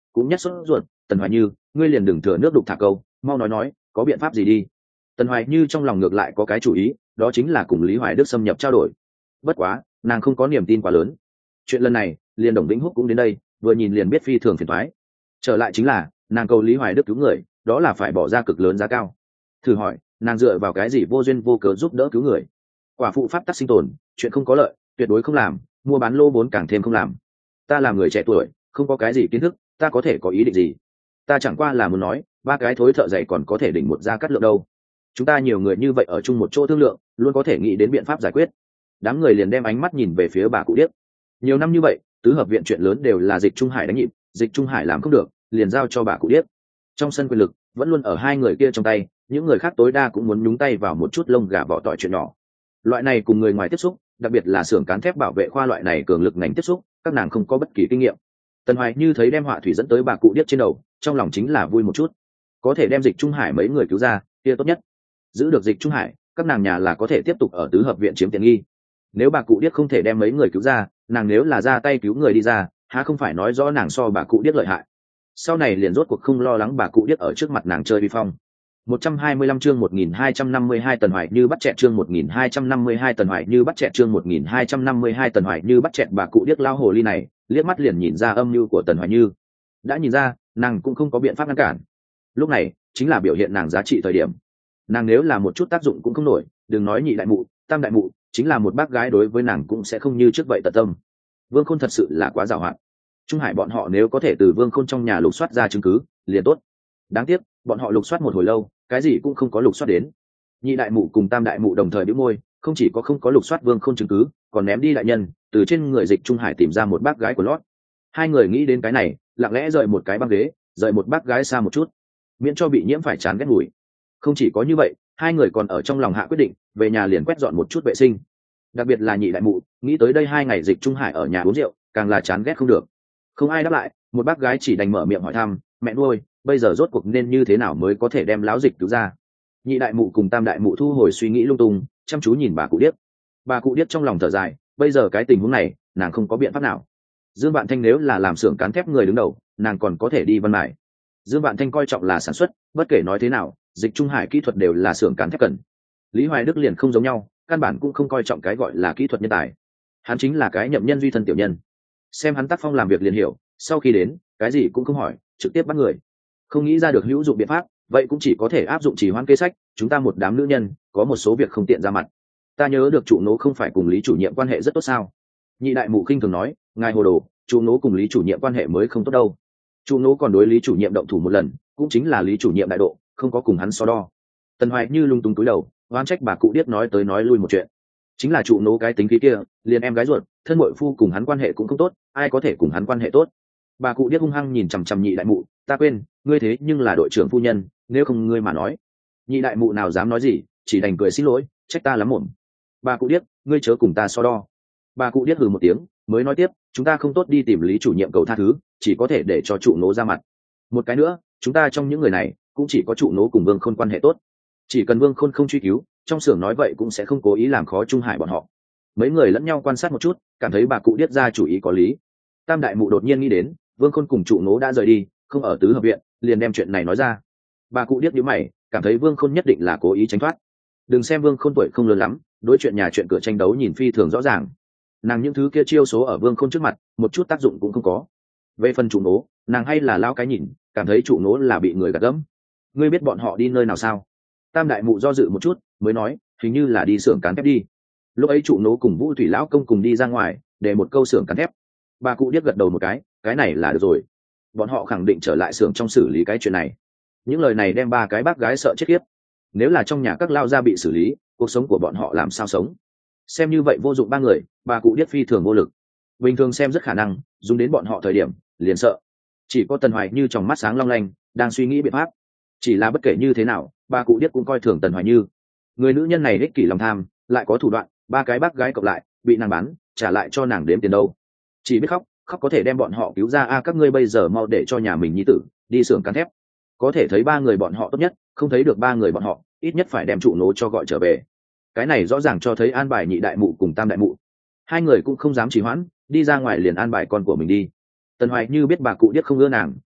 cũng nhất sốt ruột. Tần Hoài Như, ngươi liền đừng thừa nước đục thả câu, mau nói nói có biện pháp gì đi. Tần Hoài Như trong lòng ngược lại có cái chủ ý, đó chính là cùng Lý Hoài Đức xâm nhập trao đổi. Bất quá nàng không có niềm tin quá lớn. Chuyện lần này liền Đồng Vĩnh Húc cũng đến đây, vừa nhìn liền biết phi thường phiền toái. Trở lại chính là nàng cầu Lý Hoài Đức cứu người, đó là phải bỏ ra cực lớn giá cao. Thử hỏi nàng dựa vào cái gì vô duyên vô cớ giúp đỡ cứu người? Quả phụ pháp tắc sinh tồn, chuyện không có lợi tuyệt đối không làm, mua bán lô vốn càng thêm không làm. Ta là người trẻ tuổi, không có cái gì kiến thức, ta có thể có ý định gì? Ta chẳng qua là muốn nói, ba cái thối thợ dạy còn có thể đỉnh một gia cắt lượng đâu. Chúng ta nhiều người như vậy ở chung một chỗ thương lượng, luôn có thể nghĩ đến biện pháp giải quyết. Đám người liền đem ánh mắt nhìn về phía bà cụ điếc. Nhiều năm như vậy, tứ hợp viện chuyện lớn đều là Dịch Trung Hải đánh nhịp, Dịch Trung Hải làm không được, liền giao cho bà cụ điếc. Trong sân quyền lực vẫn luôn ở hai người kia trong tay, những người khác tối đa cũng muốn nhúng tay vào một chút lông gà vỏ tỏi chuyện nhỏ. Loại này cùng người ngoài tiếp xúc, đặc biệt là xưởng cán thép bảo vệ khoa loại này cường lực ngành tiếp xúc, các nàng không có bất kỳ kinh nghiệm. Tần Hoài Như thấy đem họa thủy dẫn tới bà cụ điếc trên đầu, trong lòng chính là vui một chút. Có thể đem Dịch Trung Hải mấy người cứu ra, kia tốt nhất. Giữ được Dịch Trung Hải, các nàng nhà là có thể tiếp tục ở tứ hợp viện chiếm tiện nghi. Nếu bà cụ điếc không thể đem mấy người cứu ra, nàng nếu là ra tay cứu người đi ra, há không phải nói rõ nàng so bà cụ điếc lợi hại. Sau này liền rốt cuộc không lo lắng bà cụ điếc ở trước mặt nàng chơi vi phong. một trăm hai mươi lăm chương một nghìn hai trăm năm mươi hai Tần Hoài Như bắt chẹt chương một nghìn hai trăm năm mươi hai Tần Hoài Như bắt chẹt chương một nghìn hai trăm năm mươi hai Tần Hoài Như bắt chẹt bà cụ điếc lao hồ ly này, liếc mắt liền nhìn ra âm mưu của Tần Hoài Như. Đã nhìn ra, nàng cũng không có biện pháp ngăn cản. Lúc này, chính là biểu hiện nàng giá trị thời điểm. Nàng nếu là một chút tác dụng cũng không nổi, đừng nói nhị đại mụ, tam đại mụ, chính là một bác gái đối với nàng cũng sẽ không như trước vậy tận tâm. Vương Khôn thật sự là quá giàu hạn. Trung Hải bọn họ nếu có thể từ Vương Khôn trong nhà lục soát ra chứng cứ, liền tốt. Đáng tiếc, bọn họ lục soát một hồi lâu, cái gì cũng không có lục soát đến. Nhị đại mụ cùng tam đại mụ đồng thời bĩu môi, không chỉ có không có lục soát Vương Khôn chứng cứ, còn ném đi đại nhân, từ trên người Dịch Trung Hải tìm ra một bác gái của lót. Hai người nghĩ đến cái này, lặng lẽ rời một cái băng ghế, rời một bác gái xa một chút, miễn cho bị nhiễm phải chán ghét mùi. Không chỉ có như vậy, hai người còn ở trong lòng hạ quyết định, về nhà liền quét dọn một chút vệ sinh. Đặc biệt là nhị đại mụ, nghĩ tới đây hai ngày Dịch Trung Hải ở nhà uống rượu, càng là chán ghét không được. Không ai đáp lại, một bác gái chỉ đành mở miệng hỏi thăm, mẹ nuôi, bây giờ rốt cuộc nên như thế nào mới có thể đem láo Dịch cứu ra? Nhị đại mụ cùng tam đại mụ thu hồi suy nghĩ lung tung, chăm chú nhìn bà cụ điếc. Bà cụ điếc trong lòng thở dài, bây giờ cái tình huống này, nàng không có biện pháp nào. Dương Vạn Thanh nếu là làm xưởng cán thép người đứng đầu, nàng còn có thể đi văn mải. Dương Vạn Thanh coi trọng là sản xuất, bất kể nói thế nào, Dịch Trung Hải kỹ thuật đều là xưởng cán thép cần. Lý Hoài Đức liền không giống nhau, căn bản cũng không coi trọng cái gọi là kỹ thuật nhân tài. Hắn chính là cái nhậm nhân duy thân tiểu nhân. Xem hắn tác phong làm việc liền hiểu, sau khi đến, cái gì cũng không hỏi, trực tiếp bắt người. Không nghĩ ra được hữu dụng biện pháp, vậy cũng chỉ có thể áp dụng trì hoãn kế sách, chúng ta một đám nữ nhân, có một số việc không tiện ra mặt. Ta nhớ được trụ nố không phải cùng Lý chủ nhiệm quan hệ rất tốt sao? Nhị đại mụ khinh thường nói, ngài hồ đồ, trụ nố cùng Lý chủ nhiệm quan hệ mới không tốt đâu. Trụ nố còn đối Lý chủ nhiệm động thủ một lần, cũng chính là Lý chủ nhiệm đại độ, không có cùng hắn so đo. Tần Hoài Như lung tung túi đầu, oán trách bà cụ điếc nói tới nói lui một chuyện. Chính là trụ nố cái tính khí kia, liền em gái ruột, thân muội phu cùng hắn quan hệ cũng không tốt, ai có thể cùng hắn quan hệ tốt? Bà cụ điếc hung hăng nhìn chằm chằm nhị đại mụ, ta quên, ngươi thế nhưng là đội trưởng phu nhân, nếu không ngươi mà nói. Nhị đại mụ nào dám nói gì, chỉ đành cười xin lỗi, trách ta lắm mồm. Bà cụ điếc, ngươi chớ cùng ta so đo. Bà cụ điếc hừ một tiếng, mới nói tiếp, chúng ta không tốt đi tìm Lý chủ nhiệm cầu tha thứ, chỉ có thể để cho trụ nố ra mặt. Một cái nữa, chúng ta trong những người này, cũng chỉ có trụ nố cùng Vương Khôn quan hệ tốt. Chỉ cần Vương Khôn không truy cứu, trong xưởng nói vậy cũng sẽ không cố ý làm khó Trung Hải bọn họ. Mấy người lẫn nhau quan sát một chút, cảm thấy bà cụ điếc ra chủ ý có lý. Tam đại mụ đột nhiên nghĩ đến, Vương Khôn cùng trụ nố đã rời đi, không ở tứ hợp viện, liền đem chuyện này nói ra. Bà cụ điếc nhíu mày, cảm thấy Vương Khôn nhất định là cố ý tránh thoát. Đừng xem Vương Khôn tuổi không lớn lắm, đối chuyện nhà chuyện cửa tranh đấu nhìn phi thường rõ ràng. Nàng những thứ kia chiêu số ở Vương Khôn trước mặt, một chút tác dụng cũng không có. Về phần trụ nố, nàng hay là lao cái nhìn, cảm thấy trụ nố là bị người gạt gẫm. Ngươi biết bọn họ đi nơi nào sao? Tam đại mụ do dự một chút, mới nói, hình như là đi xưởng cán thép đi. Lúc ấy trụ nố cùng Vũ Thủy lão công cùng đi ra ngoài, để một câu xưởng cán thép. Bà cụ điếc gật đầu một cái, cái này là được rồi. Bọn họ khẳng định trở lại xưởng trong xử lý cái chuyện này. Những lời này đem ba cái bác gái sợ chết khiếp. Nếu là trong nhà các lao gia bị xử lý, cuộc sống của bọn họ làm sao sống? Xem như vậy vô dụng ba người, bà cụ điếc phi thường vô lực. Bình thường xem rất khả năng, dùng đến bọn họ thời điểm, liền sợ. Chỉ có Tần Hoài Như trong mắt sáng long lanh, đang suy nghĩ biện pháp. Chỉ là bất kể như thế nào, bà cụ điếc cũng coi thường Tần Hoài Như. Người nữ nhân này ích kỷ lòng tham, lại có thủ đoạn, ba cái bác gái cộng lại, bị nàng bán, trả lại cho nàng đếm tiền đâu. Chỉ biết khóc, khóc có thể đem bọn họ cứu ra a à, các ngươi bây giờ mau để cho nhà mình nhi tử đi xưởng cán thép. Có thể thấy ba người bọn họ tốt nhất, không thấy được ba người bọn họ, ít nhất phải đem trụ nố cho gọi trở về. Cái này rõ ràng cho thấy an bài nhị đại mụ cùng tam đại mụ. Hai người cũng không dám trì hoãn, đi ra ngoài liền an bài con của mình đi. Tần Hoài Như biết bà cụ điếc không ưa nàng,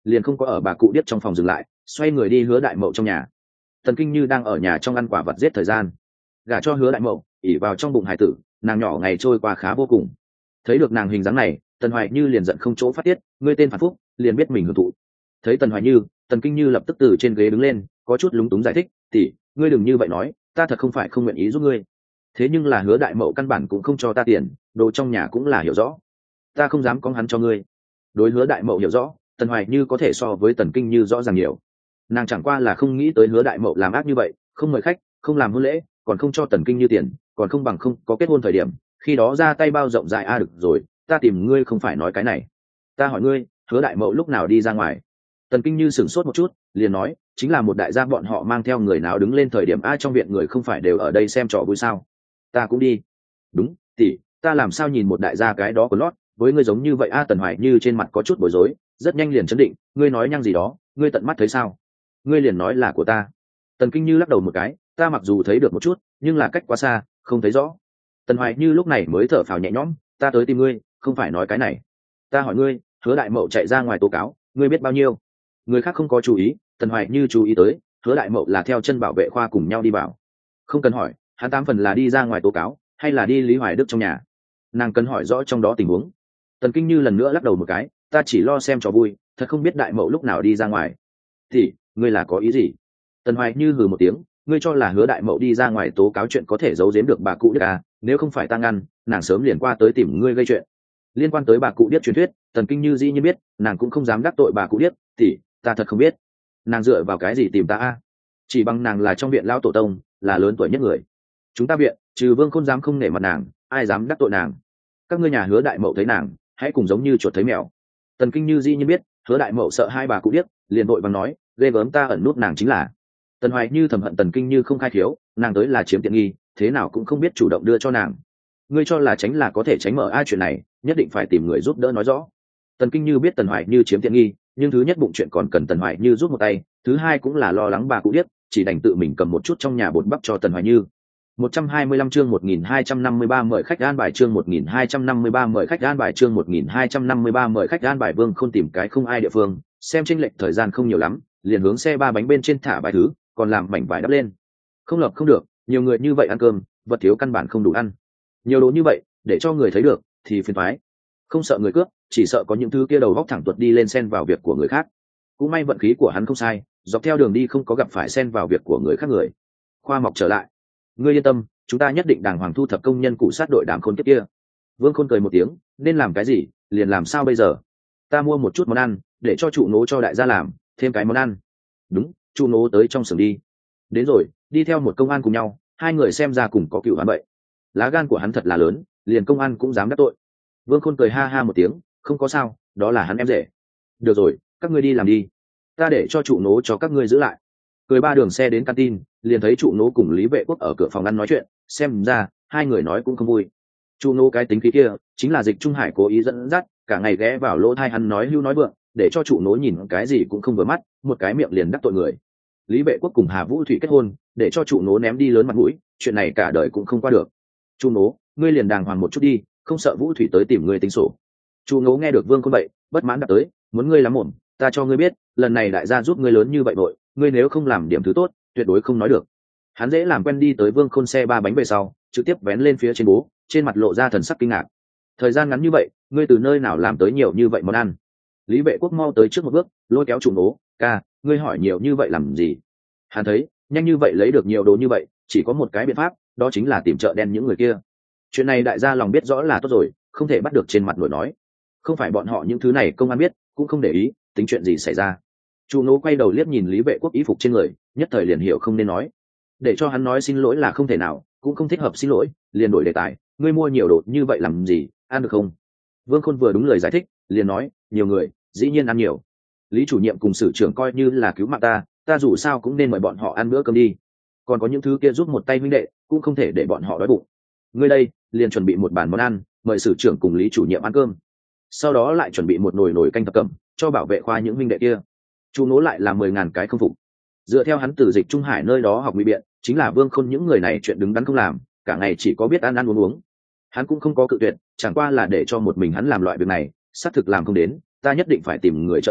liền không có ở bà cụ điếc trong phòng dừng lại, xoay người đi Hứa Đại Mậu trong nhà. Tần Kinh Như đang ở nhà trong ăn quả vật giết thời gian, gả cho Hứa Đại Mậu, ỉ vào trong bụng hải tử, nàng nhỏ ngày trôi qua khá vô cùng. Thấy được nàng hình dáng này, Tần Hoài Như liền giận không chỗ phát tiết, ngươi tên phản phúc, liền biết mình hưởng thụ. Thấy Tần Hoài Như, Tần Kinh Như lập tức từ trên ghế đứng lên, có chút lúng túng giải thích, tỷ, ngươi đừng như vậy nói, ta thật không phải không nguyện ý giúp ngươi. Thế nhưng là Hứa Đại Mậu căn bản cũng không cho ta tiền, đồ trong nhà cũng là hiểu rõ, ta không dám cong hắn cho ngươi. Đối Hứa Đại Mậu hiểu rõ, Tần Hoài Như có thể so với Tần Kinh Như rõ ràng nhiều. Nàng chẳng qua là không nghĩ tới Hứa Đại Mậu làm ác như vậy, không mời khách, không làm hôn lễ, còn không cho Tần Kinh Như tiền, còn không bằng không có kết hôn thời điểm, khi đó ra tay bao rộng rãi. A được rồi, ta tìm ngươi không phải nói cái này, ta hỏi ngươi, Hứa Đại Mậu lúc nào đi ra ngoài? Tần Kinh Như sửng sốt một chút, liền nói, chính là một đại gia bọn họ mang theo người nào đứng lên thời điểm, a trong viện người không phải đều ở đây xem trò vui sao? Ta cũng đi. Đúng, tỷ, ta làm sao nhìn một đại gia cái đó có lót với ngươi giống như vậy a? Tần Hoài Như trên mặt có chút bối rối, rất nhanh liền chấn định, ngươi nói nhăng gì đó, ngươi tận mắt thấy sao? Ngươi liền nói là của ta. Tần Kinh Như lắc đầu một cái, ta mặc dù thấy được một chút, nhưng là cách quá xa, không thấy rõ. Tần Hoài Như lúc này mới thở phào nhẹ nhõm, ta tới tìm ngươi, không phải nói cái này. Ta hỏi ngươi, Hứa Đại Mậu chạy ra ngoài tố cáo, ngươi biết bao nhiêu? Người khác không có chú ý, Tần Hoài Như chú ý tới, Hứa Đại Mậu là theo chân bảo vệ khoa cùng nhau đi vào. Không cần hỏi, hắn tám phần là đi ra ngoài tố cáo, hay là đi Lý Hoài Đức trong nhà. Nàng cần hỏi rõ trong đó tình huống. Tần Kinh Như lần nữa lắc đầu một cái, ta chỉ lo xem trò vui, thật không biết Đại Mậu lúc nào đi ra ngoài. Thì, ngươi là có ý gì? Tần Hoài Như hừ một tiếng, ngươi cho là Hứa Đại Mậu đi ra ngoài tố cáo chuyện có thể giấu giếm được bà cụ Điếc à? Nếu không phải ta ngăn, nàng sớm liền qua tới tìm ngươi gây chuyện. Liên quan tới bà cụ Điếc truyền thuyết, Tần Kinh Như dĩ nhiên biết, nàng cũng không dám đắc tội bà cụ Điếc, thì ta thật không biết, nàng dựa vào cái gì tìm ta a? Chỉ bằng nàng là trong viện lão tổ tông, là lớn tuổi nhất người. Chúng ta viện, trừ Vương Khôn dám không nể mặt nàng, ai dám đắc tội nàng? Các ngươi nhà Hứa Đại Mậu thấy nàng, hãy cùng giống như chuột thấy mèo. Tần Kinh Như dĩ nhiên biết, Hứa Đại Mậu sợ hai bà cụ Điếc, liền vội vàng nói, ghê gớm, ta ẩn nút nàng chính là. Tần Hoài Như thầm hận Tần Kinh Như không khai thiếu, nàng tới là chiếm tiện nghi, thế nào cũng không biết chủ động đưa cho nàng. Ngươi cho là tránh là có thể tránh mở ai chuyện này, nhất định phải tìm người giúp đỡ nói rõ. Tần Kinh Như biết Tần Hoài Như chiếm tiện nghi, nhưng thứ nhất bụng chuyện còn cần Tần Hoài Như giúp một tay, thứ hai cũng là lo lắng bà cụ Điếc, chỉ đành tự mình cầm một chút trong nhà bột bắp cho Tần Hoài Như. một trăm hai mươi lăm chương một nghìn hai trăm năm mươi ba mời khách an bài chương một nghìn hai trăm năm mươi ba mời khách an bài chương một nghìn hai trăm năm mươi ba mời khách an bài. Vương Khôn tìm cái không ai địa phương, xem chênh lệch thời gian không nhiều lắm, liền hướng xe ba bánh bên trên thả vài thứ, còn làm mảnh vải đắp lên. Không lập không được, nhiều người như vậy ăn cơm, vật thiếu căn bản không đủ ăn. Nhiều đồ như vậy, để cho người thấy được thì phiền toái. Không sợ người cướp, chỉ sợ có những thứ kia đầu góc thẳng tuột đi lên xen vào việc của người khác. Cũng may vận khí của hắn không sai, dọc theo đường đi không có gặp phải xen vào việc của người khác người. Khoa Mọc trở lại, ngươi yên tâm, chúng ta nhất định đàng hoàng thu thập công nhân cụ sát đội Đàm Khôn kiếp kia. Vương Khôn cười một tiếng, nên làm cái gì liền làm sao bây giờ. Ta mua một chút món ăn để cho trụ nố cho đại gia làm thêm cái món ăn. Đúng, trụ nố tới trong xưởng đi. Đến rồi, đi theo một công an cùng nhau, hai người xem ra cùng có cựu hắn vậy. Lá gan của hắn thật là lớn, liền công an cũng dám đắc tội. Vương Khôn cười ha ha một tiếng, không có sao, đó là hắn em rể. Được rồi, các ngươi đi làm đi, ta để cho trụ nố cho các ngươi giữ lại. Cười ba đường xe đến canteen, liền thấy trụ nố cùng Lý Vệ Quốc ở cửa phòng ăn nói chuyện, xem ra hai người nói cũng không vui. Trụ nố cái tính khí kia, chính là Dịch Trung Hải cố ý dẫn dắt, cả ngày ghé vào lỗ tai hắn nói hưu nói vượng, để cho trụ nố nhìn cái gì cũng không vừa mắt, một cái miệng liền đắc tội người. Lý Vệ Quốc cùng Hà Vũ Thủy kết hôn, để cho trụ nố ném đi lớn mặt mũi, chuyện này cả đời cũng không qua được. Trụ nố, ngươi liền đàng hoàng một chút đi, không sợ Vũ Thủy tới tìm ngươi tính sổ. Trụ nố nghe được Vương Khôn vậy, bất mãn đập tới, muốn ngươi lắm mồm, ta cho ngươi biết, lần này đại gia giúp ngươi lớn như vậy vội, ngươi nếu không làm điểm thứ tốt, tuyệt đối không nói được. Hắn dễ làm quen đi tới Vương Khôn xe ba bánh về sau, trực tiếp vén lên phía trên bố, trên mặt lộ ra thần sắc kinh ngạc. Thời gian ngắn như vậy, ngươi từ nơi nào làm tới nhiều như vậy món ăn? Lý Vệ Quốc mau tới trước một bước, lôi kéo trụ nố, ca, ngươi hỏi nhiều như vậy làm gì? Hắn thấy, nhanh như vậy lấy được nhiều đồ như vậy, chỉ có một cái biện pháp, đó chính là tìm chợ đen những người kia. Chuyện này đại gia lòng biết rõ là tốt rồi, không thể bắt được trên mặt nổi nói. Không phải bọn họ những thứ này công an biết, cũng không để ý, tính chuyện gì xảy ra. Trụ nố quay đầu liếc nhìn Lý Vệ Quốc y phục trên người, nhất thời liền hiểu không nên nói. Để cho hắn nói xin lỗi là không thể nào, cũng không thích hợp xin lỗi, liền đổi đề tài, ngươi mua nhiều đồ như vậy làm gì, ăn được không? Vương Khôn vừa đúng lời giải thích, liền nói, nhiều người, dĩ nhiên ăn nhiều. Lý chủ nhiệm cùng sử trưởng coi như là cứu mạng ta, ta dù sao cũng nên mời bọn họ ăn bữa cơm đi. Còn có những thứ kia giúp một tay huynh đệ, cũng không thể để bọn họ đói bụng. Ngươi đây, liền chuẩn bị một bàn món ăn, mời sử trưởng cùng Lý chủ nhiệm ăn cơm. Sau đó lại chuẩn bị một nồi nồi canh thập cẩm, cho bảo vệ khoa những huynh đệ kia. Chu nố lại là mười ngàn cái không phục. Dựa theo hắn từ Dịch Trung Hải nơi đó học ngụy biện, chính là Vương Khôn những người này chuyện đứng đắn không làm, cả ngày chỉ có biết ăn ăn uống uống. Hắn cũng không có cự tuyệt, chẳng qua là để cho một mình hắn làm loại việc này, xác thực làm không đến, ta nhất định phải tìm người trợ giúp,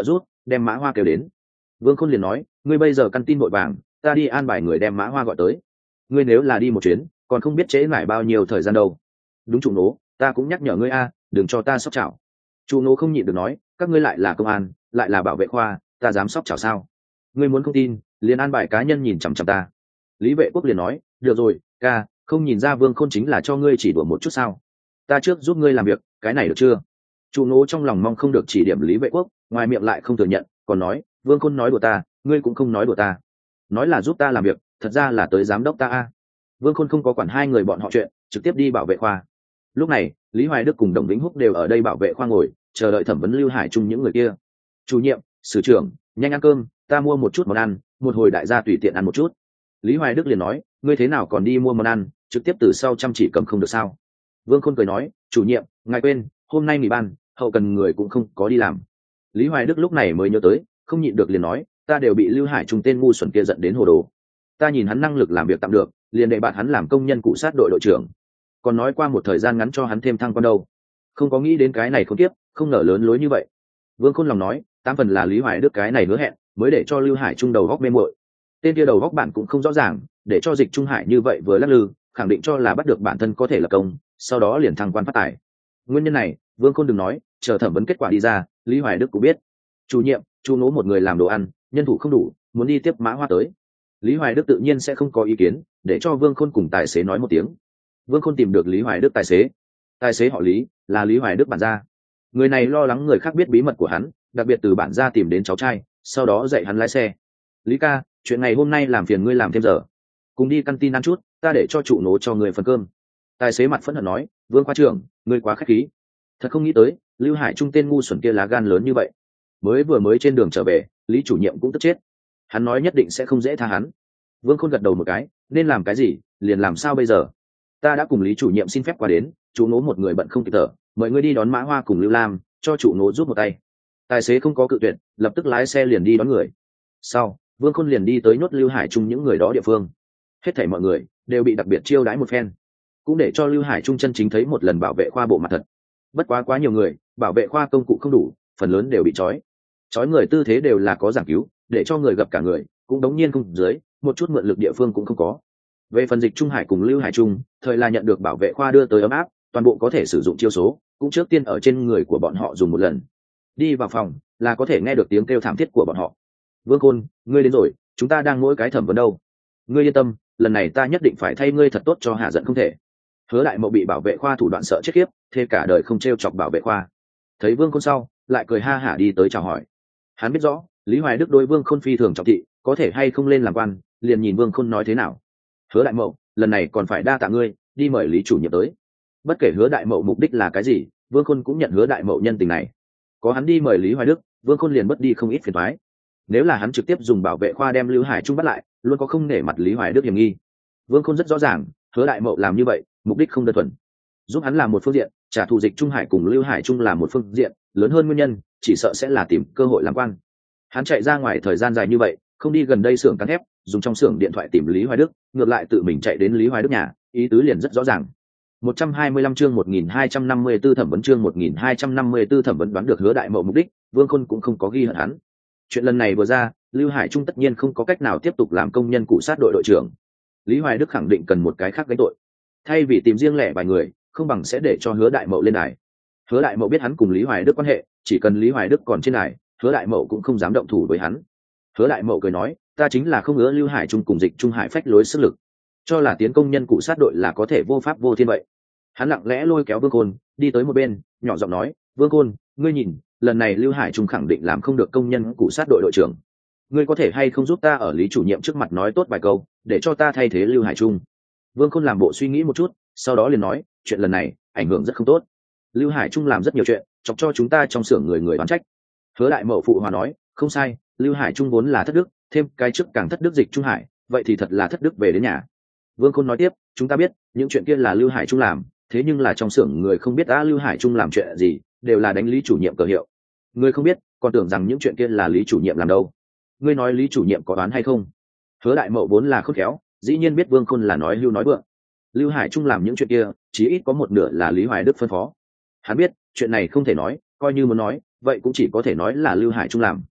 đem mã hoa kêu đến. Vương Khôn liền nói, ngươi bây giờ căn tin vội vàng, ta đi an bài người đem mã hoa gọi tới. Ngươi nếu là đi một chuyến còn không biết trễ lại bao nhiêu thời gian đâu. Đúng chủ nố, ta cũng nhắc nhở ngươi a, đừng cho ta sóc chảo. Chủ nố không nhịn được nói, các ngươi lại là công an lại là bảo vệ khoa, ta dám sóc chảo sao? Ngươi muốn không tin liền an bài cá nhân nhìn chằm chằm ta. Lý Vệ Quốc liền nói, được rồi ca, không nhìn ra Vương Khôn chính là cho ngươi chỉ đùa một chút sao? Ta trước giúp ngươi làm việc, cái này được chưa? Chủ nố trong lòng mong không được chỉ điểm Lý Vệ Quốc, ngoài miệng lại không thừa nhận, còn nói, Vương Khôn nói đùa ta, ngươi cũng không nói đùa ta. Nói là giúp ta làm việc, thật ra là tới giám đốc ta a. Vương Khôn không có quản hai người bọn họ chuyện, trực tiếp đi bảo vệ khoa. Lúc này Lý Hoài Đức cùng Đồng Vĩnh Húc đều ở đây bảo vệ khoa ngồi chờ đợi thẩm vấn Lưu Hải Trung những người kia. Chủ nhiệm, sử trưởng, nhanh ăn cơm, ta mua một chút món ăn, một hồi đại gia tùy tiện ăn một chút. Lý Hoài Đức liền nói, ngươi thế nào còn đi mua món ăn, trực tiếp từ sau chăm chỉ cầm không được sao? Vương Khôn cười nói, chủ nhiệm, ngài quên hôm nay nghỉ ban, hậu cần người cũng không có đi làm. Lý Hoài Đức lúc này mới nhớ tới, không nhịn được liền nói, ta đều bị Lưu Hải Trung tên ngu xuẩn kia giận đến hồ đồ. Ta nhìn hắn năng lực làm việc tạm được, liền đệ bạn hắn làm công nhân cụ sát đội đội trưởng, còn nói qua một thời gian ngắn cho hắn thêm thăng quan đâu. Không có nghĩ đến cái này không tiếp, không ngờ lớn lối như vậy. Vương Khôn lòng nói, tám phần là Lý Hoài Đức cái này hứa hẹn mới để cho Lưu Hải Trung đầu góc mê muội. Tên kia đầu góc bản cũng không rõ ràng, để cho Dịch Trung Hải như vậy vừa lắc lư, khẳng định cho là bắt được bản thân có thể lập công, sau đó liền thăng quan phát tài. Nguyên nhân này Vương Khôn đừng nói, chờ thẩm vấn kết quả đi ra, Lý Hoài Đức cũng biết. Chủ nhiệm, chu nố một người làm đồ ăn, nhân thủ không đủ, muốn đi tiếp mã hoa tới. Lý Hoài Đức tự nhiên sẽ không có ý kiến, để cho Vương Khôn cùng tài xế nói một tiếng. Vương Khôn tìm được Lý Hoài Đức tài xế. Tài xế họ Lý, là Lý Hoài Đức bản gia. Người này lo lắng người khác biết bí mật của hắn, đặc biệt từ bản gia tìm đến cháu trai, sau đó dạy hắn lái xe. Lý ca, chuyện này hôm nay làm phiền ngươi làm thêm giờ, cùng đi căn tin ăn chút, ta để cho trụ nố cho người phần cơm. Tài xế mặt phẫn hận nói, Vương khoa trưởng, ngươi quá khách khí. Thật không nghĩ tới Lưu Hải Trung tên ngu xuẩn kia lá gan lớn như vậy. Mới vừa mới trên đường trở về, Lý chủ nhiệm cũng tức chết. Hắn nói nhất định sẽ không dễ tha hắn. Vương Khôn gật đầu một cái, nên làm cái gì liền làm sao bây giờ. Ta đã cùng Lý chủ nhiệm xin phép qua đến, chủ nố một người bận không kịp thở, mời ngươi đi đón Mã Hoa cùng Lưu Lam, cho chủ nố giúp một tay. Tài xế không có cự tuyệt, lập tức lái xe liền đi đón người. Sau Vương Khôn liền đi tới nhốt Lưu Hải Trung những người đó địa phương. Hết thảy mọi người đều bị đặc biệt chiêu đãi một phen, cũng để cho Lưu Hải Trung chân chính thấy một lần bảo vệ khoa bộ mặt thật. Bất quá quá nhiều người, bảo vệ khoa công cụ không đủ, phần lớn đều bị trói. Trói người tư thế đều là có giảng cứu, để cho người gặp cả người, cũng đống nhiên không dưới, một chút mượn lực địa phương cũng không có. Về phần Dịch Trung Hải cùng Lưu Hải Trung, thời là nhận được bảo vệ khoa đưa tới ấm áp, toàn bộ có thể sử dụng chiêu số, cũng trước tiên ở trên người của bọn họ dùng một lần. Đi vào phòng là có thể nghe được tiếng kêu thảm thiết của bọn họ. Vương Khôn, ngươi đến rồi, chúng ta đang mỗi cái thẩm vấn đâu. Ngươi yên tâm, lần này ta nhất định phải thay ngươi thật tốt cho hạ giận không thể. Hứa Đại Mậu bị bảo vệ khoa thủ đoạn sợ chết khiếp, thế cả đời không trêu chọc bảo vệ khoa. Thấy Vương Khôn sau, lại cười ha hả đi tới chào hỏi. Hắn biết rõ Lý Hoài Đức đối Vương Khôn phi thường trọng thị, có thể hay không lên làm quan, liền nhìn Vương Khôn nói thế nào. Hứa Đại Mậu, lần này còn phải đa tạ ngươi, đi mời Lý chủ nhiệm tới. Bất kể Hứa Đại Mậu mục đích là cái gì, Vương Khôn cũng nhận Hứa Đại Mậu nhân tình này. Có hắn đi mời Lý Hoài Đức, Vương Khôn liền mất đi không ít phiền toái. Nếu là hắn trực tiếp dùng bảo vệ khoa đem Lưu Hải Trung bắt lại, luôn có không nể mặt Lý Hoài Đức hiểm nghi. Vương Khôn rất rõ ràng, Hứa Đại Mậu làm như vậy, mục đích không đơn thuần giúp hắn làm một phương diện, trả thù Dịch Trung Hải cùng Lưu Hải Trung là một phương diện, lớn hơn nguyên nhân, chỉ sợ sẽ là tìm cơ hội làm quan. Hắn chạy ra ngoài thời gian dài như vậy, không đi gần đây xưởng cán thép, dùng trong xưởng điện thoại tìm Lý Hoài Đức, ngược lại tự mình chạy đến Lý Hoài Đức nhà, ý tứ liền rất rõ ràng. một trăm hai mươi lăm chương một nghìn hai trăm năm mươi tư thẩm vấn chương một nghìn hai trăm năm mươi tư thẩm vấn đoán được Hứa Đại Mậu mục đích, Vương Khôn cũng không có ghi hận hắn. Chuyện lần này vừa ra, Lưu Hải Trung tất nhiên không có cách nào tiếp tục làm công nhân cụ sát đội đội trưởng. Lý Hoài Đức khẳng định cần một cái khác gánh tội. Thay vì tìm riêng lẻ vài người, không bằng sẽ để cho Hứa Đại Mậu lên đài. Hứa Đại Mậu biết hắn cùng Lý Hoài Đức quan hệ, chỉ cần Lý Hoài Đức còn trên đài, Hứa Đại Mậu cũng không dám động thủ với hắn. Hứa Đại Mậu cười nói, ta chính là không ngứa Lưu Hải Trung cùng Dịch Trung Hải phách lối sức lực, cho là tiến công nhân cụ sát đội là có thể vô pháp vô thiên vậy. Hắn lặng lẽ lôi kéo Vương Khôn đi tới một bên, nhỏ giọng nói, Vương Khôn, ngươi nhìn, lần này Lưu Hải Trung khẳng định làm không được công nhân cụ sát đội đội trưởng. Ngươi có thể hay không giúp ta ở Lý chủ nhiệm trước mặt nói tốt vài câu, để cho ta thay thế Lưu Hải Trung. Vương Khôn làm bộ suy nghĩ một chút, sau đó liền nói, chuyện lần này ảnh hưởng rất không tốt. Lưu Hải Trung làm rất nhiều chuyện, chọc cho chúng ta trong xưởng người người đoán trách. Hứa Đại Mậu phụ hòa nói, không sai, Lưu Hải Trung vốn là thất đức, thêm cái trước càng thất đức Dịch Trung Hải, vậy thì thật là thất đức về đến nhà. Vương Khôn nói tiếp, chúng ta biết những chuyện kia là Lưu Hải Trung làm, thế nhưng là trong xưởng người không biết đã Lưu Hải Trung làm chuyện gì, đều là đánh Lý chủ nhiệm cờ hiệu. Người không biết, còn tưởng rằng những chuyện kia là Lý chủ nhiệm làm đâu. Ngươi nói Lý chủ nhiệm có đoán hay không? Hứa Đại Mậu vốn là khôn khéo, dĩ nhiên biết Vương Khôn là nói hưu nói vượng. Lưu Hải Trung làm những chuyện kia, chí ít có một nửa là Lý Hoài Đức phân phó. Hắn biết chuyện này không thể nói, coi như muốn nói, vậy cũng chỉ có thể nói là Lưu Hải Trung làm.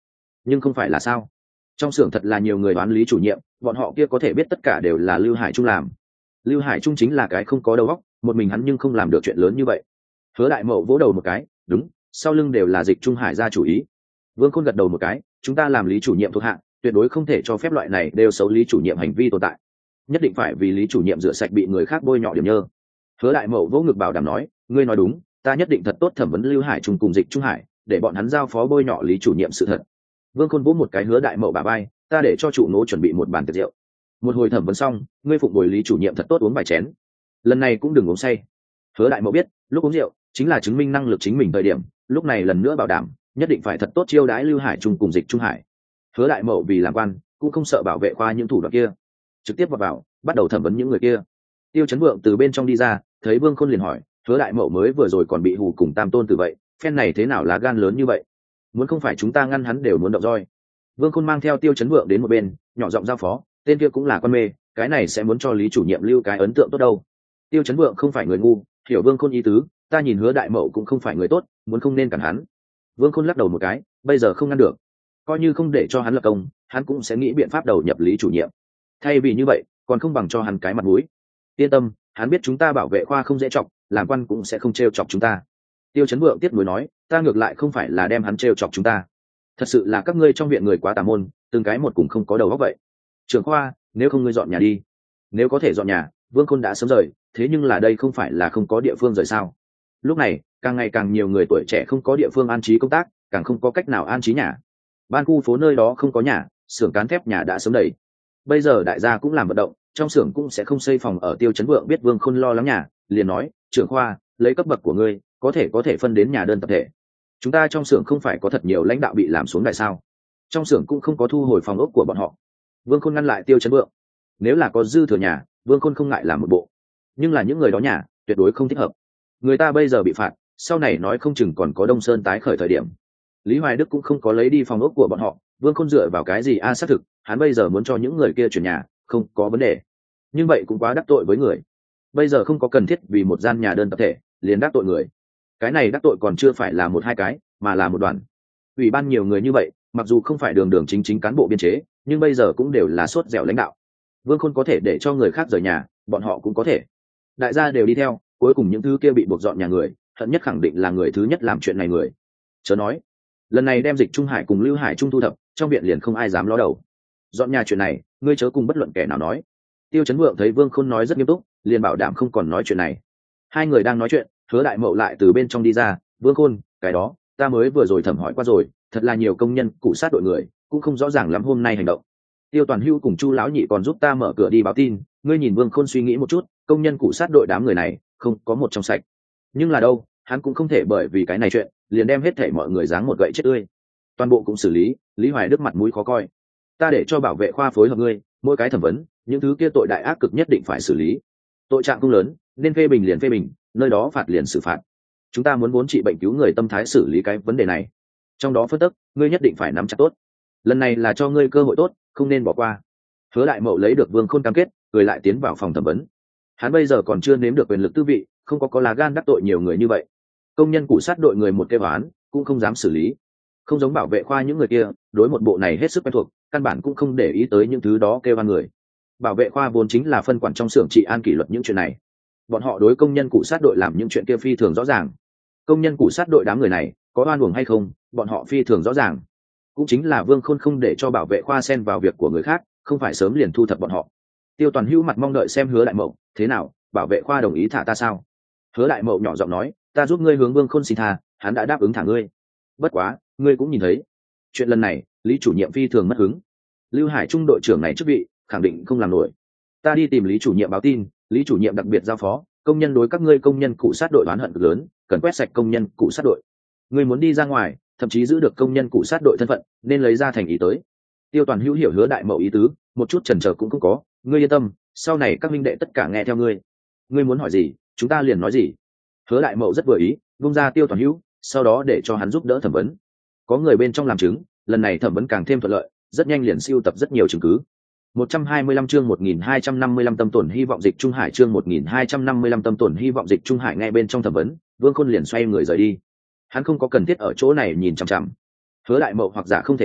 nhưng không phải là sao? Trong xưởng thật là nhiều người đoán lý chủ nhiệm, bọn họ kia có thể biết tất cả đều là Lưu Hải Trung làm. Lưu Hải Trung chính là cái không có đầu óc, một mình hắn nhưng không làm được chuyện lớn như vậy. Hứa Đại Mậu vỗ đầu một cái, đúng, sau lưng đều là Dịch Trung Hải ra chủ ý. Vương Khôn gật đầu một cái, chúng ta làm lý chủ nhiệm thuộc hạ, tuyệt đối không thể cho phép loại này đều xấu lý chủ nhiệm hành vi tồn tại, nhất định phải vì lý chủ nhiệm rửa sạch bị người khác bôi nhọ điểm nhơ. Hứa Đại Mậu vỗ ngực bảo đảm nói, ngươi nói đúng, ta nhất định thật tốt thẩm vấn Lưu Hải Trung cùng Dịch Trung Hải, để bọn hắn giao phó bôi nhọ lý chủ nhiệm sự thật. Vương Khôn vỗ một cái Hứa Đại Mậu bả vai, ta để cho chủ nô chuẩn bị một bàn tiệc rượu. Một hồi thẩm vấn xong, ngươi phụng bồi lý chủ nhiệm thật tốt uống vài chén, lần này cũng đừng uống say. Hứa Đại Mậu biết, lúc uống rượu chính là chứng minh năng lực chính mình thời điểm, lúc này lần nữa bảo đảm nhất định phải thật tốt chiêu đãi Lưu Hải Trung cùng Dịch Trung Hải. Hứa Đại Mậu vì làm quan cũng không sợ bảo vệ khoa những thủ đoạn kia, trực tiếp vào vào bắt đầu thẩm vấn những người kia. Tiêu Chấn Vượng từ bên trong đi ra, thấy Vương Khôn liền hỏi, Hứa Đại Mậu mới vừa rồi còn bị hù cùng Tam Tôn Tử vậy, phen này thế nào lá gan lớn như vậy, muốn không phải chúng ta ngăn hắn đều muốn động roi. Vương Khôn mang theo Tiêu Chấn Vượng đến một bên, nhỏ giọng giao phó, tên kia cũng là quan mê, cái này sẽ muốn cho lý chủ nhiệm lưu cái ấn tượng tốt đâu. Tiêu Chấn Vượng không phải người ngu, hiểu Vương Khôn ý tứ, ta nhìn Hứa Đại Mậu cũng không phải người tốt, muốn không nên cản hắn. Vương Khôn lắc đầu một cái, bây giờ không ngăn được, coi như không để cho hắn lập công, hắn cũng sẽ nghĩ biện pháp đầu nhập lý chủ nhiệm. Thay vì như vậy, còn không bằng cho hắn cái mặt mũi. Yên tâm, hắn biết chúng ta bảo vệ khoa không dễ chọc, làm quan cũng sẽ không trêu chọc chúng ta. Tiêu Chấn Vượng tiếp nối nói, ta ngược lại không phải là đem hắn trêu chọc chúng ta, thật sự là các ngươi trong viện người quá tà môn, từng cái một cùng không có đầu óc vậy. Trưởng khoa, nếu không ngươi dọn nhà đi. Nếu có thể dọn nhà, Vương Khôn đã sớm rời, thế nhưng là đây không phải là không có địa phương rời sao? Lúc này, càng ngày càng nhiều người tuổi trẻ không có địa phương an trí công tác, càng không có cách nào an trí nhà. Ban khu phố nơi đó không có nhà, xưởng cán thép nhà đã sớm đầy. Bây giờ đại gia cũng làm vận động, trong xưởng cũng sẽ không xây phòng ở. Tiêu Chấn Vượng biết Vương Khôn lo lắng nhà, liền nói, trưởng khoa, lấy cấp bậc của ngươi, có thể có thể phân đến nhà đơn tập thể. Chúng ta trong xưởng không phải có thật nhiều lãnh đạo bị làm xuống đại sao? Trong xưởng cũng không có thu hồi phòng ốc của bọn họ. Vương Khôn ngăn lại Tiêu Chấn Vượng, nếu là có dư thừa nhà, Vương Khôn không ngại làm một bộ, nhưng là những người đó nhà tuyệt đối không thích hợp. Người ta bây giờ bị phạt, sau này nói không chừng còn có Đông Sơn tái khởi thời điểm. Lý Hoài Đức cũng không có lấy đi phòng ốc của bọn họ, Vương Khôn dựa vào cái gì a? À, xác thực hắn bây giờ muốn cho những người kia chuyển nhà không có vấn đề, nhưng vậy cũng quá đắc tội với người. Bây giờ không có cần thiết vì một gian nhà đơn tập thể liền đắc tội người, cái này đắc tội còn chưa phải là một hai cái, mà là một đoàn. Ủy ban nhiều người như vậy, mặc dù không phải đường đường chính chính cán bộ biên chế, nhưng bây giờ cũng đều là sốt dẻo lãnh đạo. Vương Khôn có thể để cho người khác rời nhà, bọn họ cũng có thể. Đại gia đều đi theo, cuối cùng những thứ kia bị buộc dọn nhà người, hận nhất khẳng định là người thứ nhất làm chuyện này người. Chớ nói, lần này đem Dịch Trung Hải cùng Lưu Hải Trung thu thập, trong viện liền không ai dám ló đầu. Dọn nhà chuyện này, ngươi chớ cùng bất luận kẻ nào nói. Tiêu Chấn Vượng thấy Vương Khôn nói rất nghiêm túc, liền bảo đảm không còn nói chuyện này. Hai người đang nói chuyện, Hứa Đại Mậu lại từ bên trong đi ra, Vương Khôn, cái đó, ta mới vừa rồi thẩm hỏi qua rồi, thật là nhiều công nhân cụ sát đội người, cũng không rõ ràng lắm hôm nay hành động. Tiêu Toàn Hưu cùng Chu lão nhị còn giúp ta mở cửa đi báo tin, ngươi nhìn Vương Khôn suy nghĩ một chút, công nhân cụ sát đội đám người này không có một trong sạch, nhưng là đâu, hắn cũng không thể bởi vì cái này chuyện liền đem hết thảy mọi người giáng một gậy chết tươi, toàn bộ cũng xử lý. Lý Hoài Đức mặt mũi khó coi, ta để cho bảo vệ khoa phối hợp ngươi, mỗi cái thẩm vấn những thứ kia tội đại ác cực nhất định phải xử lý, tội trạng không lớn nên phê bình liền phê bình, nơi đó phạt liền xử phạt. Chúng ta muốn vốn trị bệnh cứu người tâm thái xử lý cái vấn đề này, trong đó phân tích ngươi nhất định phải nắm chặt tốt, lần này là cho ngươi cơ hội tốt, không nên bỏ qua. Hứa Đại Mậu lấy được Vương Khôn cam kết, người lại tiến vào phòng thẩm vấn. Hắn bây giờ còn chưa nếm được quyền lực tư vị, không có có lá gan đắc tội nhiều người như vậy. Công nhân cụ sát đội người một kêu án cũng không dám xử lý, không giống bảo vệ khoa những người kia, đối một bộ này hết sức quen thuộc, căn bản cũng không để ý tới những thứ đó kêu an người. Bảo vệ khoa vốn chính là phân quản trong xưởng trị an kỷ luật những chuyện này, bọn họ đối công nhân cụ sát đội làm những chuyện kia phi thường rõ ràng. Công nhân cụ sát đội đám người này có oan uổng hay không, bọn họ phi thường rõ ràng. Cũng chính là Vương Khôn không để cho bảo vệ khoa xen vào việc của người khác, không phải sớm liền thu thập bọn họ. Tiêu Toàn Hữu mặt mong đợi xem Hứa Đại Mậu, thế nào, bảo vệ khoa đồng ý thả ta sao? Hứa Đại Mậu nhỏ giọng nói, ta giúp ngươi hướng Vương Khôn xin tha, hắn đã đáp ứng thả ngươi. Bất quá, ngươi cũng nhìn thấy, chuyện lần này, Lý chủ nhiệm phi thường mất hứng. Lưu Hải Trung đội trưởng này chức vị, khẳng định không làm nổi. Ta đi tìm Lý chủ nhiệm báo tin, Lý chủ nhiệm đặc biệt giao phó, công nhân đối các ngươi công nhân cụ sát đội oán hận cực lớn, cần quét sạch công nhân cụ sát đội. Ngươi muốn đi ra ngoài, thậm chí giữ được công nhân cụ sát đội thân phận, nên lấy ra thành ý tới. Tiêu Toàn Hữu hiểu Hứa Đại Mậu ý tứ, một chút chần chờ cũng không có, ngươi yên tâm, sau này các minh đệ tất cả nghe theo ngươi. Ngươi muốn hỏi gì, chúng ta liền nói gì. Hứa Đại Mậu rất vừa ý, vung ra Tiêu Toàn Hữu, sau đó để cho hắn giúp đỡ thẩm vấn. Có người bên trong làm chứng, lần này thẩm vấn càng thêm thuận lợi, rất nhanh liền siêu tập rất nhiều chứng cứ. một trăm hai mươi lăm chương một nghìn hai trăm năm mươi lăm tâm tổn hy vọng Dịch Trung Hải chương một nghìn hai trăm năm mươi lăm tâm tổn hy vọng Dịch Trung Hải. Ngay bên trong thẩm vấn, Vương Khôn liền xoay người rời đi. Hắn không có cần thiết ở chỗ này nhìn chằm chằm. Hứa Đại Mậu hoặc giả không thể tin,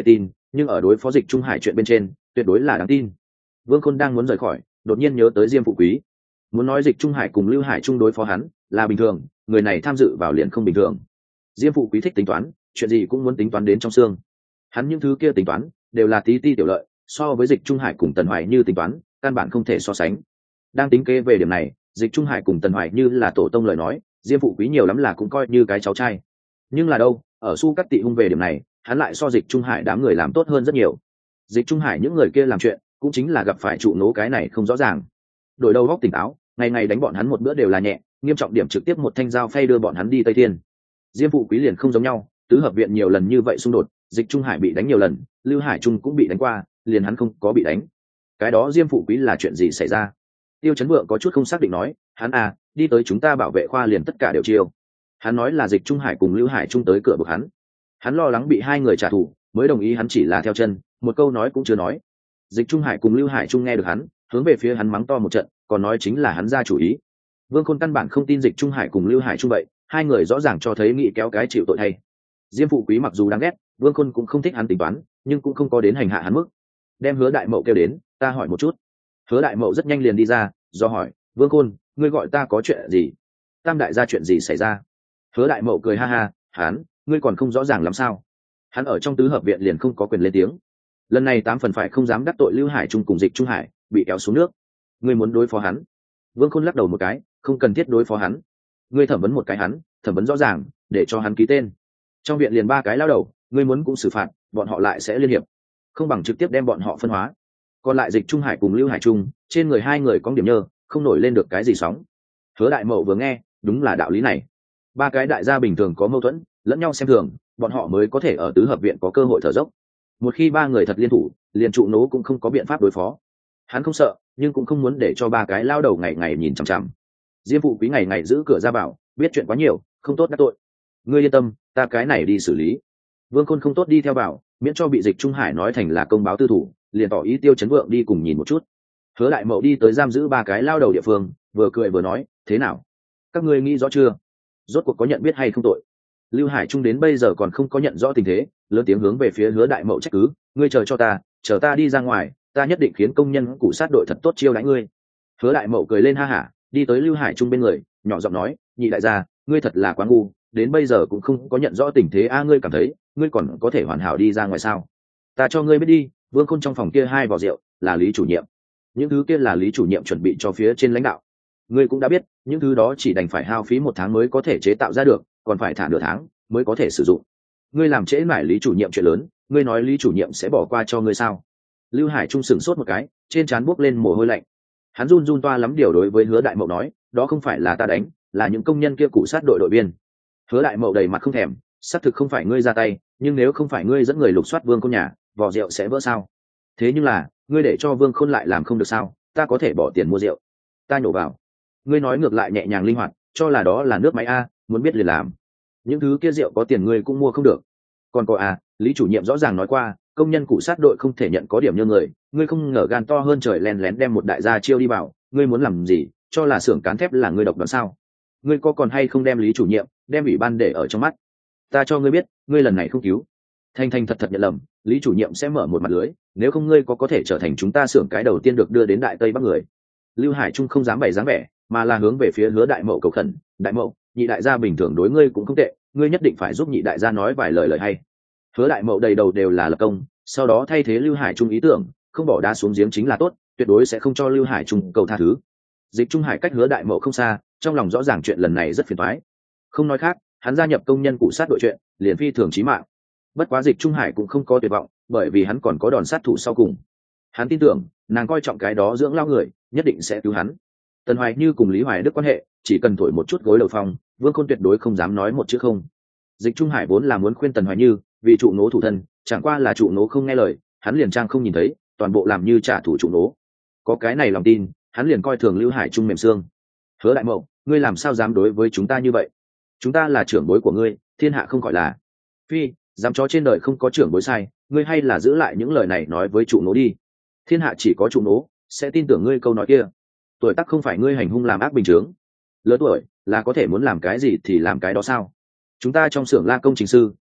nhưng ở đối phó Dịch Trung Hải chuyện bên trên tuyệt đối là đáng tin. Vương Khôn đang muốn rời khỏi, đột nhiên nhớ tới Diêm Phụ Quý. Muốn nói Dịch Trung Hải cùng Lưu Hải Trung đối phó hắn là bình thường, người này tham dự vào liền không bình thường. Diêm Phụ Quý thích tính toán, chuyện gì cũng muốn tính toán đến trong xương. Hắn những thứ kia tính toán đều là tí ti tiểu lợi, so với Dịch Trung Hải cùng Tần Hoài Như tính toán căn bản không thể so sánh. Đang tính kế về điểm này, Dịch Trung Hải cùng Tần Hoài Như là tổ tông lời nói, Diêm Phụ Quý nhiều lắm là cũng coi như cái cháu trai. Nhưng là đâu, ở Su Cát Tị hung về điểm này, hắn lại so Dịch Trung Hải đám người làm tốt hơn rất nhiều. Dịch Trung Hải những người kia làm chuyện cũng chính là gặp phải trụ nố cái này không rõ ràng, đổi đầu góc tỉnh táo, ngày ngày đánh bọn hắn một bữa đều là nhẹ, nghiêm trọng điểm trực tiếp một thanh dao phay đưa bọn hắn đi Tây Thiên. Diêm Phụ Quý liền không giống nhau, tứ hợp viện nhiều lần như vậy xung đột, Dịch Trung Hải bị đánh nhiều lần, Lưu Hải Trung cũng bị đánh qua, liền hắn không có bị đánh. Cái đó Diêm Phụ Quý là chuyện gì xảy ra? Tiêu Chấn Vượng có chút không xác định nói, hắn à, đi tới chúng ta bảo vệ khoa liền tất cả đều chiêu. Hắn nói là Dịch Trung Hải cùng Lưu Hải Trung tới cửa buộc hắn. Hắn lo lắng bị hai người trả thù, mới đồng ý hắn chỉ là theo chân, một câu nói cũng chưa nói. Dịch Trung Hải cùng Lưu Hải Trung nghe được hắn, hướng về phía hắn mắng to một trận, còn nói chính là hắn ra chủ ý. Vương Khôn căn bản không tin Dịch Trung Hải cùng Lưu Hải Trung vậy, hai người rõ ràng cho thấy nghị kéo cái chịu tội thay. Diêm Phụ Quý mặc dù đáng ghét, Vương Khôn cũng không thích hắn tính toán, nhưng cũng không có đến hành hạ hắn mức. Đem Hứa Đại Mậu kêu đến, ta hỏi một chút. Hứa Đại Mậu rất nhanh liền đi ra, do hỏi, Vương Khôn, ngươi gọi ta có chuyện gì? Tam đại gia chuyện gì xảy ra? Hứa Đại Mậu cười ha ha, hắn, ngươi còn không rõ ràng lắm sao? Hắn ở trong tứ hợp viện liền không có quyền lên tiếng. Lần này tám phần phải không dám đắc tội Lưu Hải Trung cùng Dịch Trung Hải, bị kéo xuống nước. Ngươi muốn đối phó hắn? Vương Khôn lắc đầu một cái, không cần thiết đối phó hắn. Ngươi thẩm vấn một cái hắn, thẩm vấn rõ ràng, để cho hắn ký tên. Trong viện liền ba cái lao đầu, ngươi muốn cũng xử phạt, bọn họ lại sẽ liên hiệp. Không bằng trực tiếp đem bọn họ phân hóa. Còn lại Dịch Trung Hải cùng Lưu Hải Trung, trên người hai người có điểm nhơ, không nổi lên được cái gì sóng. Hứa Đại Mậu vừa nghe, đúng là đạo lý này. Ba cái đại gia bình thường có mâu thuẫn, lẫn nhau xem thường, bọn họ mới có thể ở tứ hợp viện có cơ hội thở dốc. Một khi ba người thật liên thủ, liền trụ nố cũng không có biện pháp đối phó. Hắn không sợ, nhưng cũng không muốn để cho ba cái lao đầu ngày ngày nhìn chằm chằm. Diêm Phụ Quý ngày ngày giữ cửa ra vào, biết chuyện quá nhiều, không tốt đắc tội. Ngươi yên tâm, ta cái này đi xử lý. Vương Khôn không tốt đi theo vào, miễn cho bị Dịch Trung Hải nói thành là công báo tư thủ, liền tỏ ý Tiêu Chấn Vượng đi cùng nhìn một chút. Hứa Đại Mậu đi tới giam giữ ba cái lao đầu địa phương, vừa cười vừa nói, thế nào? Các ngươi nghĩ rõ chưa? Rốt cuộc có nhận biết hay không tội? Lưu Hải Trung đến bây giờ còn không có nhận rõ tình thế, lớn tiếng hướng về phía Hứa Đại Mậu trách cứ, ngươi chờ cho ta, chờ ta đi ra ngoài, ta nhất định khiến công nhân cụ sát đội thật tốt chiêu đãi ngươi. Hứa Đại Mậu cười lên ha hả, đi tới Lưu Hải Trung bên người, nhỏ giọng nói, nhị đại gia, ngươi thật là quá ngu, đến bây giờ cũng không có nhận rõ tình thế a, ngươi cảm thấy ngươi còn có thể hoàn hảo đi ra ngoài sao? Ta cho ngươi biết đi, Vương Khôn trong phòng kia hai vỏ rượu là Lý chủ nhiệm, những thứ kia là Lý chủ nhiệm chuẩn bị cho phía trên lãnh đạo. Ngươi cũng đã biết, những thứ đó chỉ đành phải hao phí một tháng mới có thể chế tạo ra được, còn phải thả nửa tháng mới có thể sử dụng. Ngươi làm trễ mãi Lý chủ nhiệm chuyện lớn, ngươi nói Lý chủ nhiệm sẽ bỏ qua cho ngươi sao? Lưu Hải Trung sửng sốt một cái, trên trán buốc lên mồ hôi lạnh. Hắn run run toa lắm điều đối với Hứa Đại Mậu nói, đó không phải là ta đánh, là những công nhân kia cụ sát đội đội viên. Hứa Đại Mậu đầy mặt không thèm, xác thực không phải ngươi ra tay, nhưng nếu không phải ngươi dẫn người lục soát Vương Khôn nhà, vỏ rượu sẽ vỡ sao? Thế nhưng là, ngươi để cho Vương Khôn lại làm không được sao? Ta có thể bỏ tiền mua rượu. Ta nhổ vào. Ngươi nói ngược lại nhẹ nhàng linh hoạt, cho là đó là nước máy a, muốn biết liền làm. Những thứ kia rượu có tiền ngươi cũng mua không được. Còn có à, Lý chủ nhiệm rõ ràng nói qua, công nhân cụ sát đội không thể nhận có điểm như người, ngươi không ngờ gan to hơn trời lén lén đem một đại gia chiêu đi vào, ngươi muốn làm gì, cho là xưởng cán thép là ngươi độc đoán sao? Ngươi có còn hay không đem Lý chủ nhiệm, đem ủy ban để ở trong mắt? Ta cho ngươi biết, ngươi lần này không cứu, thành thành thật thật nhận lầm, Lý chủ nhiệm sẽ mở một mặt lưới, nếu không ngươi có có thể trở thành chúng ta xưởng cái đầu tiên được đưa đến Đại Tây Bắc người. Lưu Hải Trung không dám bày dáng vẻ, mà là hướng về phía Hứa Đại Mậu cầu khẩn, Đại Mậu, nhị đại gia bình thường đối ngươi cũng không tệ, ngươi nhất định phải giúp nhị đại gia nói vài lời lời hay. Hứa Đại Mậu đầy đầu đều là lập công, sau đó thay thế Lưu Hải Trung ý tưởng, không bỏ đá xuống giếng chính là tốt, tuyệt đối sẽ không cho Lưu Hải Trung cầu tha thứ. Dịch Trung Hải cách Hứa Đại Mậu không xa, trong lòng rõ ràng chuyện lần này rất phiền toái. Không nói khác, hắn gia nhập công nhân cụ sát đội chuyện, liền phi thường chí mạng. Bất quá Dịch Trung Hải cũng không có tuyệt vọng, bởi vì hắn còn có đòn sát thủ sau cùng. Hắn tin tưởng, nàng coi trọng cái đó dưỡng lao người, nhất định sẽ cứu hắn. Tần Hoài Như cùng Lý Hoài Đức quan hệ, chỉ cần thổi một chút gối đầu phòng, Vương Khôn tuyệt đối không dám nói một chữ không. Dịch Trung Hải vốn là muốn khuyên Tần Hoài Như, vì trụ nố thủ thân, chẳng qua là trụ nố không nghe lời, hắn liền trang không nhìn thấy, toàn bộ làm như trả thù trụ nố. Có cái này lòng tin, hắn liền coi thường Lưu Hải Trung mềm xương. Hứa Đại Mậu, ngươi làm sao dám đối với chúng ta như vậy? Chúng ta là trưởng bối của ngươi, thiên hạ không gọi là. Phi, dám chó trên đời không có trưởng bối sai, ngươi hay là giữ lại những lời này nói với trụ nố đi. Thiên hạ chỉ có trụ nố sẽ tin tưởng ngươi câu nói kia. Tuổi tác không phải ngươi hành hung làm ác bình thường. Lớn tuổi là có thể muốn làm cái gì thì làm cái đó sao? Chúng ta trong xưởng La công trình sư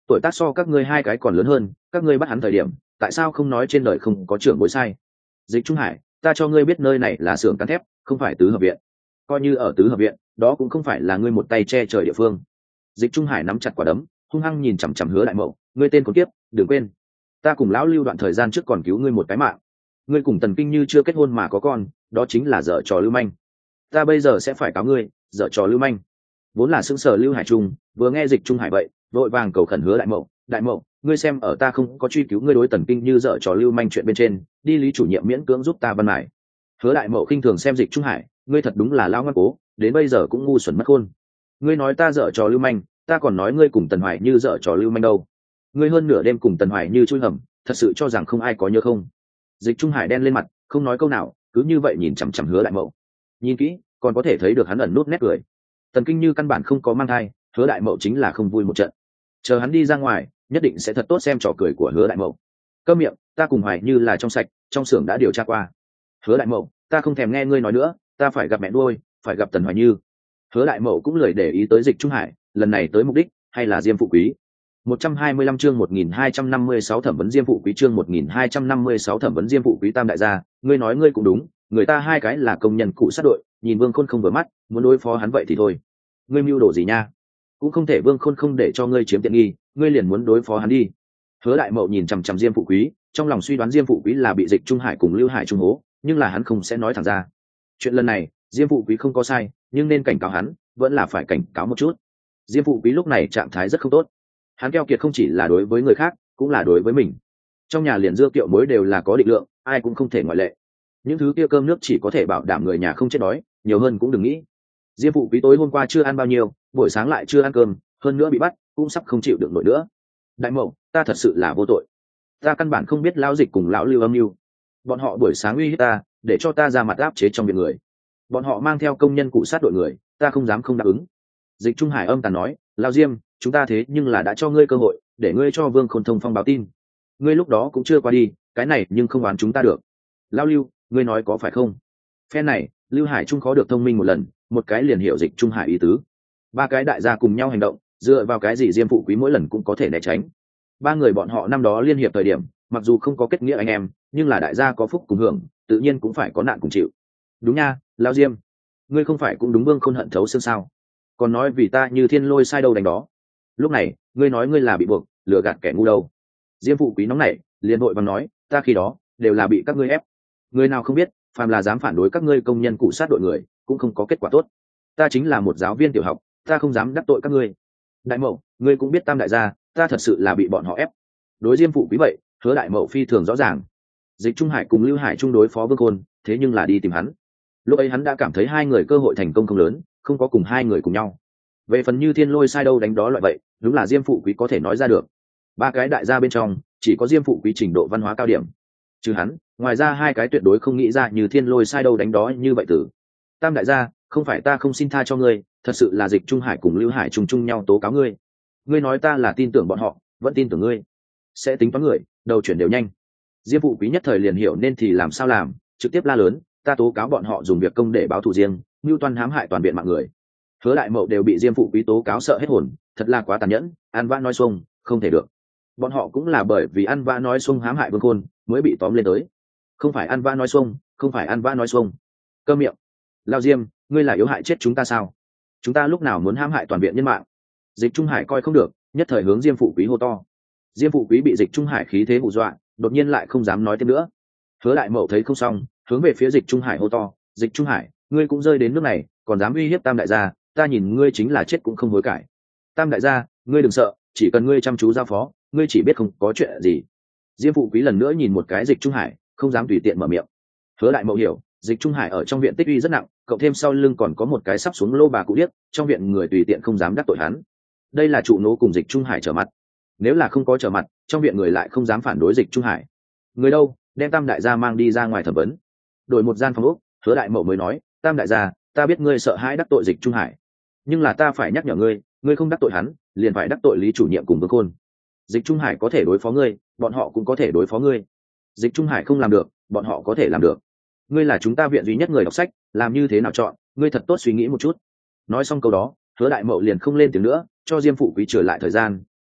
tuổi tác so các ngươi hai cái còn lớn hơn, các ngươi bắt hắn thời điểm tại sao không nói trên đời không có trưởng bối sai? Dịch Trung Hải, ta cho ngươi biết nơi này là xưởng cán thép, không phải tứ hợp viện. Coi như ở tứ hợp viện, đó cũng không phải là ngươi một tay che trời địa phương. Dịch Trung Hải nắm chặt quả đấm, hung hăng nhìn chằm chằm Hứa Đại Mậu, ngươi tên con kiếp, đừng quên, ta cùng lão Lưu đoạn thời gian trước còn cứu ngươi một cái mạng. Ngươi cùng Tần Kinh Như chưa kết hôn mà có con, đó chính là dở trò lưu manh. Ta bây giờ sẽ phải cáo ngươi, dở trò lưu manh. Vốn là sững sờ Lưu Hải Trung, vừa nghe Dịch Trung Hải vậy, vội vàng cầu khẩn Hứa Đại Mậu, Đại Mậu, ngươi xem ở ta không có truy cứu ngươi đối Tần Kinh Như dở trò lưu manh chuyện bên trên, đi Lý chủ nhiệm miễn cưỡng giúp ta văn mải. Hứa Đại Mậu khinh thường xem Dịch Trung Hải, ngươi thật đúng là lão ngoan cố, đến bây giờ cũng ngu xuẩn mất khôn. Ngươi nói ta dở trò lưu manh, ta còn nói ngươi cùng Tần Hoài Như dở trò lưu manh đâu. Ngươi hơn nửa đêm cùng Tần Hoài Như chui hầm, thật sự cho rằng không ai có nhớ không? Dịch Trung Hải đen lên mặt, không nói câu nào, cứ như vậy nhìn chằm chằm Hứa Đại Mậu. Nhìn kỹ, còn có thể thấy được hắn ẩn nút nét cười. Tần Kinh Như căn bản không có mang thai, Hứa Đại Mậu chính là không vui một trận. Chờ hắn đi ra ngoài, nhất định sẽ thật tốt xem trò cười của Hứa Đại Mậu. Câm miệng, ta cùng Hoài Như là trong sạch, trong xưởng đã điều tra qua. Hứa Đại Mậu, ta không thèm nghe ngươi nói nữa, ta phải gặp mẹ nuôi, phải gặp Tần Hoài Như. Hứa Đại Mậu cũng lười để ý tới Dịch Trung Hải, lần này tới mục đích hay là Diêm Phụ Quý. một trăm hai mươi lăm chương một nghìn hai trăm năm mươi sáu thẩm vấn Diêm Phụ Quý chương một nghìn hai trăm năm mươi sáu thẩm vấn Diêm Phụ Quý. Tam đại gia, ngươi nói ngươi cũng đúng, người ta hai cái là công nhân cụ sát đội, nhìn Vương Khôn không vừa mắt, muốn đối phó hắn vậy thì thôi. Ngươi mưu đồ gì nha? Cũng không thể Vương Khôn không để cho ngươi chiếm tiện nghi, ngươi liền muốn đối phó hắn đi. Hứa Đại Mậu nhìn chằm chằm Diêm Phụ Quý, trong lòng suy đoán Diêm Phụ Quý là bị Dịch Trung Hải cùng Lưu Hải trung hố, nhưng là hắn không sẽ nói thẳng ra. Chuyện lần này, Diêm Phụ Quý không có sai, nhưng nên cảnh cáo hắn, vẫn là phải cảnh cáo một chút. Diêm Phụ Quý lúc này trạng thái rất không tốt, hắn keo kiệt không chỉ là đối với người khác, cũng là đối với mình. Trong nhà liền dưa kiệu muối đều là có định lượng, ai cũng không thể ngoại lệ. Những thứ kia cơm nước chỉ có thể bảo đảm người nhà không chết đói, nhiều hơn cũng đừng nghĩ. Diêm Phụ Quý tối hôm qua chưa ăn bao nhiêu, buổi sáng lại chưa ăn cơm, hơn nữa bị bắt, cũng sắp không chịu được nổi nữa. Đại Mậu, ta thật sự là vô tội, ta căn bản không biết lão Dịch cùng lão Lưu âm mưu. Bọn họ buổi sáng uy hiếp ta, để cho ta ra mặt áp chế trong viện người. Bọn họ mang theo công nhân cụ sát đội người, ta không dám không đáp ứng. Dịch Trung Hải âm tàn nói, lão Diêm, chúng ta thế nhưng là đã cho ngươi cơ hội, để ngươi cho Vương Khôn thông phong báo tin. Ngươi lúc đó cũng chưa qua đi, cái này nhưng không oán chúng ta được. Lão Lưu, ngươi nói có phải không? Phen này, Lưu Hải Trung khó được thông minh một lần, một cái liền hiểu Dịch Trung Hải ý tứ. Ba cái đại gia cùng nhau hành động, dựa vào cái gì Diêm Phụ Quý mỗi lần cũng có thể né tránh. Ba người bọn họ năm đó liên hiệp thời điểm, mặc dù không có kết nghĩa anh em, nhưng là đại gia có phúc cùng hưởng, tự nhiên cũng phải có nạn cùng chịu. Đúng nha, lão Diêm, ngươi không phải cũng đúng Vương Khôn hận thấu xương sao? Còn nói vì ta như thiên lôi sai đâu đánh đó. Lúc này, ngươi nói ngươi là bị buộc, lừa gạt kẻ ngu đâu? Diêm Phụ Quý nóng nảy, liền vội vàng nói, ta khi đó đều là bị các ngươi ép. Người nào không biết, phàm là dám phản đối các ngươi công nhân cụ sát đội người, cũng không có kết quả tốt. Ta chính là một giáo viên tiểu học, ta không dám đắc tội các ngươi. Đại Mậu, ngươi cũng biết Tam đại gia, ta thật sự là bị bọn họ ép. Đối Diêm Phụ Quý vậy, Hứa Đại Mậu phi thường rõ ràng. Dịch Trung Hải cùng Lưu Hải chung đối phó Vương Khôn, thế nhưng là đi tìm hắn. Lúc ấy hắn đã cảm thấy hai người cơ hội thành công không lớn, không có cùng hai người cùng nhau. Về phần như thiên lôi sai đâu đánh đó loại vậy, đúng là Diêm Phụ Quý có thể nói ra được. Ba cái đại gia bên trong, chỉ có Diêm Phụ Quý trình độ văn hóa cao điểm. Trừ hắn, ngoài ra hai cái tuyệt đối không nghĩ ra như thiên lôi sai đâu đánh đó như vậy tử. Tam đại gia, không phải ta không xin tha cho ngươi, thật sự là Dịch Trung Hải cùng Lưu Hải chung chung nhau tố cáo ngươi. Ngươi nói ta là tin tưởng bọn họ, vẫn tin tưởng ngươi. Sẽ tính toán người, đầu chuyển đều nhanh. Diêm Phụ Quý nhất thời liền hiểu nên thì làm sao làm, trực tiếp la lớn, ta tố cáo bọn họ dùng việc công để báo thù riêng, mưu toan hãm hại toàn viện mạng người. Hứa Đại Mậu đều bị Diêm Phụ Quý tố cáo sợ hết hồn, thật là quá tàn nhẫn, ăn vã nói xuông, không thể được. Bọn họ cũng là bởi vì ăn vã nói xuông hãm hại Vương Khôn, mới bị tóm lên tới. Không phải ăn vã nói xuông, không phải ăn vã nói xuông. Câm miệng. Lao Diêm, ngươi là yếu hại chết chúng ta sao? Chúng ta lúc nào muốn hãm hại toàn viện nhân mạng? Dịch Trung Hải coi không được, nhất thời hướng Diêm Phụ Quý hô to. Diêm Phụ Quý bị Dịch Trung Hải khí thế hù dọa, đột nhiên lại không dám nói thêm nữa. Hứa Đại Mậu thấy không xong, hướng về phía Dịch Trung Hải hô to, Dịch Trung Hải, ngươi cũng rơi đến nước này, còn dám uy hiếp Tam đại gia, ta nhìn ngươi chính là chết cũng không hối cải. Tam đại gia, ngươi đừng sợ, chỉ cần ngươi chăm chú giao phó, ngươi chỉ biết không có chuyện gì. Diêm Phụ Quý lần nữa nhìn một cái Dịch Trung Hải, không dám tùy tiện mở miệng. Hứa Đại Mậu hiểu, Dịch Trung Hải ở trong viện tích uy rất nặng, cộng thêm sau lưng còn có một cái sắp xuống lô bà cụ điếc, trong viện người tùy tiện không dám đắc tội hắn. Đây là trụ nỗ cùng Dịch Trung Hải trở mặt. Nếu là không có trở mặt, trong viện người lại không dám phản đối Dịch Trung Hải. Người đâu, đem Tam đại gia mang đi ra ngoài thẩm vấn. Đổi một gian phòng ốc, Hứa Đại Mậu mới nói, Tam đại gia, ta biết ngươi sợ hãi đắc tội Dịch Trung Hải, nhưng là ta phải nhắc nhở ngươi, ngươi không đắc tội hắn, liền phải đắc tội Lý chủ nhiệm cùng Vương Khôn. Dịch Trung Hải có thể đối phó ngươi, bọn họ cũng có thể đối phó ngươi. Dịch Trung Hải không làm được, bọn họ có thể làm được. Ngươi là chúng ta viện duy nhất người đọc sách, làm như thế nào chọn, ngươi thật tốt suy nghĩ một chút. Nói xong câu đó, Hứa Đại Mậu liền không lên tiếng nữa, cho Diêm Phụ Quý trở lại thời gian,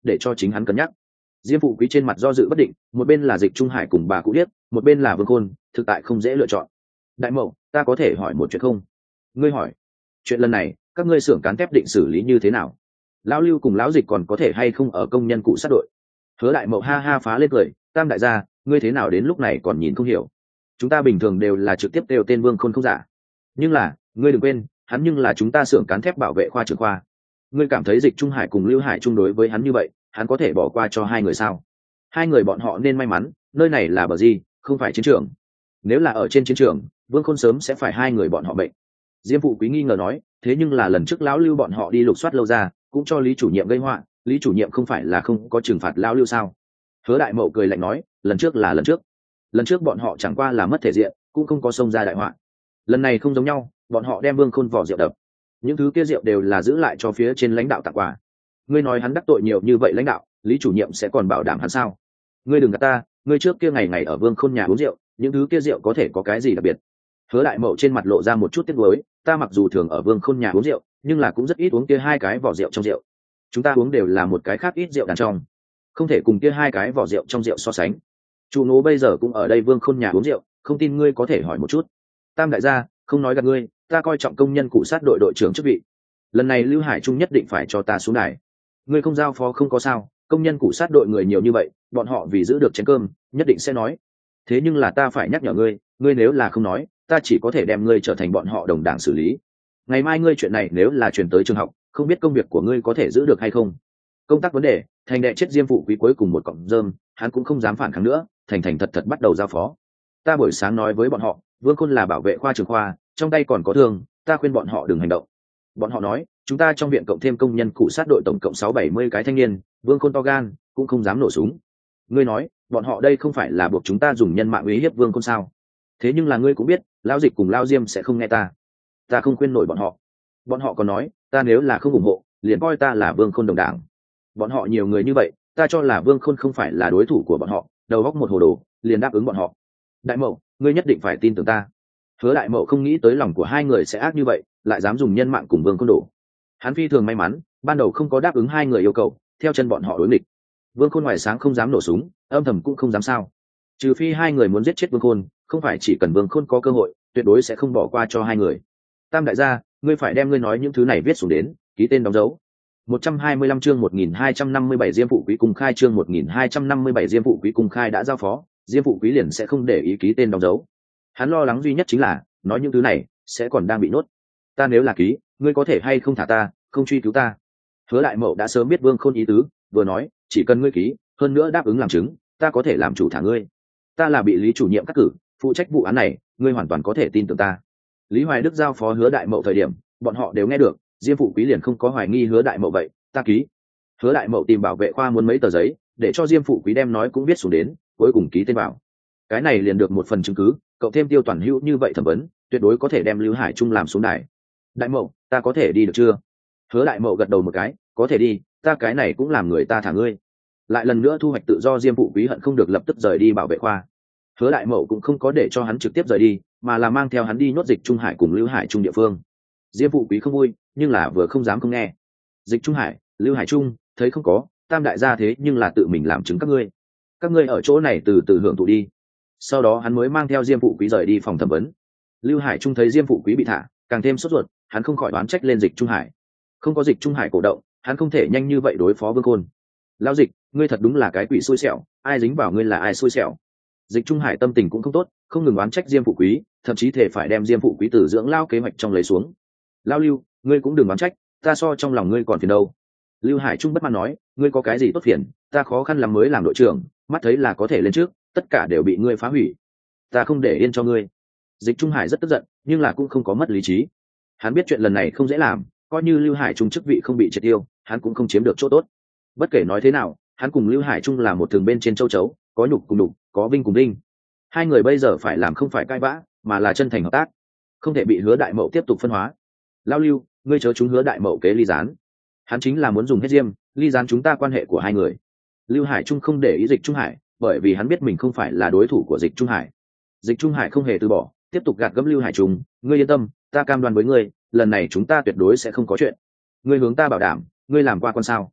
để cho chính hắn cân nhắc. Diêm Phụ Quý trên mặt do dự bất định, một bên là Dịch Trung Hải cùng bà cụ điếc, một bên là Vương Khôn, thực tại không dễ lựa chọn. Đại Mậu, ta có thể hỏi một chuyện không? Ngươi hỏi. Chuyện lần này, các ngươi xưởng cán thép định xử lý như thế nào? Lão Lưu cùng lão Dịch còn có thể hay không ở công nhân cụ sát đội? Hứa Đại Mậu ha ha phá lên cười, Tam đại gia, ngươi thế nào đến lúc này còn nhìn không hiểu? Chúng ta bình thường đều là trực tiếp đều tên Vương Khôn không giả. Nhưng là, ngươi đừng quên, hắn nhưng là chúng ta xưởng cán thép bảo vệ khoa trưởng khoa. Ngươi cảm thấy Dịch Trung Hải cùng Lưu Hải chung đối với hắn như vậy, hắn có thể bỏ qua cho hai người sao? Hai người bọn họ nên may mắn, nơi này là bờ gì, không phải chiến trường. Nếu là ở trên chiến trường, Vương Khôn sớm sẽ phải hai người bọn họ bệnh. Diêm Phụ Quý nghi ngờ nói, thế nhưng là lần trước lão Lưu bọn họ đi lục soát lâu ra, cũng cho Lý chủ nhiệm gây họa, Lý chủ nhiệm không phải là không có trừng phạt lão Lưu sao? Hứa Đại Mậu cười lạnh nói, lần trước là lần trước, lần trước bọn họ chẳng qua là mất thể diện, cũng không có xông ra đại họa. Lần này không giống nhau, bọn họ đem Vương Khôn vỏ rượu đập, những thứ kia rượu đều là giữ lại cho phía trên lãnh đạo tặng quà. Ngươi nói hắn đắc tội nhiều như vậy lãnh đạo, Lý chủ nhiệm sẽ còn bảo đảm hắn sao? Ngươi đừng gạt ta, ngươi trước kia ngày ngày ở Vương Khôn nhà uống rượu, những thứ kia rượu có thể có cái gì đặc biệt? Hứa Đại Mậu trên mặt lộ ra một chút tiếc nuối, ta mặc dù thường ở Vương Khôn nhà uống rượu, nhưng là cũng rất ít uống kia hai cái vỏ rượu trong rượu. Chúng ta uống đều là một cái khác ít rượu đàn trong, không thể cùng kia hai cái vỏ rượu trong rượu so sánh. Chủ nô bây giờ cũng ở đây Vương Khôn nhà uống rượu, không tin ngươi có thể hỏi một chút. Tam đại gia, không nói gạt ngươi, ta coi trọng công nhân cụ sát đội đội trưởng chức vị. Lần này Lưu Hải Trung nhất định phải cho ta xuống đài. Ngươi không giao phó không có sao, công nhân cụ sát đội người nhiều như vậy, bọn họ vì giữ được chén cơm, nhất định sẽ nói. Thế nhưng là ta phải nhắc nhở ngươi, ngươi nếu là không nói, ta chỉ có thể đem ngươi trở thành bọn họ đồng đảng xử lý. Ngày mai ngươi chuyện này nếu là truyền tới trường học, không biết công việc của ngươi có thể giữ được hay không. Công tác vấn đề, thành đệ chết Diêm Phụ Quý cuối cùng một cọng rơm, hắn cũng không dám phản kháng nữa, thành thành thật thật bắt đầu giao phó. Ta buổi sáng nói với bọn họ, Vương Khôn là bảo vệ khoa trưởng khoa, trong tay còn có thương, ta khuyên bọn họ đừng hành động. Bọn họ nói, chúng ta trong viện cộng thêm công nhân cụ sát đội tổng cộng sáu bảy mươi cái thanh niên, Vương Khôn to gan, cũng không dám nổ súng. Ngươi nói, bọn họ đây không phải là buộc chúng ta dùng nhân mạng uy hiếp Vương Khôn sao? Thế nhưng là ngươi cũng biết, lão Dịch cùng lão Diêm sẽ không nghe ta. Ta không khuyên nổi bọn họ. Bọn họ còn nói, ta nếu là không ủng hộ, liền coi ta là Vương Khôn đồng đảng. Bọn họ nhiều người như vậy, ta cho là Vương Khôn không phải là đối thủ của bọn họ, đầu óc một hồ đồ, liền đáp ứng bọn họ. Đại Mậu, ngươi nhất định phải tin tưởng ta. Hứa Đại Mậu không nghĩ tới lòng của hai người sẽ ác như vậy, lại dám dùng nhân mạng cùng Vương Khôn đổ. Hắn phi thường may mắn, ban đầu không có đáp ứng hai người yêu cầu, theo chân bọn họ đối nghịch. Vương Khôn ngoài sáng không dám nổ súng, âm thầm cũng không dám sao. Trừ phi hai người muốn giết chết Vương Khôn, không phải chỉ cần Vương Khôn có cơ hội, tuyệt đối sẽ không bỏ qua cho hai người. Tam đại gia, ngươi phải đem ngươi nói những thứ này viết xuống đến, ký tên đóng dấu. một trăm hai mươi lăm chương một nghìn hai trăm năm mươi bảy Diêm Phụ Quý cùng khai chương một nghìn hai trăm năm mươi bảy Diêm Phụ Quý cùng khai đã giao phó, Diêm Phụ Quý liền sẽ không để ý ký tên đóng dấu. Hắn lo lắng duy nhất chính là, nói những thứ này sẽ còn đang bị nhốt. Ta nếu là ký, ngươi có thể hay không thả ta, không truy cứu ta. Hứa Đại Mậu đã sớm biết Vương Khôn ý tứ, vừa nói, chỉ cần ngươi ký, hơn nữa đáp ứng làm chứng, ta có thể làm chủ thả ngươi. Ta là bị Lý chủ nhiệm cắt cử, phụ trách vụ án này, ngươi hoàn toàn có thể tin tưởng ta. Lý Hoài Đức giao phó Hứa Đại Mậu thời điểm, bọn họ đều nghe được, Diêm Phụ Quý liền không có hoài nghi Hứa Đại Mậu vậy, ta ký. Hứa Đại Mậu tìm bảo vệ khoa muốn mấy tờ giấy, để cho Diêm Phụ Quý đem nói cũng viết xuống đến, cuối cùng ký tên vào. Cái này liền được một phần chứng cứ, cậu thêm Tiêu Toàn Hữu như vậy thẩm vấn, tuyệt đối có thể đem Lưu Hải Trung làm xuống đài. Đại Mậu, ta có thể đi được chưa? Hứa Đại Mậu gật đầu một cái, có thể đi, ta cái này cũng làm người ta thả ngươi. Lại lần nữa thu hoạch tự do, Diêm Phụ Quý hận không được lập tức rời đi bảo vệ khoa. Hứa Đại Mậu cũng không có để cho hắn trực tiếp rời đi, mà là mang theo hắn đi nhốt Dịch Trung Hải cùng Lưu Hải Trung địa phương. Diêm Phụ Quý không vui, nhưng là vừa không dám không nghe. Dịch Trung Hải, Lưu Hải Trung, thấy không có, Tam đại gia thế nhưng là tự mình làm chứng các ngươi. Các ngươi ở chỗ này từ từ hưởng thụ đi. Sau đó hắn mới mang theo Diêm Phụ Quý rời đi phòng thẩm vấn. Lưu Hải Trung thấy Diêm Phụ Quý bị thả, càng thêm sốt ruột, hắn không khỏi đoán trách lên Dịch Trung Hải. Không có Dịch Trung Hải cổ động, hắn không thể nhanh như vậy đối phó Vương Khôn. Lão Dịch, ngươi thật đúng là cái quỷ xui xẻo, ai dính vào ngươi là ai xui xẻo. Dịch Trung Hải tâm tình cũng không tốt, không ngừng oán trách Diêm Phụ Quý, thậm chí thể phải đem Diêm Phụ Quý từ dưỡng lao kế hoạch trong lấy xuống. Lão Lưu, ngươi cũng đừng oán trách, ta so trong lòng ngươi còn phiền đâu. Lưu Hải Trung bất mãn nói, ngươi có cái gì tốt phiền, ta khó khăn lắm mới làm đội trưởng, mắt thấy là có thể lên trước, tất cả đều bị ngươi phá hủy. Ta không để yên cho ngươi. Dịch Trung Hải rất tức giận, nhưng là cũng không có mất lý trí. Hắn biết chuyện lần này không dễ làm, coi như Lưu Hải Trung chức vị không bị triệt tiêu, hắn cũng không chiếm được chỗ tốt. Bất kể nói thế nào, hắn cùng Lưu Hải Trung là một thường bên trên châu chấu, có nhục cùng nhục, có vinh cùng vinh. Hai người bây giờ phải làm không phải cãi vã, mà là chân thành hợp tác, không thể bị Hứa Đại Mậu tiếp tục phân hóa. Lao Lưu, ngươi chớ chúng Hứa Đại Mậu kế ly gián, hắn chính là muốn dùng hết Diêm ly gián chúng ta quan hệ của hai người. Lưu Hải Trung không để ý Dịch Trung Hải, bởi vì hắn biết mình không phải là đối thủ của Dịch Trung Hải. Dịch Trung Hải không hề từ bỏ, tiếp tục gạt gẫm Lưu Hải Trung, ngươi yên tâm, ta cam đoan với ngươi, lần này chúng ta tuyệt đối sẽ không có chuyện. Ngươi hướng ta bảo đảm, ngươi làm qua con sao?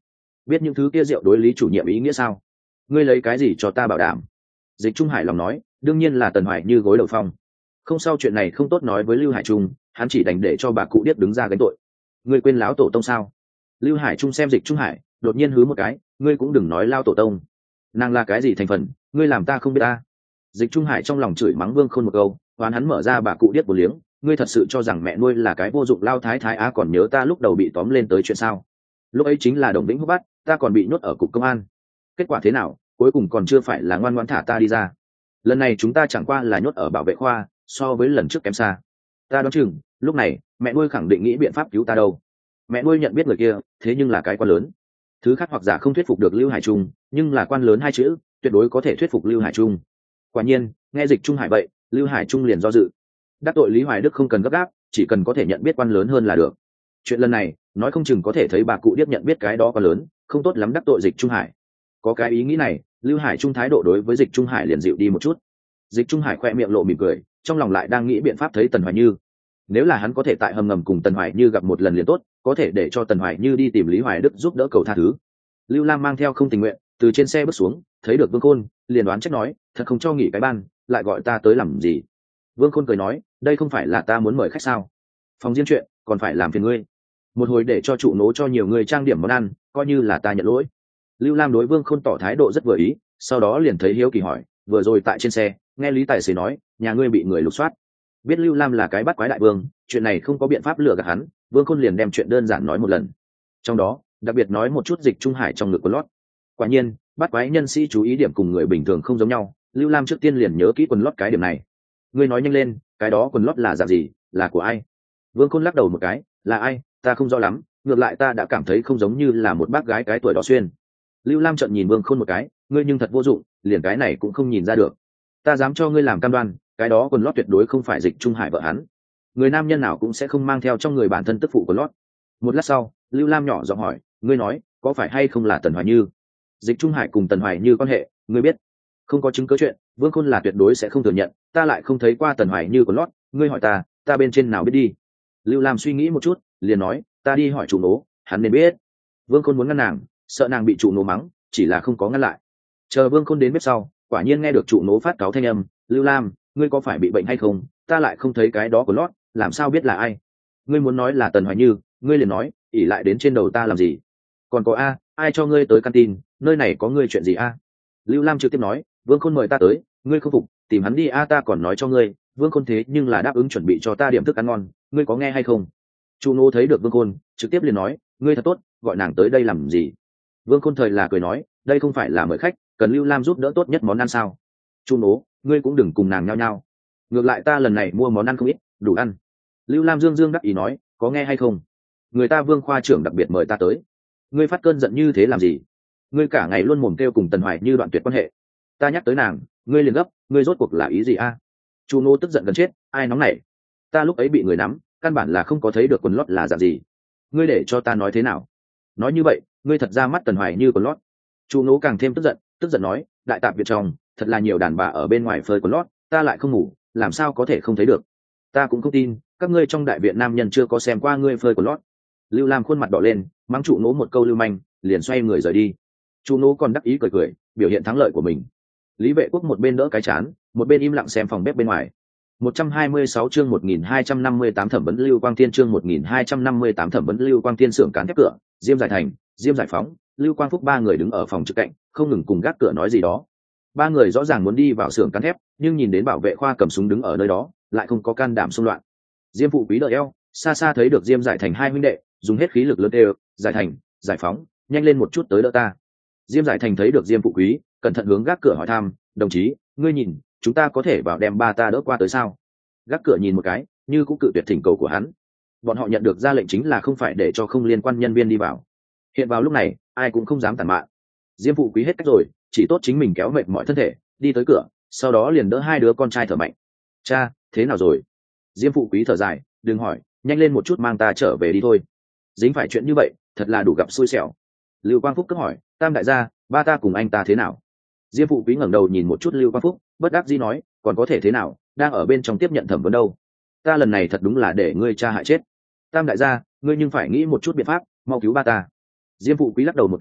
biết những thứ kia rượu đối lý chủ nhiệm ý nghĩa sao? Ngươi lấy cái gì cho ta bảo đảm? Dịch Trung Hải lòng nói, đương nhiên là Tần Hoài Như gối đầu phong. Không, sao chuyện này không tốt nói với Lưu Hải Trung, hắn chỉ đành để cho bà cụ điếc đứng ra gánh tội. Ngươi quên lão tổ tông sao? Lưu Hải Trung xem Dịch Trung Hải, đột nhiên hứ một cái, ngươi cũng đừng nói lao tổ tông. Nàng là cái gì thành phần, ngươi làm ta không biết ta. Dịch Trung Hải trong lòng chửi mắng Vương Khôn một câu, hoán hắn mở ra bà cụ điếc một liếng, ngươi thật sự cho rằng mẹ nuôi là cái vô dụng lao thái thái á, còn nhớ ta lúc đầu bị tóm lên tới chuyện sao? Lúc ấy chính là Đồng Vĩnh hút bắt, ta còn bị nhốt ở cục công an. Kết quả thế nào? Cuối cùng còn chưa phải là ngoan ngoãn thả ta đi ra. Lần này chúng ta chẳng qua là nhốt ở bảo vệ khoa, so với lần trước kém xa. Ta đoán chừng lúc này mẹ nuôi khẳng định nghĩ biện pháp cứu ta đâu. Mẹ nuôi nhận biết người kia, thế nhưng là cái quan lớn. Thứ khác hoặc giả không thuyết phục được Lưu Hải Trung, nhưng là quan lớn hai chữ tuyệt đối có thể thuyết phục Lưu Hải Trung. Quả nhiên nghe Dịch Trung Hải vậy, Lưu Hải Trung liền do dự. Đắc tội Lý Hoài Đức không cần gấp gáp, chỉ cần có thể nhận biết quan lớn hơn là được. Chuyện lần này nói không chừng có thể thấy bà cụ điếc nhận biết cái đó quan lớn, không tốt lắm đắc tội Dịch Trung Hải. Có cái ý nghĩ này, Lưu Hải Trung thái độ đối với Dịch Trung Hải liền dịu đi một chút. Dịch Trung Hải khoe miệng lộ mỉm cười, trong lòng lại đang nghĩ biện pháp thấy Tần Hoài Như. Nếu là hắn có thể tại hầm ngầm cùng Tần Hoài Như gặp một lần liền tốt, có thể để cho Tần Hoài Như đi tìm Lý Hoài Đức giúp đỡ cầu tha thứ. Lưu Lam mang theo không tình nguyện, từ trên xe bước xuống, thấy được Vương Khôn, liền đoán trách nói, thật không cho nghỉ cái ban, lại gọi ta tới làm gì? Vương Khôn cười nói, đây không phải là ta muốn mời khách sao? Phòng riêng chuyện, còn phải làm phiền ngươi. Một hồi để cho trụ nố cho nhiều người trang điểm món ăn, coi như là ta nhận lỗi. Lưu Lam đối Vương Khôn tỏ thái độ rất vừa ý, sau đó liền thấy hiếu kỳ hỏi, vừa rồi tại trên xe nghe Lý tài xế nói nhà ngươi bị người lục soát. Biết Lưu Lam là cái bắt quái đại vương, chuyện này không có biện pháp lừa gạt hắn, Vương Khôn liền đem chuyện đơn giản nói một lần, trong đó đặc biệt nói một chút Dịch Trung Hải trong ngực quần lót. Quả nhiên bắt quái nhân sĩ chú ý điểm cùng người bình thường không giống nhau, Lưu Lam trước tiên liền nhớ kỹ quần lót cái điểm này. Ngươi nói nhanh lên, cái đó quần lót là dạng gì, là của ai? Vương Khôn lắc đầu một cái, là ai ta không rõ lắm, ngược lại ta đã cảm thấy không giống như là một bác gái cái tuổi đó xuyên. Lưu Lam trợn nhìn Vương Khôn một cái, ngươi nhưng thật vô dụng, liền cái này cũng không nhìn ra được. Ta dám cho ngươi làm cam đoan, cái đó quần lót tuyệt đối không phải Dịch Trung Hải vợ hắn. Người nam nhân nào cũng sẽ không mang theo trong người bản thân tức phụ quần lót. Một lát sau, Lưu Lam nhỏ giọng hỏi, ngươi nói có phải hay không là Tần Hoài Như? Dịch Trung Hải cùng Tần Hoài Như quan hệ, ngươi biết? Không có chứng cứ chuyện, Vương Khôn là tuyệt đối sẽ không thừa nhận, ta lại không thấy qua Tần Hoài Như quần lót, ngươi hỏi ta, ta bên trên nào biết đi. Lưu Lam suy nghĩ một chút, liền nói, ta đi hỏi chủ nố, hắn nên biết. Vương Khôn muốn ngăn nàng, sợ nàng bị chủ nố mắng, chỉ là không có ngăn lại. Chờ Vương Khôn đến bếp sau, quả nhiên nghe được chủ nố phát cáo thanh âm, Lưu Lam, ngươi có phải bị bệnh hay không? Ta lại không thấy cái đó của lót, làm sao biết là ai? Ngươi muốn nói là Tần Hoài Như, ngươi liền nói, ỉ lại đến trên đầu ta làm gì? Còn có a, ai cho ngươi tới căn tin, nơi này có ngươi chuyện gì a? Lưu Lam trực tiếp nói, Vương Khôn mời ta tới, ngươi không phục, tìm hắn đi a, ta còn nói cho ngươi, Vương Khôn thế nhưng là đáp ứng chuẩn bị cho ta điểm thức ăn ngon, ngươi có nghe hay không? Chu Nô thấy được Vương Khôn, trực tiếp liền nói, ngươi thật tốt, gọi nàng tới đây làm gì? Vương Khôn thời là cười nói, đây không phải là mời khách, cần Lưu Lam giúp đỡ tốt nhất món ăn sao? Chu Nô, ngươi cũng đừng cùng nàng nhao nhao. Ngược lại ta lần này mua món ăn không ít, đủ ăn. Lưu Lam dương dương đắc ý nói, có nghe hay không? Người ta Vương khoa trưởng đặc biệt mời ta tới. Ngươi phát cơn giận như thế làm gì? Ngươi cả ngày luôn mồm kêu cùng Tần Hoài Như đoạn tuyệt quan hệ. Ta nhắc tới nàng, ngươi liền gấp, ngươi rốt cuộc là ý gì a? Chu Nô tức giận gần chết, ai nóng nảy? Ta lúc ấy bị người nắm, căn bản là không có thấy được quần lót là dạng gì. Ngươi để cho ta nói thế nào? Nói như vậy, ngươi thật ra mắt Tần Hoài Như quần lót. Chu Nô càng thêm tức giận, tức giận nói, đại tạp việt trong, thật là nhiều đàn bà ở bên ngoài phơi quần lót, ta lại không ngủ, làm sao có thể không thấy được? Ta cũng không tin, các ngươi trong đại viện nam nhân chưa có xem qua ngươi phơi quần lót. Lưu Lam khuôn mặt đỏ lên, mắng Chu Nô một câu lưu manh, liền xoay người rời đi. Chu Nô còn đắc ý cười cười, biểu hiện thắng lợi của mình. Lý Vệ Quốc một bên đỡ cái chán, một bên im lặng xem phòng bếp bên ngoài. một trăm hai mươi sáu chương một nghìn hai trăm năm mươi tám thẩm vấn Lưu Quang Tiên chương một nghìn hai trăm năm mươi tám thẩm vấn Lưu Quang Tiên xưởng cán thép cửa, Diêm Giải Thành, Diêm Giải Phóng, Lưu Quang Phúc ba người đứng ở phòng trực cạnh, không ngừng cùng gác cửa nói gì đó. Ba người rõ ràng muốn đi vào xưởng cán thép, nhưng nhìn đến bảo vệ khoa cầm súng đứng ở nơi đó, lại không có can đảm xung loạn. Diêm Phụ Quý đợi eo, xa xa thấy được Diêm Giải Thành hai huynh đệ, dùng hết khí lực lớn đều, Giải Thành, Giải Phóng, nhanh lên một chút tới đỡ ta. Diêm Giải Thành thấy được Diêm Phụ Quý, cẩn thận hướng gác cửa hỏi thăm, đồng chí, ngươi nhìn, chúng ta có thể vào đem ba ta đỡ qua tới sao? Gác cửa nhìn một cái, như cũng cự tuyệt thỉnh cầu của hắn. Bọn họ nhận được ra lệnh chính là không phải để cho không liên quan nhân viên đi vào. Hiện vào lúc này, ai cũng không dám tàn mạn. Diêm Phụ Quý hết cách rồi, chỉ tốt chính mình kéo mệt mọi thân thể, đi tới cửa, sau đó liền đỡ hai đứa con trai thở mạnh. Cha, thế nào rồi? Diêm Phụ Quý thở dài, đừng hỏi, nhanh lên một chút mang ta trở về đi thôi. Dính phải chuyện như vậy, thật là đủ gặp xui xẻo. Lưu Quang Phúc cứ hỏi, Tam đại gia, ba ta cùng anh ta thế nào? Diêm Phụ Quý ngẩng đầu nhìn một chút Lưu Quang Phúc, bất đắc dĩ nói, còn có thể thế nào, đang ở bên trong tiếp nhận thẩm vấn đâu. Ta lần này thật đúng là để ngươi cha hại chết. Tam đại gia, ngươi nhưng phải nghĩ một chút biện pháp, mau cứu ba ta. Diêm Phụ Quý lắc đầu một cái,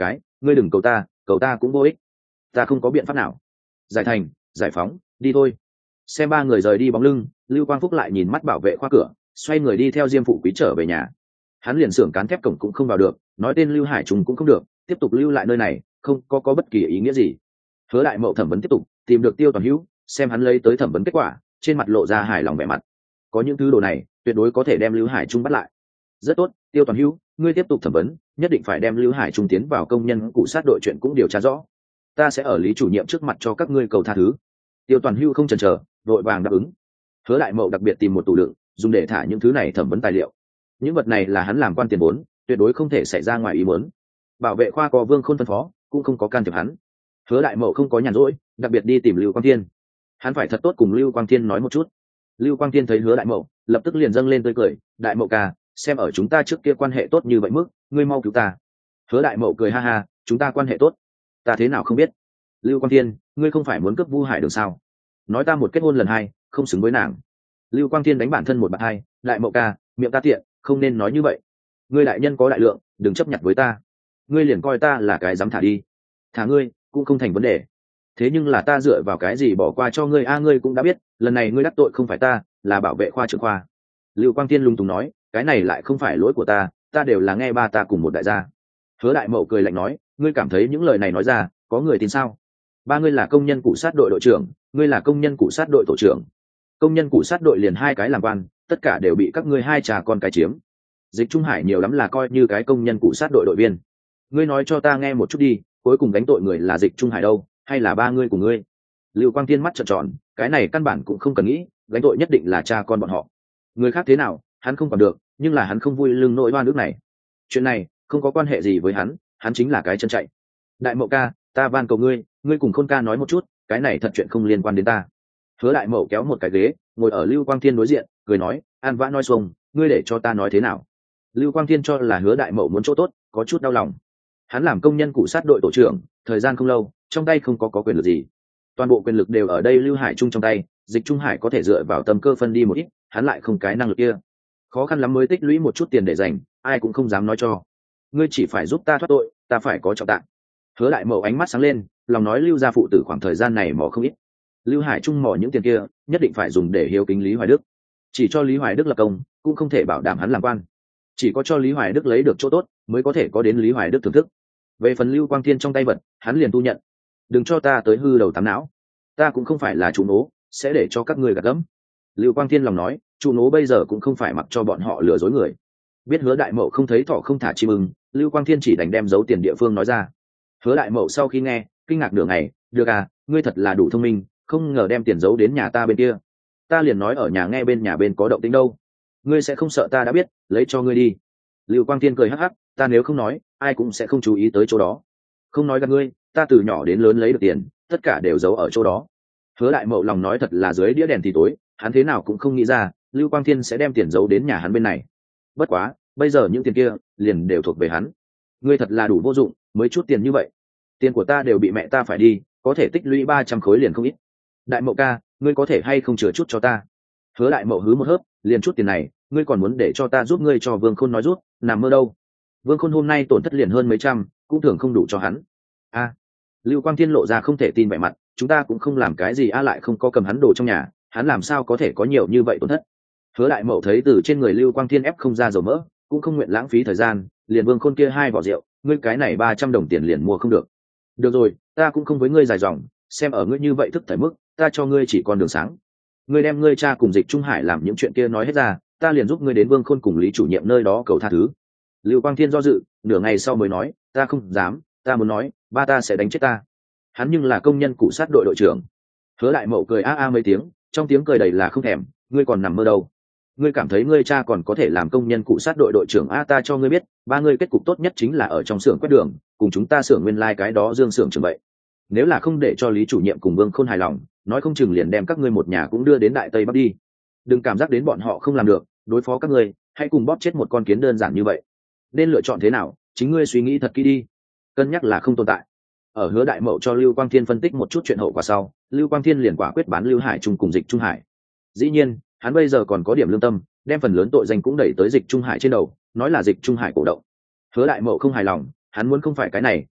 ngươi đừng cầu ta, cầu ta cũng vô ích, ta không có biện pháp nào. Giải thành, giải phóng, đi thôi. Xem ba người rời đi bóng lưng, Lưu Quang Phúc lại nhìn mắt bảo vệ khoa cửa, xoay người đi theo Diêm Phụ Quý trở về nhà. Hắn liền xưởng cán thép cổng cũng không vào được, nói tên Lưu Hải Trung cũng không được, tiếp tục lưu lại nơi này không có có bất kỳ ý nghĩa gì. Hứa Đại Mậu thẩm vấn tiếp tục, tìm được Tiêu Toàn Hữu, xem hắn lấy tới thẩm vấn kết quả, trên mặt lộ ra hài lòng vẻ mặt. Có những thứ đồ này, tuyệt đối có thể đem Lưu Hải Trung bắt lại. Rất tốt, Tiêu Toàn Hữu, ngươi tiếp tục thẩm vấn, nhất định phải đem Lưu Hải Trung tiến vào công nhân cụ sát đội chuyện cũng điều tra rõ. Ta sẽ ở Lý chủ nhiệm trước mặt cho các ngươi cầu tha thứ. Tiêu Toàn Hữu không chần chờ, vội vàng đáp ứng. Hứa Đại Mậu đặc biệt tìm một tủ đựng, dùng để thả những thứ này thẩm vấn tài liệu. Những vật này là hắn làm quan tiền vốn, tuyệt đối không thể xảy ra ngoài ý muốn. Bảo vệ khoa có Vương Khôn phân phó, cũng không có can thiệp hắn. Hứa Đại Mậu không có nhàn rỗi, đặc biệt đi tìm Lưu Quang Thiên. Hắn phải thật tốt cùng Lưu Quang Thiên nói một chút. Lưu Quang Thiên thấy Hứa Đại Mậu, lập tức liền dâng lên tươi cười, "Đại Mậu ca, xem ở chúng ta trước kia quan hệ tốt như vậy mức, ngươi mau cứu ta." Hứa Đại Mậu cười ha ha, "Chúng ta quan hệ tốt? Ta thế nào không biết?" "Lưu Quang Thiên, ngươi không phải muốn cướp Vu Hải Đường sao? Nói ta một kết hôn lần hai, không xứng với nàng." Lưu Quang Thiên đánh bản thân một bạt hai, "Đại Mậu ca, miệng ta tiện, không nên nói như vậy. Ngươi đại nhân có đại lượng, đừng chấp nhặt với ta. Ngươi liền coi ta là cái dám thả đi. Thả ngươi cũng không thành vấn đề. Thế nhưng là ta dựa vào cái gì bỏ qua cho ngươi a? Ngươi cũng đã biết, lần này ngươi đắc tội không phải ta, là bảo vệ khoa trưởng khoa." Lưu Quang Thiên lung túng nói, "Cái này lại không phải lỗi của ta, ta đều là nghe ba ta cùng một đại gia." Hứa Đại Mậu cười lạnh nói, "Ngươi cảm thấy những lời này nói ra, có người tin sao? Ba ngươi là công nhân cụ sát đội đội trưởng, ngươi là công nhân cụ sát đội tổ trưởng. Công nhân cụ sát đội liền hai cái làm quan, tất cả đều bị các ngươi hai trà con cái chiếm. Dịch Trung Hải nhiều lắm là coi như cái công nhân cụ sát đội đội viên. Ngươi nói cho ta nghe một chút đi, cuối cùng đánh tội người là Dịch Trung Hải đâu, hay là ba ngươi của ngươi?" Lưu Quang Thiên mắt trợn tròn, cái này căn bản cũng không cần nghĩ, đánh tội nhất định là cha con bọn họ. Người khác thế nào, hắn không còn được, nhưng là hắn không vui lưng nỗi oan ức này. Chuyện này không có quan hệ gì với hắn, hắn chính là cái chân chạy. "Đại Mậu ca, ta van cầu ngươi, ngươi cùng Khôn ca nói một chút, cái này thật chuyện không liên quan đến ta." Hứa Đại Mậu kéo một cái ghế, ngồi ở Lưu Quang Thiên đối diện, cười nói, "An vã nói xuông, ngươi để cho ta nói thế nào?" Lưu Quang Thiên cho là Hứa Đại Mậu muốn chỗ tốt, có chút đau lòng. Hắn làm công nhân cụ sát đội tổ trưởng, thời gian không lâu, trong tay không có có quyền lực gì. Toàn bộ quyền lực đều ở đây Lưu Hải Trung trong tay, Dịch Trung Hải có thể dựa vào tâm cơ phân đi một ít, hắn lại không cái năng lực kia. Khó khăn lắm mới tích lũy một chút tiền để dành, ai cũng không dám nói cho. Ngươi chỉ phải giúp ta thoát tội, ta phải có trọng tạng. Hứa Đại Mậu ánh mắt sáng lên, lòng nói Lưu gia phụ tử khoảng thời gian này mò không ít. Lưu Hải Trung mò những tiền kia, nhất định phải dùng để hiếu kính Lý Hoài Đức. Chỉ cho Lý Hoài Đức lập công, cũng không thể bảo đảm hắn làm quan. Chỉ có cho Lý Hoài Đức lấy được chỗ tốt, mới có thể có đến Lý Hoài Đức thưởng thức. Về phần Lưu Quang Thiên trong tay vật, hắn liền thu nhận. "Đừng cho ta tới hư đầu tám não, ta cũng không phải là chủ nố, sẽ để cho các ngươi gạt gẫm." Lưu Quang Thiên lòng nói, chủ nố bây giờ cũng không phải mặc cho bọn họ lừa dối người. Biết Hứa Đại Mậu không thấy thỏ không thả chim ưng, Lưu Quang Thiên chỉ đành đem giấu tiền địa phương nói ra. Hứa Đại Mậu sau khi nghe, kinh ngạc nửa ngày, "Được à, ngươi thật là đủ thông minh, không ngờ đem tiền giấu đến nhà ta bên kia. Ta liền nói ở nhà nghe bên nhà bên có động tĩnh đâu. Ngươi sẽ không sợ ta đã biết, lấy cho ngươi đi." Lưu Quang Thiên cười hắc hắc, "Ta nếu không nói, ai cũng sẽ không chú ý tới chỗ đó. Không nói gặp ngươi, ta từ nhỏ đến lớn lấy được tiền, tất cả đều giấu ở chỗ đó." Hứa Đại Mậu lòng nói thật là dưới đĩa đèn thì tối, hắn thế nào cũng không nghĩ ra, Lưu Quang Thiên sẽ đem tiền giấu đến nhà hắn bên này. Bất quá, bây giờ những tiền kia liền đều thuộc về hắn. "Ngươi thật là đủ vô dụng, mới chút tiền như vậy. Tiền của ta đều bị mẹ ta phải đi, có thể tích lũy ba trăm khối liền không ít. Đại Mậu ca, ngươi có thể hay không chừa chút cho ta?" Hứa Đại Mậu hứ một hớp, "Liền chút tiền này, ngươi còn muốn để cho ta giúp ngươi cho Vương Khôn nói rút, nằm mơ đâu. Vương Khôn hôm nay tổn thất liền hơn mấy trăm, cũng thường không đủ cho hắn." "A." Lưu Quang Thiên lộ ra không thể tin vẻ mặt, "Chúng ta cũng không làm cái gì a, lại không có cầm hắn đồ trong nhà, hắn làm sao có thể có nhiều như vậy tổn thất?" Hứa Đại Mậu thấy từ trên người Lưu Quang Thiên ép không ra dầu mỡ, cũng không nguyện lãng phí thời gian, liền Vương Khôn kia hai vỏ rượu, "Ngươi cái này ba trăm đồng tiền liền mua không được." "Được rồi, ta cũng không với ngươi dài dòng, xem ở ngươi như vậy thức thời mức, ta cho ngươi chỉ còn đường sáng. Ngươi đem ngươi cha cùng Dịch Trung Hải làm những chuyện kia nói hết ra, ta liền giúp ngươi đến Vương Khôn cùng Lý chủ nhiệm nơi đó cầu tha thứ." Lưu Quang Thiên do dự, nửa ngày sau mới nói, "Ta không dám, ta muốn nói, ba ta sẽ đánh chết ta. Hắn nhưng là công nhân cụ sát đội đội trưởng." Hứa Đại Mậu cười a a mấy tiếng, trong tiếng cười đầy là không thèm, "Ngươi còn nằm mơ đâu. Ngươi cảm thấy ngươi cha còn có thể làm công nhân cụ sát đội đội trưởng a? Ta cho ngươi biết, ba ngươi kết cục tốt nhất chính là ở trong xưởng quét đường, cùng chúng ta xưởng nguyên lai cái đó Dương xưởng trưởng vậy. Nếu là không để cho Lý chủ nhiệm cùng Vương Khôn hài lòng, nói không chừng liền đem các ngươi một nhà cũng đưa đến Đại Tây Bắc đi. Đừng cảm giác đến bọn họ không làm được, đối phó các ngươi, hãy cùng bóp chết một con kiến đơn giản như vậy. Nên lựa chọn thế nào, chính ngươi suy nghĩ thật kỹ đi. Cân nhắc là không tồn tại." Ở Hứa Đại Mậu cho Lưu Quang Thiên phân tích một chút chuyện hậu quả sau, Lưu Quang Thiên liền quả quyết bán Lưu Hải Trung cùng Dịch Trung Hải. Dĩ nhiên, hắn bây giờ còn có điểm lương tâm, đem phần lớn tội danh cũng đẩy tới Dịch Trung Hải trên đầu, nói là Dịch Trung Hải cổ động. Hứa Đại Mậu không hài lòng, hắn muốn không phải cái này,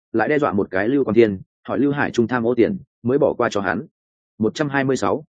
lại đe dọa một cái Lưu Quang Thiên, hỏi Lưu Hải Trung tham ô tiền mới bỏ qua cho hắn. Một trăm hai mươi sáu